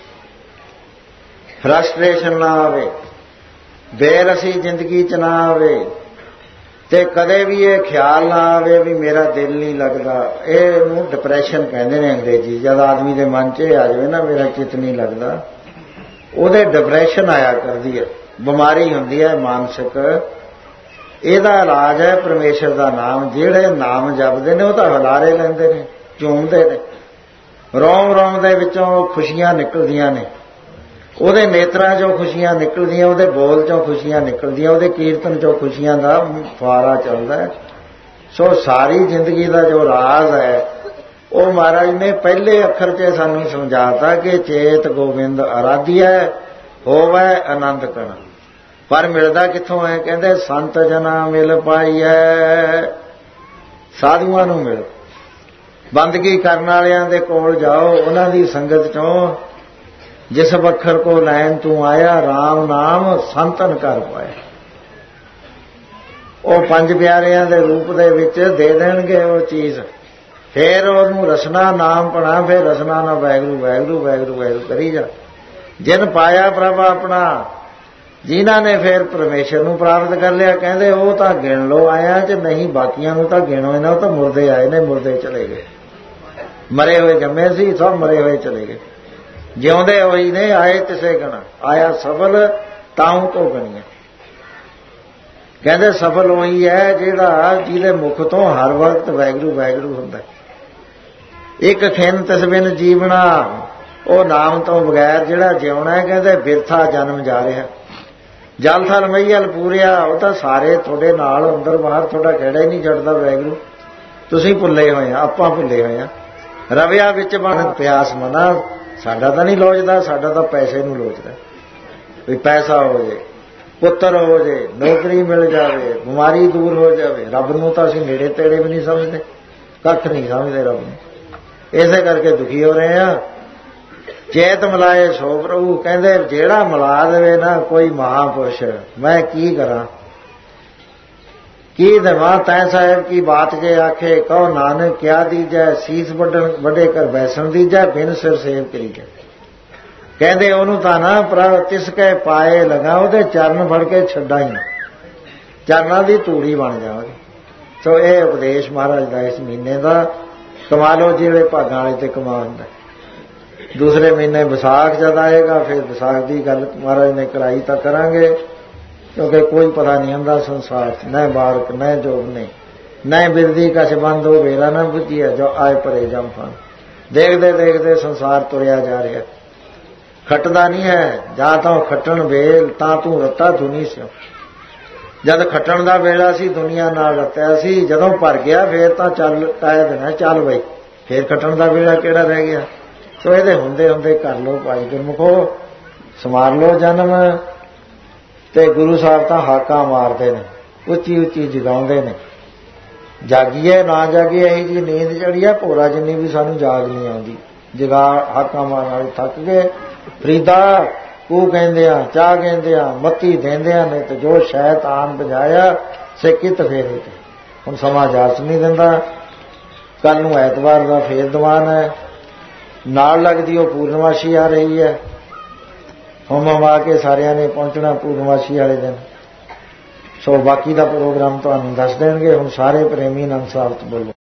ਫਰਸਟ੍ਰੇਸ਼ਨ ਨਾ ਆਵੇ, ਬੇਰਸੀ ਜ਼ਿੰਦਗੀ 'ਚ ਨਾ ਆਵੇ, ਤੇ ਕਦੇ ਵੀ ਇਹ ਖਿਆਲ ਨਾ ਆਵੇ ਵੀ ਮੇਰਾ ਦਿਲ ਨਹੀਂ ਲੱਗਦਾ। ਇਹਨੂੰ ਡਿਪਰੈਸ਼ਨ ਕਹਿੰਦੇ ਨੇ ਅੰਗਰੇਜ਼ੀ। ਜਦ ਆਦਮੀ ਦੇ ਮਨ 'ਚ ਇਹ ਆ ਜਾਵੇ ਨਾ ਮੇਰਾ ਚਿੱਤ ਨਹੀਂ ਲੱਗਦਾ, ਉਹਦੇ ਡਿਪਰੈਸ਼ਨ ਆਇਆ ਕਰਦੀ ਹੈ, ਬਿਮਾਰੀ ਹੁੰਦੀ ਹੈ ਮਾਨਸਿਕ। ਇਹਦਾ ਇਲਾਜ ਹੈ ਪਰਮੇਸ਼ਰ ਦਾ ਨਾਮ। ਜਿਹੜੇ ਨਾਮ ਜਪਦੇ ਨੇ ਉਹ ਤਾਂ ਹਲਾਰੇ ਲੈਂਦੇ ਨੇ, ਝੂਮਦੇ ਨੇ, ਰੋਮ ਰੋਮ ਦੇ ਵਿੱਚੋਂ ਖੁਸ਼ੀਆਂ ਨਿਕਲਦੀਆਂ ਨੇ, ਉਹਦੇ ਨੇਤਰਾਂ 'ਚੋਂ ਖੁਸ਼ੀਆਂ ਨਿਕਲਦੀਆਂ, ਉਹਦੇ ਬੋਲ 'ਚੋਂ ਖੁਸ਼ੀਆਂ ਨਿਕਲਦੀਆਂ, ਉਹਦੇ ਕੀਰਤਨ 'ਚੋਂ ਖੁਸ਼ੀਆਂ ਦਾ ਫੁਆਰਾ ਚੱਲਦਾ। ਸੋ ਸਾਰੀ ਜ਼ਿੰਦਗੀ ਦਾ ਜੋ ਰਾਜ਼ ਹੈ ਉਹ ਮਹਾਰਾਜ ਨੇ ਪਹਿਲੇ ਅੱਖਰ 'ਚ ਸਾਨੂੰ ਸਮਝਾਤਾ ਕਿ ਚੇਤ ਗੋਬਿੰਦ ਅਰਾਧਿਆ ਹੋਵੇ ਆਨੰਦ ਕਣ। ਪਰ ਮਿਲਦਾ ਕਿੱਥੋਂ ਹੈ? ਕਹਿੰਦੇ ਸੰਤ ਜਨਾ ਮਿਲ ਪਾਈਐ, ਸਾਧੂਆਂ ਨੂੰ ਮਿਲ, ਬੰਦਗੀ ਕਰਨ ਵਾਲਿਆਂ ਦੇ ਕੋਲ ਜਾਓ, ਉਹਨਾਂ ਦੀ ਸੰਗਤ 'ਚੋਂ ਜਿਸ ਵਖਰ ਕੋ ਲੈਣ ਤੂੰ ਆਇਆ, ਰਾਮ ਨਾਮ ਸੰਤਨ ਕਰ ਪਾਇਆ। ਉਹ ਪੰਜ ਪਿਆਰਿਆਂ ਦੇ ਰੂਪ ਦੇ ਵਿੱਚ ਦੇ ਦੇਣਗੇ ਉਹ ਚੀਜ਼, ਫਿਰ ਉਹਨੂੰ ਰਸਨਾ ਨਾਮ ਪਣਾ, ਫਿਰ ਰਸਨਾ ਨਾ ਵਾਹਿਗੁਰੂ ਵਾਹਿਗੁਰੂ ਵਾਹਿਗੁਰੂ ਵਾਹਿਗੁਰੂ ਕਰੀ ਜਾ। ਜਿਨ ਪਾਇਆ ਪ੍ਰਭ ਆਪਣਾ, ਜਿਨ੍ਹਾਂ ਨੇ ਫਿਰ ਪਰਮੇਸ਼ਰ ਨੂੰ ਪ੍ਰਾਪਤ ਕਰ ਲਿਆ, ਕਹਿੰਦੇ ਉਹ ਤਾਂ ਗਿਣ ਲੋ ਆਇਆ ਚ ਨਹੀਂ, ਬਾਕੀਆਂ ਨੂੰ ਤਾਂ ਗਿਣੋ ਇਹਨਾਂ, ਉਹ ਤਾਂ ਮੁਰਦੇ ਆਏ ਨੇ, ਮੁਰਦੇ ਚਲੇ ਗਏ। ਮਰੇ ਹੋਏ ਜੰਮੇ ਸੀ, ਸਭ ਮਰੇ ਹੋਏ ਚਲੇ ਗਏ। ਜਿਉਂਦੇ ਹੋਈ ਨੇ ਆਏ ਤਿਸੇ ਗਣਾ, ਆਇਆ ਸਫਲ ਤਾਉ ਤੋਂ ਗਣੀਆਂ। ਕਹਿੰਦੇ ਸਫਲ ਉਹੀ ਹੈ ਜਿਹੜਾ ਜਿਹਦੇ ਮੁਖ ਤੋਂ ਹਰ ਵਕਤ ਵਾਹਿਗੁਰੂ ਵਾਹਿਗੁਰੂ ਹੁੰਦਾ। ਇੱਕ ਖਿੰਨ ਤਿਸ ਬਿਨ ਜੀਵਣਾ, ਉਹ ਨਾਮ ਤੋਂ ਬਗੈਰ ਜਿਹੜਾ ਜਿਉਣਾ, ਕਹਿੰਦੇ ਬਿਰਥਾ ਜਨਮ ਜਾ ਰਿਹਾ। ਜਲ ਥਲ ਮਈਲ ਪੂਰਿਆ, ਉਹ ਤਾਂ ਸਾਰੇ ਤੁਹਾਡੇ ਨਾਲ ਅੰਦਰ ਬਾਹਰ, ਤੁਹਾਡਾ ਕਿਹੜਾ ਹੀ ਨਹੀਂ ਛੱਡਦਾ ਵਾਹਿਗੁਰੂ। ਤੁਸੀਂ ਭੁੱਲੇ ਹੋਏ ਆ, ਆਪਾਂ ਭੁੱਲੇ ਹੋਏ ਆ। ਰਵਿਆ ਵਿੱਚ ਬਣ ਪਿਆਸ ਮਨਾ, ਸਾਡਾ ਤਾਂ ਨਹੀਂ ਲੋਚਦਾ, ਸਾਡਾ ਤਾਂ ਪੈਸੇ ਨੂੰ ਲੋਚਦਾ। ਵੀ ਪੈਸਾ ਹੋ ਜੇ, ਪੁੱਤਰ ਹੋ ਜੇ, ਨੌਕਰੀ ਮਿਲ ਜਾਵੇ, ਬਿਮਾਰੀ ਦੂਰ ਹੋ ਜਾਵੇ। ਰੱਬ ਨੂੰ ਤਾਂ ਅਸੀਂ ਨੇੜੇ ਤੇੜੇ ਵੀ ਨਹੀਂ ਸਮਝਦੇ, ਕੱਖ ਨਹੀਂ ਸਮਝਦੇ ਰੱਬ ਨੂੰ। ਇਸੇ ਕਰਕੇ ਦੁਖੀ ਹੋ ਰਹੇ ਆ। ਚੇਤ ਮਿਲਾਏ ਸੋ ਪ੍ਰਭੂ, ਕਹਿੰਦੇ ਜਿਹੜਾ ਮਿਲਾ ਦੇਵੇ ਨਾ ਕੋਈ ਮਹਾਪੁਰਸ਼, ਮੈਂ ਕੀ ਕਰਾਂ, ਕੀ ਦੇਵਾਂ ਤੈ ਸਾਹਿਬ ਕੀ ਬਾਤ ਜੇ ਆਖੇ, ਕਹੋ ਨਾਨਕ ਕਿਆ ਦੀਜੈ, ਸੀਸ ਵੱਡੇ ਕਰ ਬੈਸਣ ਦੀਜੈ, ਬਿਨ ਸਿਰ ਸੇਵ ਕਰੀ ਜਾ। ਕਹਿੰਦੇ ਉਹਨੂੰ ਤਾਂ ਨਾ ਪ੍ਰਭ ਤਿਸ ਕੇ ਪਾਏ ਲਗਾ, ਉਹਦੇ ਚਰਨ ਫੜ ਕੇ ਛੱਡਾਂ ਹੀ, ਚਰਨਾਂ ਦੀ ਧੂੜੀ ਬਣ ਜਾਵਾਂਗੇ। ਸੋ ਇਹ ਉਪਦੇਸ਼ ਮਹਾਰਾਜ ਦਾ ਇਸ ਮਹੀਨੇ ਦਾ। ਕਮਾ ਲਓ ਜਿਹੜੇ ਭਾਗਾਂ ਵਾਲੇ ਤੇ ਕਮਾ ਹੁੰਦਾ। ਦੂਸਰੇ ਮਹੀਨੇ ਵਿਸਾਖ ਜਦ ਆਏਗਾ, ਫਿਰ ਵਿਸਾਖ ਦੀ ਗੱਲ ਮਹਾਰਾਜ ਨੇ ਕਰਾਈ ਤਾਂ ਕਰਾਂਗੇ, ਕਿਉਂਕਿ ਕੋਈ ਪਤਾ ਨਹੀਂ ਹੁੰਦਾ ਸੰਸਾਰ ਚ, न ਬਾਰਕ न जोग ने न बिरदी कछ बंद हो वेला न बुझिया, जो आए परे जम फान। देखते देखते संसार तुरया जा रहा, खटदा नहीं है। ਜਾਂ ਤਾਂ ਖੱਟਣ ਵੇਲ ਤਾਂ ਤੂੰ ਰੱਤਾ ਧੁਨੀ ਸਿਓ। ਜਦ ਖੱਟਣ ਦਾ ਵੇਲਾ ਸੀ ਦੁਨੀਆ ਨਾਲ ਰੱਤਿਆ ਸੀ, ਜਦੋਂ ਭਰ ਗਿਆ ਫੇਰ ਤਾਂ ਚੱਲ ਟਾਇ ਦੇਣਾ, ਚੱਲ ਬਈ ਫੇਰ ਖੱਟਣ ਦਾ ਵੇਲਾ ਕਿਹੜਾ ਰਹਿ ਗਿਆ। ਸੋ ਇਹਦੇ ਹੁੰਦੇ ਹੁੰਦੇ ਕਰ ਲੋ ਭਾਈ ਗੁਰਮੁਖੋ, ਸਮਾਰ ਲੋ ਜਨਮ। ਤੇ ਗੁਰੂ ਸਾਹਿਬ ਤਾਂ ਹਾਕਾਂ ਮਾਰਦੇ ਨੇ, ਉੱਚੀ ਉੱਚੀ ਜਗਾਉਂਦੇ ਨੇ। ਜਾਗੀਏ ਨਾ ਜਾਗੀਏ, ਇਹੀ ਜੀ ਨੀਂਦ ਚੜੀ ਆ ਭੋਰਾ ਜਿੰਨੀ ਵੀ ਸਾਨੂੰ ਜਾਗ ਨਹੀਂ ਆਉਂਦੀ। ਜਗਾ ਹਾਕਾਂ ਮਾਰਨ ਵਾਲੇ ਥੱਕ ਗਏ। ਫਰੀਦਾ ਕੂ ਕਹਿੰਦੇ ਆ, ਚਾਹ ਕਹਿੰਦੇ ਆ, ਮੱਤੀ ਦਿੰਦੇ ਆ, ਨੇ ਤੇ ਜੋ ਸ਼ੈਤਾਨ ਬਜਾਇਆ ਸੇ ਕਿਤ ਫੇਰੇ ਤੇ। ਹੁਣ ਸਮਾਂ ਜਾਚ ਨਹੀਂ ਦਿੰਦਾ। ਕੱਲ ਨੂੰ ਐਤਵਾਰ ਦਾ ਫੇਰ ਦੀਵਾਨ ਹੈ, ਨਾਲ ਲੱਗਦੀ ਉਹ ਪੂਰਨਮਾਸ਼ੀ ਆ ਰਹੀ ਹੈ। ਹੋਮ ਆ ਕੇ ਸਾਰਿਆਂ ਨੇ ਪਹੁੰਚਣਾ ਪੂਰਨਮਾਸ਼ੀ ਵਾਲੇ ਦਿਨ। ਸੋ ਬਾਕੀ ਦਾ ਪ੍ਰੋਗਰਾਮ ਤੁਹਾਨੂੰ ਦੱਸ ਦੇਣਗੇ। ਹੁਣ ਸਾਰੇ ਪ੍ਰੇਮੀ ਆਨੰਦ ਸਾਹਿਬ ਤੋਂ ਬੋਲੋ।